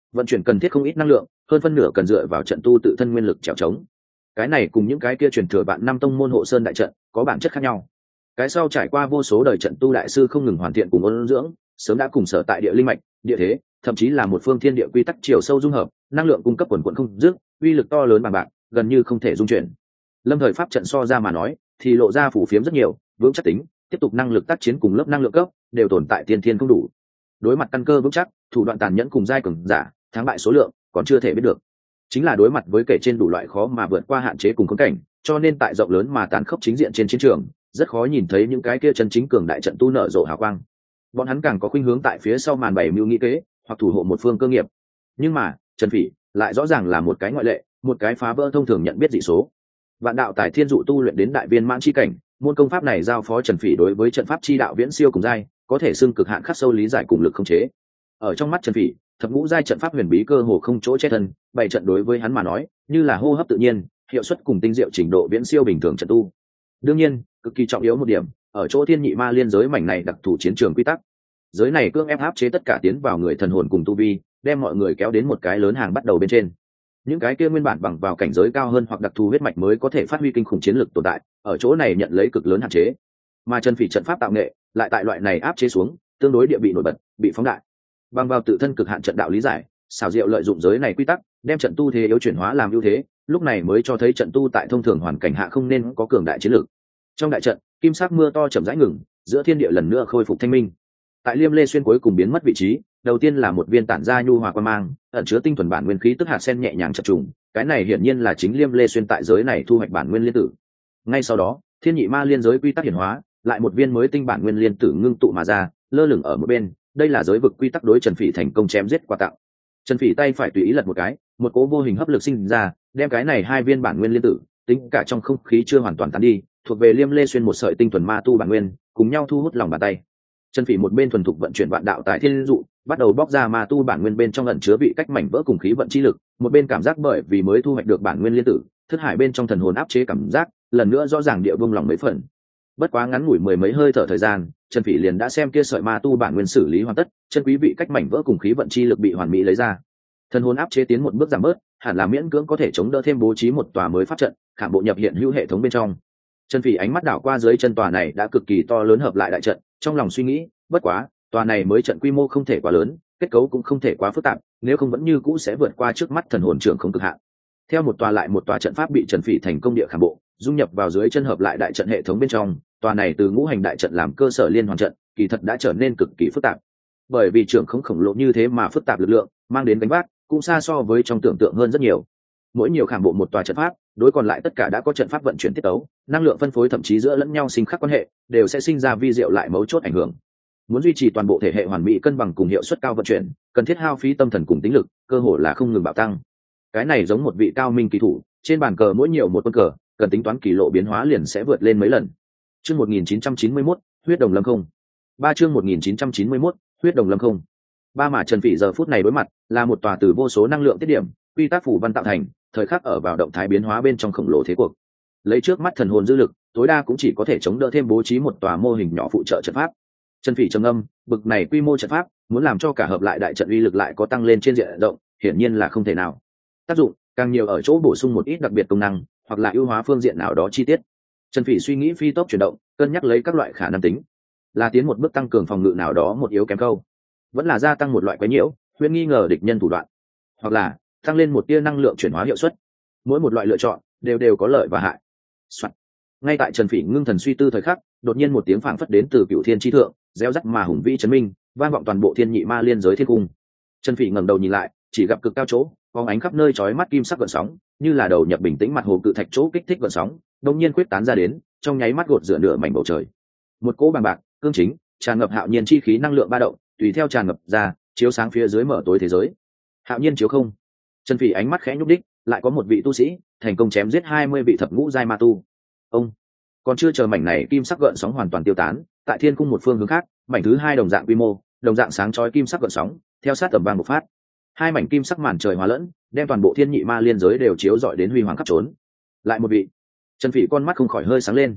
vận chuyển cần thiết không ít năng lượng, hơn phân nửa cần dựa vào trận tu tự thân nguyên lực trèo trống. Cái này cùng những cái kia truyền thừa bạn năm tông môn hộ sơn đại trận có bản chất khác nhau. Cái sau trải qua vô số đời trận tu đại sư không ngừng hoàn thiện cùng ôn dưỡng, sớm đã cùng sở tại địa linh mạch, địa thế, thậm chí là một phương thiên địa quy tắc chiều sâu dung hợp, năng lượng cung cấp quần quần không dứt, uy lực to lớn bằng bạc, gần như không thể dung chuyển. Lâm thời pháp trận so ra mà nói, thì lộ ra phủ phiếm rất nhiều, vững chắc tính, tiếp tục năng lực tác chiến cùng lớp năng lượng cấp đều tồn tại tiên thiên không đủ. Đối mặt căn cơ vững chắc, thủ đoạn tàn nhẫn cùng giai cường giả, thắng bại số lượng còn chưa thể biết được. Chính là đối mặt với kể trên đủ loại khó mà vượt qua hạn chế cùng khốn cảnh, cho nên tại rộng lớn mà tàn khốc chính diện trên chiến trường, rất khó nhìn thấy những cái kia chân chính cường đại trận tu nở rộ hào quang. Bọn hắn càng có khuynh hướng tại phía sau màn bày mưu nghĩ kế, hoặc thủ hộ một phương cơ nghiệp. Nhưng mà Trần Phỉ lại rõ ràng là một cái ngoại lệ, một cái phá vỡ thông thường nhận biết dị số. Vạn đạo tài thiên dụ tu luyện đến đại viên mãn chi cảnh, môn công pháp này giao phó Trần Phỉ đối với trận pháp chi đạo viễn siêu cùng giai, có thể xưng cực hạn khắc sâu lý giải cùng lực khống chế. Ở trong mắt Trần Phỉ, thập ngũ giai trận pháp huyền bí cơ hồ không chỗ che thân, bảy trận đối với hắn mà nói, như là hô hấp tự nhiên, hiệu suất cùng tinh diệu trình độ viễn siêu bình thường trận tu. Đương nhiên, cực kỳ trọng yếu một điểm, ở chỗ thiên nhị ma liên giới mảnh này đặc thù chiến trường quy tắc. Giới này cưỡng ép áp chế tất cả tiến vào người thần hồn cùng tu vi, đem mọi người kéo đến một cái lớn hàng bắt đầu bên trên. Những cái kia nguyên bản bằng vào cảnh giới cao hơn hoặc đặc thù huyết mạch mới có thể phát huy kinh khủng chiến lược tồn tại, ở chỗ này nhận lấy cực lớn hạn chế. Mà Trần Phỉ trận pháp tạo nghệ, lại tại loại này áp chế xuống, tương đối địa bị nổi bật, bị phóng đại. Bằng vào tự thân cực hạn trận đạo lý giải, xảo diệu lợi dụng giới này quy tắc, đem trận tu thế yếu chuyển hóa làm ưu thế, lúc này mới cho thấy trận tu tại thông thường hoàn cảnh hạ không nên có cường đại chiến lược. Trong đại trận, kim sắc mưa to chậm rãi ngừng, giữa thiên địa lần nữa khôi phục thanh minh. Tại Liêm Lê Xuyên cuối cùng biến mất vị trí, đầu tiên là một viên tản ra nhu hòa quang mang, ẩn chứa tinh thuần bản nguyên khí tức hạt sen nhẹ nhàng chập trùng, cái này hiển nhiên là chính Liêm Lê Xuyên tại giới này thu hoạch bản nguyên liên tử. Ngay sau đó, thiên nhị ma liên giới quy tắc hiển hóa, lại một viên mới tinh bản nguyên liên tử ngưng tụ mà ra, lơ lửng ở một bên, đây là giới vực quy tắc đối Trần Phỉ thành công chém giết quà tặng. Trần Phỉ tay phải tùy ý lật một cái, một cỗ vô hình hấp lực sinh ra, đem cái này hai viên bản nguyên liên tử, tính cả trong không khí chưa hoàn toàn tán đi, thuộc về Liêm Lê Xuyên một sợi tinh thuần ma tu bản nguyên, cùng nhau thu hút lòng bàn tay. Trần Phỉ một bên thuần thục vận chuyển vạn đạo tại thiên dụ, bắt đầu bóc ra ma tu bản nguyên bên trong ẩn chứa vị cách mảnh vỡ cùng khí vận chi lực, một bên cảm giác bởi vì mới thu hoạch được bản nguyên liên tử, thức hải bên trong thần hồn áp chế cảm giác, lần nữa rõ ràng địa vương lòng mấy phần. Bất quá ngắn ngủi mười mấy hơi thở thời gian, Trần Phỉ liền đã xem kia sợi ma tu bản nguyên xử lý hoàn tất, chân quý vị cách mảnh vỡ cùng khí vận chi lực bị hoàn mỹ lấy ra. Thần hồn áp chế tiến một bước giảm bớt, hẳn là miễn cưỡng có thể chống đỡ thêm bố trí một tòa mới pháp trận, khảm bộ nhập hiện hữu hệ thống bên trong. Trần Phỉ ánh mắt đảo qua dưới chân tòa này đã cực kỳ to lớn hợp lại đại trận, trong lòng suy nghĩ, bất quá, tòa này mới trận quy mô không thể quá lớn, kết cấu cũng không thể quá phức tạp, nếu không vẫn như cũ sẽ vượt qua trước mắt thần hồn trưởng không cực hạn. Theo một tòa lại một tòa trận pháp bị Trần Phỉ thành công địa khảm bộ, dung nhập vào dưới chân hợp lại đại trận hệ thống bên trong, tòa này từ ngũ hành đại trận làm cơ sở liên hoàn trận, kỳ thật đã trở nên cực kỳ phức tạp. Bởi vì trưởng không khổng lồ như thế mà phức tạp lực lượng, mang đến gánh vác cũng xa so với trong tưởng tượng hơn rất nhiều. Mỗi nhiều khảm bộ một tòa trận pháp, đối còn lại tất cả đã có trận pháp vận chuyển tiết tấu, năng lượng phân phối thậm chí giữa lẫn nhau sinh khắc quan hệ, đều sẽ sinh ra vi diệu lại mấu chốt ảnh hưởng. Muốn duy trì toàn bộ thể hệ hoàn mỹ cân bằng cùng hiệu suất cao vận chuyển, cần thiết hao phí tâm thần cùng tính lực, cơ hội là không ngừng bạo tăng. Cái này giống một vị cao minh kỳ thủ, trên bàn cờ mỗi nhiều một quân cờ, cần tính toán kỳ lộ biến hóa liền sẽ vượt lên mấy lần. Chương một nghìn chín trăm chín mươi mốt, huyết đồng lâm không. Ba chương một nghìn chín trăm chín mươi mốt, huyết đồng lâm không. Ba mà Trần Phỉ giờ phút này đối mặt là một tòa từ vô số năng lượng tiết điểm, quy tắc phủ văn tạo thành, thời khắc ở vào động thái biến hóa bên trong khổng lồ thế cuộc. Lấy trước mắt thần hồn dư lực, tối đa cũng chỉ có thể chống đỡ thêm bố trí một tòa mô hình nhỏ phụ trợ trận pháp. Trần Phỉ trầm âm, bực này quy mô trận pháp, muốn làm cho cả hợp lại đại trận uy lực lại có tăng lên trên diện rộng, hiển nhiên là không thể nào. Tác dụng càng nhiều ở chỗ bổ sung một ít đặc biệt công năng, hoặc là ưu hóa phương diện nào đó chi tiết. Trần Phỉ suy nghĩ phi tốc chuyển động, cân nhắc lấy các loại khả năng tính, là tiến một bước tăng cường phòng ngự nào đó một yếu kém câu, vẫn là gia tăng một loại quấy nhiễu, huyễn nghi ngờ địch nhân thủ đoạn, hoặc là tăng lên một tia năng lượng chuyển hóa hiệu suất. Mỗi một loại lựa chọn đều đều có lợi và hại. Soạn. Ngay tại Trần Phỉ ngưng thần suy tư thời khắc, đột nhiên một tiếng phảng phất đến từ cửu thiên chi thượng, reo rắc mà hùng vĩ chấn minh, vang vọng toàn bộ thiên nhị ma liên giới thiên cung. Trần Phỉ ngẩng đầu nhìn lại, chỉ gặp cực cao chỗ, phóng ánh khắp nơi chói mắt kim sắc gợn sóng, như là đầu nhập bình tĩnh mặt hồ cự thạch chỗ kích thích gợn sóng, đột nhiên quyết tán ra đến, trong nháy mắt gột rửa nửa mảnh bầu trời. Một cỗ bằng bạc, cương chính, tràn ngập hạo nhiên chi khí năng lượng ba động, tùy theo tràn ngập ra, chiếu sáng phía dưới mở tối thế giới. Hạo nhiên chiếu không. Trần Phỉ ánh mắt khẽ nhúc đích, lại có một vị tu sĩ thành công chém giết hai mươi vị thập ngũ giai ma tu. Ông còn chưa chờ mảnh này kim sắc gợn sóng hoàn toàn tiêu tán, tại thiên cung một phương hướng khác, mảnh thứ hai đồng dạng quy mô, đồng dạng sáng chói kim sắc gợn sóng, theo sát tầm vang một phát, hai mảnh kim sắc màn trời hòa lẫn, đem toàn bộ thiên nhị ma liên giới đều chiếu rọi đến huy hoàng khắp trốn. Lại một vị. Trần Phỉ con mắt không khỏi hơi sáng lên.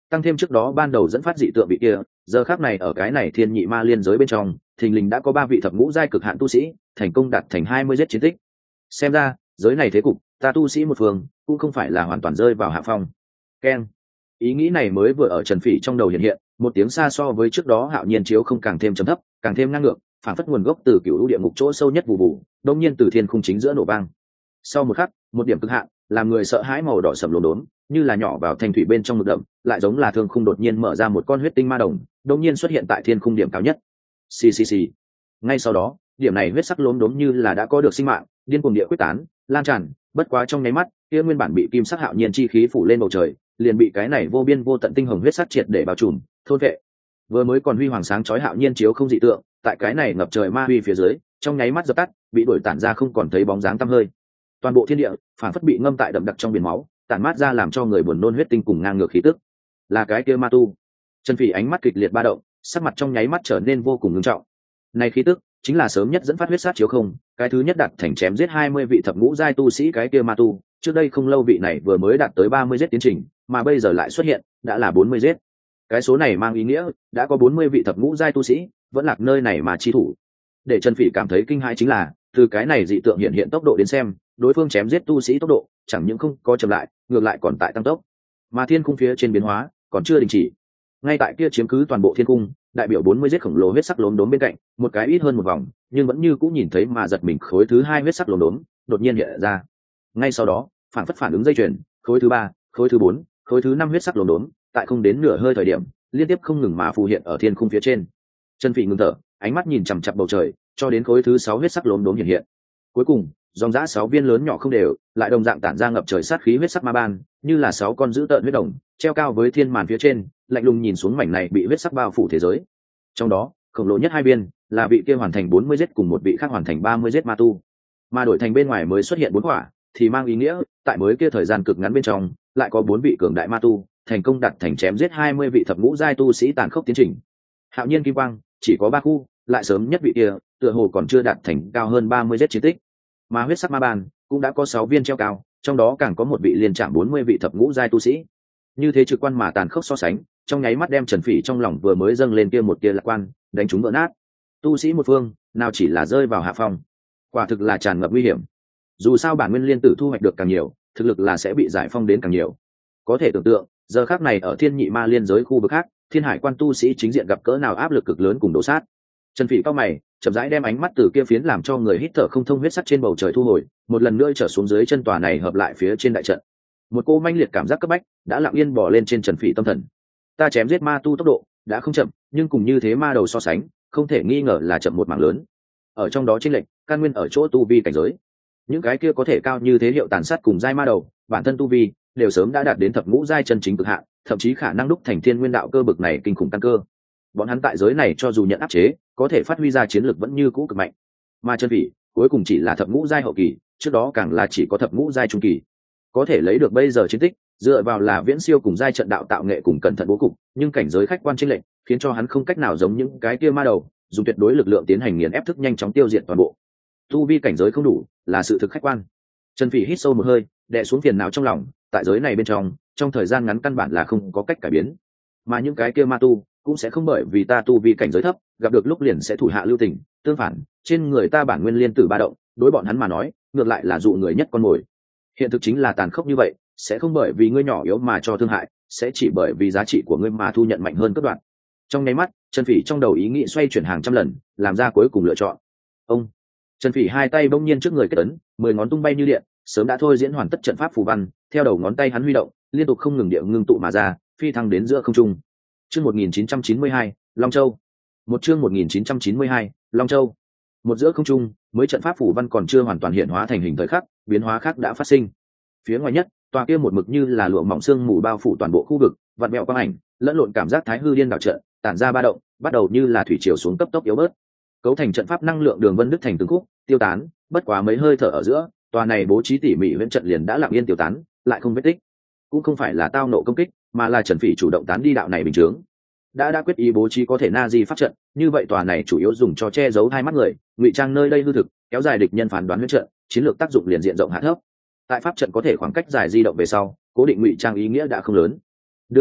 tăng thêm trước đó ban đầu dẫn phát dị tượng vị kia, giờ khác này ở cái này thiên nhị ma liên giới bên trong thình lình đã có ba vị thập ngũ giai cực hạn tu sĩ thành công đạt thành hai mươi giết chiến tích. Xem ra giới này thế cục ta tu sĩ một phương cũng không phải là hoàn toàn rơi vào hạ phong. Keng, ý nghĩ này mới vừa ở Trần Phỉ trong đầu hiện hiện, một tiếng xa so với trước đó hạo nhiên chiếu không càng thêm trầm thấp, càng thêm năng lượng, phản phất nguồn gốc từ cựu lũ địa ngục chỗ sâu nhất vụ vụ, đông nhiên từ thiên khung chính giữa nổ vang. Sau một khắc, một điểm cực hạn, làm người sợ hãi màu đỏ sẫm lốm đốm, như là nhỏ vào thanh thủy bên trong mực đậm, lại giống là thương khung đột nhiên mở ra một con huyết tinh ma đồng, đông nhiên xuất hiện tại thiên khung điểm cao nhất. Xì xì xì. Ngay sau đó, điểm này huyết sắc lốm đốm như là đã có được sinh mạng, điên cuồng địa quyết tán, lan tràn, bất quá trong nháy mắt, kia nguyên bản bị kim sắc hạo nhiên chi khí phủ lên bầu trời, liền bị cái này vô biên vô tận tinh hồng huyết sắc triệt để bao trùm, thôn vệ. Vừa mới còn huy hoàng sáng chói hạo nhiên chiếu không dị tượng, tại cái này ngập trời ma huy phía dưới, trong nháy mắt dập tắt, bị đuổi tản ra không còn thấy bóng dáng tăm hơi. Toàn bộ thiên địa phản phất bị ngâm tại đậm đặc trong biển máu, tản mát ra làm cho người buồn nôn huyết tinh cùng ngang ngược khí tức. Là cái kia ma tu. Trần Phỉ ánh mắt kịch liệt ba động, sắc mặt trong nháy mắt trở nên vô cùng nghiêm trọng. Này khí tức chính là sớm nhất dẫn phát huyết sát chiếu không, cái thứ nhất đạt thành chém giết hai mươi vị thập ngũ giai tu sĩ cái kia ma tu, trước đây không lâu vị này vừa mới đạt tới ba mươi giết tiến trình, mà bây giờ lại xuất hiện, đã là bốn mươi giết. Cái số này mang ý nghĩa đã có bốn mươi vị thập ngũ giai tu sĩ vẫn lạc nơi này mà chi thủ. Để Trần Phỉ cảm thấy kinh hãi chính là, từ cái này dị tượng hiện hiện tốc độ đến xem, đối phương chém giết tu sĩ tốc độ chẳng những không có chậm lại, ngược lại còn tại tăng tốc. Mà thiên cung phía trên biến hóa còn chưa đình chỉ. Ngay tại kia chiếm cứ toàn bộ thiên cung, đại biểu bốn mươi giết khổng lồ huyết sắc lốm đốm bên cạnh, một cái ít hơn một vòng, nhưng vẫn như cũng nhìn thấy mà giật mình khối thứ hai huyết sắc lốm đốm đột nhiên hiện ra. Ngay sau đó, phản phất phản ứng dây chuyền, khối thứ ba, khối thứ bốn, khối thứ năm huyết sắc lốm đốm, tại không đến nửa hơi thời điểm, liên tiếp không ngừng mà phù hiện ở thiên cung phía trên. Trần Phỉ ngừng thở, ánh mắt nhìn chằm chằm bầu trời, cho đến khối thứ sáu huyết sắc lốm đốm hiện hiện. Cuối cùng, dòng dã sáu viên lớn nhỏ không đều, lại đồng dạng tản ra ngập trời sát khí huyết sắc ma ban, như là sáu con dữ tợn huyết đồng, treo cao với thiên màn phía trên, lạnh lùng nhìn xuống mảnh này bị huyết sắc bao phủ thế giới. Trong đó, khổng lồ nhất hai viên, là vị kia hoàn thành bốn mươi giết cùng một vị khác hoàn thành ba mươi giết ma tu. Mà đổi thành bên ngoài mới xuất hiện bốn quả, thì mang ý nghĩa, tại mới kia thời gian cực ngắn bên trong, lại có bốn vị cường đại ma tu, thành công đạt thành chém giết hai mươi vị thập ngũ giai tu sĩ tàn khốc tiến trình. Hạo nhiên kim quang, chỉ có ba khu, lại sớm nhất vị kia, tựa hồ còn chưa đạt thành cao hơn ba mươi giết chiến tích. Mà huyết sắc ma bàn cũng đã có sáu viên treo cao, trong đó càng có một vị liên trạm bốn mươi vị thập ngũ giai tu sĩ. Như thế trực quan mà tàn khốc so sánh, trong nháy mắt đem Trần Phỉ trong lòng vừa mới dâng lên kia một tia lạc quan, đánh trúng vỡ nát. Tu sĩ một phương, nào chỉ là rơi vào hạ phong, quả thực là tràn ngập nguy hiểm. Dù sao bản nguyên liên tử thu hoạch được càng nhiều, thực lực là sẽ bị giải phong đến càng nhiều. Có thể tưởng tượng, giờ khắc này ở Thiên Nhị Ma liên giới khu vực khác, Thiên Hải quan tu sĩ chính diện gặp cỡ nào áp lực cực lớn cùng đổ sát. Trần Phỉ cao mày, chậm rãi đem ánh mắt từ kia phiến làm cho người hít thở không thông huyết sắc trên bầu trời thu hồi, một lần nữa trở xuống dưới chân tòa này hợp lại phía trên đại trận. Một cô manh liệt cảm giác cấp bách đã lặng yên bò lên trên Trần Phỉ tâm thần. Ta chém giết ma tu tốc độ đã không chậm, nhưng cùng như thế ma đầu so sánh, không thể nghi ngờ là chậm một mảng lớn. Ở trong đó chênh lệch, căn nguyên ở chỗ tu vi cảnh giới. Những cái kia có thể cao như thế hiệu tàn sát cùng giai ma đầu, bản thân tu vi đều sớm đã đạt đến thập ngũ giai chân chính cực hạn, thậm chí khả năng đúc thành thiên nguyên đạo cơ bực này kinh khủng căn cơ. Bọn hắn tại giới này cho dù nhận áp chế, có thể phát huy ra chiến lực vẫn như cũ cực mạnh. Mà Trần Phỉ cuối cùng chỉ là thập ngũ giai hậu kỳ, trước đó càng là chỉ có thập ngũ giai trung kỳ. Có thể lấy được bây giờ chiến tích, dựa vào là viễn siêu cùng giai trận đạo tạo nghệ cùng cẩn thận bố cục, nhưng cảnh giới khách quan chênh lệch, khiến cho hắn không cách nào giống những cái kia ma đầu, dùng tuyệt đối lực lượng tiến hành nghiền ép thức nhanh chóng tiêu diệt toàn bộ. Tu vi cảnh giới không đủ, là sự thực khách quan. Trần Phỉ hít sâu một hơi, đè xuống phiền não trong lòng, tại giới này bên trong, trong thời gian ngắn căn bản là không có cách cải biến. Mà những cái kia ma tu cũng sẽ không bởi vì ta tu vi cảnh giới thấp, gặp được lúc liền sẽ thủ hạ lưu tình, tương phản, trên người ta bản nguyên liên tử ba động, đối bọn hắn mà nói, ngược lại là dụ người nhất con mồi. Hiện thực chính là tàn khốc như vậy, sẽ không bởi vì ngươi nhỏ yếu mà cho thương hại, sẽ chỉ bởi vì giá trị của ngươi mà thu nhận mạnh hơn cấp đoạn. Trong nháy mắt, Trần Phỉ trong đầu ý nghĩ xoay chuyển hàng trăm lần, làm ra cuối cùng lựa chọn. Ông Trần Phỉ hai tay bỗng nhiên trước người kết ấn, mười ngón tung bay như điện, sớm đã thôi diễn hoàn tất trận pháp phù văn, theo đầu ngón tay hắn huy động, liên tục không ngừng địa ngưng tụ mà ra, phi thăng đến giữa không trung. Chương một nghìn chín trăm chín mươi hai, Long Châu. Một chương một nghìn chín trăm chín mươi hai, Long Châu. Một giữa không trung, mới trận pháp phù văn còn chưa hoàn toàn hiện hóa thành hình thời khắc, biến hóa khác đã phát sinh. Phía ngoài nhất, tòa kia một mực như là lụa mỏng xương mù bao phủ toàn bộ khu vực, vặn vẹo quang ảnh, lẫn lộn cảm giác thái hư điên đảo trận, tản ra ba động, bắt đầu như là thủy triều xuống cấp tốc yếu bớt. Cấu thành trận pháp năng lượng đường vân đứt thành từng khúc, tiêu tán, bất quá mấy hơi thở ở giữa, tòa này bố trí tỉ mỉ huyễn trận liền đã lặng yên tiêu tán, lại không vết tích. Cũng không phải là tao nộ công kích, mà là Trần Phỉ chủ động tán đi đạo này bình thường. Đã đã quyết ý bố trí có thể na di pháp trận, như vậy tòa này chủ yếu dùng cho che giấu hai mắt người, ngụy trang nơi đây hư thực, kéo dài địch nhân phán đoán huyễn trận, chiến lược tác dụng liền diện rộng hạ thấp. Tại pháp trận có thể khoảng cách dài di động về sau, cố định ngụy trang ý nghĩa đã không lớn. Đương nhiên,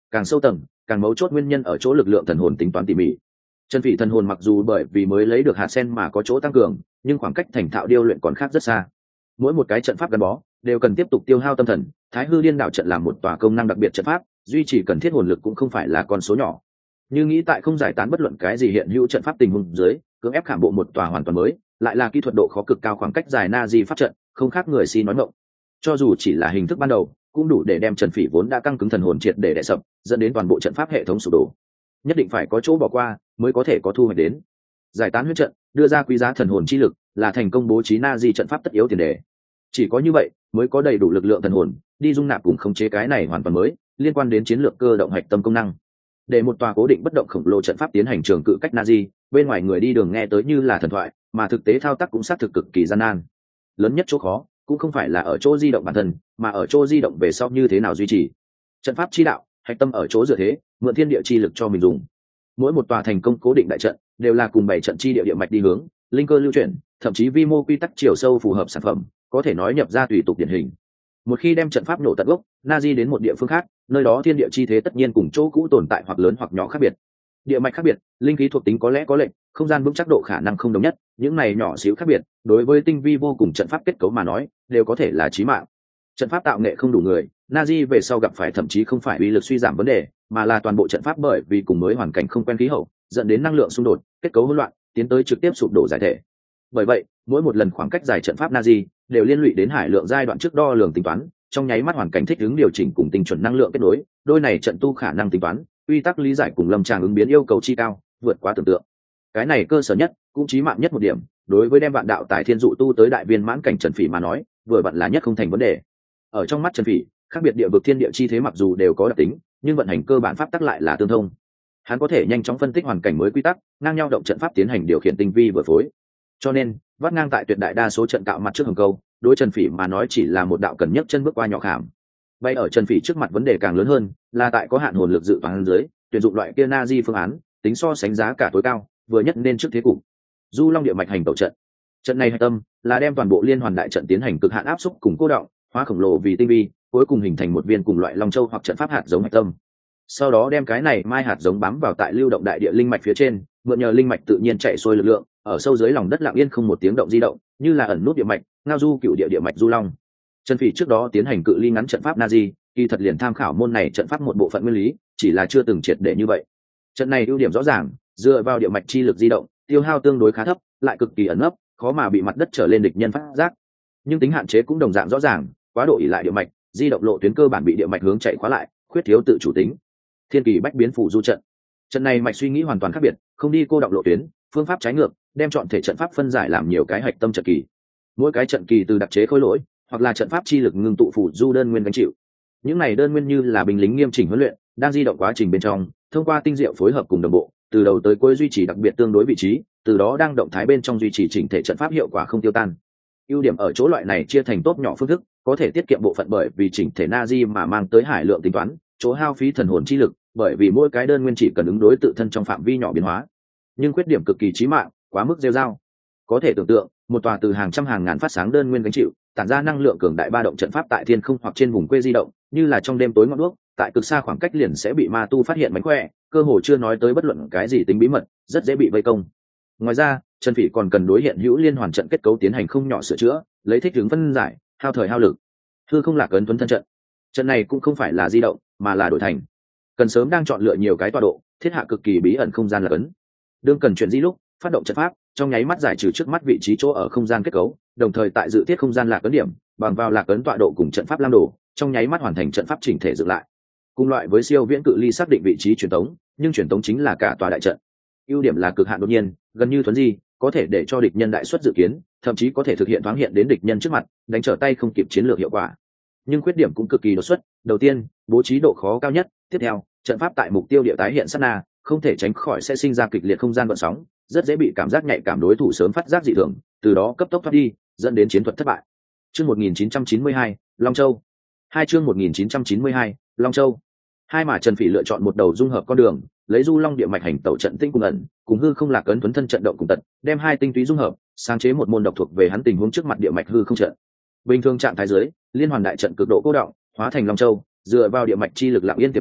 càng sâu tầng càng mấu chốt nguyên nhân ở chỗ lực lượng thần hồn tính toán tỉ mỉ. Trần Phỉ thần hồn mặc dù bởi vì mới lấy được hạt sen mà có chỗ tăng cường, nhưng khoảng cách thành thạo điêu luyện còn khác rất xa. Mỗi một cái trận pháp gắn bó đều cần tiếp tục tiêu hao tâm thần. Thái Hư Điên Đảo trận làm một tòa công năng đặc biệt trận pháp, duy trì cần thiết hồn lực cũng không phải là con số nhỏ. Như nghĩ tại không giải tán bất luận cái gì hiện hữu trận pháp tình huống dưới, cưỡng ép khảm bộ một tòa hoàn toàn mới, lại là kỹ thuật độ khó cực cao, khoảng cách dài na di pháp trận, không khác người si nói ngọng. Cho dù chỉ là hình thức ban đầu, cũng đủ để đem Trần Phỉ vốn đã căng cứng thần hồn triệt để đè sập, dẫn đến toàn bộ trận pháp hệ thống sụp đổ. Nhất định phải có chỗ bỏ qua, mới có thể có thu hoạch đến. Giải tán huyết trận, đưa ra quý giá thần hồn chi lực, là thành công bố trí na di trận pháp tất yếu tiền đề. Chỉ có như vậy, mới có đầy đủ lực lượng thần hồn, đi dung nạp cùng khống chế cái này hoàn toàn mới, liên quan đến chiến lược cơ động hạch tâm công năng. Để một tòa cố định bất động khổng lồ trận pháp tiến hành trường cự cách na di, bên ngoài người đi đường nghe tới như là thần thoại, mà thực tế thao tác cũng xác thực cực kỳ gian nan. Lớn nhất chỗ khó cũng không phải là ở chỗ di động bản thân, mà ở chỗ di động về sau như thế nào duy trì. Trận pháp chi đạo, hạch tâm ở chỗ dựa thế, mượn thiên địa chi lực cho mình dùng. Mỗi một tòa thành công cố định đại trận đều là cùng bảy trận chi địa địa mạch đi hướng, linh cơ lưu chuyển, thậm chí vi mô quy tắc chiều sâu phù hợp sản phẩm, có thể nói nhập ra tùy tục điển hình. Một khi đem trận pháp nổ tận gốc, na di đến một địa phương khác, nơi đó thiên địa chi thế tất nhiên cùng chỗ cũ tồn tại hoặc lớn hoặc nhỏ khác biệt. Địa mạch khác biệt, linh khí thuộc tính có lẽ có lệnh, không gian vững chắc độ khả năng không đồng nhất, những này nhỏ xíu khác biệt, đối với tinh vi vô cùng trận pháp kết cấu mà nói, đều có thể là chí mạng. Trận pháp tạo nghệ không đủ người, Nazi về sau gặp phải thậm chí không phải uy lực suy giảm vấn đề, mà là toàn bộ trận pháp bởi vì cùng mới hoàn cảnh không quen khí hậu, dẫn đến năng lượng xung đột, kết cấu hỗn loạn, tiến tới trực tiếp sụp đổ giải thể. Bởi vậy, mỗi một lần khoảng cách dài trận pháp Nazi đều liên lụy đến hải lượng giai đoạn trước đo lường tính toán, trong nháy mắt hoàn cảnh thích ứng điều chỉnh cùng tinh chuẩn năng lượng kết nối, đôi này trận tu khả năng tính toán, quy tắc lý giải cùng lâm tràng ứng biến yêu cầu chi cao, vượt quá tưởng tượng. Cái này cơ sở nhất, cũng chí mạng nhất một điểm, đối với đem vạn đạo tài thiên dụ tu tới đại viên mãn cảnh Trần Phỉ mà nói, vừa vặn là nhất không thành vấn đề. Ở trong mắt Trần Phỉ, khác biệt địa vực thiên địa chi thế mặc dù đều có đặc tính, nhưng vận hành cơ bản pháp tắc lại là tương thông. Hắn có thể nhanh chóng phân tích hoàn cảnh mới quy tắc, ngang nhau động trận pháp tiến hành điều khiển tinh vi vừa phối. Cho nên, vắt ngang tại tuyệt đại đa số trận cạo mặt trước hồng câu, đối Trần Phỉ mà nói chỉ là một đạo cần nhấc chân bước qua nhỏ khảm. Vậy ở Trần Phỉ trước mặt vấn đề càng lớn hơn, là tại có hạn hồn lực dự toán dưới, tuyển dụng loại kia Nazi phương án, tính so sánh giá cả tối cao, vừa nhất nên trước thế cục. Du Long địa mạch hành tẩu trận. Trận này hạch tâm là đem toàn bộ liên hoàn đại trận tiến hành cực hạn áp xúc cùng cố động, hóa khổng lồ vì tinh vi, cuối cùng hình thành một viên cùng loại long châu hoặc trận pháp hạt giống hạch tâm. Sau đó đem cái này mai hạt giống bám vào tại lưu động đại địa linh mạch phía trên, mượn nhờ linh mạch tự nhiên chạy xuôi lực lượng, ở sâu dưới lòng đất lặng yên không một tiếng động di động, như là ẩn nút địa mạch, ngao du cựu địa địa mạch du long. Trần Phỉ trước đó tiến hành cự ly ngắn trận pháp Nazi, kỳ thật liền tham khảo môn này trận pháp một bộ phận nguyên lý, chỉ là chưa từng triệt để như vậy. Trận này ưu điểm rõ ràng, dựa vào địa mạch chi lực di động, tiêu hao tương đối khá thấp, lại cực kỳ ẩn nấp, khó mà bị mặt đất trở lên địch nhân phát giác. Nhưng tính hạn chế cũng đồng dạng rõ ràng, quá độ ỷ lại địa mạch, di động lộ tuyến cơ bản bị địa mạch hướng chạy khóa lại, khuyết thiếu tự chủ tính. Thiên kỳ bách biến phủ du trận. Trận này mạch suy nghĩ hoàn toàn khác biệt, không đi cô động lộ tuyến, phương pháp trái ngược, đem chọn thể trận pháp phân giải làm nhiều cái hạch tâm trận kỳ. Mỗi cái trận kỳ từ đặc chế khối lỗi, hoặc là trận pháp chi lực ngưng tụ phủ du đơn nguyên gánh chịu. Những này đơn nguyên như là binh lính nghiêm chỉnh huấn luyện, đang di động quá trình bên trong, thông qua tinh diệu phối hợp cùng đồng bộ, từ đầu tới cuối duy trì đặc biệt tương đối vị trí, từ đó đang động thái bên trong duy trì chỉnh thể trận pháp hiệu quả không tiêu tan. Ưu điểm ở chỗ loại này chia thành tốt nhỏ phương thức, có thể tiết kiệm bộ phận bởi vì chỉnh thể Nazi mà mang tới hải lượng tính toán, chỗ hao phí thần hồn chi lực, bởi vì mỗi cái đơn nguyên chỉ cần ứng đối tự thân trong phạm vi nhỏ biến hóa. Nhưng khuyết điểm cực kỳ chí mạng, quá mức rêu rao. Có thể tưởng tượng, một tòa từ hàng trăm hàng ngàn phát sáng đơn nguyên gánh chịu, tản ra năng lượng cường đại ba động trận pháp tại thiên không hoặc trên vùng quê di động, như là trong đêm tối ngọn đuốc, tại cực xa khoảng cách liền sẽ bị ma tu phát hiện mánh khỏe, cơ hồ chưa nói tới bất luận cái gì tính bí mật, rất dễ bị vây công. Ngoài ra, Trần Phỉ còn cần đối hiện hữu liên hoàn trận kết cấu tiến hành không nhỏ sửa chữa, lấy thích ứng phân giải, hao thời hao lực. Hư không lạc ấn tuấn thân trận. Trận này cũng không phải là di động, mà là đổi thành. Cần sớm đang chọn lựa nhiều cái tọa độ, thiết hạ cực kỳ bí ẩn không gian lạc ấn. Đương cần chuyển di lúc, phát động trận pháp, trong nháy mắt giải trừ trước mắt vị trí chỗ ở không gian kết cấu, đồng thời tại dự thiết không gian lạc ấn điểm, bằng vào lạc ấn tọa độ cùng trận pháp lam đồ, trong nháy mắt hoàn thành trận pháp chỉnh thể dựng lại. Cùng loại với siêu viễn cự ly xác định vị trí truyền tống, nhưng truyền tống chính là cả tòa đại trận. Ưu điểm là cực hạn đột nhiên, gần như thuấn di, có thể để cho địch nhân đại suất dự kiến, thậm chí có thể thực hiện thoáng hiện đến địch nhân trước mặt, đánh trở tay không kịp chiến lược hiệu quả. Nhưng khuyết điểm cũng cực kỳ đột xuất. Đầu tiên, bố trí độ khó cao nhất. Tiếp theo, trận pháp tại mục tiêu địa tái hiện sát na, không thể tránh khỏi sẽ sinh ra kịch liệt không gian gợn sóng, rất dễ bị cảm giác nhạy cảm đối thủ sớm phát giác dị thường, từ đó cấp tốc thoát đi, dẫn đến chiến thuật thất bại. Chương một nghìn chín trăm chín mươi hai, Long Châu. Hai chương một nghìn chín trăm chín mươi hai, Long Châu. Hai mà Trần Phỉ lựa chọn một đầu dung hợp con đường, lấy Du Long địa mạch hành tẩu trận tinh cùng ẩn, cùng hư không lạc ấn tuấn thân trận động cùng tận, đem hai tinh túy dung hợp, sáng chế một môn độc thuộc về hắn tình huống trước mặt địa mạch hư không trận. Bình thường trạng thái dưới, liên hoàn đại trận cực độ cô động, hóa thành Long Châu, dựa vào địa mạch chi lực lặng yên tiềm hành,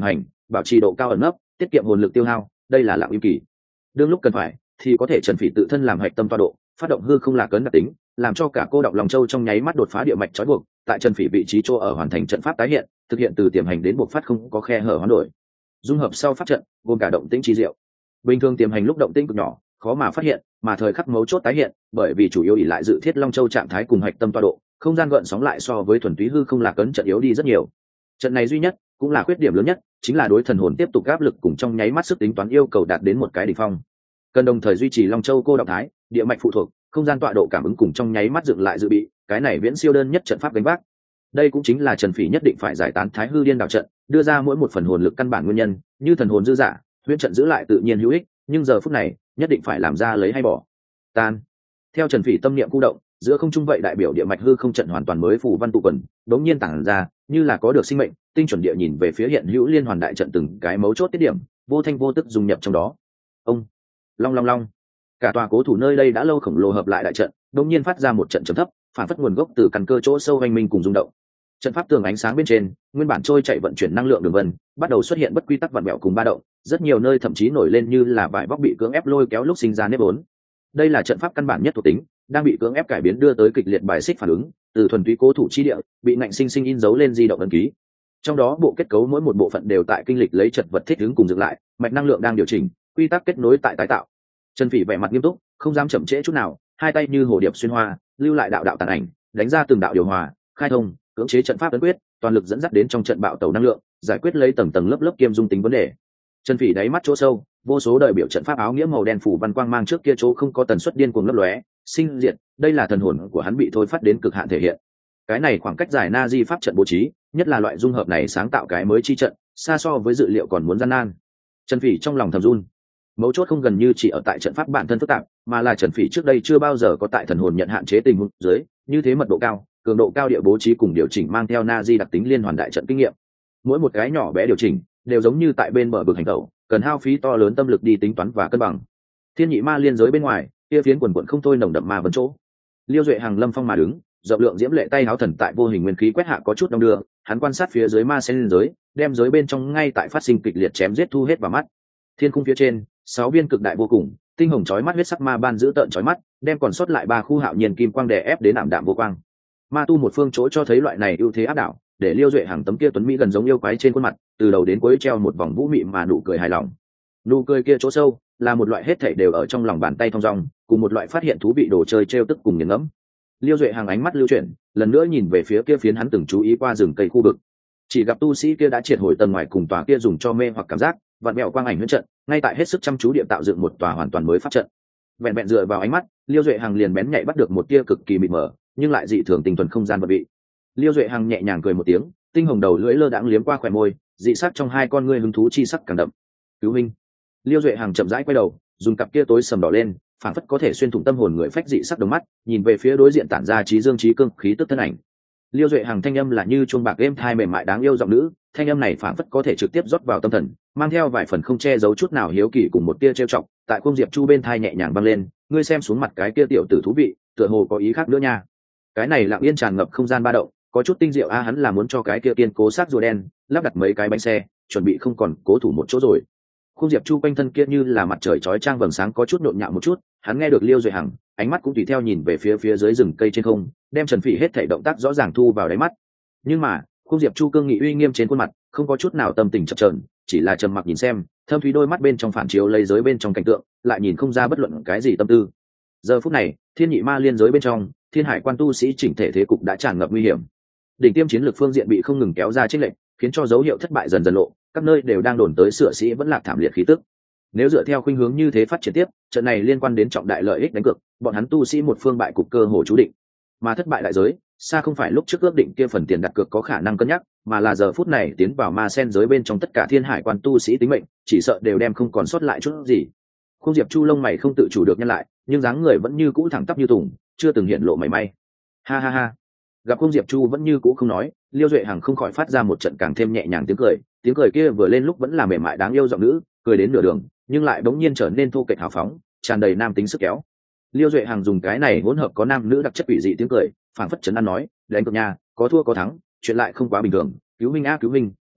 bảo trì độ cao ẩn nấp, tiết kiệm hồn lực tiêu hao, đây là Lặng Im Kỳ. Đương lúc cần phải thì có thể Trần Phỉ tự thân làm hạch tâm toa độ, phát động hư không lạc ấn đặc tính, làm cho cả cô đọng lòng châu trong nháy mắt đột phá địa mạch trói buộc, tại Trần Phỉ vị trí chỗ ở hoàn thành trận pháp tái hiện, thực hiện từ tiềm hành đến buộc phát không có khe hở hoán đổi. Dung hợp sau pháp trận, gồm cả động tĩnh chi diệu. Bình thường tiềm hành lúc động tĩnh cực nhỏ, khó mà phát hiện, mà thời khắc mấu chốt tái hiện, bởi vì chủ yếu ỷ lại dự thiết long châu trạng thái cùng hạch tâm toa độ, không gian gợn sóng lại so với thuần túy hư không lạc ấn trận yếu đi rất nhiều. Trận này duy nhất cũng là khuyết điểm lớn nhất, chính là đối thần hồn tiếp tục áp lực cùng trong nháy mắt sức tính toán yêu cầu đạt đến một cái đỉnh phong. Cần đồng thời duy trì long châu cô động thái, địa mạch phụ thuộc, không gian tọa độ cảm ứng cùng trong nháy mắt dựng lại dự bị, cái này viễn siêu đơn nhất trận pháp đánh vác. Đây cũng chính là Trần Phỉ nhất định phải giải tán Thái Hư Điên Đảo trận, đưa ra mỗi một phần hồn lực căn bản nguyên nhân, như thần hồn dư giả, huyễn trận giữ lại tự nhiên hữu ích, nhưng giờ phút này, nhất định phải làm ra lấy hay bỏ. Tan. Theo Trần Phỉ tâm niệm khu động, giữa không trung vậy đại biểu địa mạch hư không trận hoàn toàn mới phù văn tụ quần, đống nhiên tản ra, như là có được sinh mệnh, tinh chuẩn địa nhìn về phía hiện hữu liên hoàn đại trận từng cái mấu chốt tiết điểm, vô thanh vô tức dung nhập trong đó. Ông, long long long, cả tòa cố thủ nơi đây đã lâu khổng lồ hợp lại đại trận, đống nhiên phát ra một trận trầm thấp, phản phất nguồn gốc từ căn cơ chỗ sâu hoành minh cùng rung động. Trận pháp tường ánh sáng bên trên, nguyên bản trôi chạy vận chuyển năng lượng đường vân, bắt đầu xuất hiện bất quy tắc vặn vẹo cùng ba động, rất nhiều nơi thậm chí nổi lên như là vải vóc bị cưỡng ép lôi kéo lúc sinh ra nếp vốn. Đây là trận pháp căn bản nhất thuộc tính, đang bị cưỡng ép cải biến đưa tới kịch liệt bài xích phản ứng, từ thuần túy cố thủ chi địa, bị ngạnh sinh sinh in dấu lên di động ấn ký. Trong đó bộ kết cấu mỗi một bộ phận đều tại kinh lịch lấy chật vật thích ứng cùng dựng lại, mạch năng lượng đang điều chỉnh, quy tắc kết nối tại tái tạo. Trần Phỉ vẻ mặt nghiêm túc, không dám chậm trễ chút nào, hai tay như hồ điệp xuyên hoa, lưu lại đạo đạo tàn ảnh, đánh ra từng đạo điều hòa, khai thông, cưỡng chế trận pháp ấn quyết, toàn lực dẫn dắt đến trong trận bạo tẩu năng lượng, giải quyết lấy tầng tầng lớp lớp kiêm dung tính vấn đề. Trần Phỉ đáy mắt chỗ sâu, vô số đời biểu trận pháp áo nghĩa màu đen phủ văn quang mang trước kia chỗ không có tần suất điên cuồng lấp lóe, sinh diệt, đây là thần hồn của hắn bị thôi phát đến cực hạn thể hiện. Cái này khoảng cách dài na di pháp trận bố trí, nhất là loại dung hợp này sáng tạo cái mới chi trận, xa so với dự liệu còn muốn gian nan. Trần Phỉ trong lòng thầm run. Mấu chốt không gần như chỉ ở tại trận pháp bản thân phức tạp, mà là Trần Phỉ trước đây chưa bao giờ có tại thần hồn nhận hạn chế tình huống dưới, như thế mật độ cao, cường độ cao địa bố trí cùng điều chỉnh mang theo na di đặc tính liên hoàn đại trận kinh nghiệm. Mỗi một cái nhỏ bé điều chỉnh, đều giống như tại bên bờ vực hành tẩu, cần hao phí to lớn tâm lực đi tính toán và cân bằng. Thiên nhị ma liên giới bên ngoài, kia phiến quần quần không thôi nồng đậm ma vấn chỗ. Liêu Duệ Hằng lâm phong mà đứng, rộng lượng diễm lệ tay háo thần tại vô hình nguyên khí quét hạ có chút đông đưa, hắn quan sát phía dưới ma sen liên giới, đem giới bên trong ngay tại phát sinh kịch liệt chém giết thu hết vào mắt. Thiên khung phía trên, sáu viên cực đại vô cùng, tinh hồng chói mắt huyết sắc ma ban giữ tợn chói mắt, đem còn sót lại ba khu hạo nhiên kim quang đè ép đến ảm đạm vô quang. Ma tu một phương chỗ cho thấy loại này ưu thế áp đảo, để Liêu Duệ Hằng tấm kia tuấn mỹ gần giống yêu quái trên khuôn mặt, từ đầu đến cuối treo một vòng vũ mị mà nụ cười hài lòng. Nụ cười kia chỗ sâu, là một loại hết thảy đều ở trong lòng bàn tay thong dong, cùng một loại phát hiện thú vị đồ chơi trêu tức cùng nghiền ngẫm. Liêu Duệ Hằng ánh mắt lưu chuyển, lần nữa nhìn về phía kia phiến hắn từng chú ý qua rừng cây khu vực. Chỉ gặp tu sĩ kia đã triệt hồi tầng ngoài cùng tòa kia dùng cho mê hoặc cảm giác, vặn vẹo quang ảnh huyễn trận, ngay tại hết sức chăm chú địa tạo dựng một tòa hoàn toàn mới pháp trận. Vẹn vẹn dựa vào ánh mắt, Liêu Duệ Hằng liền bén nhạy bắt được một tia cực kỳ mịt mờ, nhưng lại dị thường tinh thuần không gian vật vị. Liêu Duệ Hằng nhẹ nhàng cười một tiếng, tinh hồng đầu lưỡi lơ đãng liếm qua khóe môi, dị sắc trong hai con ngươi hứng thú chi sắc càng đậm. Cứu minh. Liêu Duệ Hằng chậm rãi quay đầu, dùng cặp kia tối sầm đỏ lên, phảng phất có thể xuyên thủng tâm hồn người phách dị sắc đồng mắt, nhìn về phía đối diện tản ra trí dương trí cương khí tức thân ảnh. Liêu Duệ Hằng thanh âm là như chuông bạc êm thai mềm mại đáng yêu giọng nữ, thanh âm này phảng phất có thể trực tiếp rót vào tâm thần, mang theo vài phần không che giấu chút nào hiếu kỳ cùng một tia trêu chọc, tại Khung Diệp Chu bên thai nhẹ nhàng vang lên, ngươi xem xuống mặt cái kia tiểu tử thú vị, tựa hồ có ý khác nữa nha. Cái này lặng yên tràn ngập không gian ba động, có chút tinh diệu a, hắn là muốn cho cái kia kiên cố sát rùa đen, lắp đặt mấy cái bánh xe, chuẩn bị không còn cố thủ một chỗ rồi. Khung Diệp Chu quanh thân kia như là mặt trời chói chang vầng sáng có chút nhộn nhạo một chút, hắn nghe được Liêu Duệ Hằng, ánh mắt cũng tùy theo nhìn về phía phía dưới rừng cây trên không, đem Trần Phỉ hết thảy động tác rõ ràng thu vào đáy mắt. Nhưng mà, Khung Diệp Chu cương nghị uy nghiêm trên khuôn mặt, không có chút nào tâm tình chập chờn, chỉ là trầm mặc nhìn xem, thâm thúy đôi mắt bên trong phản chiếu lấy giới bên trong cảnh tượng, lại nhìn không ra bất luận cái gì tâm tư. Giờ phút này, Thiên nhị ma liên giới bên trong, Thiên Hải quan tu sĩ chỉnh thể thế cục đã tràn ngập nguy hiểm. Đỉnh tiêm chiến lược phương diện bị không ngừng kéo ra chênh lệch, khiến cho dấu hiệu thất bại dần dần lộ, các nơi đều đang đồn tới sửa sĩ vẫn lạc thảm liệt khí tức. Nếu dựa theo khuynh hướng như thế phát triển tiếp, trận này liên quan đến trọng đại lợi ích đánh cược, bọn hắn tu sĩ một phương bại cục cơ hồ chú định. Mà thất bại đại giới, xa không phải lúc trước ước định kia phần tiền đặt cược có khả năng cân nhắc, mà là giờ phút này tiến vào ma sen giới bên trong tất cả Thiên Hải quan tu sĩ tính mệnh, chỉ sợ đều đem không còn sót lại chút gì. Khung Diệp Chu lông mày không tự chủ được nhăn lại, nhưng dáng người vẫn như cũ thẳng tắp như tùng, chưa từng hiện lộ mảy may. Ha ha ha. Gặp Khung Diệp Chu vẫn như cũ không nói, Liêu Duệ Hằng không khỏi phát ra một trận càng thêm nhẹ nhàng tiếng cười, tiếng cười kia vừa lên lúc vẫn là mềm mại đáng yêu giọng nữ, cười đến nửa đường, nhưng lại bỗng nhiên trở nên thô kệch hào phóng, tràn đầy nam tính sức kéo. Liêu Duệ Hằng dùng cái này hỗn hợp có nam nữ đặc chất quỷ dị tiếng cười, phảng phất trấn an nói, đánh cược nha, có thua có thắng, chuyện lại không quá bình thường, cứu minh a cứu minh,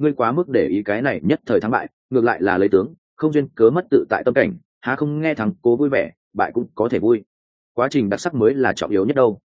ngươi quá mức để ý cái này nhất thời thắng bại, ngược lại là lấy tướng không duyên cớ mất tự tại tâm cảnh, há không nghe thắng cố vui vẻ, bại cũng có thể vui. Quá trình đặc sắc mới là trọng yếu nhất đâu.